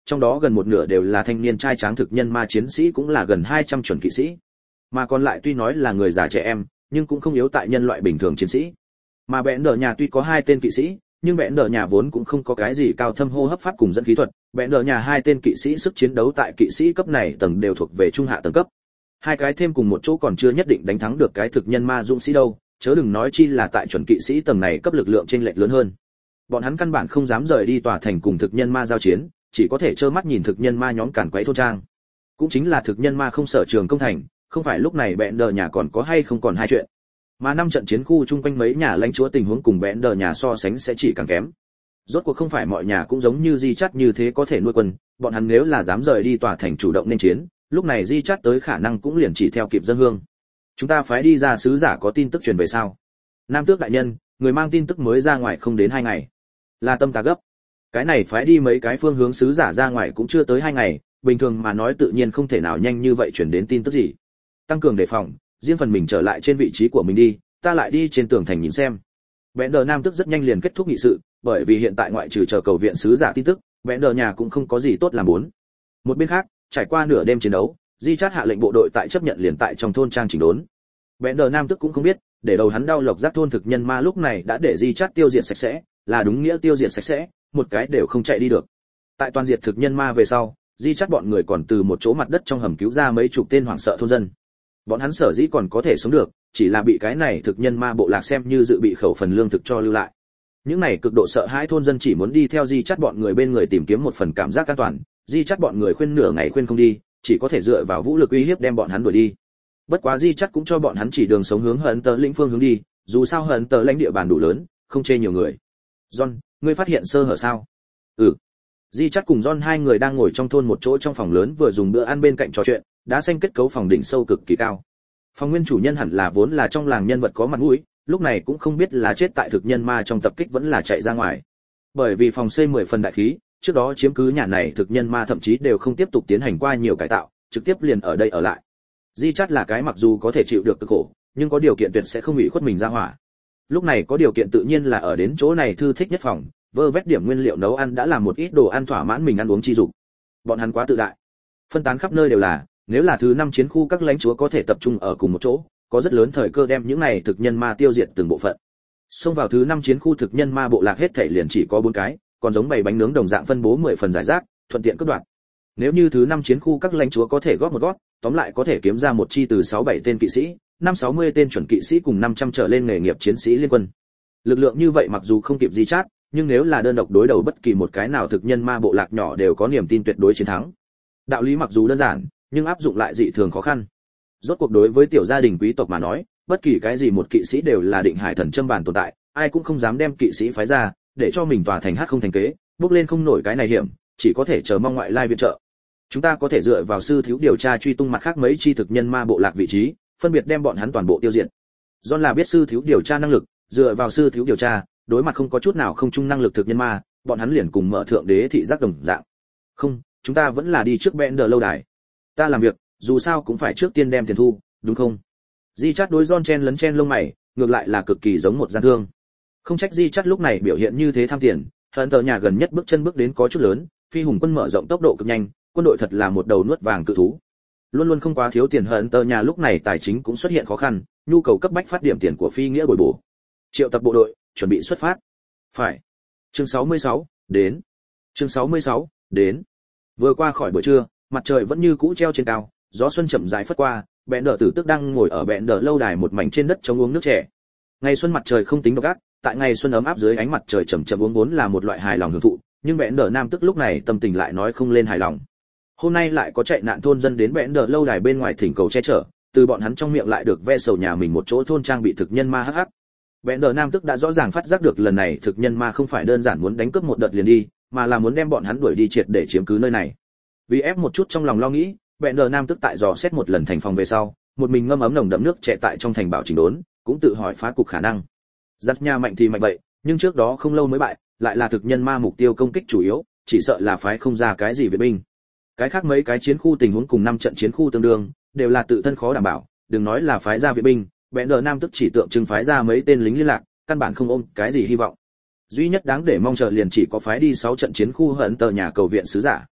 trong đó gần một nửa đều là thanh niên trai tráng thực nhân ma chiến sĩ, cũng là gần hai trăm chuẩn kỵ sĩ. Mà còn lại tuy nói là người già trẻ em, nhưng cũng không yếu tại nhân loại bình thường chiến sĩ. Mà bẽn đờ nhà tuy có hai tên kỵ sĩ, nhưng bẽn đờ nhà vốn cũng không có cái gì cao thâm hô hấp pháp cùng dẫn khí thuật, bẽn đờ nhà hai tên kỵ sĩ sức chiến đấu tại kỵ sĩ cấp này tầng đều thuộc về trung hạ tầng cấp. Hai cái thêm cùng một chỗ còn chưa nhất định đánh thắng được cái thực nhân ma dũng sĩ đâu, chớ đừng nói chi là tại chuẩn kỵ sĩ tầng này cấp lực lượng chênh lệch lớn hơn. Bọn hắn căn bản không dám rời đi tòa thành cùng thực nhân ma giao chiến, chỉ có thể trơ mắt nhìn thực nhân ma nhóm càn quấy thôn trang. Cũng chính là thực nhân ma không sở trường công thành, không phải lúc này bẽn đờ nhà còn có hay không còn hai chuyện. Mà năm trận chiến khu chung quanh mấy nhà lãnh chúa tình huống cùng bẽn đờ nhà so sánh sẽ chỉ càng kém. Rốt cuộc không phải mọi nhà cũng giống như Di Chát như thế có thể nuôi quân, bọn hắn nếu là dám rời đi tòa thành chủ động nên chiến, lúc này Di Chát tới khả năng cũng liền chỉ theo kịp dân hương. Chúng ta phái đi ra sứ giả có tin tức truyền về sao? Nam tước đại nhân, người mang tin tức mới ra ngoài không đến hai ngày. Là tâm ta gấp. Cái này phái đi mấy cái phương hướng sứ giả ra ngoài cũng chưa tới hai ngày, bình thường mà nói tự nhiên không thể nào nhanh như vậy truyền đến tin tức gì. Tăng cường đề phòng, riêng phần mình trở lại trên vị trí của mình đi, ta lại đi trên tường thành nhìn xem. Bẽn đờ Nam tước rất nhanh liền kết thúc nghị sự, bởi vì hiện tại ngoại trừ chờ cầu viện sứ giả tin tức, bẽn đờ nhà cũng không có gì tốt làm muốn. Một bên khác, trải qua nửa đêm chiến đấu, Di Chát hạ lệnh bộ đội tại chấp nhận liền tại trong thôn trang chỉnh đốn. Bẽn đờ Nam tước cũng không biết, để đầu hắn đau lộc giác thôn thực nhân ma lúc này đã để Di Chát tiêu diệt sạch sẽ, là đúng nghĩa tiêu diệt sạch sẽ, một cái đều không chạy đi được. Tại toàn diệt thực nhân ma về sau, Di Chát bọn người còn từ một chỗ mặt đất trong hầm cứu ra mấy chục tên hoảng sợ thôn dân. Bọn hắn sở dĩ còn có thể sống được, chỉ là bị cái này thực nhân ma bộ lạc xem như dự bị khẩu phần lương thực cho lưu lại. Những này cực độ sợ hãi thôn dân chỉ muốn đi theo Di Chát bọn người bên người tìm kiếm một phần cảm giác an toàn, Di Chát bọn người khuyên nửa ngày khuyên không đi, chỉ có thể dựa vào vũ lực uy hiếp đem bọn hắn đuổi đi. Bất quá Di Chát cũng cho bọn hắn chỉ đường sống hướng hận tờ lĩnh phương hướng đi, dù sao hận tờ lãnh địa bàn đủ lớn, không chê nhiều người. John, ngươi phát hiện sơ hở sao? Ừ. Di Chát cùng John hai người đang ngồi trong thôn một chỗ trong phòng lớn vừa dùng bữa ăn bên cạnh trò chuyện, đá xanh kết cấu phòng đỉnh sâu cực kỳ cao. Phòng nguyên chủ nhân hẳn là vốn là trong làng nhân vật có mặt mũi, lúc này cũng không biết là chết tại thực nhân ma trong tập kích vẫn là chạy ra ngoài. Bởi vì phòng xây mười phần đại khí, trước đó chiếm cứ nhà này thực nhân ma thậm chí đều không tiếp tục tiến hành qua nhiều cải tạo, trực tiếp liền ở đây ở lại. Di Chát là cái mặc dù có thể chịu được cực khổ, nhưng có điều kiện tuyệt sẽ không bị khuất mình ra hỏa. Lúc này có điều kiện tự nhiên là ở đến chỗ này thư thích nhất phòng, vơ vét điểm nguyên liệu nấu ăn đã làm một ít đồ ăn thỏa mãn mình ăn uống chi dục. Bọn hắn quá tự đại, phân tán khắp nơi đều là, nếu là thứ năm chiến khu các lãnh chúa có thể tập trung ở cùng một chỗ, có rất lớn thời cơ đem những này thực nhân ma tiêu diệt từng bộ phận. Xông vào thứ năm chiến khu thực nhân ma bộ lạc hết thảy liền chỉ có bốn cái, còn giống bầy bánh nướng đồng dạng phân bố mười phần giải rác, thuận tiện cướp đoạt. Nếu như thứ năm chiến khu các lãnh chúa có thể góp một góp, tóm lại có thể kiếm ra một chi từ sáu bảy tên kỵ sĩ, năm sáu mươi tên chuẩn kỵ sĩ cùng năm trăm trở lên nghề nghiệp chiến sĩ liên quân. Lực lượng như vậy mặc dù không kịp Di Chát, nhưng nếu là đơn độc đối đầu bất kỳ một cái nào thực nhân ma bộ lạc nhỏ đều có niềm tin tuyệt đối chiến thắng. Đạo lý mặc dù đơn giản, nhưng áp dụng lại dị thường khó khăn. Rốt cuộc đối với tiểu gia đình quý tộc mà nói, bất kỳ cái gì một kỵ sĩ đều là định hải thần châm bản tồn tại, ai cũng không dám đem kỵ sĩ phái ra, để cho mình tòa thành hát không thành kế, bước lên không nổi cái này hiểm, chỉ có thể chờ mong ngoại lai viện trợ. Chúng ta có thể dựa vào sư thiếu điều tra truy tung mặt khác mấy chi thực nhân ma bộ lạc vị trí, phân biệt đem bọn hắn toàn bộ tiêu diệt. John là biết sư thiếu điều tra năng lực, dựa vào sư thiếu điều tra, đối mặt không có chút nào không chung năng lực thực nhân ma, bọn hắn liền cùng mở thượng đế thị giác đồng dạng. Không, chúng ta vẫn là đi trước Bender lâu đài. Ta làm việc, dù sao cũng phải trước tiên đem tiền thu, đúng không? Di Chát đối John chen lấn chen lông mày, ngược lại là cực kỳ giống một gian thương. Không trách Di Chát lúc này biểu hiện như thế tham tiền, hận tờ nhà gần nhất bước chân bước đến có chút lớn, phi hùng quân mở rộng tốc độ cực nhanh, quân đội thật là một đầu nuốt vàng cự thú. Luôn luôn không quá thiếu tiền hận tờ nhà lúc này tài chính cũng xuất hiện khó khăn, nhu cầu cấp bách phát điểm tiền của phi nghĩa bồi bổ. Triệu tập bộ đội, chuẩn bị xuất phát. Phải. Chương sáu mươi sáu, đến. Chương sáu mươi sáu, đến. Vừa qua khỏi buổi trưa, mặt trời vẫn như cũ treo trên cao, gió xuân chậm rãi phất qua, bẹn đờ tử tức đang ngồi ở bẹn đờ lâu đài một mảnh trên đất chống uống nước trẻ. Ngày xuân mặt trời không tính độc ác, tại ngày xuân ấm áp dưới ánh mặt trời chậm chậm uống vốn là một loại hài lòng hưởng thụ, nhưng bẹn đờ nam tức lúc này tâm tình lại nói không lên hài lòng. Hôm nay lại có chạy nạn thôn dân đến bẹn đờ lâu đài bên ngoài thỉnh cầu che chở, từ bọn hắn trong miệng lại được ve sầu nhà mình một chỗ thôn trang bị thực nhân ma hắc hắc. Bẹn đờ nam tức đã rõ ràng phát giác được lần này thực nhân ma không phải đơn giản muốn đánh cướp một đợt liền đi, mà là muốn đem bọn hắn đuổi đi triệt để chiếm cứ nơi này. Vì ép một chút trong lòng lo nghĩ, bẹn đờ nam tức tại dò xét một lần thành phòng về sau, một mình ngâm ấm nồng đậm nước trẻ tại trong thành bảo chỉnh đốn, cũng tự hỏi phá cục khả năng. Giặt nhà mạnh thì mạnh vậy, nhưng trước đó không lâu mới bại, lại là thực nhân ma mục tiêu công kích chủ yếu, chỉ sợ là phái không ra cái gì viện binh. Cái khác mấy cái chiến khu tình huống cùng năm trận chiến khu tương đương, đều là tự thân khó đảm bảo, đừng nói là phái ra viện binh, bẹn đờ nam tức chỉ tượng trưng phái ra mấy tên lính liên lạc, căn bản không ôm cái gì hy vọng. Duy nhất đáng để mong chờ liền chỉ có phái đi sáu trận chiến khu hận tờ nhà cầu viện sứ giả.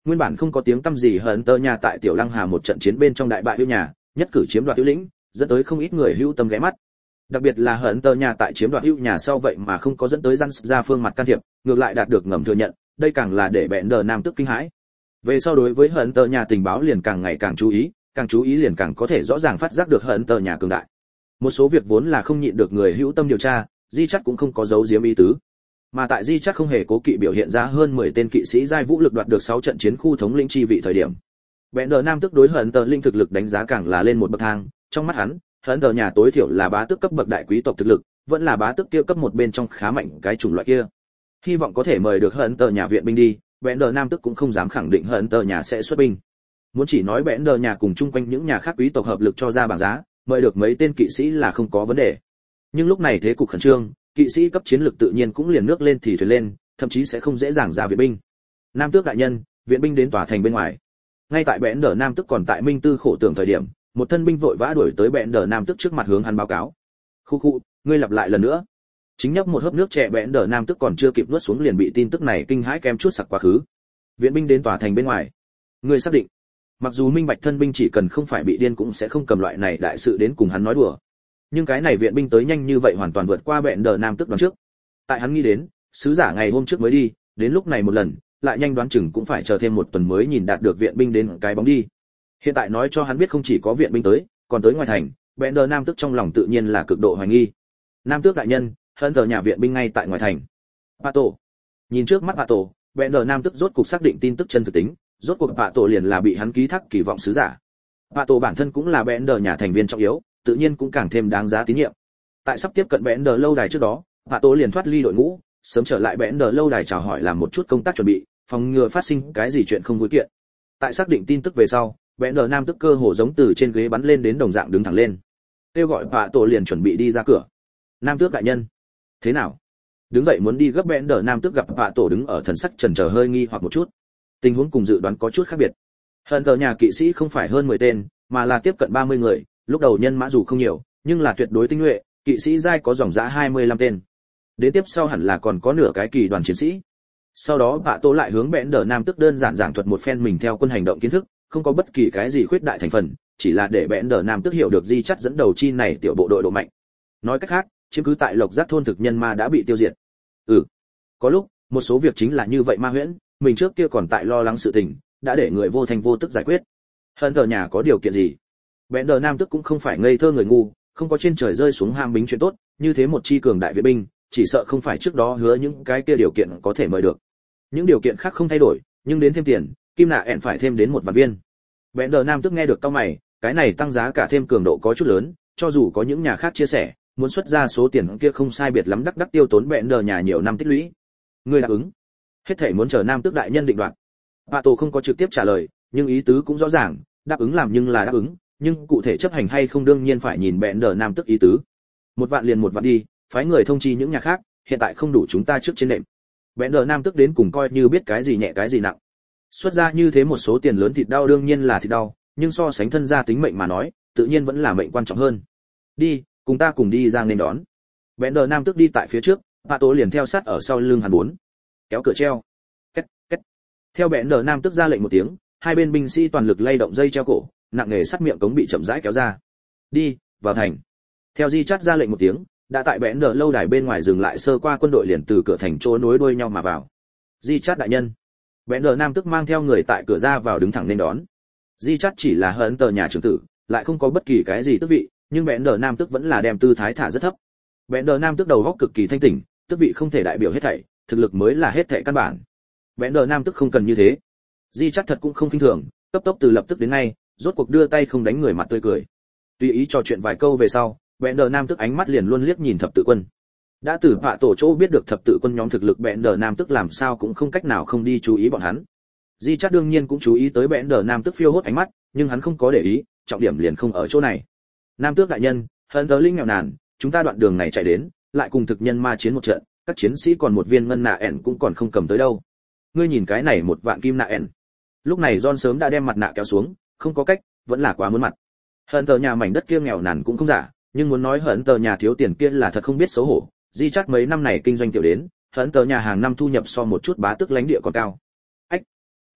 Nguyên bản không có tiếng tăm gì hận tơ nhà tại Tiểu Lăng Hà một trận chiến bên trong đại bại hữu nhà, nhất cử chiếm đoạt hữu lĩnh, dẫn tới không ít người hữu tâm ghé mắt. Đặc biệt là hận tơ nhà tại chiếm đoạt hữu nhà sau vậy mà không có dẫn tới răn ra phương mặt can thiệp, ngược lại đạt được ngầm thừa nhận, đây càng là để bẹn đờ nam tức kinh hãi. Về sau đối với hận tơ nhà tình báo liền càng ngày càng chú ý, càng chú ý liền càng có thể rõ ràng phát giác được hận tơ nhà cường đại. Một số việc vốn là không nhịn được người hữu tâm điều tra, Di Chắt cũng không có giấu giếm ý tứ. Mà tại Di Chắt không hề cố kỵ biểu hiện ra hơn mười tên kỵ sĩ giai vũ lực đoạt được sáu trận chiến khu thống lĩnh chi vị thời điểm. Bẹn đờ nam tức đối hận tơ linh thực lực đánh giá càng là lên một bậc thang, trong mắt hắn, hận tơ nhà tối thiểu là bá tước cấp bậc đại quý tộc thực lực, vẫn là bá tước kia cấp một bên trong khá mạnh cái chủng loại kia. Hy vọng có thể mời được hận tơ nhà viện binh đi, bẹn đờ nam tức cũng không dám khẳng định hận tơ nhà sẽ xuất binh. Muốn chỉ nói bẹn đờ nhà cùng chung quanh những nhà khác quý tộc hợp lực cho ra bảng giá, mời được mấy tên kỵ sĩ là không có vấn đề. Nhưng lúc này thế cục khẩn trương, kỵ sĩ cấp chiến lực tự nhiên cũng liền nước lên thì thuyền lên, thậm chí sẽ không dễ dàng ra viện binh. Nam tước đại nhân, viện binh đến tòa thành bên ngoài. Ngay tại bẽn đờ nam tước còn tại minh tư khổ tưởng thời điểm, một thân binh vội vã đuổi tới bẽn đờ nam tước trước mặt hướng hắn báo cáo. Khu khu, ngươi lặp lại lần nữa. Chính nhấp một hớp nước trẻ bẽn đờ nam tước còn chưa kịp nuốt xuống liền bị tin tức này kinh hãi kem chút sặc quá khứ. Viện binh đến tòa thành bên ngoài. Ngươi xác định? Mặc dù minh bạch thân binh chỉ cần không phải bị điên cũng sẽ không cầm loại này đại sự đến cùng hắn nói đùa, nhưng cái này viện binh tới nhanh như vậy hoàn toàn vượt qua bẹn đờ nam tức đoán trước. Tại hắn nghĩ đến, sứ giả ngày hôm trước mới đi, đến lúc này một lần, lại nhanh đoán chừng cũng phải chờ thêm một tuần mới nhìn đạt được viện binh đến cái bóng đi. Hiện tại nói cho hắn biết không chỉ có viện binh tới, còn tới ngoài thành, bẹn đờ nam tức trong lòng tự nhiên là cực độ hoài nghi. Nam tước đại nhân, hận tờ nhà viện binh ngay tại ngoài thành. Pato. Nhìn trước mắt Pato, bẹn đờ nam tức rốt cục xác định tin tức chân thực tính, rốt cuộc Pato liền là bị hắn ký thác kỳ vọng sứ giả. Pato bản thân cũng là bẹn đờ nhà thành viên trọng yếu, tự nhiên cũng càng thêm đáng giá tín nhiệm. Tại sắp tiếp cận bẽn đờ lâu đài trước đó, Pato liền thoát ly đội ngũ, sớm trở lại bẽn đờ lâu đài chào hỏi làm một chút công tác chuẩn bị, phòng ngừa phát sinh cái gì chuyện không vui kiện. Tại xác định tin tức về sau, bẽn đờ nam tức cơ hồ giống từ trên ghế bắn lên đến đồng dạng đứng thẳng lên. Kêu gọi Pato liền chuẩn bị đi ra cửa. Nam tước đại nhân, thế nào? Đứng dậy muốn đi gấp bẽn đờ nam tước gặp Pato đứng ở thần sắc chần chờ hơi nghi hoặc một chút. Tình huống cùng dự đoán có chút khác biệt. Hận tờ nhà kỵ sĩ không phải hơn mười tên, mà là tiếp cận ba mươi người. Lúc đầu nhân mã dù không nhiều, nhưng là tuyệt đối tinh nhuệ, kỵ sĩ giai có dòng giá hai mươi lăm tên. Đến tiếp sau hẳn là còn có nửa cái kỳ đoàn chiến sĩ. Sau đó Bạ Tô lại hướng bẽn đờ nam tức đơn giản giảng thuật một phen mình theo quân hành động kiến thức, không có bất kỳ cái gì khuyết đại thành phần, chỉ là để bẽn đờ nam tức hiểu được Di Chắt dẫn đầu chi này tiểu bộ đội độ mạnh. Nói cách khác, chiếm cứ tại Lộc Giác thôn thực nhân ma đã bị tiêu diệt. Ừ, có lúc một số việc chính là như vậy ma huyễn, mình trước kia còn tại lo lắng sự tình, đã để người vô thành vô tức giải quyết. Hơn tờ nhà có điều kiện gì? Bẽn đờ nam tức cũng không phải ngây thơ người ngu, không có trên trời rơi xuống ham bính chuyện tốt, như thế một chi cường đại viện binh, chỉ sợ không phải trước đó hứa những cái kia điều kiện có thể mời được. Những điều kiện khác không thay đổi, nhưng đến thêm tiền, kim nạ ẹn phải thêm đến một vạn viên. Bẽn đờ nam tức nghe được cau mày, cái này tăng giá cả thêm cường độ có chút lớn, cho dù có những nhà khác chia sẻ, muốn xuất ra số tiền kia không sai biệt lắm đắc đắc tiêu tốn bẽn đờ nhà nhiều năm tích lũy. Ngươi đáp ứng? Hết thảy muốn chờ nam tước đại nhân định đoạt. Pato không có trực tiếp trả lời, nhưng ý tứ cũng rõ ràng, đáp ứng làm nhưng là đáp ứng, nhưng cụ thể chấp hành hay không đương nhiên phải nhìn bẽn đờ nam tức ý tứ. Một vạn liền một vạn đi, phái người thông chi những nhà khác, hiện tại không đủ chúng ta trước trên nệm. Bẽn đờ nam tức đến cùng coi như biết cái gì nhẹ cái gì nặng. Xuất ra như thế một số tiền lớn thịt đau đương nhiên là thịt đau, nhưng so sánh thân gia tính mệnh mà nói, tự nhiên vẫn là mệnh quan trọng hơn. Đi, cùng ta cùng đi ra nên đón. Bẽn đờ nam tức đi tại phía trước, Pato liền theo sát ở sau lưng hắn bốn. Kéo cửa treo. Két, két. Theo bẽn đờ nam tức ra lệnh một tiếng, hai bên binh sĩ toàn lực lay động dây treo cổ, nặng nề sắt miệng cống bị chậm rãi kéo ra. Đi, vào thành. Theo Di Chát ra lệnh một tiếng, đã tại bẽn đờ lâu đài bên ngoài dừng lại sơ qua quân đội liền từ cửa thành chỗ nối đuôi nhau mà vào. Di Chát đại nhân. Bẽn đờ nam tức mang theo người tại cửa ra vào đứng thẳng nên đón. Di Chát chỉ là hận tờ nhà trưởng tử, lại không có bất kỳ cái gì tước vị, nhưng bẽn đờ nam tức vẫn là đem tư thái thả rất thấp. Bẽn đờ nam tức đầu óc cực kỳ thanh tỉnh, tước vị không thể đại biểu hết thảy, thực lực mới là hết thảy căn bản. Bẽn đờ nam tức không cần như thế. Di Chát thật cũng không khinh thường, cấp tốc từ lập tức đến ngay, rốt cuộc đưa tay không đánh người mặt tươi cười. Tùy ý trò chuyện vài câu về sau, bẽn đờ nam tức ánh mắt liền luôn liếc nhìn thập tự quân. Đã từ Vạ tổ chỗ biết được thập tự quân nhóm thực lực, bẽn đờ nam tức làm sao cũng không cách nào không đi chú ý bọn hắn. Di Chát đương nhiên cũng chú ý tới bẽn đờ nam tức phiêu hốt ánh mắt, nhưng hắn không có để ý, trọng điểm liền không ở chỗ này. Nam tước đại nhân, hận tờ linh nghèo nàn, chúng ta đoạn đường này chạy đến, lại cùng thực nhân ma chiến một trận, các chiến sĩ còn một viên ngân nạ ẻn cũng còn không cầm tới đâu. Ngươi nhìn cái này một vạn kim nạ ẻn. Lúc này John sớm đã đem mặt nạ kéo xuống, không có cách, vẫn là quá muốn mặt. Hận tờ nhà mảnh đất kia nghèo nàn cũng không giả, nhưng muốn nói hận tờ nhà thiếu tiền kia là thật không biết xấu hổ. Di Chát mấy năm này kinh doanh tiểu đến, hận tờ nhà hàng năm thu nhập so một chút bá tước lãnh địa còn cao. Ách,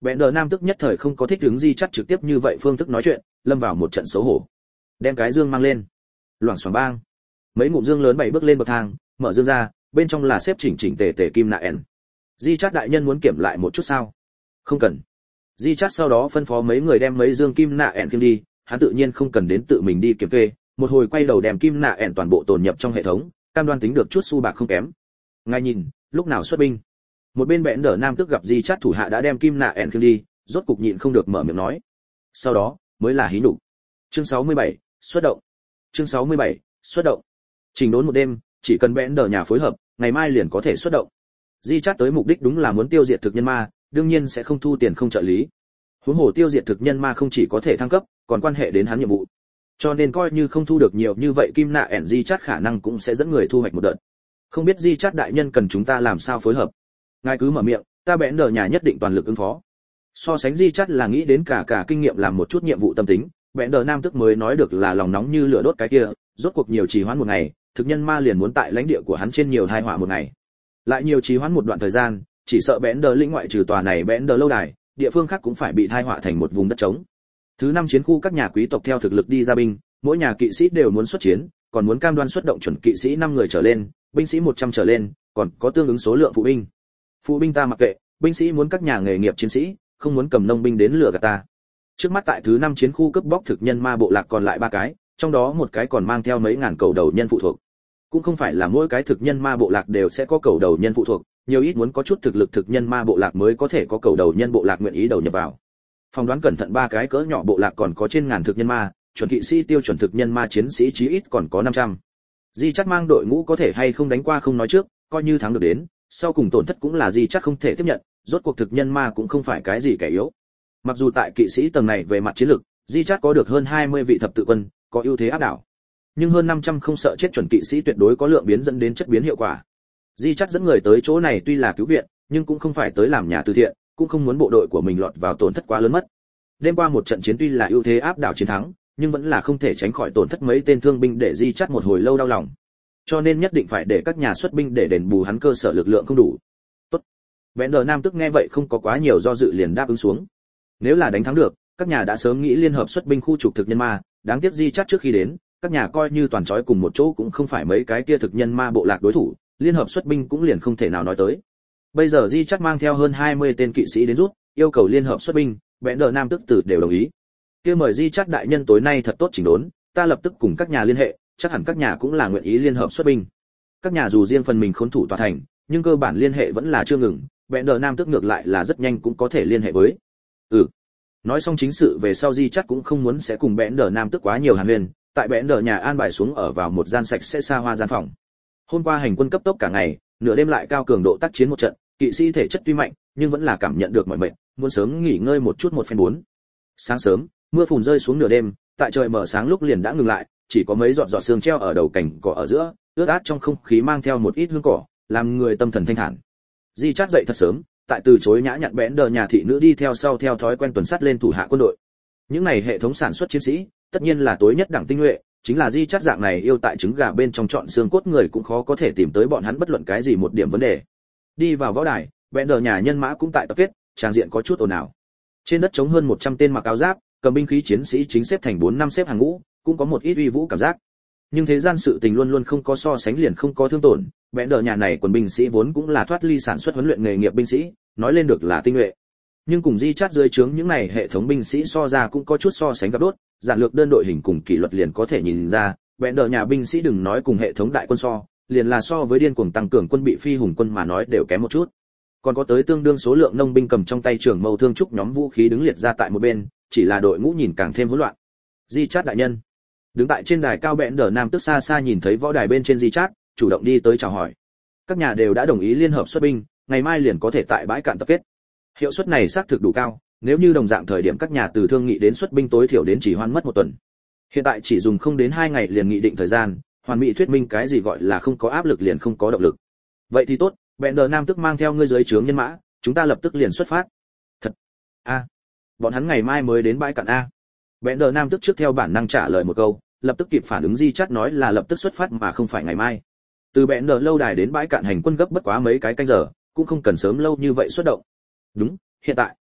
Bender nam tức nhất thời không có thích ứng Di Chắt trực tiếp như vậy phương thức nói chuyện, lâm vào một trận xấu hổ. Đem cái dương mang lên. Loảng xoảng bang. Mấy ngụm dương lớn bảy bước lên bậc thang, mở dương ra, bên trong là xếp chỉnh chỉnh tề tề kim nạ ẻn. Di Chát đại nhân muốn kiểm lại một chút sao? Không cần. Di Chát sau đó phân phó mấy người đem mấy dương kim nạ ẻn kim đi, hắn tự nhiên không cần đến tự mình đi kiểm kê, một hồi quay đầu đem kim nạ ẻn toàn bộ tồn nhập trong hệ thống, cam đoan tính được chút xu bạc không kém. Ngài nhìn, lúc nào xuất binh? Một bên bẽn đỡ nam tức gặp Di Chát thủ hạ đã đem kim nạ ẻn kim đi, rốt cục nhịn không được mở miệng nói. Sau đó, mới là hí nhục. Chương sáu mươi bảy, xuất động. Chương sáu mươi bảy, xuất động. Trình đốn một đêm, chỉ cần bẽn đỡ nhà phối hợp, ngày mai liền có thể xuất động. Di Chát tới mục đích đúng là muốn tiêu diệt thực nhân ma, đương nhiên sẽ không thu tiền không trợ lý. Huống hồ tiêu diệt thực nhân ma không chỉ có thể thăng cấp, còn quan hệ đến hắn nhiệm vụ. Cho nên coi như không thu được nhiều như vậy kim nạ ẻn, Di Chát khả năng cũng sẽ dẫn người thu hoạch một đợt. Không biết Di Chát đại nhân cần chúng ta làm sao phối hợp? Ngài cứ mở miệng, ta bẽn đỡ nhà nhất định toàn lực ứng phó. So sánh Di Chát là nghĩ đến cả cả kinh nghiệm làm một chút nhiệm vụ tâm tính, bẽn đỡ nam tức mới nói được là lòng nóng như lửa đốt cái kia, rốt cuộc nhiều trì hoãn một ngày, thực nhân ma liền muốn tại lãnh địa của hắn trên nhiều tai họa một ngày. Lại nhiều trì hoãn một đoạn thời gian, chỉ sợ bẽn đỡ lĩnh ngoại trừ tòa này bẽn đỡ lâu đài, địa phương khác cũng phải bị tai họa thành một vùng đất trống. Thứ năm chiến khu các nhà quý tộc theo thực lực đi ra binh, mỗi nhà kỵ sĩ đều muốn xuất chiến, còn muốn cam đoan xuất động chuẩn kỵ sĩ năm người trở lên, binh sĩ một trăm trở lên, còn có tương ứng số lượng phụ binh. Phụ binh ta mặc kệ, binh sĩ muốn các nhà nghề nghiệp chiến sĩ, không muốn cầm nông binh đến lừa gạt ta. Trước mắt tại thứ năm chiến khu cướp bóc thực nhân ma bộ lạc còn lại ba cái, trong đó một cái còn mang theo mấy ngàn cầu đầu nhân phụ thuộc. Cũng không phải là mỗi cái thực nhân ma bộ lạc đều sẽ có cầu đầu nhân phụ thuộc, nhiều ít muốn có chút thực lực thực nhân ma bộ lạc mới có thể có cầu đầu nhân bộ lạc nguyện ý đầu nhập vào. Phỏng đoán cẩn thận ba cái cỡ nhỏ bộ lạc còn có trên ngàn thực nhân ma, chuẩn kỵ sĩ tiêu chuẩn thực nhân ma chiến sĩ chí ít còn có năm trăm. Di Chát mang đội ngũ có thể hay không đánh qua không nói trước, coi như thắng được đến, sau cùng tổn thất cũng là Di Chát không thể tiếp nhận, rốt cuộc thực nhân ma cũng không phải cái gì kẻ yếu. Mặc dù tại kỵ sĩ tầng này về mặt chiến lược, Di Chát có được hơn hai mươi vị thập tự quân, có ưu thế áp đảo. Nhưng hơn năm trăm không sợ chết chuẩn kỵ sĩ tuyệt đối có lượng biến dẫn đến chất biến hiệu quả. Di Chát dẫn người tới chỗ này tuy là cứu viện, nhưng cũng không phải tới làm nhà từ thiện, cũng không muốn bộ đội của mình lọt vào tổn thất quá lớn mất. Đêm qua một trận chiến tuy là ưu thế áp đảo chiến thắng, nhưng vẫn là không thể tránh khỏi tổn thất mấy tên thương binh để Di Chát một hồi lâu đau lòng. Cho nên nhất định phải để các nhà xuất binh để đền bù hắn cơ sở lực lượng không đủ. Tốt. Bender nam tức nghe vậy không có quá nhiều do dự liền đáp ứng xuống. Nếu là đánh thắng được, các nhà đã sớm nghĩ liên hợp xuất binh khu trục thực nhân ma, đáng tiếc Di Chát trước khi đến, các nhà coi như toàn trói cùng một chỗ cũng không phải mấy cái kia thực nhân ma bộ lạc đối thủ, liên hợp xuất binh cũng liền không thể nào nói tới. Bây giờ Di Chát mang theo hơn hai mươi tên kỵ sĩ đến rút, yêu cầu liên hợp xuất binh, Bender nam tức tử đều đồng ý. Kia mời Di Chát đại nhân tối nay thật tốt chỉnh đốn, ta lập tức cùng các nhà liên hệ, chắc hẳn các nhà cũng là nguyện ý liên hợp xuất binh. Các nhà dù riêng phần mình khốn thủ tòa thành, nhưng cơ bản liên hệ vẫn là chưa ngừng, Bender nam tức ngược lại là rất nhanh cũng có thể liên hệ với. Ừ. Nói xong chính sự về sau Di Chát cũng không muốn sẽ cùng Bender nam tức quá nhiều hàn huyên, tại Bender nhà an bài xuống ở vào một gian sạch sẽ xa hoa gian phòng. Hôm qua hành quân cấp tốc cả ngày, nửa đêm lại cao cường độ tác chiến một trận, kỵ sĩ thể chất tuy mạnh, nhưng vẫn là cảm nhận được mỏi mệt, muốn sớm nghỉ ngơi một chút một phen bốn. Sáng sớm, mưa phùn rơi xuống nửa đêm, tại trời mở sáng lúc liền đã ngừng lại, chỉ có mấy giọt giọt sương treo ở đầu cành cỏ ở giữa, ướt át trong không khí mang theo một ít hương cỏ, làm người tâm thần thanh thản. Di Chát dậy thật sớm, tại từ chối nhã nhặn Bender nhà thị nữ đi theo sau theo thói quen tuần sát lên thủ hạ quân đội. Những này hệ thống sản xuất chiến sĩ, tất nhiên là tối nhất đẳng tinh nhuệ, chính là Di Chát dạng này yêu tại trứng gà bên trong chọn xương cốt người cũng khó có thể tìm tới bọn hắn bất luận cái gì một điểm vấn đề. Đi vào võ đài, Bender nhà nhân mã cũng tại tập kết, trang diện có chút ồn ào. Trên đất trống hơn một trăm tên mặc áo giáp, cầm binh khí chiến sĩ chính xếp thành bốn năm xếp hàng ngũ, cũng có một ít uy vũ cảm giác. Nhưng thế gian sự tình luôn luôn không có so sánh liền không có thương tổn, Bender nhà này quần binh sĩ vốn cũng là thoát ly sản xuất huấn luyện nghề nghiệp binh sĩ, nói lên được là tinh nhuệ. Nhưng cùng Di Chát dưới trướng những này hệ thống binh sĩ so ra cũng có chút so sánh gặp đốt, giản lược đơn đội hình cùng kỷ luật liền có thể nhìn ra, Bender nhà binh sĩ đừng nói cùng hệ thống đại quân so, liền là so với điên cuồng tăng cường quân bị phi hùng quân mà nói đều kém một chút. Còn có tới tương đương số lượng nông binh cầm trong tay trường mâu thương trúc nhóm vũ khí đứng liệt ra tại một bên, chỉ là đội ngũ nhìn càng thêm hỗn loạn. Di Chát đại nhân, đứng tại trên đài cao Bender nam tức xa xa nhìn thấy võ đài bên trên Di Chát, chủ động đi tới chào hỏi. Các nhà đều đã đồng ý liên hợp xuất binh, ngày mai liền có thể tại bãi cạn tập kết. Hiệu suất này xác thực đủ cao, nếu như đồng dạng thời điểm các nhà từ thương nghị đến xuất binh tối thiểu đến chỉ hoãn mất một tuần. Hiện tại chỉ dùng không đến hai ngày liền nghị định thời gian, hoàn mỹ thuyết minh cái gì gọi là không có áp lực liền không có động lực. Vậy thì tốt, Bender nam tức mang theo ngươi dưới trướng nhân mã, chúng ta lập tức liền xuất phát. Thật? A, à, bọn hắn ngày mai mới đến bãi cạn a. Bender nam tức trước theo bản năng trả lời một câu, lập tức kịp phản ứng Di Chát nói là lập tức xuất phát mà không phải ngày mai. Từ Bender lâu đài đến bãi cạn hành quân gấp bất quá mấy cái canh giờ, cũng không cần sớm lâu như vậy xuất động. Đúng, hiện tại.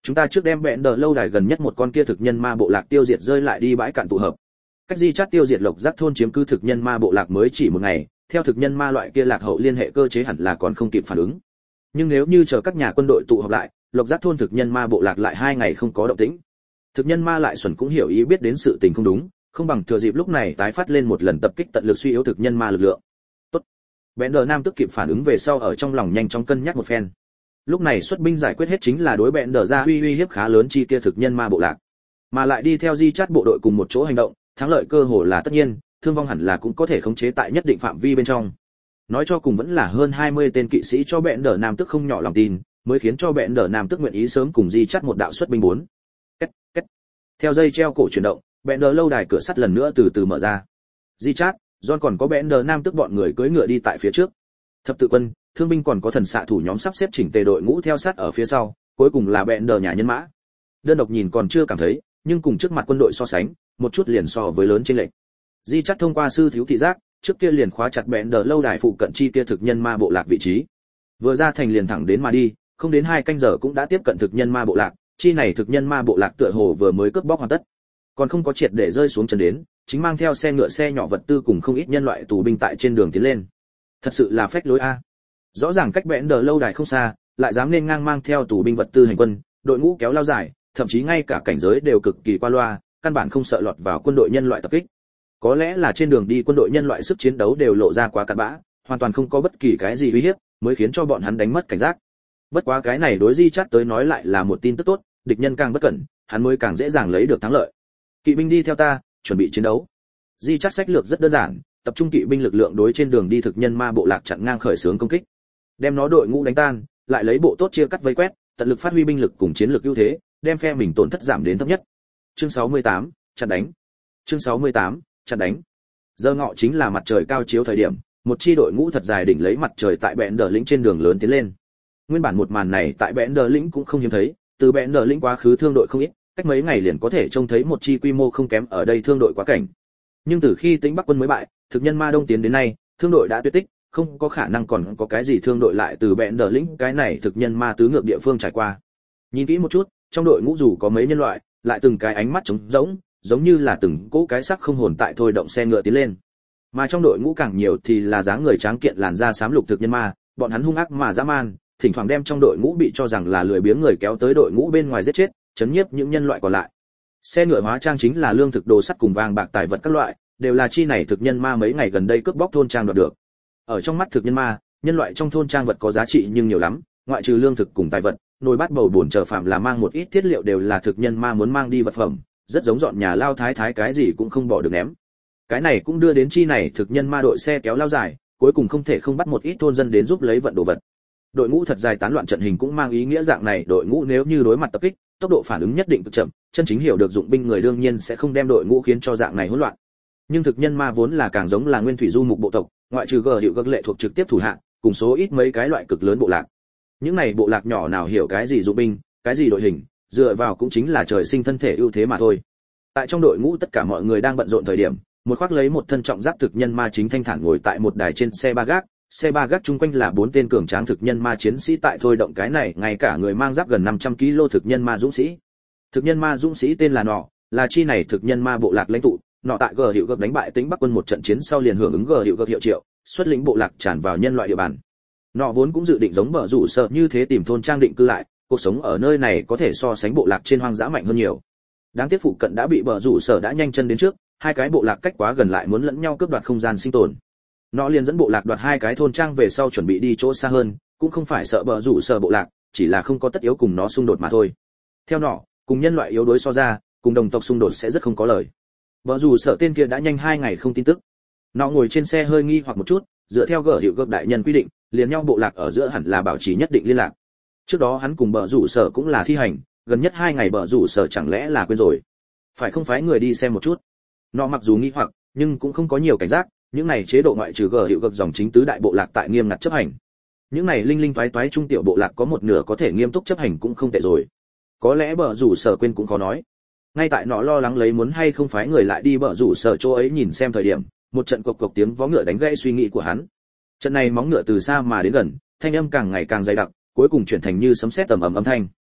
chúng ta trước đem bẹn đờ lâu đài gần nhất một con kia thực nhân ma bộ lạc tiêu diệt rơi lại đi bãi cạn tụ hợp. Cách di chát tiêu diệt lộc giác thôn chiếm cứ thực nhân ma bộ lạc mới chỉ một ngày, theo thực nhân ma loại kia lạc hậu liên hệ cơ chế hẳn là còn không kịp phản ứng. Nhưng nếu như chờ các nhà quân đội tụ họp lại, lộc giác thôn thực nhân ma bộ lạc lại hai ngày không có động tĩnh. Thực nhân ma lại xuẩn cũng hiểu ý biết đến sự tình không đúng, không bằng thừa dịp lúc này tái phát lên một lần tập kích tận lực suy yếu thực nhân ma lực lượng. Tốt. Bẽn đờ Nam tức kịp phản ứng về sau ở trong lòng nhanh chóng cân nhắc một phen. Lúc này xuất binh giải quyết hết chính là đối bẽn đờ ra uy uy hiếp khá lớn chi kia thực nhân ma bộ lạc, mà lại đi theo di chát bộ đội cùng một chỗ hành động, thắng lợi cơ hồ là tất nhiên, thương vong hẳn là cũng có thể khống chế tại nhất định phạm vi bên trong. Nói cho cùng vẫn là hơn hai mươi tên kỵ sĩ cho bẽn đờ Nam tức không nhỏ lòng tin, mới khiến cho bẽn đờ Nam tức nguyện ý sớm cùng di chát một đạo xuất binh bốn. Két, két. Theo dây treo cổ chuyển động, bẽn đờ lâu đài cửa sắt lần nữa từ từ mở ra. Di chát, John còn có bẽn đờ Nam tức bọn người cưỡi ngựa đi tại phía trước. Thập tự quân, thương binh còn có thần xạ thủ nhóm sắp xếp chỉnh tề đội ngũ theo sát ở phía sau, cuối cùng là bẽn đờ nhà nhân mã. Đơn độc nhìn còn chưa cảm thấy, nhưng cùng trước mặt quân đội so sánh, một chút liền so với lớn chênh lệch. Di chát thông qua sư thiếu thị giác, trước kia liền khóa chặt bẽn đờ lâu đài phụ cận chi kia thực nhân ma bộ lạc vị trí. Vừa ra thành liền thẳng đến mà đi, không đến hai canh giờ cũng đã tiếp cận thực nhân ma bộ lạc, chi này thực nhân ma bộ lạc tựa hồ vừa mới cướp bóc hoàn tất, còn không có triệt để rơi xuống chân đến, chính mang theo xe ngựa xe nhỏ vật tư cùng không ít nhân loại tù binh tại trên đường tiến lên. Thật sự là phách lối a. Rõ ràng cách bẽn đờ lâu đài không xa, lại dám nên ngang mang theo tù binh vật tư hành quân, đội ngũ kéo lao dài, thậm chí ngay cả cảnh giới đều cực kỳ qua loa, căn bản không sợ lọt vào quân đội nhân loại tập kích. Có lẽ là trên đường đi quân đội nhân loại sức chiến đấu đều lộ ra quá cặn bã, hoàn toàn không có bất kỳ cái gì uy hiếp, mới khiến cho bọn hắn đánh mất cảnh giác. Bất quá cái này đối Di Chát tới nói lại là một tin tức tốt, địch nhân càng bất cẩn, hắn mới càng dễ dàng lấy được thắng lợi. Kỵ binh đi theo ta, chuẩn bị chiến đấu. Di Chát sách lược rất đơn giản, tập trung kỵ binh lực lượng đối trên đường đi thực nhân ma bộ lạc chặn ngang khởi xướng công kích, đem nó đội ngũ đánh tan, lại lấy bộ tốt chia cắt vây quét, tận lực phát huy binh lực cùng chiến lược ưu thế, đem phe mình tổn thất giảm đến thấp nhất. Chương sáu mươi tám, chặn đánh. Chương sáu mươi tám, chặn đánh. Giờ ngọ chính là mặt trời cao chiếu thời điểm, một chi đội ngũ thật dài đỉnh lấy mặt trời tại bẽn đờ lĩnh trên đường lớn tiến lên. Nguyên bản một màn này tại bẽn đờ lĩnh cũng không hiếm thấy, từ bẽn đờ lĩnh quá khứ thương đội không ít, cách mấy ngày liền có thể trông thấy một chi quy mô không kém ở đây thương đội quá cảnh. Nhưng từ khi Tĩnh Bắc quân mới bại, thực nhân ma đông tiến đến nay, thương đội đã tuyệt tích, không có khả năng còn có cái gì thương đội lại từ bẽn đờ lĩnh cái này thực nhân ma tứ ngược địa phương trải qua. Nhìn kỹ một chút, trong đội ngũ dù có mấy nhân loại, lại từng cái ánh mắt trống rỗng, giống như là từng cỗ cái xác không hồn tại thôi động xe ngựa tiến lên. Mà trong đội ngũ càng nhiều thì là dáng người tráng kiện làn da xám lục thực nhân ma, bọn hắn hung ác mà dã man, thỉnh thoảng đem trong đội ngũ bị cho rằng là lười biếng người kéo tới đội ngũ bên ngoài giết chết, chấn nhiếp những nhân loại còn lại. Xe ngựa hóa trang chính là lương thực đồ sắt cùng vàng bạc tài vật các loại, đều là chi này thực nhân ma mấy ngày gần đây cướp bóc thôn trang đoạt được. Ở trong mắt thực nhân ma, nhân loại trong thôn trang vật có giá trị nhưng nhiều lắm, ngoại trừ lương thực cùng tài vật, nồi bát bầu buồn chờ phạm là mang một ít thiết liệu đều là thực nhân ma muốn mang đi vật phẩm, rất giống dọn nhà lao thái thái cái gì cũng không bỏ được ném. Cái này cũng đưa đến chi này thực nhân ma đội xe kéo lao dài, cuối cùng không thể không bắt một ít thôn dân đến giúp lấy vận đồ vật. Đội ngũ thật dài tán loạn trận hình cũng mang ý nghĩa dạng này, đội ngũ nếu như đối mặt tập kích, tốc độ phản ứng nhất định cực chậm, chân chính hiểu được dụng binh người đương nhiên sẽ không đem đội ngũ khiến cho dạng này hỗn loạn. Nhưng thực nhân ma vốn là càng giống là nguyên thủy du mục bộ tộc, ngoại trừ gờ hiệu gật lệ thuộc trực tiếp thủ hạ, cùng số ít mấy cái loại cực lớn bộ lạc. Những này bộ lạc nhỏ nào hiểu cái gì dụng binh, cái gì đội hình, dựa vào cũng chính là trời sinh thân thể ưu thế mà thôi. Tại trong đội ngũ tất cả mọi người đang bận rộn thời điểm, một khoác lấy một thân trọng giáp thực nhân ma chính thanh thản ngồi tại một đài trên xe ba gác, xe ba gác chung quanh là bốn tên cường tráng thực nhân ma chiến sĩ tại thôi động cái này, ngay cả người mang giáp gần năm trăm ki lô thực nhân ma dũng sĩ. Thực nhân ma dũng sĩ tên là Nọ, là chi này thực nhân ma bộ lạc lãnh tụ. Nọ tại gờ hiệu gập đánh bại Tĩnh Bắc quân một trận chiến sau liền hưởng ứng gờ hiệu gập hiệu triệu, xuất lĩnh bộ lạc tràn vào nhân loại địa bàn. Nọ vốn cũng dự định giống bờ rủ sợ như thế tìm thôn trang định cư lại, cuộc sống ở nơi này có thể so sánh bộ lạc trên hoang dã mạnh hơn nhiều. Đáng tiếc phụ cận đã bị bờ rủ sở đã nhanh chân đến trước, hai cái bộ lạc cách quá gần lại muốn lẫn nhau cướp đoạt không gian sinh tồn. Nó liền dẫn bộ lạc đoạt hai cái thôn trang về sau chuẩn bị đi chỗ xa hơn, cũng không phải sợ bờ rủ sở bộ lạc, chỉ là không có tất yếu cùng nó xung đột mà thôi. Theo nó, cùng nhân loại yếu đuối so ra, cùng đồng tộc xung đột sẽ rất không có lời. Bờ rủ sở tên kia đã nhanh hai ngày không tin tức. Nó ngồi trên xe hơi nghi hoặc một chút, dựa theo gở hiệu gấp đại nhân quy định, liền nhau bộ lạc ở giữa hẳn là bảo trì nhất định liên lạc. Trước đó hắn cùng bờ rủ sở cũng là thi hành, gần nhất hai ngày bờ rủ sở chẳng lẽ là quên rồi, phải không phái người đi xem một chút. Nó mặc dù nghi hoặc, nhưng cũng không có nhiều cảnh giác, những này chế độ ngoại trừ gở hiệu gấp dòng chính tứ đại bộ lạc tại nghiêm ngặt chấp hành. Những này linh linh toái toái trung tiểu bộ lạc có một nửa có thể nghiêm túc chấp hành cũng không tệ rồi. Có lẽ bờ rủ sở quên cũng khó nói. Ngay tại nó lo lắng lấy muốn hay không phái người lại đi bờ rủ sở chỗ ấy nhìn xem thời điểm, một trận cộc cộc tiếng vó ngựa đánh gãy suy nghĩ của hắn. Trận này móng ngựa từ xa mà đến gần, thanh âm càng ngày càng dày đặc, cuối cùng chuyển thành như sấm sét tầm ầm âm thanh.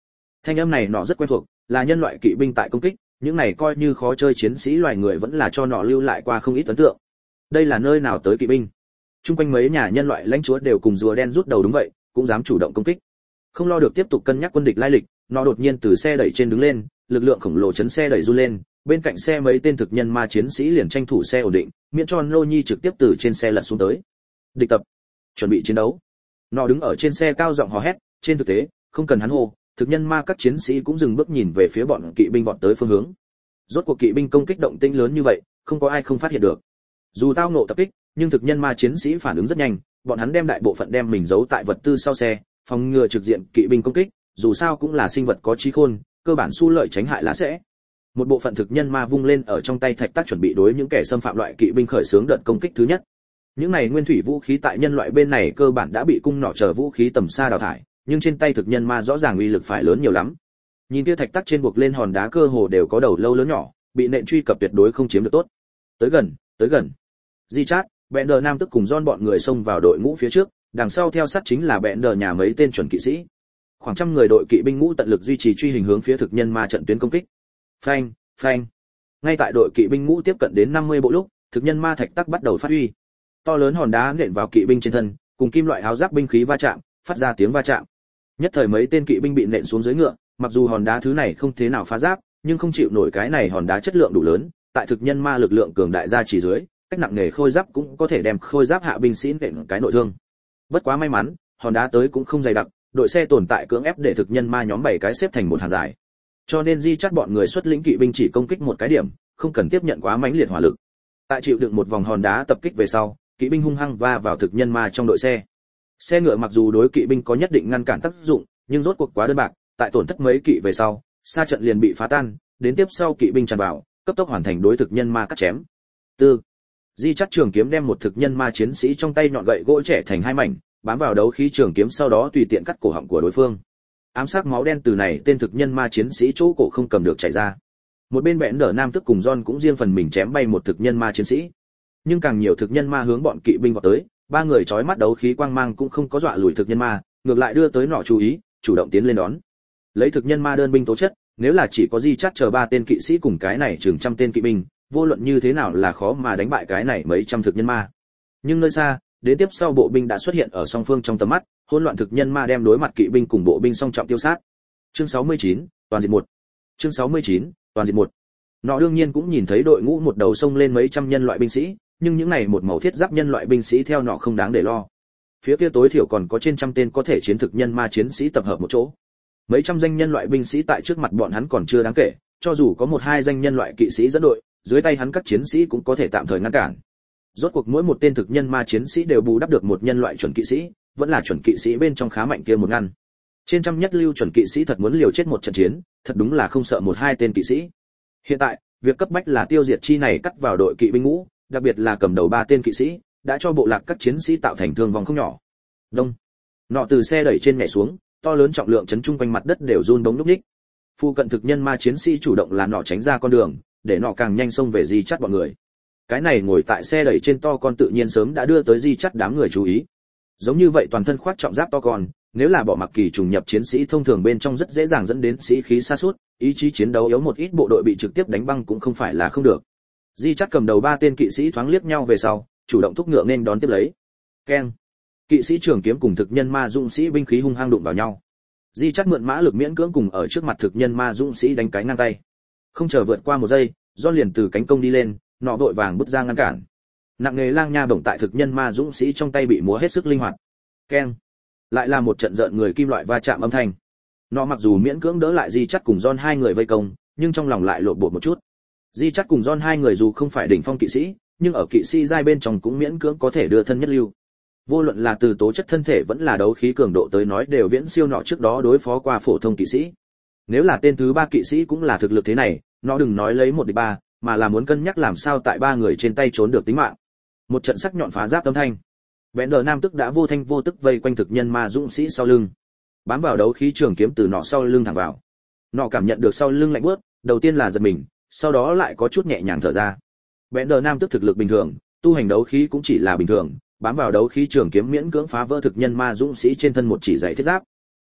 Thanh âm này nọ rất quen thuộc, là nhân loại kỵ binh tại công kích, những này coi như khó chơi chiến sĩ loài người vẫn là cho nọ lưu lại qua không ít ấn tượng. Đây là nơi nào tới kỵ binh? Trung quanh mấy nhà nhân loại lãnh chúa đều cùng rùa đen rút đầu đúng vậy, cũng dám chủ động công kích. Không lo được tiếp tục cân nhắc quân địch lai lịch, nó đột nhiên từ xe đẩy trên đứng lên, lực lượng khổng lồ chấn xe đẩy run lên, bên cạnh xe mấy tên thực nhân ma chiến sĩ liền tranh thủ xe ổn định, miễn cho Nô Nhi trực tiếp từ trên xe lật xuống tới. Địch tập, chuẩn bị chiến đấu. Nó đứng ở trên xe cao giọng hò hét, trên thực tế, không cần hắn hô, thực nhân ma các chiến sĩ cũng dừng bước nhìn về phía bọn kỵ binh vọt tới phương hướng. Rốt cuộc kỵ binh công kích động tĩnh lớn như vậy, không có ai không phát hiện được. Dù tao ngộ tập kích, nhưng thực nhân ma chiến sĩ phản ứng rất nhanh, bọn hắn đem đại bộ phận đem mình giấu tại vật tư sau xe, phòng ngừa trực diện kỵ binh công kích, dù sao cũng là sinh vật có trí khôn, cơ bản xu lợi tránh hại là sẽ. Một bộ phận thực nhân ma vung lên ở trong tay thạch tác chuẩn bị đối những kẻ xâm phạm loại kỵ binh khởi xướng đợt công kích thứ nhất. Những này nguyên thủy vũ khí tại nhân loại bên này cơ bản đã bị cung nỏ chờ vũ khí tầm xa đào thải, nhưng trên tay thực nhân ma rõ ràng uy lực phải lớn nhiều lắm. Nhìn kia thạch tác trên buộc lên hòn đá cơ hồ đều có đầu lâu lớn nhỏ, bị nện truy cập tuyệt đối không chiếm được tốt. Tới gần, tới gần. Di Chát, Bender Nam tức cùng John bọn người xông vào đội ngũ phía trước, đằng sau theo sát chính là Bender nhà mấy tên chuẩn kỵ sĩ. Khoảng trăm người đội kỵ binh ngũ tận lực duy trì truy hình hướng phía thực nhân ma trận tuyến công kích. Phanh, phanh. Ngay tại đội kỵ binh ngũ tiếp cận đến năm mươi bộ lúc, thực nhân ma thạch tắc bắt đầu phát huy. To lớn hòn đá nện vào kỵ binh trên thân, cùng kim loại áo giáp binh khí va chạm, phát ra tiếng va chạm. Nhất thời mấy tên kỵ binh bị nện xuống dưới ngựa, mặc dù hòn đá thứ này không thế nào phá giáp, nhưng không chịu nổi cái này hòn đá chất lượng đủ lớn, tại thực nhân ma lực lượng cường đại ra chỉ dưới, cách nặng nề khôi giáp cũng có thể đem khôi giáp hạ binh sĩ nện cái nội thương. Bất quá may mắn, hòn đá tới cũng không dày đặc, đội xe tồn tại cưỡng ép để thực nhân ma nhóm bảy cái xếp thành một hàng dài. Cho nên Di Chát bọn người xuất lĩnh kỵ binh chỉ công kích một cái điểm, không cần tiếp nhận quá mãnh liệt hỏa lực. Tại chịu đựng một vòng hòn đá tập kích về sau, kỵ binh hung hăng va vào thực nhân ma trong đội xe. Xe ngựa mặc dù đối kỵ binh có nhất định ngăn cản tác dụng, nhưng rốt cuộc quá đơn bạc, tại tổn thất mấy kỵ về sau, xa trận liền bị phá tan, đến tiếp sau kỵ binh tràn vào, cấp tốc hoàn thành đối thực nhân ma cắt chém. Tư. Di Chát trường kiếm đem một thực nhân ma chiến sĩ trong tay nhọn gậy gỗ trẻ thành hai mảnh, bám vào đấu khí trường kiếm sau đó tùy tiện cắt cổ họng của đối phương. Ám sát máu đen từ này tên thực nhân ma chiến sĩ chỗ cổ không cầm được chảy ra. Một bên bẽn đỡ Nam tức cùng John cũng riêng phần mình chém bay một thực nhân ma chiến sĩ. Nhưng càng nhiều thực nhân ma hướng bọn kỵ binh vọt tới, ba người chói mắt đấu khí quang mang cũng không có dọa lùi thực nhân ma, ngược lại đưa tới nọ chú ý, chủ động tiến lên đón. Lấy thực nhân ma đơn binh tố chất, nếu là chỉ có Di Chát chờ ba tên kỵ sĩ cùng cái này chừng trăm tên kỵ binh, vô luận như thế nào là khó mà đánh bại cái này mấy trăm thực nhân ma. Nhưng nơi xa, đến tiếp sau bộ binh đã xuất hiện ở song phương trong tầm mắt, hỗn loạn thực nhân ma đem đối mặt kỵ binh cùng bộ binh song trọng tiêu sát. Chương sáu mươi chín, toàn diệt một. Chương sáu mươi chín, toàn diệt một. Nó đương nhiên cũng nhìn thấy đội ngũ một đầu sông lên mấy trăm nhân loại binh sĩ, nhưng những này một màu thiết giáp nhân loại binh sĩ theo nọ không đáng để lo. Phía kia tối thiểu còn có trên trăm tên có thể chiến thực nhân ma chiến sĩ tập hợp một chỗ. Mấy trăm danh nhân loại binh sĩ tại trước mặt bọn hắn còn chưa đáng kể, cho dù có một hai danh nhân loại kỵ sĩ dẫn đội, dưới tay hắn các chiến sĩ cũng có thể tạm thời ngăn cản. Rốt cuộc mỗi một tên thực nhân ma chiến sĩ đều bù đắp được một nhân loại chuẩn kỵ sĩ, vẫn là chuẩn kỵ sĩ bên trong khá mạnh kia một ngăn. Trên trăm nhất lưu chuẩn kỵ sĩ thật muốn liều chết một trận chiến, thật đúng là không sợ một hai tên kỵ sĩ. Hiện tại, việc cấp bách là tiêu diệt chi này cắt vào đội kỵ binh ngũ, đặc biệt là cầm đầu ba tên kỵ sĩ, đã cho bộ lạc các chiến sĩ tạo thành thương vong không nhỏ. Đông. Nọ từ xe đẩy trên nhảy xuống, to lớn trọng lượng chấn trung quanh mặt đất đều run bóng lúc ních. Phu cận thực nhân ma chiến sĩ chủ động là nọ tránh ra con đường, để nọ càng nhanh xông về Di Chát bọn người. Cái này ngồi tại xe đẩy trên to con tự nhiên sớm đã đưa tới Di Chát đám người chú ý. Giống như vậy toàn thân khoác trọng giáp to con, nếu là bỏ mặc kỳ trùng nhập chiến sĩ thông thường bên trong rất dễ dàng dẫn đến sĩ khí sa sút, ý chí chiến đấu yếu một ít bộ đội bị trực tiếp đánh băng cũng không phải là không được. Di Chát cầm đầu ba tên kỵ sĩ thoáng liếc nhau về sau, chủ động thúc ngựa nên đón tiếp lấy. Keng. Kỵ sĩ trường kiếm cùng thực nhân ma dũng sĩ binh khí hung hăng đụng vào nhau. Di Chát mượn mã lực miễn cưỡng cùng ở trước mặt thực nhân ma dũng sĩ đánh cái ngang tay. Không chờ vượt qua một giây, John liền từ cánh công đi lên, nọ vội vàng bứt ra ngăn cản. Nặng nghề lang nha bổng tại thực nhân ma dũng sĩ trong tay bị múa hết sức linh hoạt. Keng. Lại là một trận rợn người kim loại va chạm âm thanh. Nọ mặc dù miễn cưỡng đỡ lại Di Chát cùng John hai người vây công, nhưng trong lòng lại lộn bột một chút. Di Chát cùng John hai người dù không phải đỉnh phong kỵ sĩ, nhưng ở kỵ sĩ giai bên trong cũng miễn cưỡng có thể đưa thân nhất lưu. Vô luận là từ tố chất thân thể vẫn là đấu khí cường độ tới nói đều viễn siêu nọ trước đó đối phó qua phổ thông kỵ sĩ. Nếu là tên thứ ba kỵ sĩ cũng là thực lực thế này, nó đừng nói lấy một địch ba, mà là muốn cân nhắc làm sao tại ba người trên tay trốn được tính mạng. Một trận sắc nhọn phá giáp âm thanh. Bẽn Nam tức đã vô thanh vô tức vây quanh thực nhân ma dũng sĩ sau lưng, bám vào đấu khí trường kiếm từ nọ sau lưng thẳng vào. Nọ cảm nhận được sau lưng lạnh buốt, đầu tiên là giật mình, sau đó lại có chút nhẹ nhàng thở ra. Bẽn Nam tức thực lực bình thường, tu hành đấu khí cũng chỉ là bình thường, bám vào đấu khí trường kiếm miễn cưỡng phá vỡ thực nhân ma dũng sĩ trên thân một chỉ dày thiết giáp.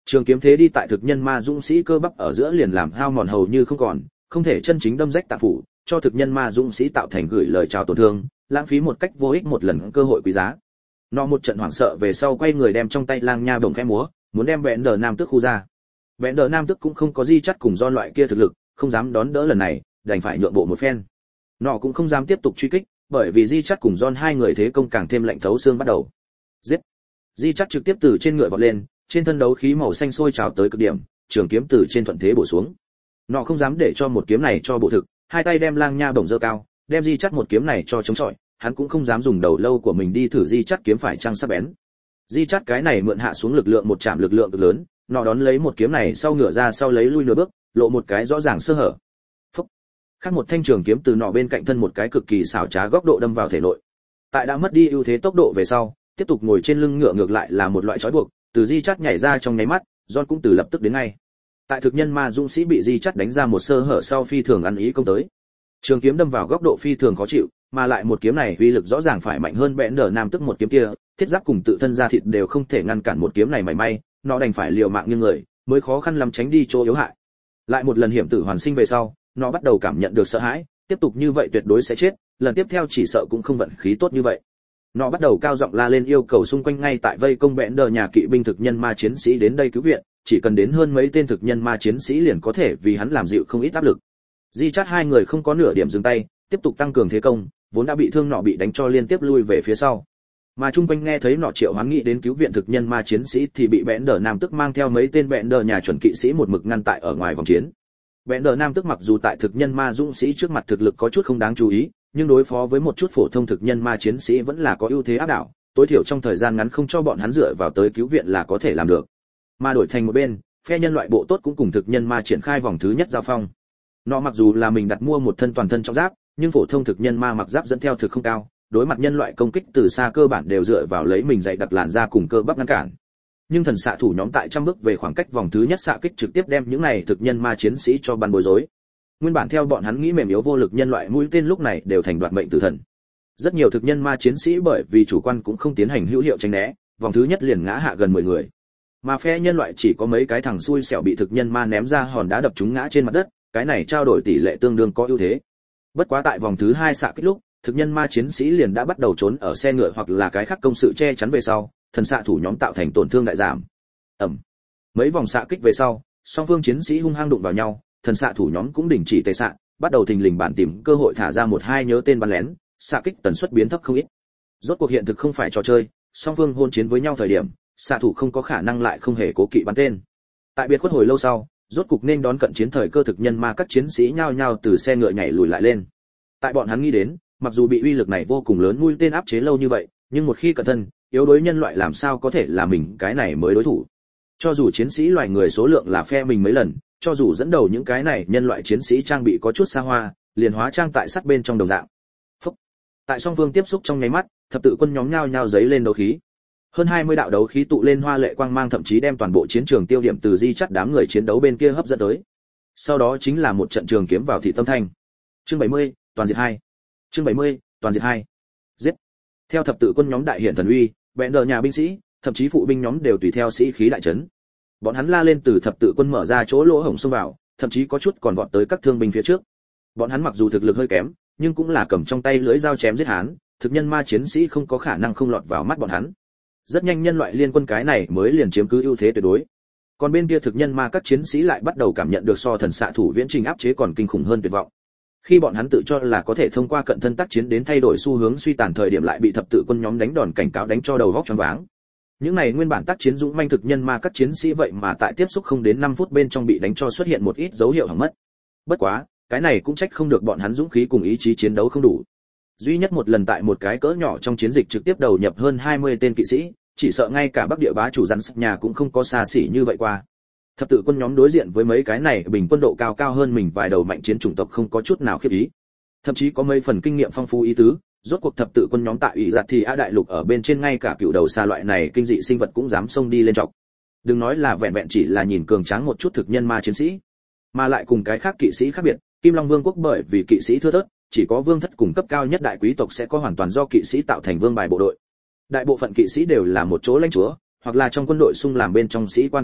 Trường kiếm thế đi tại thực nhân ma dũng sĩ cơ bắp ở giữa liền làm hao mòn hầu như không còn, không thể chân chính đâm rách tạng phủ, cho thực nhân ma dũng sĩ tạo thành gửi lời chào tổn thương, lãng phí một cách vô ích một lần cơ hội quý giá. Nó một trận hoảng sợ về sau quay người đem trong tay lang nha bổng khẽ múa, muốn đem Bẽn Đờ Nam Tước khu ra. Bẽn Đờ Nam Tước cũng không có di chắt cùng do loại kia thực lực, không dám đón đỡ lần này, đành phải nhượng bộ một phen. Nó cũng không dám tiếp tục truy kích, bởi vì di chắt cùng John hai người thế công càng thêm lạnh thấu xương bắt đầu. Giết! Di chắt trực tiếp từ trên ngựa vọt lên, trên thân đấu khí màu xanh sôi trào tới cực điểm, trường kiếm từ trên thuận thế bổ xuống. Nó không dám để cho một kiếm này cho bộ thực, hai tay đem lang nha bổng giơ cao, đem di chắt một kiếm này cho chống chọi, hắn cũng không dám dùng đầu lâu của mình đi thử di chắt kiếm phải chăng sắc bén. Di chắt cái này mượn hạ xuống lực lượng một chạm lực lượng cực lớn, nó đón lấy một kiếm này sau ngựa ra sau lấy lui nửa bước, lộ một cái rõ ràng sơ hở. Phúc. Khác một thanh trường kiếm từ nọ bên cạnh thân một cái cực kỳ xảo trá góc độ đâm vào thể nội. Tại đã mất đi ưu thế tốc độ về sau, tiếp tục ngồi trên lưng ngựa ngược lại là một loại trói buộc, từ di chắt nhảy ra trong nháy mắt, John cũng từ lập tức đến ngay. Tại thực nhân ma dũng sĩ bị di chắt đánh ra một sơ hở sau phi thường ăn ý công tới. Trường kiếm đâm vào góc độ phi thường khó chịu, mà lại một kiếm này uy lực rõ ràng phải mạnh hơn Bẽn Đờ Nam Tức một kiếm kia, thiết giáp cùng tự thân da thịt đều không thể ngăn cản một kiếm này mảy may, nó đành phải liều mạng như người, mới khó khăn lắm tránh đi chỗ yếu hại. Lại một lần hiểm tử hoàn sinh về sau, nó bắt đầu cảm nhận được sợ hãi, tiếp tục như vậy tuyệt đối sẽ chết, lần tiếp theo chỉ sợ cũng không vận khí tốt như vậy. Nó bắt đầu cao giọng la lên yêu cầu xung quanh ngay tại vây công Bẽn Đờ nhà kỵ binh thực nhân ma chiến sĩ đến đây cứu viện, chỉ cần đến hơn mấy tên thực nhân ma chiến sĩ liền có thể vì hắn làm dịu không ít áp lực. Di chát hai người không có nửa điểm dừng tay, tiếp tục tăng cường thế công, vốn đã bị thương nọ bị đánh cho liên tiếp lui về phía sau. Mà trung quanh nghe thấy nọ triệu hoán nghị đến cứu viện thực nhân ma chiến sĩ thì bị Bẽn Đờ Nam Tức mang theo mấy tên Bẽn Đờ nhà chuẩn kỵ sĩ một mực ngăn tại ở ngoài vòng chiến. Bẽn Đờ Nam Tức mặc dù tại thực nhân ma dũng sĩ trước mặt thực lực có chút không đáng chú ý, nhưng đối phó với một chút phổ thông thực nhân ma chiến sĩ vẫn là có ưu thế áp đảo, tối thiểu trong thời gian ngắn không cho bọn hắn dựa vào tới cứu viện là có thể làm được. Mà đổi thành một bên, phe nhân loại bộ tốt cũng cùng thực nhân ma triển khai vòng thứ nhất giao phong. Nó mặc dù là mình đặt mua một thân toàn thân trong giáp, nhưng phổ thông thực nhân ma mặc giáp dẫn theo thực không cao, đối mặt nhân loại công kích từ xa cơ bản đều dựa vào lấy mình dày đặc làn da cùng cơ bắp ngăn cản. Nhưng thần xạ thủ nhóm tại trăm bước về khoảng cách vòng thứ nhất xạ kích trực tiếp đem những này thực nhân ma chiến sĩ cho bắn bối rối. Nguyên bản theo bọn hắn nghĩ mềm yếu vô lực nhân loại mũi tên lúc này đều thành đoạt mệnh tử thần. Rất nhiều thực nhân ma chiến sĩ bởi vì chủ quan cũng không tiến hành hữu hiệu tránh né, vòng thứ nhất liền ngã hạ gần mười người. Mà phe nhân loại chỉ có mấy cái thằng xui xẻo bị thực nhân ma ném ra hòn đá đập chúng ngã trên mặt đất, cái này trao đổi tỷ lệ tương đương có ưu thế. Bất quá tại vòng thứ hai xạ kích lúc, thực nhân ma chiến sĩ liền đã bắt đầu trốn ở xe ngựa hoặc là cái khác công sự che chắn về sau, thần xạ thủ nhóm tạo thành tổn thương đại giảm. Ầm. Mấy vòng xạ kích về sau, song phương chiến sĩ hung hăng đụng vào nhau, thần xạ thủ nhóm cũng đình chỉ tề xạ, bắt đầu thình lình bản tìm cơ hội thả ra một hai nhớ tên bắn lén, xạ kích tần suất biến thấp không ít. Rốt cuộc hiện thực không phải trò chơi, song phương hôn chiến với nhau thời điểm, xạ thủ không có khả năng lại không hề cố kỵ bắn tên. Tại biệt khuất hồi lâu sau, rốt cục nên đón cận chiến thời cơ thực nhân ma các chiến sĩ nhao nhao từ xe ngựa nhảy lùi lại lên. Tại bọn hắn nghĩ đến, mặc dù bị uy lực này vô cùng lớn mũi tên áp chế lâu như vậy, nhưng một khi cẩn thân, yếu đối nhân loại làm sao có thể là mình cái này mới đối thủ. Cho dù chiến sĩ loài người số lượng là phe mình mấy lần, cho dù dẫn đầu những cái này nhân loại chiến sĩ trang bị có chút xa hoa, liền hóa trang tại sắt bên trong đồng dạng. Phúc. Tại song phương tiếp xúc trong nháy mắt, thập tự quân nhóm nhao nhao giấy lên đấu khí. Hơn hai mươi đạo đấu khí tụ lên hoa lệ quang mang thậm chí đem toàn bộ chiến trường tiêu điểm từ di chắt đám người chiến đấu bên kia hấp dẫn tới. Sau đó chính là một trận trường kiếm vào thị tâm thanh. Chương bảy mươi, toàn diệt hai. Chương bảy mươi, toàn diệt hai. Giết. Theo thập tự quân nhóm đại hiện thần uy, Bẽn Đờ nhà binh sĩ, thậm chí phụ binh nhóm đều tùy theo sĩ khí đại trấn. Bọn hắn la lên từ thập tự quân mở ra chỗ lỗ hổng xông vào, thậm chí có chút còn vọt tới các thương binh phía trước. Bọn hắn mặc dù thực lực hơi kém, nhưng cũng là cầm trong tay lưỡi dao chém giết hán, thực nhân ma chiến sĩ không có khả năng không lọt vào mắt bọn hắn. Rất nhanh nhân loại liên quân cái này mới liền chiếm cứ ưu thế tuyệt đối. Còn bên kia thực nhân ma các chiến sĩ lại bắt đầu cảm nhận được so thần xạ thủ viễn trình áp chế còn kinh khủng hơn tuyệt vọng. Khi bọn hắn tự cho là có thể thông qua cận thân tác chiến đến thay đổi xu hướng suy tàn thời điểm lại bị thập tự quân nhóm đánh đòn cảnh cáo đánh cho đầu vóc choáng váng. Những này nguyên bản tác chiến dũng manh thực nhân ma các chiến sĩ vậy mà tại tiếp xúc không đến năm phút bên trong bị đánh cho xuất hiện một ít dấu hiệu hỏng mất. Bất quá, cái này cũng trách không được bọn hắn dũng khí cùng ý chí chiến đấu không đủ. Duy nhất một lần tại một cái cỡ nhỏ trong chiến dịch trực tiếp đầu nhập hơn hai mươi tên kỵ sĩ, chỉ sợ ngay cả Bắc Địa bá chủ rắn sắc nhà cũng không có xa xỉ như vậy qua. Thập tự quân nhóm đối diện với mấy cái này bình quân độ cao cao hơn mình vài đầu mạnh chiến chủng tộc không có chút nào khiếp ý. Thậm chí có mấy phần kinh nghiệm phong phú ý tứ, rốt cuộc thập tự quân nhóm tại ủy giặt thì a đại lục ở bên trên ngay cả cựu đầu xa loại này kinh dị sinh vật cũng dám xông đi lên trọc. Đừng nói là vẹn vẹn chỉ là nhìn cường tráng một chút thực nhân ma chiến sĩ, mà lại cùng cái khác kỵ sĩ khác biệt, Kim Long Vương quốc bởi vì kỵ sĩ thưa thớt, chỉ có vương thất cùng cấp cao nhất đại quý tộc sẽ có hoàn toàn do kỵ sĩ tạo thành vương bài bộ đội. Đại bộ phận kỵ sĩ đều là một chỗ lãnh chúa, hoặc là trong quân đội xung làm bên trong sĩ quan cao cấp,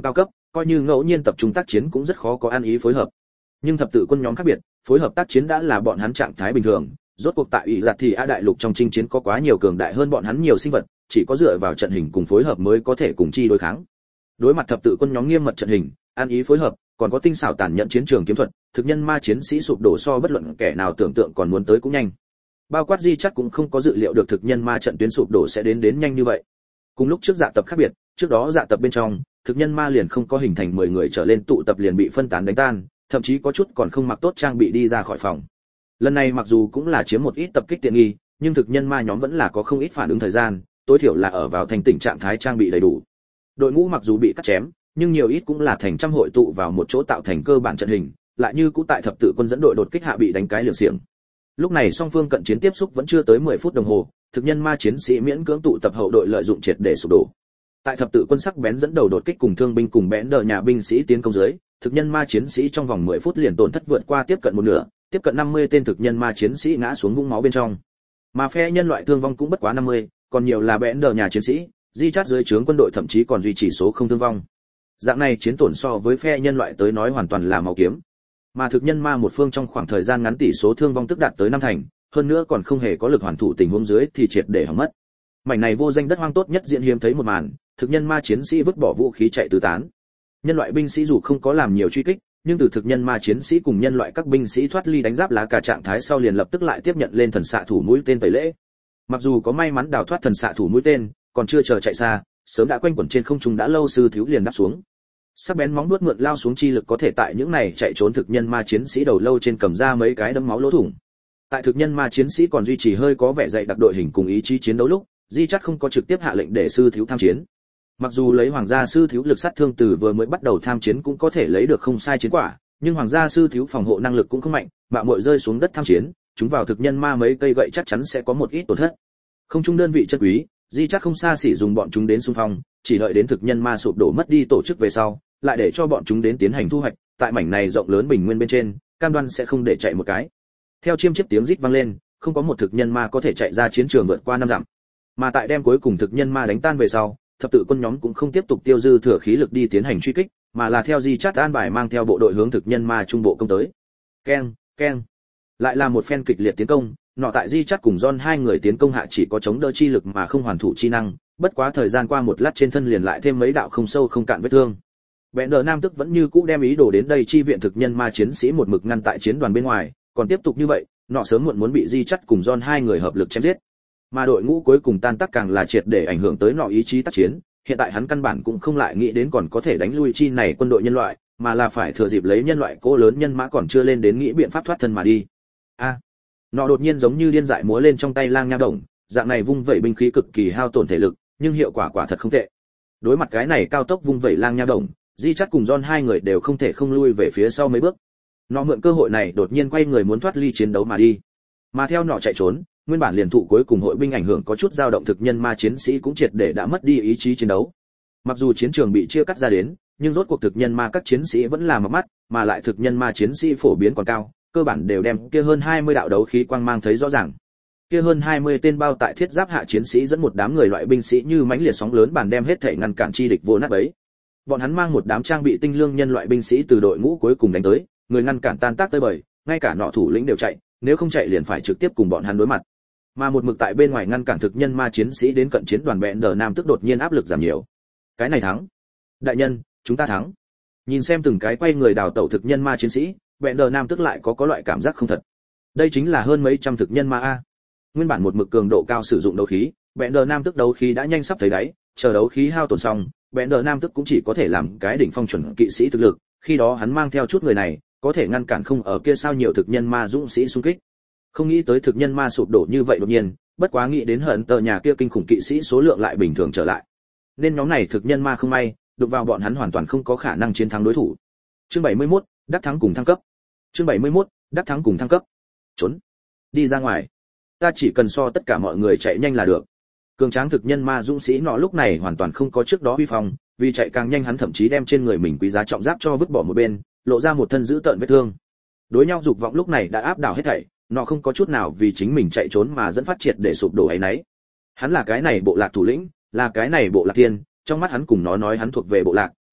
coi như ngẫu nhiên tập trung tác chiến cũng rất khó có ăn ý phối hợp. Nhưng thập tự quân nhóm khác biệt, phối hợp tác chiến đã là bọn hắn trạng thái bình thường, rốt cuộc tại ủy giặt thì a đại lục trong chinh chiến có quá nhiều cường đại hơn bọn hắn nhiều sinh vật, chỉ có dựa vào trận hình cùng phối hợp mới có thể cùng chi đối kháng. Đối mặt thập tự quân nhóm nghiêm mật trận hình, ăn ý phối hợp, còn có tinh xảo tàn nhẫn chiến trường kiếm thuật, thực nhân ma chiến sĩ sụp đổ so bất luận kẻ nào tưởng tượng còn muốn tới cũng nhanh. Bao quát Di chắc cũng không có dự liệu được thực nhân ma trận tuyến sụp đổ sẽ đến đến nhanh như vậy. Cùng lúc trước dạ tập khác biệt, trước đó dạ tập bên trong, thực nhân ma liền không có hình thành mười người trở lên tụ tập liền bị phân tán đánh tan, thậm chí có chút còn không mặc tốt trang bị đi ra khỏi phòng. Lần này mặc dù cũng là chiếm một ít tập kích tiện nghi, nhưng thực nhân ma nhóm vẫn là có không ít phản ứng thời gian, tối thiểu là ở vào thành tình trạng thái trang bị đầy đủ. Đội ngũ mặc dù bị cắt chém, nhưng nhiều ít cũng là thành trăm hội tụ vào một chỗ tạo thành cơ bản trận hình, lại như cũ tại thập tự quân dẫn đội đột kích hạ bị đánh cái liều xiềng. Lúc này song phương cận chiến tiếp xúc vẫn chưa tới mười phút đồng hồ, thực nhân ma chiến sĩ miễn cưỡng tụ tập hậu đội lợi dụng triệt để sụp đổ. Tại thập tự quân sắc bén dẫn đầu đột kích cùng thương binh cùng bẽn đờ nhà binh sĩ tiến công dưới, thực nhân ma chiến sĩ trong vòng mười phút liền tổn thất vượt qua tiếp cận một nửa, tiếp cận năm mươi tên thực nhân ma chiến sĩ ngã xuống vũng máu bên trong. Mà phe nhân loại thương vong cũng bất quá năm mươi, còn nhiều là bẽn đờ nhà chiến sĩ, Di chát dưới trướng quân đội thậm chí còn duy trì số không thương vong. Dạng này chiến tổn so với phe nhân loại tới nói hoàn toàn là màu kiếm. Mà thực nhân ma một phương trong khoảng thời gian ngắn tỷ số thương vong tức đạt tới năm thành, hơn nữa còn không hề có lực hoàn thủ tình huống dưới thì triệt để hỏng mất. Mảnh này vô danh đất hoang tốt nhất diễn hiếm thấy một màn, thực nhân ma chiến sĩ vứt bỏ vũ khí chạy tứ tán. Nhân loại binh sĩ dù không có làm nhiều truy kích, nhưng từ thực nhân ma chiến sĩ cùng nhân loại các binh sĩ thoát ly đánh giáp lá cả trạng thái sau liền lập tức lại tiếp nhận lên thần xạ thủ mũi tên tẩy lễ. Mặc dù có may mắn đào thoát thần xạ thủ mũi tên, còn chưa chờ chạy xa, sớm đã quanh quẩn trên không trung đã lâu sư thiếu liền đáp xuống. Sắc bén móng vuốt mượn lao xuống chi lực có thể tại những này chạy trốn thực nhân ma chiến sĩ đầu lâu trên cầm ra mấy cái đấm máu lỗ thủng. Tại thực nhân ma chiến sĩ còn duy trì hơi có vẻ dày đặc đội hình cùng ý chí chiến đấu lúc, Di Chát không có trực tiếp hạ lệnh để sư thiếu tham chiến. Mặc dù lấy hoàng gia sư thiếu lực sát thương từ vừa mới bắt đầu tham chiến cũng có thể lấy được không sai chiến quả, nhưng hoàng gia sư thiếu phòng hộ năng lực cũng không mạnh, mạo muội rơi xuống đất tham chiến, chúng vào thực nhân ma mấy cây gậy chắc chắn sẽ có một ít tổn thất. Không trung đơn vị chân quý, Di Chát không xa xỉ dùng bọn chúng đến xung phong, chỉ đợi đến thực nhân ma sụp đổ mất đi tổ chức về sau, lại để cho bọn chúng đến tiến hành thu hoạch, tại mảnh này rộng lớn bình nguyên bên trên, cam đoan sẽ không để chạy một cái. Theo chiêm chiếp tiếng rít vang lên, không có một thực nhân ma có thể chạy ra chiến trường vượt qua năm dặm. Mà tại đêm cuối cùng thực nhân ma đánh tan về sau, thập tự quân nhóm cũng không tiếp tục tiêu dư thừa khí lực đi tiến hành truy kích, mà là theo Di Chát an bài mang theo bộ đội hướng thực nhân ma trung bộ công tới. Keng, keng. Lại là một phen kịch liệt tiến công, nọ tại Di Chát cùng John hai người tiến công hạ chỉ có chống đỡ chi lực mà không hoàn thủ chi năng, bất quá thời gian qua một lát trên thân liền lại thêm mấy đạo không sâu không cạn vết thương. Bẽn đờ Nam tức vẫn như cũ đem ý đồ đến đây chi viện thực nhân ma chiến sĩ một mực ngăn tại chiến đoàn bên ngoài, còn tiếp tục như vậy, nọ sớm muộn muốn bị Di Chát cùng John hai người hợp lực chém giết. Mà đội ngũ cuối cùng tan tác càng là triệt để ảnh hưởng tới nọ ý chí tác chiến, hiện tại hắn căn bản cũng không lại nghĩ đến còn có thể đánh lui chi này quân đội nhân loại, mà là phải thừa dịp lấy nhân loại cố lớn nhân mã còn chưa lên đến nghĩ biện pháp thoát thân mà đi. A, à, nọ đột nhiên giống như điên dại múa lên trong tay lang nha đồng, dạng này vung vẩy binh khí cực kỳ hao tổn thể lực, nhưng hiệu quả quả thật không tệ. Đối mặt cái này cao tốc vung vẩy lang nha đồng, Di Chát cùng John hai người đều không thể không lui về phía sau mấy bước. Nọ mượn cơ hội này đột nhiên quay người muốn thoát ly chiến đấu mà đi. Mà theo nọ chạy trốn, nguyên bản liền thụ cuối cùng hội binh ảnh hưởng có chút dao động thực nhân ma chiến sĩ cũng triệt để đã mất đi ý chí chiến đấu. Mặc dù chiến trường bị chia cắt ra đến, nhưng rốt cuộc thực nhân ma các chiến sĩ vẫn là mở mắt, mà lại thực nhân ma chiến sĩ phổ biến còn cao, cơ bản đều đem kia hơn hai mươi đạo đấu khí quang mang thấy rõ ràng. Kia hơn hai mươi tên bao tại thiết giáp hạ chiến sĩ dẫn một đám người loại binh sĩ như mãnh liệt sóng lớn bản đem hết thể ngăn cản chi địch vô nát bấy. Bọn hắn mang một đám trang bị tinh lương nhân loại binh sĩ từ đội ngũ cuối cùng đánh tới, người ngăn cản tan tác tới bời, ngay cả nọ thủ lĩnh đều chạy, nếu không chạy liền phải trực tiếp cùng bọn hắn đối mặt. Mà một mực tại bên ngoài ngăn cản thực nhân ma chiến sĩ đến cận chiến đoàn bẽn đờ Nam tức đột nhiên áp lực giảm nhiều. Cái này thắng. Đại nhân, chúng ta thắng. Nhìn xem từng cái quay người đào tẩu thực nhân ma chiến sĩ, bẽn đờ Nam tức lại có có loại cảm giác không thật. Đây chính là hơn mấy trăm thực nhân ma a. Nguyên bản một mực cường độ cao sử dụng đấu khí, bẽn đờ Nam tức đấu khí đã nhanh sắp thấy đáy, chờ đấu khí hao tổn xong, bẽn đờ Nam tức cũng chỉ có thể làm cái đỉnh phong chuẩn kỵ sĩ thực lực, khi đó hắn mang theo chút người này, có thể ngăn cản không ở kia sao nhiều thực nhân ma dũng sĩ xung kích. Không nghĩ tới thực nhân ma sụp đổ như vậy đột nhiên, bất quá nghĩ đến hận tờ nhà kia kinh khủng kỵ sĩ số lượng lại bình thường trở lại. Nên nhóm này thực nhân ma không may, đụng vào bọn hắn hoàn toàn không có khả năng chiến thắng đối thủ. Chương bảy mươi mốt, đắc thắng cùng thăng cấp. Chương bảy mươi mốt, đắc thắng cùng thăng cấp. Trốn. Đi ra ngoài. Ta chỉ cần so tất cả mọi người chạy nhanh là được. Cường tráng thực nhân ma dũng sĩ nọ lúc này hoàn toàn không có trước đó uy phong, vì chạy càng nhanh hắn thậm chí đem trên người mình quý giá trọng giáp cho vứt bỏ một bên, lộ ra một thân dữ tợn vết thương. Đối nhau dục vọng lúc này đã áp đảo hết thảy, nó không có chút nào vì chính mình chạy trốn mà dẫn phát triệt để sụp đổ ấy nấy. Hắn là cái này bộ lạc thủ lĩnh, là cái này bộ lạc tiên, trong mắt hắn cùng nó nói hắn thuộc về bộ lạc,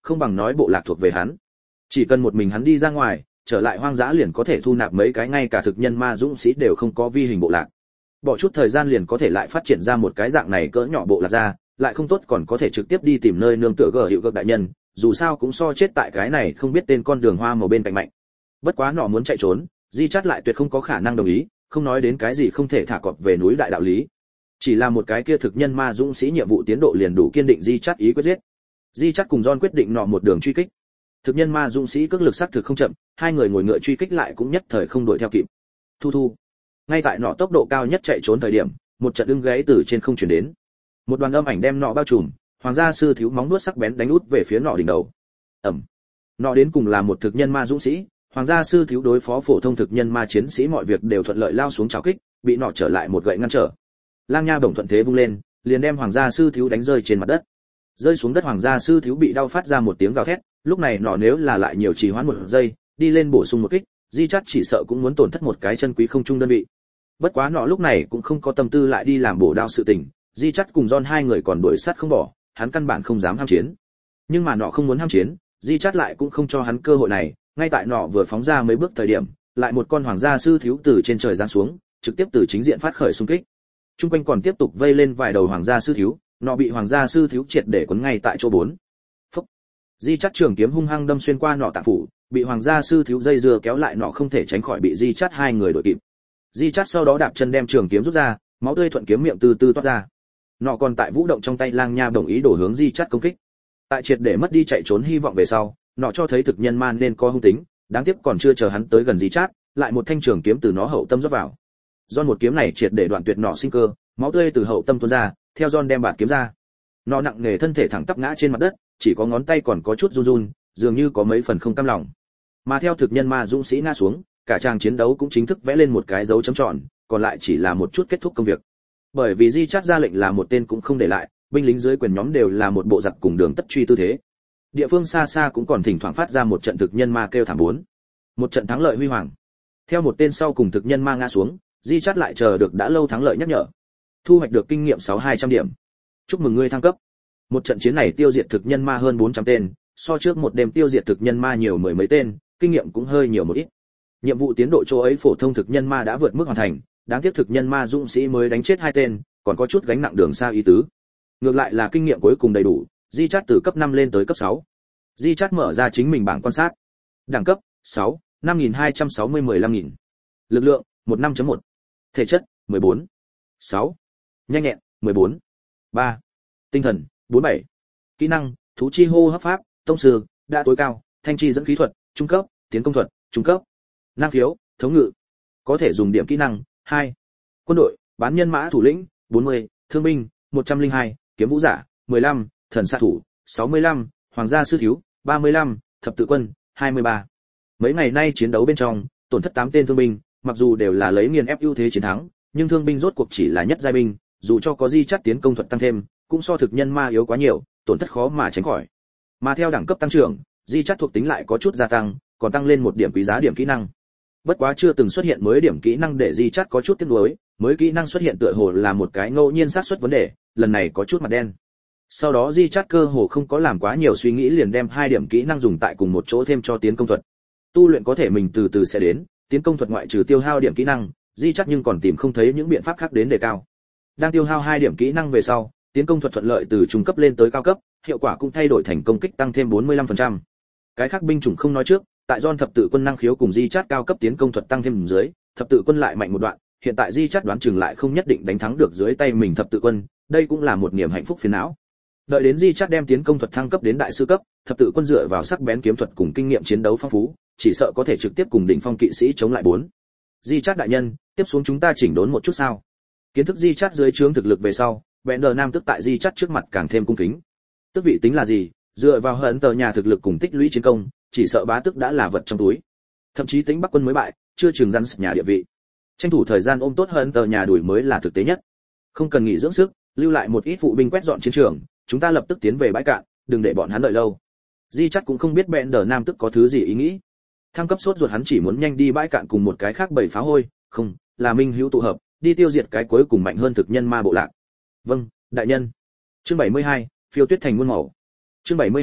không bằng nói bộ lạc thuộc về hắn. Chỉ cần một mình hắn đi ra ngoài, trở lại hoang dã liền có thể thu nạp mấy cái ngay cả thực nhân ma dũng sĩ đều không có vi hình bộ lạc. Bỏ chút thời gian liền có thể lại phát triển ra một cái dạng này cỡ nhỏ bộ lạc ra, lại không tốt còn có thể trực tiếp đi tìm nơi nương tựa gở hiệu cực đại nhân, dù sao cũng so chết tại cái này không biết tên con đường hoa màu bên cạnh mạnh. Bất quá nọ muốn chạy trốn, Di Chát lại tuyệt không có khả năng đồng ý, không nói đến cái gì không thể thả cọp về núi đại đạo lý. Chỉ là một cái kia thực nhân ma dũng sĩ nhiệm vụ tiến độ liền đủ kiên định Di Chát ý quyết giết. Di Chát cùng John quyết định nọ một đường truy kích. Thực nhân ma dũng sĩ cước lực sắc thực không chậm, hai người ngồi ngựa truy kích lại cũng nhất thời không đuổi theo kịp. Thu thu. Ngay tại nọ tốc độ cao nhất chạy trốn thời điểm, một trận ưng gáy từ trên không truyền đến. Một đoàn âm ảnh đem nọ bao trùm, hoàng gia sư thiếu móng nuốt sắc bén đánh út về phía nọ đỉnh đầu. Ầm. Nọ đến cùng là một thực nhân ma dũng sĩ, hoàng gia sư thiếu đối phó phổ thông thực nhân ma chiến sĩ mọi việc đều thuận lợi lao xuống chào kích, bị nọ trở lại một gậy ngăn trở. Lang nha bổng thuận thế vung lên, liền đem hoàng gia sư thiếu đánh rơi trên mặt đất. Rơi xuống đất hoàng gia sư thiếu bị đau phát ra một tiếng gào thét, lúc này nọ nếu là lại nhiều trì hoãn một giây, đi lên bổ sung một kích, Di Chát chỉ sợ cũng muốn tổn thất một cái chân quý không trung đơn vị. Bất quá nọ lúc này cũng không có tâm tư lại đi làm bổ đao sự tình, Di Chát cùng John hai người còn đuổi sát không bỏ, hắn căn bản không dám ham chiến. Nhưng mà nọ không muốn ham chiến, Di Chát lại cũng không cho hắn cơ hội này, ngay tại nọ vừa phóng ra mấy bước thời điểm, lại một con hoàng gia sư thiếu từ trên trời giáng xuống, trực tiếp từ chính diện phát khởi xung kích. Trung quanh còn tiếp tục vây lên vài đầu hoàng gia sư thiếu, nọ bị hoàng gia sư thiếu triệt để quấn ngay tại chỗ bốn. Phốc. Di Chát trường kiếm hung hăng đâm xuyên qua nọ tạng phủ, bị hoàng gia sư thiếu dây dưa kéo lại nọ không thể tránh khỏi bị Di Chát hai người đuổi kịp. Di Chát sau đó đạp chân đem trường kiếm rút ra, máu tươi thuận kiếm miệng từ từ toát ra. Nọ còn tại vũ động trong tay lang nha đồng ý đổ hướng Di Chát công kích. Tại triệt để mất đi chạy trốn hy vọng về sau, nọ cho thấy thực nhân man nên có hung tính, đáng tiếc còn chưa chờ hắn tới gần Di Chát, lại một thanh trường kiếm từ nó hậu tâm rót vào. John một kiếm này triệt để đoạn tuyệt nọ sinh cơ, máu tươi từ hậu tâm tuôn ra, theo John đem bạt kiếm ra. Nọ nặng nề thân thể thẳng tắp ngã trên mặt đất, chỉ có ngón tay còn có chút run run, dường như có mấy phần không cam lòng. Mà theo thực nhân ma dũng sĩ ngã xuống, cả trang chiến đấu cũng chính thức vẽ lên một cái dấu chấm tròn, còn lại chỉ là một chút kết thúc công việc. Bởi vì Di Chát ra lệnh là một tên cũng không để lại, binh lính dưới quyền nhóm đều là một bộ giặc cùng đường tất truy tư thế. Địa phương xa xa cũng còn thỉnh thoảng phát ra một trận thực nhân ma kêu thảm bốn. Một trận thắng lợi huy hoàng. Theo một tên sau cùng thực nhân ma ngã xuống, Di Chát lại chờ được đã lâu thắng lợi nhắc nhở. Thu hoạch được kinh nghiệm sáu hai trăm điểm. Chúc mừng ngươi thăng cấp. Một trận chiến này tiêu diệt thực nhân ma hơn bốn trăm tên, so trước một đêm tiêu diệt thực nhân ma nhiều mười mấy tên, kinh nghiệm cũng hơi nhiều một ít. Nhiệm vụ tiến độ chỗ ấy phổ thông thực nhân ma đã vượt mức hoàn thành, đáng tiếc thực nhân ma dũng sĩ mới đánh chết hai tên, còn có chút gánh nặng đường xa ý tứ. Ngược lại là kinh nghiệm cuối cùng đầy đủ, Di Chát từ cấp năm lên tới cấp sáu. Di Chát mở ra chính mình bảng quan sát. Đẳng cấp sáu, năm nghìn hai trăm sáu mươi mười lăm nghìn. Lực lượng mười lăm chấm một. Thể chất mười bốn. sáu. Nhanh nhẹn mười bốn. ba. Tinh thần bốn mươi bảy. Kỹ năng thú chi hô hấp pháp, tông sư, đã tối cao, thanh chi dẫn khí thuật, trung cấp, tiến công thuật, trung cấp. Năng khiếu thống ngự. Có thể dùng điểm kỹ năng hai. Quân đội bán nhân mã thủ lĩnh bốn mươi, thương binh một trăm lẻ hai, kiếm vũ giả mười lăm, thần xạ thủ sáu mươi lăm, hoàng gia sư thiếu ba mươi lăm, thập tự quân hai mươi ba. Mấy ngày nay chiến đấu bên trong, tổn thất tám tên thương binh, mặc dù đều là lấy nghiền ép ưu thế chiến thắng, nhưng thương binh rốt cuộc chỉ là nhất giai binh, dù cho có Di Chát tiến công thuật tăng thêm, cũng so thực nhân ma yếu quá nhiều, tổn thất khó mà tránh khỏi. Mà theo đẳng cấp tăng trưởng, Di Chát thuộc tính lại có chút gia tăng, còn tăng lên một điểm quý giá điểm kỹ năng. Bất quá chưa từng xuất hiện mới điểm kỹ năng để Di Chát có chút tiếc nuối, mới kỹ năng xuất hiện tựa hồ là một cái ngẫu nhiên xác suất vấn đề, lần này có chút mặt đen. Sau đó Di Chát cơ hồ không có làm quá nhiều suy nghĩ liền đem hai điểm kỹ năng dùng tại cùng một chỗ thêm cho tiến công thuật. Tu luyện có thể mình từ từ sẽ đến, tiến công thuật ngoại trừ tiêu hao điểm kỹ năng, Di Chát nhưng còn tìm không thấy những biện pháp khác đến đề cao. Đang tiêu hao hai điểm kỹ năng về sau, tiến công thuật thuận lợi từ trung cấp lên tới cao cấp, hiệu quả cũng thay đổi thành công kích tăng thêm bốn mươi lăm phần trăm. Cái khác binh chủng không nói trước, tại John thập tự quân năng khiếu cùng Di Chát cao cấp tiến công thuật tăng thêm dưới, thập tự quân lại mạnh một đoạn, hiện tại Di Chát đoán chừng lại không nhất định đánh thắng được dưới tay mình thập tự quân, đây cũng là một niềm hạnh phúc phiền não. Đợi đến Di Chát đem tiến công thuật thăng cấp đến đại sư cấp, thập tự quân dựa vào sắc bén kiếm thuật cùng kinh nghiệm chiến đấu phong phú, chỉ sợ có thể trực tiếp cùng đỉnh phong kỵ sĩ chống lại bốn. Di Chát đại nhân, tiếp xuống chúng ta chỉnh đốn một chút sao? Kiến thức Di Chát dưới trướng thực lực về sau, Bender Nam tức tại Di Chát trước mặt càng thêm cung kính. Tức vị tính là gì, dựa vào hận tờ nhà thực lực cùng tích lũy chiến công, chỉ sợ bá tức đã là vật trong túi. Thậm chí tính Bắc quân mới bại, chưa chừng rắn nhà địa vị. Tranh thủ thời gian ôm tốt hận tờ nhà đuổi mới là thực tế nhất. Không cần nghỉ dưỡng sức, lưu lại một ít phụ binh quét dọn chiến trường, chúng ta lập tức tiến về bãi cạn, đừng để bọn hắn đợi lâu. Di Chát cũng không biết Bender Nam tức có thứ gì ý nghĩ. Thăng cấp sốt ruột hắn chỉ muốn nhanh đi bãi cạn cùng một cái khác bầy phá hôi, không, là minh hữu tụ hợp, đi tiêu diệt cái cuối cùng mạnh hơn thực nhân ma bộ lạc. Vâng, đại nhân. Chương bảy mươi hai, phiêu tuyết thành muôn màu. Chương bảy mươi hai,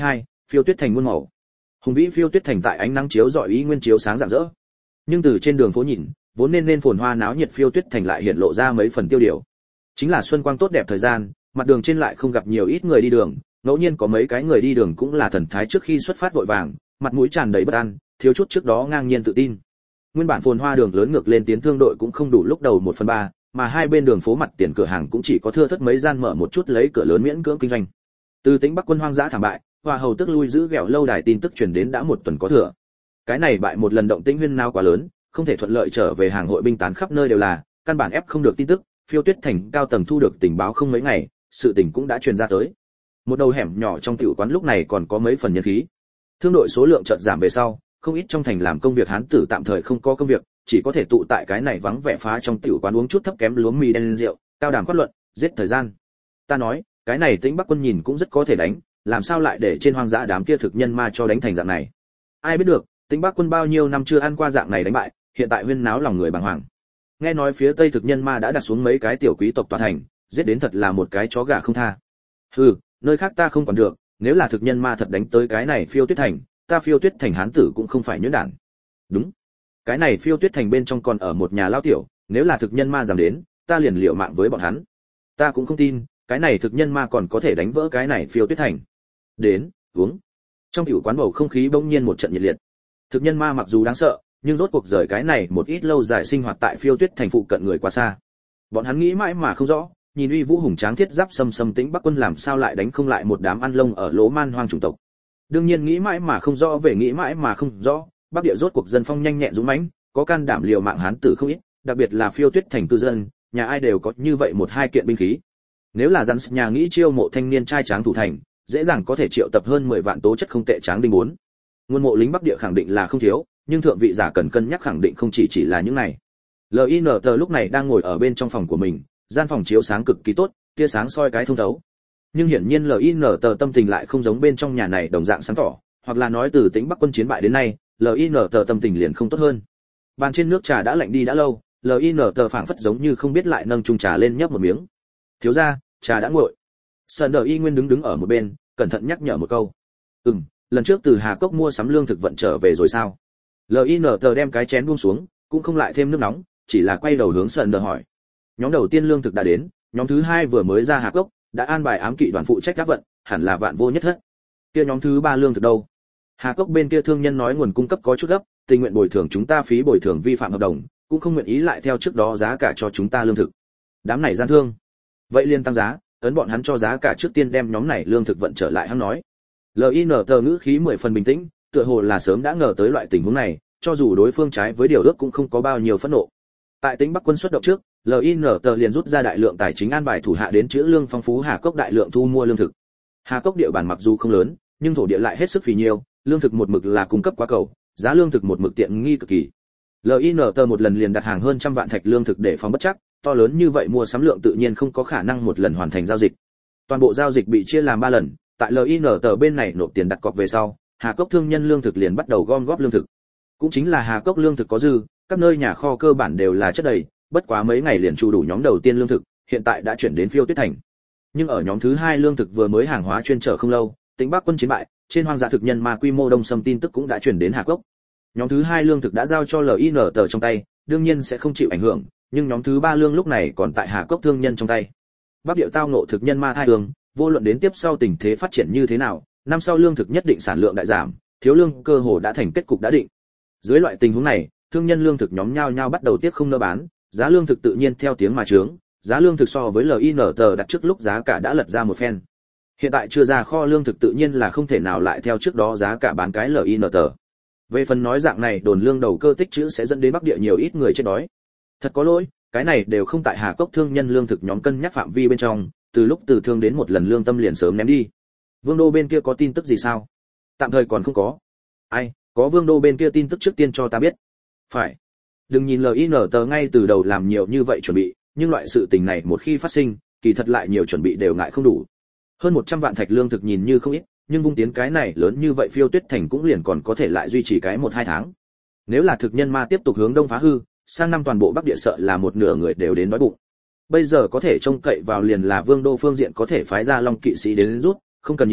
phiêu tuyết thành muôn màu. Hùng vĩ phiêu tuyết thành tại ánh nắng chiếu rọi ý nguyên chiếu sáng rạng rỡ. Nhưng từ trên đường phố nhìn, vốn nên nên phồn hoa náo nhiệt phiêu tuyết thành lại hiện lộ ra mấy phần tiêu điều. Chính là xuân quang tốt đẹp thời gian, mặt đường trên lại không gặp nhiều ít người đi đường, ngẫu nhiên có mấy cái người đi đường cũng là thần thái trước khi xuất phát vội vàng, mặt mũi tràn đầy bất an, thiếu chút trước đó ngang nhiên tự tin. Nguyên bản phồn hoa đường lớn ngược lên tiến thương đội cũng không đủ lúc đầu một phần ba, mà hai bên đường phố mặt tiền cửa hàng cũng chỉ có thưa thớt mấy gian mở một chút lấy cửa lớn miễn cưỡng kinh doanh. Từ Tĩnh Bắc quân hoang dã thảm bại, Hoa hầu tức lui giữ ghẹo lâu đài tin tức truyền đến đã một tuần có thừa. Cái này bại một lần động tĩnh huyên nao quá lớn, không thể thuận lợi trở về, hàng hội binh tán khắp nơi đều là, căn bản ép không được tin tức, phiêu tuyết thành cao tầng thu được tình báo không mấy ngày, sự tình cũng đã truyền ra tới. Một đầu hẻm nhỏ trong tiểu quán lúc này còn có mấy phần nhân khí. Thương đội số lượng chợt giảm về sau, không ít trong thành làm công việc hán tử tạm thời không có công việc, chỉ có thể tụ tại cái này vắng vẻ phá trong tiểu quán uống chút thấp kém lúa mì đen rượu, cao đàm quát luận, giết thời gian. Ta nói, cái này Tĩnh Bắc quân nhìn cũng rất có thể đánh, làm sao lại để trên hoang dã đám kia thực nhân ma cho đánh thành dạng này. Ai biết được, Tĩnh Bắc quân bao nhiêu năm chưa ăn qua dạng này đánh bại, hiện tại huyên náo lòng người bàng hoàng. Nghe nói phía Tây thực nhân ma đã đặt xuống mấy cái tiểu quý tộc tòa thành, giết đến thật là một cái chó gà không tha. Hừ, nơi khác ta không còn được, nếu là thực nhân ma thật đánh tới cái này phiêu tuyết thành, ta phiêu tuyết thành hán tử cũng không phải nhuyễn đản. Đúng, cái này phiêu tuyết thành bên trong còn ở một nhà lao tiểu, nếu là thực nhân ma dám đến, ta liền liều mạng với bọn hắn. Ta cũng không tin, cái này thực nhân ma còn có thể đánh vỡ cái này phiêu tuyết thành. Đến, uống. Trong tiểu quán bầu không khí bỗng nhiên một trận nhiệt liệt. Thực nhân ma mặc dù đáng sợ, nhưng rốt cuộc rời cái này một ít lâu dài sinh hoạt tại phiêu tuyết thành phụ cận người quá xa. Bọn hắn nghĩ mãi mà không rõ, nhìn uy vũ hùng tráng thiết giáp xâm xâm Tĩnh Bắc quân làm sao lại đánh không lại một đám ăn lông ở lỗ man hoang chủng tộc. Đương nhiên nghĩ mãi mà không rõ về nghĩ mãi mà không rõ, Bắc địa rốt cuộc dân phong nhanh nhẹn dũng mãnh, có can đảm liều mạng hán tử không ít, đặc biệt là phiêu tuyết thành cư dân, nhà ai đều có như vậy một hai kiện binh khí. Nếu là rắn nhà nghĩ chiêu mộ thanh niên trai tráng thủ thành, dễ dàng có thể triệu tập hơn mười vạn tố chất không tệ tráng đinh bốn. Nguồn mộ lính Bắc địa khẳng định là không thiếu, nhưng thượng vị giả cần cân nhắc khẳng định không chỉ chỉ là những này. lờ i en tê lúc này đang ngồi ở bên trong phòng của mình, gian phòng chiếu sáng cực kỳ tốt, tia sáng soi cái thông thấu. Nhưng hiển nhiên lờ i en tê tâm tình lại không giống bên trong nhà này đồng dạng sáng tỏ, hoặc là nói từ Tĩnh Bắc quân chiến bại đến nay, lờ i en tê tâm tình liền không tốt hơn. Bàn trên nước trà đã lạnh đi đã lâu, lờ i en tê phảng phất giống như không biết lại nâng chung trà lên nhấp một miếng. Thiếu gia, trà đã nguội. Sơn Đờ Y Nguyên đứng đứng ở một bên, cẩn thận nhắc nhở một câu. Ừm, lần trước từ Hà Cốc mua sắm lương thực vận trở về rồi sao? lờ i en tê đem cái chén buông xuống, cũng không lại thêm nước nóng, chỉ là quay đầu hướng Sơn Đờ hỏi. Nhóm đầu tiên lương thực đã đến, nhóm thứ hai vừa mới ra Hà Cốc, đã an bài ám kỵ đoàn phụ trách áp vận, hẳn là vạn vô nhất thất. Kia nhóm thứ ba lương thực đâu? Hà Cốc bên kia thương nhân nói nguồn cung cấp có chút gấp, tình nguyện bồi thường chúng ta phí bồi thường vi phạm hợp đồng, cũng không nguyện ý lại theo trước đó giá cả cho chúng ta lương thực. Đám này gian thương, vậy liền tăng giá, ấn bọn hắn cho giá cả trước tiên đem nhóm này lương thực vận trở lại, hắn nói. lờ i en tê ngữ khí mười phần bình tĩnh, tựa hồ là sớm đã ngờ tới loại tình huống này, cho dù đối phương trái với điều ước cũng không có bao nhiêu phẫn nộ. Tại Tĩnh Bắc quân xuất động trước, lờ i en tê liền rút ra đại lượng tài chính an bài thủ hạ đến trữ lương phong phú Hà Cốc đại lượng thu mua lương thực. Hà Cốc địa bàn mặc dù không lớn, nhưng thổ địa lại hết sức phì nhiêu, lương thực một mực là cung cấp quá cầu, giá lương thực một mực tiện nghi cực kỳ. lờ i en tê một lần liền đặt hàng hơn trăm vạn thạch lương thực để phòng bất chắc, to lớn như vậy mua sắm lượng tự nhiên không có khả năng một lần hoàn thành giao dịch. Toàn bộ giao dịch bị chia làm ba lần, tại lờ i en tê bên này nộp tiền đặt cọc về sau, Hà Cốc thương nhân lương thực liền bắt đầu gom góp lương thực. Cũng chính là Hà Cốc lương thực có dư, các nơi nhà kho cơ bản đều là chất đầy, bất quá mấy ngày liền trụ đủ nhóm đầu tiên lương thực, hiện tại đã chuyển đến phiêu tuyết thành. Nhưng ở nhóm thứ hai lương thực vừa mới hàng hóa chuyên chở không lâu, Tĩnh Bắc quân chiến bại, trên hoang dã thực nhân ma quy mô đông xâm tin tức cũng đã chuyển đến Hà Cốc. Nhóm thứ hai lương thực đã giao cho lờ i en tê trong tay, đương nhiên sẽ không chịu ảnh hưởng, nhưng nhóm thứ ba lương lúc này còn tại Hà Cốc thương nhân trong tay. Bắc địa tao ngộ thực nhân ma thai hương, vô luận đến tiếp sau tình thế phát triển như thế nào, năm sau lương thực nhất định sản lượng đại giảm, thiếu lương cơ hồ đã thành kết cục đã định. Dưới loại tình huống này, thương nhân lương thực nhóm nhau nhau bắt đầu tiếc không nỡ bán, giá lương thực tự nhiên theo tiếng mà trướng, giá lương thực so với lờ i en tê đặt trước lúc giá cả đã lật ra một phen. Hiện tại chưa ra kho lương thực tự nhiên là không thể nào lại theo trước đó giá cả bán cái lờ i en tê. Về phần nói dạng này đồn lương đầu cơ tích trữ sẽ dẫn đến Bắc địa nhiều ít người chết đói. Thật có lỗi, cái này đều không tại Hà Cốc thương nhân lương thực nhóm cân nhắc phạm vi bên trong, từ lúc từ thương đến một lần lương tâm liền sớm ném đi. Vương đô bên kia có tin tức gì sao? Tạm thời còn không có. Ai, có Vương đô bên kia tin tức trước tiên cho ta biết. Phải. Đừng nhìn lờ i en tê ngay từ đầu làm nhiều như vậy chuẩn bị, nhưng loại sự tình này một khi phát sinh, kỳ thật lại nhiều chuẩn bị đều ngại không đủ. Hơn một trăm vạn thạch lương thực nhìn như không ít, nhưng vung tiến cái này lớn như vậy phiêu tuyết thành cũng liền còn có thể lại duy trì cái một hai tháng. Nếu là thực nhân ma tiếp tục hướng đông phá hư, sang năm toàn bộ Bắc địa sợ là một nửa người đều đến đói bụng. Bây giờ có thể trông cậy vào liền là Vương đô phương diện có thể phái ra Long kỵ sĩ đến rút, không cần nhiều,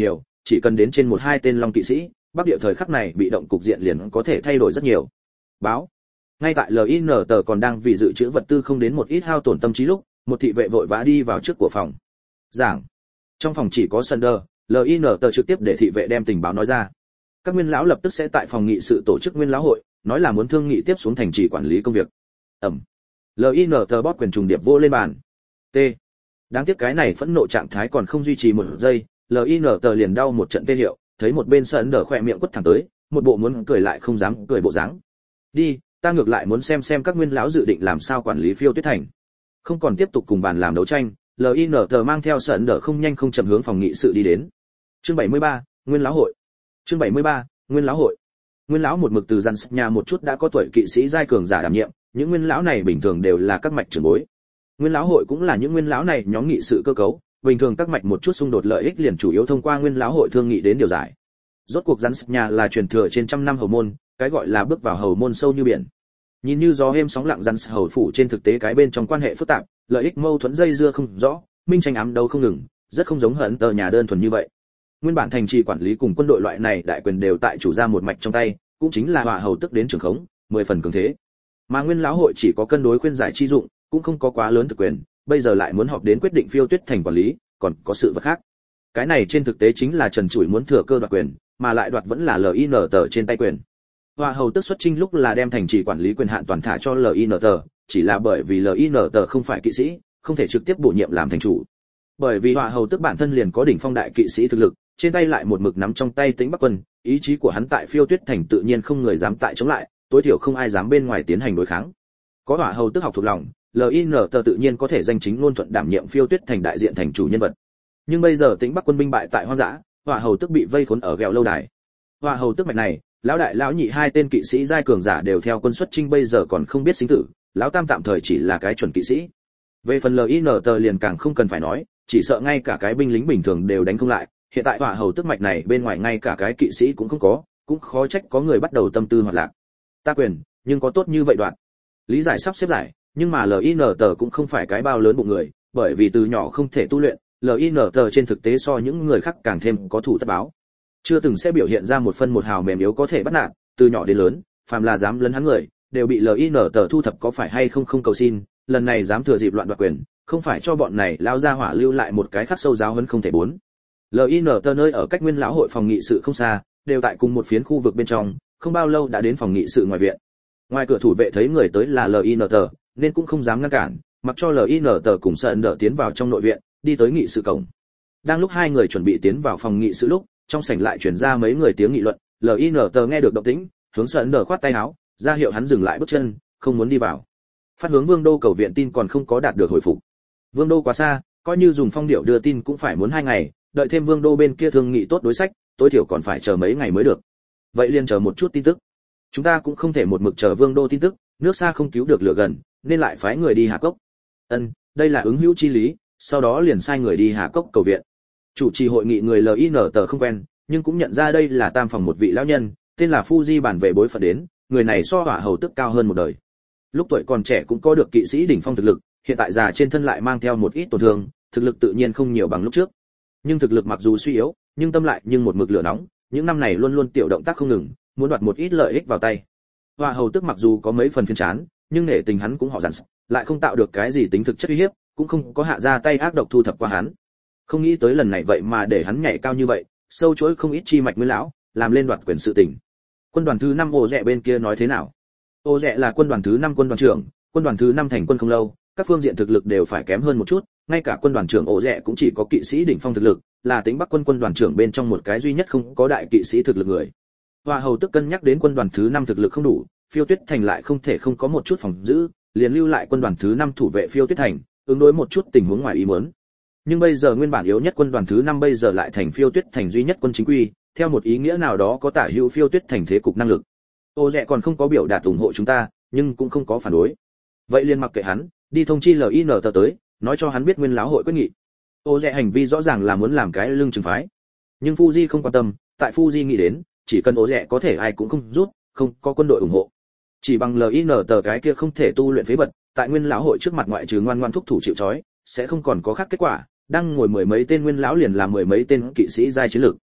chỉ cần đến trên một hai tên long kỵ sĩ, Bắc Địa thời khắc này bị động cục diện liền có thể thay đổi rất nhiều. Báo. Ngay tại lờ i en tờ còn đang vì dự trữ vật tư không đến một ít hao tổn tâm trí lúc, một thị vệ vội vã đi vào trước của phòng. Giảng. Trong phòng chỉ có Sunder, lờ i en tờ trực tiếp để thị vệ đem tình báo nói ra. Các nguyên lão lập tức sẽ tại phòng nghị sự tổ chức nguyên lão hội, nói là muốn thương nghị tiếp xuống thành trì quản lý công việc. Ẩm. lờ i en tờ bóp quyền trùng điệp vô lên bàn. T. Đáng tiếc cái này phẫn nộ trạng thái còn không duy trì một giây, lờ i en tờ liền đau một trận tê hiệu, thấy một bên Sunder khỏe miệng quất thẳng tới, một bộ muốn cười lại không dám cười bộ dáng. Đi, ta ngược lại muốn xem xem các nguyên lão dự định làm sao quản lý Phiêu Tuyết Thành. Không còn tiếp tục cùng bàn làm đấu tranh, lờ i en tờ mang theo Sunder không nhanh không chậm hướng phòng nghị sự đi đến. Chương bảy mươi ba, Nguyên lão hội. Chương bảy mươi ba, Nguyên lão hội. Nguyên lão một mực từ dàn nhà một chút đã có tuổi kỵ sĩ giai cường giả đảm nhiệm, những nguyên lão này bình thường đều là các mạch trưởng bối. Nguyên lão hội cũng là những nguyên lão này nhóm nghị sự cơ cấu, bình thường các mạch một chút xung đột lợi ích liền chủ yếu thông qua nguyên lão hội thương nghị đến điều giải. Rốt cuộc dàn nhà là truyền thừa trên trăm năm hầu môn, cái gọi là bước vào hầu môn sâu như biển. Nhìn như gió êm sóng lặng dàn hầu phủ trên thực tế cái bên trong quan hệ phức tạp, lợi ích mâu thuẫn dây dưa không rõ, minh tranh ám đấu không ngừng, rất không giống hận tờ nhà đơn thuần như vậy. Nguyên bản thành trì quản lý cùng quân đội loại này đại quyền đều tại chủ gia một mạch trong tay, cũng chính là hỏa hầu tức đến trường khống, mười phần cường thế. Mà nguyên lão hội chỉ có cân đối khuyên giải chi dụng, cũng không có quá lớn thực quyền, bây giờ lại muốn họp đến quyết định Phiêu Tuyết Thành quản lý, còn có sự vật khác. Cái này trên thực tế chính là Trần Trụi muốn thừa cơ đoạt quyền, mà lại đoạt vẫn là lờ i en tờ trên tay quyền. Hỏa hầu tức xuất chinh lúc là đem thành trì quản lý quyền hạn toàn thả cho lờ i en tờ, chỉ là bởi vì lờ i en tờ không phải kỵ sĩ, không thể trực tiếp bổ nhiệm làm thành chủ. Bởi vì hỏa hầu tức bản thân liền có đỉnh phong đại kỵ sĩ thực lực, trên tay lại một mực nắm trong tay Tĩnh Bắc quân, ý chí của hắn tại Phiêu Tuyết Thành tự nhiên không người dám tại chống lại, tối thiểu không ai dám bên ngoài tiến hành đối kháng. Có hỏa hầu tức học thuộc lòng, lờ i en tờ tự nhiên có thể danh chính ngôn thuận đảm nhiệm Phiêu Tuyết Thành đại diện thành chủ nhân vật. Nhưng bây giờ Tĩnh Bắc quân binh bại tại hoang dã, hỏa hầu tức bị vây khốn ở ghẹo lâu đài. Hỏa hầu tức mạch này, lão đại lão nhị hai tên kỵ sĩ giai cường giả đều theo quân xuất chinh, bây giờ còn không biết sinh tử, lão tam tạm thời chỉ là cái chuẩn kỵ sĩ. Về phần lờ i en tờ liền càng không cần phải nói, chỉ sợ ngay cả cái binh lính bình thường đều đánh không lại, hiện tại hỏa hầu tức mạch này bên ngoài ngay cả cái kỵ sĩ cũng không có, cũng khó trách có người bắt đầu tâm tư hoạt lạc. Ta quyền, nhưng có tốt như vậy đoạn. Lý giải sắp xếp giải, nhưng mà lờ i en tờ cũng không phải cái bao lớn bụng người, bởi vì từ nhỏ không thể tu luyện, lờ i en tờ trên thực tế so những người khác càng thêm có thủ tất báo. Chưa từng sẽ biểu hiện ra một phân một hào mềm yếu có thể bắt nạt, từ nhỏ đến lớn, phàm là dám lấn hắn người, đều bị lờ i en tờ thu thập có phải hay không không cầu xin, lần này dám thừa dịp loạn đoạt quyền, không phải cho bọn này lao ra hỏa lưu lại một cái khắc sâu giáo huấn không thể bốn. lờ i en tờ nơi ở cách nguyên lão hội phòng nghị sự không xa, đều tại cùng một phiến khu vực bên trong, không bao lâu đã đến phòng nghị sự ngoài viện. Ngoài cửa thủ vệ thấy người tới là lờ i en tờ, nên cũng không dám ngăn cản, mặc cho lờ i en tờ cùng Sơn đỡ tiến vào trong nội viện, đi tới nghị sự cổng. Đang lúc hai người chuẩn bị tiến vào phòng nghị sự lúc, trong sảnh lại truyền ra mấy người tiếng nghị luận, lờ i en tờ nghe được động tĩnh, hướng Sơn đỡ khoát tay áo, ra hiệu hắn dừng lại bước chân, không muốn đi vào. Phát hướng Vương đô cầu viện tin còn không có đạt được hồi phục. Vương đô quá xa, coi như dùng phong điệu đưa tin cũng phải muốn hai ngày, đợi thêm Vương đô bên kia thương nghị tốt đối sách, tối thiểu còn phải chờ mấy ngày mới được. Vậy liền chờ một chút tin tức. Chúng ta cũng không thể một mực chờ Vương đô tin tức, nước xa không cứu được lửa gần, nên lại phái người đi Hà Cốc. Ân, đây là ứng hữu chi lý, sau đó liền sai người đi Hà Cốc cầu viện. Chủ trì hội nghị người lờ i en tờ không quen, nhưng cũng nhận ra đây là tam phòng một vị lão nhân, tên là Fuji bản về bối phận đến, người này so hỏa hầu tức cao hơn một đời. Lúc tuổi còn trẻ cũng có được kỵ sĩ đỉnh phong thực lực, hiện tại già trên thân lại mang theo một ít tổn thương, thực lực tự nhiên không nhiều bằng lúc trước. Nhưng thực lực mặc dù suy yếu, nhưng tâm lại nhưng một mực lửa nóng, những năm này luôn luôn tiểu động tác không ngừng, muốn đoạt một ít lợi ích vào tay. Hỏa hầu tức mặc dù có mấy phần phiền chán, nhưng nể tình hắn cũng họ dặn, lại không tạo được cái gì tính thực chất uy hiếp, cũng không có hạ ra tay ác độc thu thập qua hắn. Không nghĩ tới lần này vậy mà để hắn nhảy cao như vậy, sâu chuỗi không ít chi mạch nguyên lão, làm lên đoạt quyền sự tình. Quân đoàn thứ năm Ô Rẹ bên kia nói thế nào? Ô Rẹ là quân đoàn thứ năm quân đoàn trưởng, quân đoàn thứ năm thành quân không lâu, các phương diện thực lực đều phải kém hơn một chút, ngay cả quân đoàn trưởng Ô Rẹ cũng chỉ có kỵ sĩ đỉnh phong thực lực, là Tĩnh Bắc quân quân đoàn trưởng bên trong một cái duy nhất không có đại kỵ sĩ thực lực người. Hoa hầu tức cân nhắc đến quân đoàn thứ năm thực lực không đủ, Phiêu Tuyết Thành lại không thể không có một chút phòng giữ, liền lưu lại quân đoàn thứ năm thủ vệ Phiêu Tuyết Thành, ứng đối một chút tình huống ngoài ý muốn. Nhưng bây giờ nguyên bản yếu nhất quân đoàn thứ năm bây giờ lại thành Phiêu Tuyết Thành duy nhất quân chính quy, theo một ý nghĩa nào đó có tả hữu Phiêu Tuyết Thành thế cục năng lực. Ô Rẹ còn không có biểu đạt ủng hộ chúng ta, nhưng cũng không có phản đối. Vậy liền mặc kệ hắn, đi thông chi lờ i en tờ tới, nói cho hắn biết nguyên lão hội quyết nghị. Ô Rẹ hành vi rõ ràng là muốn làm cái lưng trừng phái. Nhưng Fuji không quan tâm, tại Fuji nghĩ đến, chỉ cần Ô Rẹ có thể ai cũng không rút, không có quân đội ủng hộ. Chỉ bằng lờ i en tờ cái kia không thể tu luyện phế vật, tại nguyên lão hội trước mặt ngoại trừ ngoan ngoan thúc thủ chịu trói, sẽ không còn có khác kết quả, đang ngồi mười mấy tên nguyên lão liền làm mười mấy tên kỵ sĩ giai chiến lược.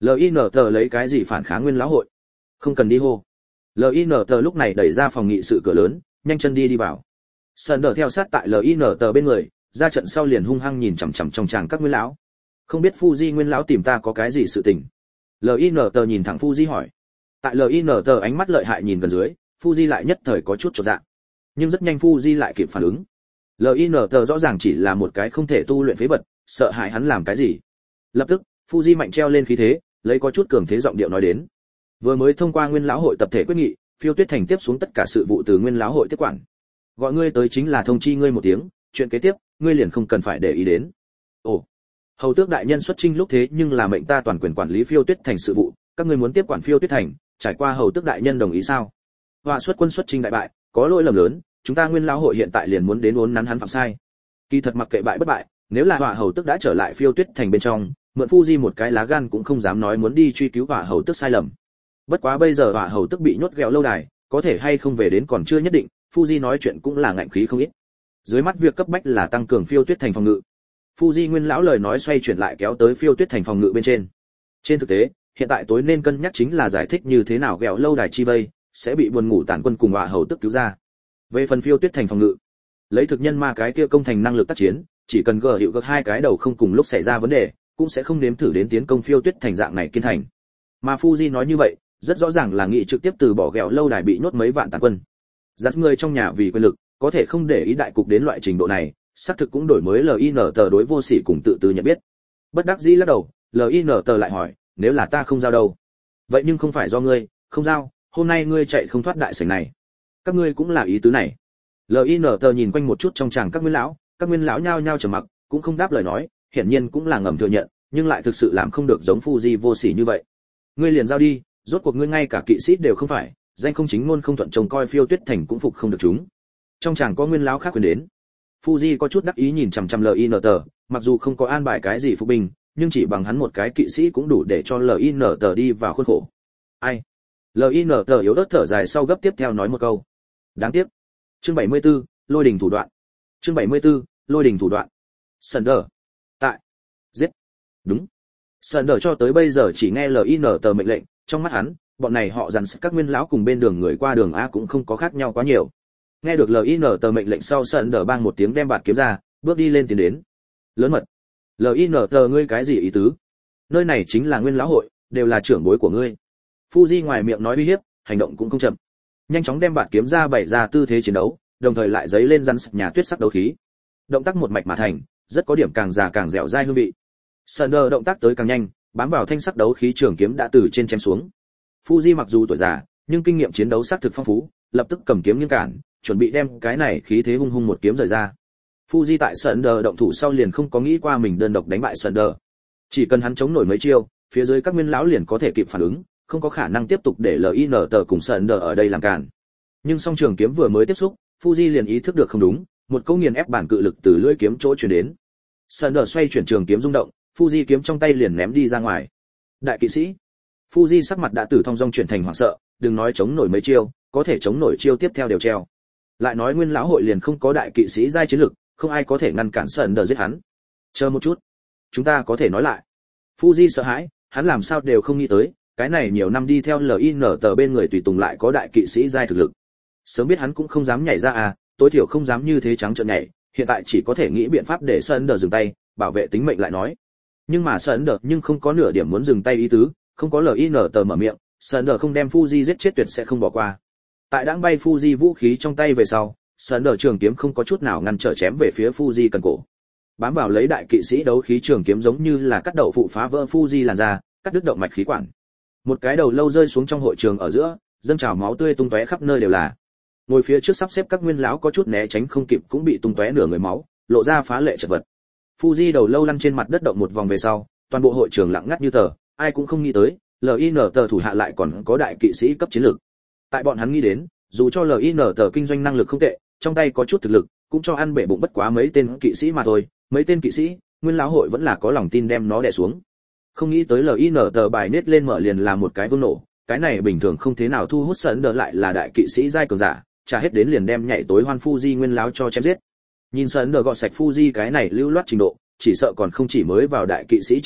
lờ i en tê lấy cái gì phản kháng nguyên lão hội? Không cần đi hô. lờ i en tê lúc này đẩy ra phòng nghị sự cửa lớn, nhanh chân đi đi vào. Sơn đờ theo sát tại lờ i en tê bên người, ra trận sau liền hung hăng nhìn chằm chằm trong tràng các nguyên lão. Không biết Fuji nguyên lão tìm ta có cái gì sự tình? lờ i en tê nhìn thẳng Fuji hỏi. Tại lờ i en tê ánh mắt lợi hại nhìn gần dưới, Fuji lại nhất thời có chút chột dạ. Nhưng rất nhanh Fuji lại kịp phản ứng. lờ i en tê rõ ràng chỉ là một cái không thể tu luyện phế vật, sợ hại hắn làm cái gì? Lập tức, Fuji mạnh treo lên khí thế, lấy có chút cường thế giọng điệu nói đến. Vừa mới thông qua Nguyên lão hội tập thể quyết nghị, Phiêu Tuyết Thành tiếp xuống tất cả sự vụ từ Nguyên lão hội tiếp quản. Gọi ngươi tới chính là thông chi ngươi một tiếng, chuyện kế tiếp, ngươi liền không cần phải để ý đến. Ồ, hầu tước đại nhân xuất chinh lúc thế nhưng là mệnh ta toàn quyền quản lý Phiêu Tuyết Thành sự vụ, các ngươi muốn tiếp quản Phiêu Tuyết Thành, trải qua hầu tước đại nhân đồng ý sao? Họa xuất quân xuất chinh đại bại, có lỗi lầm lớn, chúng ta Nguyên lão hội hiện tại liền muốn đến uốn nắn hắn phạm sai. Kỳ thật mặc kệ bại bất bại, nếu là Họa hầu tước đã trở lại Phiêu Tuyết Thành bên trong, mượn Fuji một cái lá gan cũng không dám nói muốn đi truy cứu Họa hầu tước sai lầm. Bất quá bây giờ Họa hầu tước bị nhốt ghẹo lâu đài, có thể hay không về đến còn chưa nhất định, Fuji nói chuyện cũng là ngạnh khí không ít. Dưới mắt việc cấp bách là tăng cường Phiêu Tuyết Thành phòng ngự. Fuji nguyên lão lời nói xoay chuyển lại kéo tới Phiêu Tuyết Thành phòng ngự bên trên. Trên thực tế, hiện tại tối nên cân nhắc chính là giải thích như thế nào ghẹo lâu đài chi vây sẽ bị buồn ngủ tản quân cùng Họa hầu tước cứu ra. Về phần Phiêu Tuyết Thành phòng ngự, lấy thực nhân ma cái kia công thành năng lực tác chiến, chỉ cần gờ hiệu gật hai cái đầu không cùng lúc xảy ra vấn đề, cũng sẽ không nếm thử đến tiến công Phiêu Tuyết Thành dạng này kiên thành. Mà Fuji nói như vậy, rất rõ ràng là nghị trực tiếp từ bỏ ghẹo lâu đài bị nhốt mấy vạn tàn quân. Dắt người trong nhà vì quyền lực, có thể không để ý đại cục đến loại trình độ này, xác thực cũng đổi mới lờ i en tê đối vô sỉ cùng tự tư nhận biết. Bất đắc dĩ lắc đầu, lờ i en tê lại hỏi, nếu là ta không giao đâu? Vậy nhưng không phải do ngươi, không giao, hôm nay ngươi chạy không thoát đại sảnh này. Các ngươi cũng là ý tứ này. lờ i en tê nhìn quanh một chút trong tràng các nguyên lão, các nguyên lão nhao nhao trầm mặc, cũng không đáp lời nói, hiển nhiên cũng là ngầm thừa nhận, nhưng lại thực sự làm không được giống Fuji vô sỉ như vậy. Ngươi liền giao đi, rốt cuộc ngươi ngay cả kỵ sĩ đều không phải, danh không chính ngôn không thuận trông coi Phiêu Tuyết Thành cũng phục không được chúng. Trong chàng có nguyên lão khác quyền đến. Fuji có chút đắc ý nhìn chằm chằm lờ i en tê, mặc dù không có an bài cái gì phục binh, nhưng chỉ bằng hắn một cái kỵ sĩ cũng đủ để cho lờ i en tê đi vào khuôn khổ. Ai? lờ i en tê yếu ớt thở dài sau gấp tiếp theo nói một câu. Đáng tiếc. Chương bảy mươi tư, lôi đình thủ đoạn. Chương bảy mươi tư, lôi đình thủ đoạn. Sunder. Tại. Giết. Đúng. Sunder cho tới bây giờ chỉ nghe lờ i en tê mệnh lệnh, trong mắt hắn, bọn này họ dằn các nguyên lão cùng bên đường người qua đường a cũng không có khác nhau quá nhiều. Nghe được lờ i en tê mệnh lệnh sau, Sunder bang một tiếng đem bạt kiếm ra, bước đi lên tiến đến. Lớn mật. lờ i en tê ngươi cái gì ý tứ? Nơi này chính là Nguyên lão hội, đều là trưởng bối của ngươi. Fuji ngoài miệng nói uy hiếp, hành động cũng không chậm. Nhanh chóng đem bạt kiếm ra bày ra tư thế chiến đấu, đồng thời lại giấy lên rắn nhà tuyết sắc đấu khí. Động tác một mạch mà thành, rất có điểm càng già càng dẻo dai hương vị. Sunder động tác tới càng nhanh, bám vào thanh sắc đấu khí trường kiếm đã từ trên chém xuống. Fuji mặc dù tuổi già, nhưng kinh nghiệm chiến đấu xác thực phong phú, lập tức cầm kiếm nghiêng cản, chuẩn bị đem cái này khí thế hung hung một kiếm rời ra. Fuji tại Sunder động thủ sau liền không có nghĩ qua mình đơn độc đánh bại Sunder. Chỉ cần hắn chống nổi mấy chiêu, phía dưới các nguyên lão liền có thể kịp phản ứng, không có khả năng tiếp tục để lờ i en tê cùng Sunder ở đây làm cản. Nhưng song trường kiếm vừa mới tiếp xúc, Fuji liền ý thức được không đúng, một câu nghiền ép bản cự lực từ lưỡi kiếm chỗ truyền đến. Sunder xoay chuyển trường kiếm rung động, Fuji kiếm trong tay liền ném đi ra ngoài. Đại kỵ sĩ. Fuji sắc mặt đã từ thong dong chuyển thành hoảng sợ, đừng nói chống nổi mấy chiêu, có thể chống nổi chiêu tiếp theo đều treo. Lại nói Nguyên lão hội liền không có đại kỵ sĩ giai chiến lực, không ai có thể ngăn cản Sunder giết hắn. Chờ một chút, chúng ta có thể nói lại. Fuji sợ hãi, hắn làm sao đều không nghĩ tới, cái này nhiều năm đi theo lờ i en tê bên người tùy tùng lại có đại kỵ sĩ giai thực lực. Sớm biết hắn cũng không dám nhảy ra à, tối thiểu không dám như thế trắng trợn nhảy, hiện tại chỉ có thể nghĩ biện pháp để Sunder dừng tay, bảo vệ tính mệnh lại nói. Nhưng mà Sunder nhưng không có nửa điểm muốn dừng tay ý tứ, không có lờ i en tê mở miệng, Sunder không đem Fuji giết chết tuyệt sẽ không bỏ qua. Tại đãng bay Fuji vũ khí trong tay về sau, Sunder trường kiếm không có chút nào ngăn trở chém về phía Fuji cần cổ. Bám vào lấy đại kỵ sĩ đấu khí trường kiếm giống như là cắt đậu phụ phá vỡ Fuji làn da, cắt đứt động mạch khí quản. Một cái đầu lâu rơi xuống trong hội trường ở giữa, dâng trào máu tươi tung tóe khắp nơi đều là. Ngồi phía trước sắp xếp các nguyên lão có chút né tránh không kịp cũng bị tung tóe nửa người máu, lộ ra phá lệ chật vật. Fuji đầu lâu lăn trên mặt đất động một vòng về sau, toàn bộ hội trường lặng ngắt như tờ, ai cũng không nghĩ tới, lờ i en tê thủ hạ lại còn có đại kỵ sĩ cấp chiến lược. Tại bọn hắn nghĩ đến, dù cho lờ i en tê kinh doanh năng lực không tệ, trong tay có chút thực lực, cũng cho ăn bể bụng bất quá mấy tên kỵ sĩ mà thôi, mấy tên kỵ sĩ, Nguyên lão hội vẫn là có lòng tin đem nó đè xuống. Không nghĩ tới lờ i en tê bài nết lên mở liền là một cái vương nổ, cái này bình thường không thế nào thu hút sẵn đỡ lại là đại kỵ sĩ giai cường giả, trả hết đến liền đem nhảy tối hoan Fuji Nguyên lão cho chém giết. Nhìn sẵn đỡ gọt sạch Fuji cái này lưu loát trình độ, chỉ sợ còn không chỉ mới vào đại kỵ sĩ trình độ,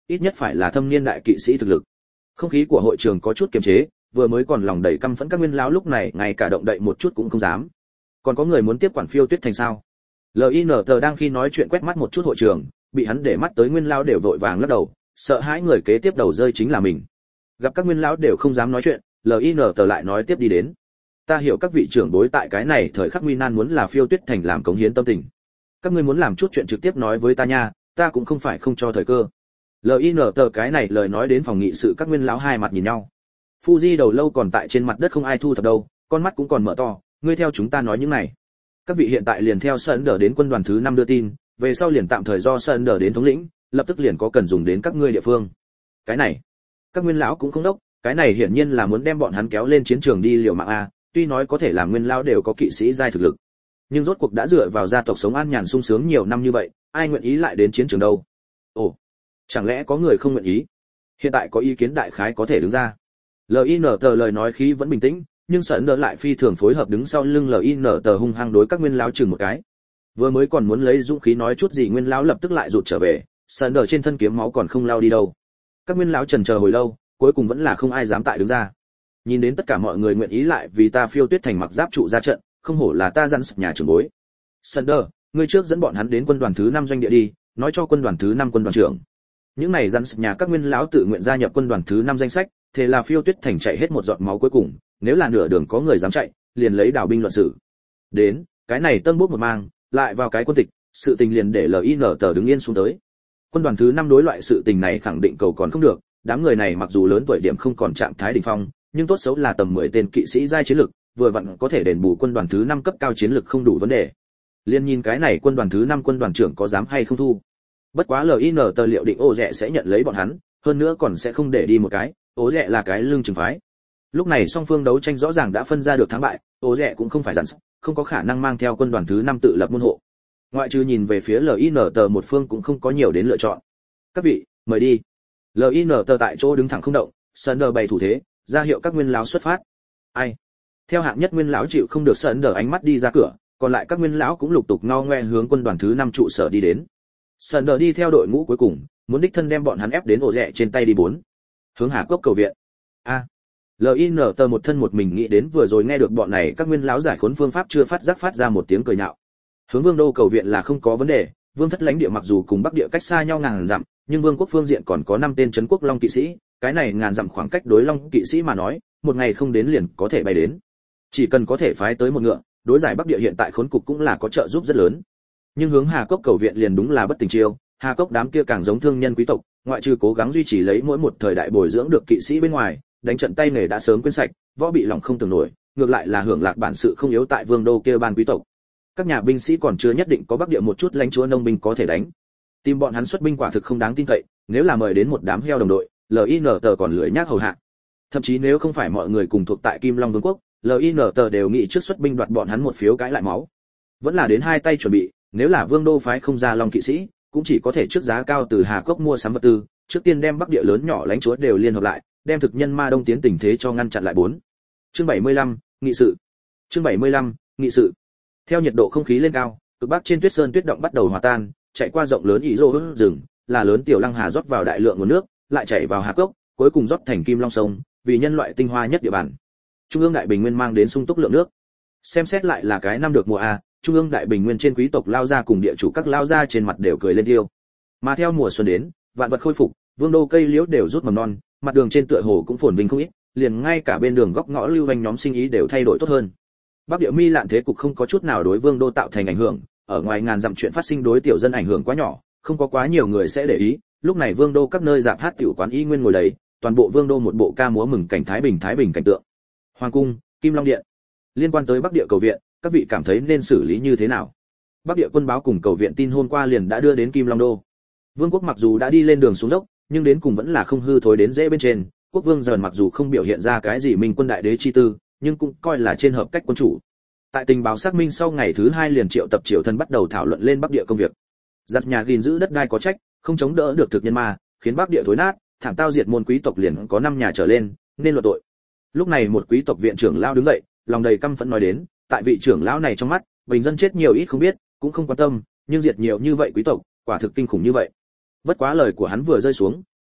ít nhất phải là thâm niên đại kỵ sĩ thực lực. Không khí của hội trường có chút kiềm chế, vừa mới còn lòng đầy căm phẫn các nguyên lão lúc này ngay cả động đậy một chút cũng không dám. Còn có người muốn tiếp quản Phiêu Tuyết Thành sao? lờ i en tê đang khi nói chuyện quét mắt một chút hội trường, bị hắn để mắt tới nguyên lão đều vội vàng lắc đầu, sợ hãi người kế tiếp đầu rơi chính là mình. Gặp các nguyên lão đều không dám nói chuyện, lờ i en tê lại nói tiếp đi đến. Ta hiểu các vị trưởng bối tại cái này thời khắc nguy nan muốn là Phiêu Tuyết Thành làm cống hiến tâm tình. Các ngươi muốn làm chút chuyện trực tiếp nói với ta nha, ta cũng không phải không cho thời cơ. lờ i en tê cái này lời nói đến phòng nghị sự các nguyên lão hai mặt nhìn nhau. Fuji đầu lâu còn tại trên mặt đất không ai thu thập đâu, con mắt cũng còn mở to, ngươi theo chúng ta nói những này. Các vị hiện tại liền theo Sơn Đờ đến quân đoàn thứ năm đưa tin, về sau liền tạm thời do Sơn Đờ đến thống lĩnh, lập tức liền có cần dùng đến các ngươi địa phương. Cái này, các nguyên lão cũng không đốc, cái này hiển nhiên là muốn đem bọn hắn kéo lên chiến trường đi liều mạng a, tuy nói có thể làm nguyên lão đều có kỵ sĩ giai thực lực, nhưng rốt cuộc đã dựa vào gia tộc sống an nhàn sung sướng nhiều năm như vậy, ai nguyện ý lại đến chiến trường đâu? Ồ, chẳng lẽ có người không nguyện ý? Hiện tại có ý kiến đại khái có thể đứng ra. lờ i en tê lời nói khí vẫn bình tĩnh, nhưng Sơn Đờ lại phi thường phối hợp đứng sau lưng lờ i en tê hung hăng đối các nguyên lão chừng một cái. Vừa mới còn muốn lấy dũng khí nói chút gì nguyên lão lập tức lại rụt trở về, Sơn Đờ trên thân kiếm máu còn không lao đi đâu. Các nguyên lão chần chờ hồi lâu, cuối cùng vẫn là không ai dám tại đứng ra. Nhìn đến tất cả mọi người nguyện ý lại vì ta Phiêu Tuyết Thành mặc giáp trụ ra trận, không hổ là ta dặn nhà trưởng bối. Sơn Đờ, ngươi trước dẫn bọn hắn đến quân đoàn thứ năm doanh địa đi, nói cho quân đoàn thứ năm quân đoàn trưởng. Những này dặn nhà các nguyên lão tự nguyện gia nhập quân đoàn thứ năm danh sách, thế là Phiêu Tuyết Thành chạy hết một giọt máu cuối cùng, nếu là nửa đường có người dám chạy, liền lấy đào binh luận xử. Đến, cái này tân bốc một mang, lại vào cái quân tịch, sự tình liền để lờ i en tê đứng yên xuống tới. Quân đoàn thứ năm đối loại sự tình này khẳng định cầu còn không được, đám người này mặc dù lớn tuổi điểm không còn trạng thái đỉnh phong, nhưng tốt xấu là tầm mười tên kỵ sĩ giai chiến lực, vừa vặn có thể đền bù quân đoàn thứ năm cấp cao chiến lực không đủ vấn đề. Liên nhìn cái này quân đoàn thứ năm quân đoàn trưởng có dám hay không thu. Bất quá lờ i en tê liệu định Ô Dẹ sẽ nhận lấy bọn hắn, hơn nữa còn sẽ không để đi một cái, Ô Dẹ là cái lưng chừng phái. Lúc này song phương đấu tranh rõ ràng đã phân ra được thắng bại, Ô Dẹ cũng không phải dặn, không có khả năng mang theo quân đoàn thứ năm tự lập môn hộ. Ngoại trừ nhìn về phía lờ i en tê một phương cũng không có nhiều đến lựa chọn. Các vị, mời đi. lờ i en tê tại chỗ đứng thẳng không động, Sơn Đờ bày thủ thế, ra hiệu các nguyên lão xuất phát. Ai? Theo hạng nhất nguyên lão chịu không được Sơn Đờ ánh mắt đi ra cửa, còn lại các nguyên lão cũng lục tục ngao ngoe hướng quân đoàn thứ năm trụ sở đi đến. Sơn Đờ đi theo đội ngũ cuối cùng, muốn đích thân đem bọn hắn ép đến ổ rẽ trên tay đi bốn. Hướng Hà Cốc cầu viện. A. lờ i en tê một thân một mình nghĩ đến vừa rồi nghe được bọn này các nguyên lão giải khốn phương pháp chưa phát giác phát ra một tiếng cười nhạo. Hướng Vương đô cầu viện là không có vấn đề, Vương thất lãnh địa mặc dù cùng Bắc địa cách xa nhau ngàn dặm, nhưng Vương quốc phương diện còn có năm tên trấn quốc long kỵ sĩ, cái này ngàn dặm khoảng cách đối long kỵ sĩ mà nói, một ngày không đến liền có thể bay đến. Chỉ cần có thể phái tới một ngựa, đối giải Bắc địa hiện tại khốn cục cũng là có trợ giúp rất lớn. Nhưng hướng Hà Cốc cầu viện liền đúng là bất tình chiêu, Hà Cốc đám kia càng giống thương nhân quý tộc, ngoại trừ cố gắng duy trì lấy mỗi một thời đại bồi dưỡng được kỵ sĩ bên ngoài, đánh trận tay nghề đã sớm quên sạch, võ bị lòng không tưởng nổi, ngược lại là hưởng lạc bản sự không yếu tại Vương đô kia ban quý tộc. Các nhà binh sĩ còn chưa nhất định có Bắc địa một chút lãnh chúa nông binh có thể đánh. Tìm bọn hắn xuất binh quả thực không đáng tin cậy, nếu là mời đến một đám heo đồng đội, lờ i en tê còn lười nhác hầu hạ. Thậm chí nếu không phải mọi người cùng thuộc tại Kim Long Vương quốc, lờ i en tê đều nghĩ trước xuất binh đoạt bọn hắn một phiếu cãi lại máu. Vẫn là đến hai tay chuẩn bị, nếu là Vương đô phái không ra long kỵ sĩ, cũng chỉ có thể trước giá cao từ Hà Cốc mua sắm vật tư, trước tiên đem Bắc địa lớn nhỏ lãnh chúa đều liên hợp lại, đem thực nhân ma đông tiến tình thế cho ngăn chặn lại bốn. Chương bảy mươi lăm, nghị sự. Chương bảy mươi lăm, nghị sự. Theo nhiệt độ không khí lên cao, cực bắc trên tuyết sơn tuyết động bắt đầu hòa tan, chạy qua rộng lớn ý rô hữu rừng, là lớn tiểu lăng hà rót vào đại lượng nguồn nước, lại chảy vào Hà Cốc, cuối cùng rót thành Kim Long sông, vì nhân loại tinh hoa nhất địa bàn. Trung ương đại bình nguyên mang đến sung túc lượng nước. Xem xét lại là cái năm được mùa a, Trung ương đại bình nguyên trên quý tộc lao ra cùng địa chủ các lao ra trên mặt đều cười lên tiêu. Mà theo mùa xuân đến, vạn vật khôi phục, Vương đô cây liễu đều rút mầm non, mặt đường trên tựa hồ cũng phồn vinh không ít, liền ngay cả bên đường góc ngõ lưu vanh nhóm sinh ý đều thay đổi tốt hơn. Bắc địa mi lạn thế cục không có chút nào đối Vương đô tạo thành ảnh hưởng, ở ngoài ngàn dặm chuyện phát sinh đối tiểu dân ảnh hưởng quá nhỏ, không có quá nhiều người sẽ để ý. Lúc này Vương đô các nơi dạp hát tiểu quán y nguyên ngồi đầy, toàn bộ Vương đô một bộ ca múa mừng cảnh thái bình thái bình cảnh tượng. Hoàng cung, Kim Long điện. Liên quan tới Bắc địa cầu viện, các vị cảm thấy nên xử lý như thế nào? Bắc địa quân báo cùng cầu viện tin hôm qua liền đã đưa đến Kim Long đô. Vương quốc mặc dù đã đi lên đường xuống dốc, nhưng đến cùng vẫn là không hư thối đến dễ bên trên. Quốc vương dần mặc dù không biểu hiện ra cái gì minh quân đại đế chi tư, nhưng cũng coi là trên hợp cách quân chủ. Tại tình báo xác minh sau ngày thứ hai liền triệu tập triều thần bắt đầu thảo luận lên Bắc địa công việc. Giặt nhà gìn giữ đất đai có trách, không chống đỡ được thực nhân ma, khiến Bắc địa thối nát, thảm tao diệt môn quý tộc liền có năm nhà trở lên, nên luận tội. Lúc này một quý tộc viện trưởng lão đứng dậy, lòng đầy căm phẫn nói đến, tại vị trưởng lão này trong mắt, bình dân chết nhiều ít không biết, cũng không quan tâm, nhưng diệt nhiều như vậy quý tộc, quả thực kinh khủng như vậy. Bất quá lời của hắn vừa rơi xuống,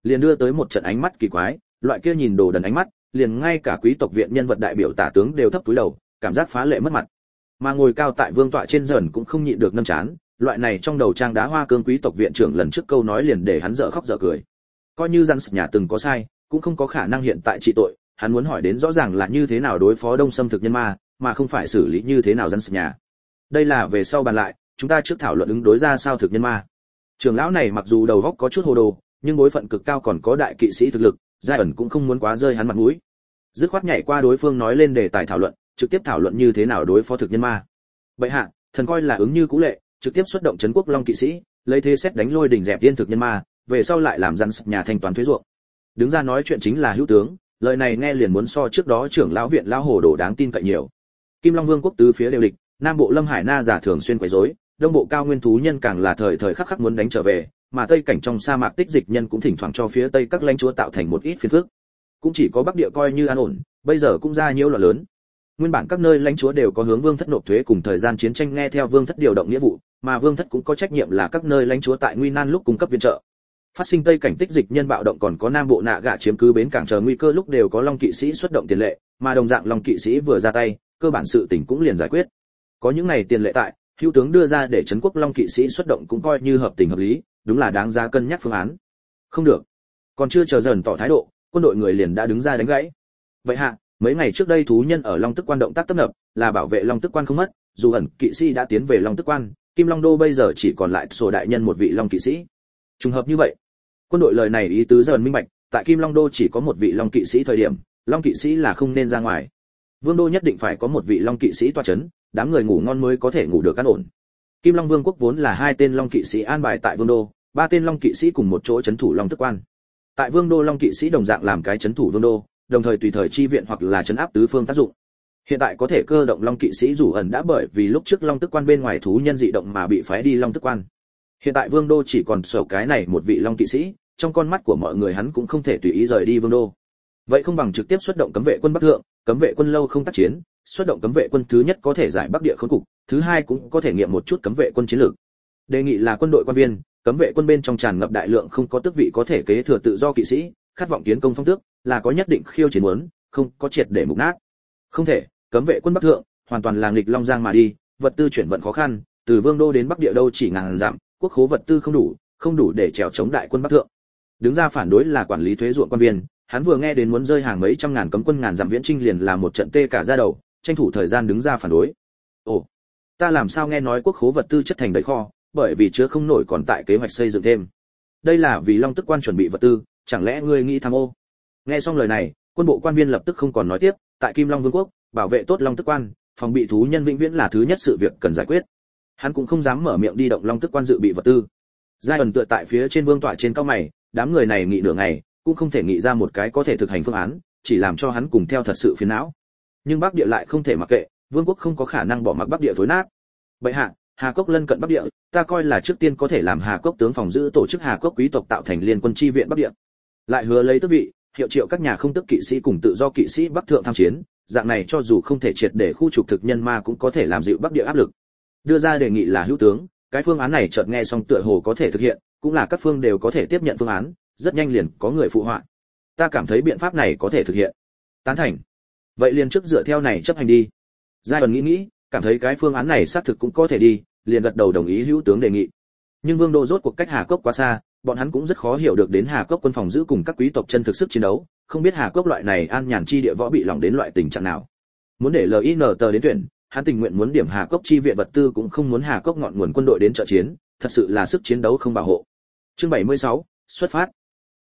liền đưa tới một trận ánh mắt kỳ quái, loại kia nhìn đồ đần ánh mắt, liền ngay cả quý tộc viện nhân vật đại biểu tả tướng đều thấp túi đầu, cảm giác phá lệ mất mặt. Mà ngồi cao tại vương tọa trên dần cũng không nhịn được nâm chán, loại này trong đầu trang đá hoa cương quý tộc viện trưởng lần trước câu nói liền để hắn dở khóc dở cười. Coi như răn nhà từng có sai, cũng không có khả năng hiện tại trị tội, hắn muốn hỏi đến rõ ràng là như thế nào đối phó đông xâm thực nhân ma, mà không phải xử lý như thế nào răn nhà. Đây là về sau bàn lại, chúng ta trước thảo luận ứng đối ra sao thực nhân ma. Trưởng lão này mặc dù đầu óc có chút hồ đồ, nhưng bối phận cực cao còn có đại kỵ sĩ thực lực, giai ẩn cũng không muốn quá rơi hắn mặt mũi. Dứt khoát nhảy qua đối phương nói lên đề tài thảo luận, trực tiếp thảo luận như thế nào đối phó thực nhân ma. Bệ hạ, thần coi là ứng như cũ lệ, trực tiếp xuất động trấn quốc long kỵ sĩ, lấy thế xét đánh lôi đỉnh dẹp tiên thực nhân ma, về sau lại làm răn nhà thanh toán thuế ruộng. Đứng ra nói chuyện chính là hữu tướng, lời này nghe liền muốn so trước đó trưởng lão viện lão hồ đồ đáng tin cậy nhiều. Kim Long Vương quốc tứ phía đều địch, Nam Bộ Lâm Hải Na giả thường xuyên quấy rối, Đông Bộ cao nguyên thú nhân càng là thời thời khắc khắc muốn đánh trở về, mà Tây cảnh trong sa mạc tích dịch nhân cũng thỉnh thoảng cho phía Tây các lãnh chúa tạo thành một ít phiền phức. Cũng chỉ có Bắc Địa coi như an ổn, bây giờ cũng ra nhiễu loạn lớn. Nguyên bản các nơi lãnh chúa đều có hướng vương thất nộp thuế cùng thời gian chiến tranh nghe theo vương thất điều động nghĩa vụ, mà vương thất cũng có trách nhiệm là các nơi lãnh chúa tại nguy nan lúc cung cấp viện trợ. Phát sinh Tây cảnh tích dịch nhân bạo động còn có Nam Bộ nạ gạ chiếm cứ bến cảng chờ nguy cơ lúc đều có long kỵ sĩ xuất động tiền lệ, mà đồng dạng long kỵ sĩ vừa ra tay, cơ bản sự tình cũng liền giải quyết. Có những này tiền lệ tại, hữu tướng đưa ra để trấn quốc long kỵ sĩ xuất động cũng coi như hợp tình hợp lý, đúng là đáng giá cân nhắc phương án. Không được, còn chưa chờ dần tỏ thái độ, quân đội người liền đã đứng ra đánh gãy. Vậy hạ, mấy ngày trước đây thú nhân ở Long Tức Quan động tác tấp nập, là bảo vệ Long Tức Quan không mất, dù ẩn kỵ sĩ đã tiến về Long Tức Quan, Kim Long Đô bây giờ chỉ còn lại sổ đại nhân một vị long kỵ sĩ. Trùng hợp như vậy, quân đội lời này ý tứ dần minh bạch, tại Kim Long Đô chỉ có một vị long kỵ sĩ thời điểm, long kỵ sĩ là không nên ra ngoài. Vương đô nhất định phải có một vị long kỵ sĩ tọa chấn, đám người ngủ ngon mới có thể ngủ được an ổn. Kim Long Vương quốc vốn là hai tên long kỵ sĩ an bài tại Vương đô, ba tên long kỵ sĩ cùng một chỗ trấn thủ Long Tức Quan. Tại Vương đô long kỵ sĩ đồng dạng làm cái trấn thủ Vương đô, đồng thời tùy thời chi viện hoặc là trấn áp tứ phương tác dụng. Hiện tại có thể cơ động long kỵ sĩ dù ẩn đã bởi vì lúc trước Long Tức Quan bên ngoài thú nhân dị động mà bị phái đi Long Tức Quan. Hiện tại Vương đô chỉ còn sổ cái này một vị long kỵ sĩ, trong con mắt của mọi người hắn cũng không thể tùy ý rời đi Vương đô. Vậy không bằng trực tiếp xuất động cấm vệ quân Bắc Thượng, cấm vệ quân lâu không tác chiến, xuất động cấm vệ quân thứ nhất có thể giải Bắc Địa khốn cục, thứ hai cũng có thể nghiệm một chút cấm vệ quân chiến lược. Đề nghị là quân đội quan viên, cấm vệ quân bên trong tràn ngập đại lượng không có tước vị có thể kế thừa tự do kỵ sĩ, khát vọng kiến công phong tước, là có nhất định khiêu chiến muốn, không có triệt để mục nát. Không thể, cấm vệ quân Bắc Thượng, hoàn toàn là nghịch long giang mà đi, vật tư chuyển vận khó khăn, từ Vương đô đến Bắc Địa đâu chỉ ngàn dặm, quốc khố vật tư không đủ, không đủ để chèo chống đại quân Bắc Thượng. Đứng ra phản đối là quản lý thuế ruộng quan viên, hắn vừa nghe đến muốn rơi hàng mấy trăm ngàn cấm quân ngàn dặm viễn chinh liền là một trận tê cả da đầu, tranh thủ thời gian đứng ra phản đối. Ồ, ta làm sao nghe nói quốc khố vật tư chất thành đầy kho, bởi vì chứa không nổi còn tại kế hoạch xây dựng thêm. Đây là vì Long Tức Quan chuẩn bị vật tư, chẳng lẽ ngươi nghĩ tham ô? Nghe xong lời này, quân bộ quan viên lập tức không còn nói tiếp, tại Kim Long Vương quốc, bảo vệ tốt Long Tức Quan, phòng bị thú nhân vĩnh viễn là thứ nhất sự việc cần giải quyết. Hắn cũng không dám mở miệng đi động Long Tức Quan dự bị vật tư. Giai ẩn tựa tại phía trên vương tọa trên cao mày, đám người này nghị nửa ngày, cũng không thể nghĩ ra một cái có thể thực hành phương án, chỉ làm cho hắn cùng theo thật sự phiền não. Nhưng Bắc Địa lại không thể mặc kệ, vương quốc không có khả năng bỏ mặc Bắc Địa thối nát. Bệ hạ, Hà Cốc lân cận Bắc Địa, ta coi là trước tiên có thể làm Hà Cốc tướng phòng giữ tổ chức Hà Cốc quý tộc tạo thành liên quân chi viện Bắc Địa. Lại hứa lấy tước vị, hiệu triệu các nhà không tước kỵ sĩ cùng tự do kỵ sĩ Bắc thượng tham chiến, dạng này cho dù không thể triệt để khu trục thực nhân ma cũng có thể làm dịu Bắc Địa áp lực. Đưa ra đề nghị là hữu tướng, cái phương án này chợt nghe xong tựa hồ có thể thực hiện, cũng là các phương đều có thể tiếp nhận phương án, rất nhanh liền có người phụ họa. Ta cảm thấy biện pháp này có thể thực hiện. Tán thành. Vậy liền trước dựa theo này chấp hành đi. Giai ẩn nghĩ nghĩ, cảm thấy cái phương án này xác thực cũng có thể đi, liền gật đầu đồng ý hữu tướng đề nghị. Nhưng Vương đô rốt cuộc cách Hà Cốc quá xa, bọn hắn cũng rất khó hiểu được đến Hà Cốc quân phòng giữ cùng các quý tộc chân thực sức chiến đấu, không biết Hà Cốc loại này an nhàn chi địa võ bị lỏng đến loại tình trạng nào. Muốn để lờ i en tê đến tuyển, hắn tình nguyện muốn điểm Hà Cốc chi viện vật tư cũng không muốn Hà Cốc ngọn nguồn quân đội đến trợ chiến, thật sự là sức chiến đấu không bảo hộ. Chương bảy mươi sáu, xuất phát.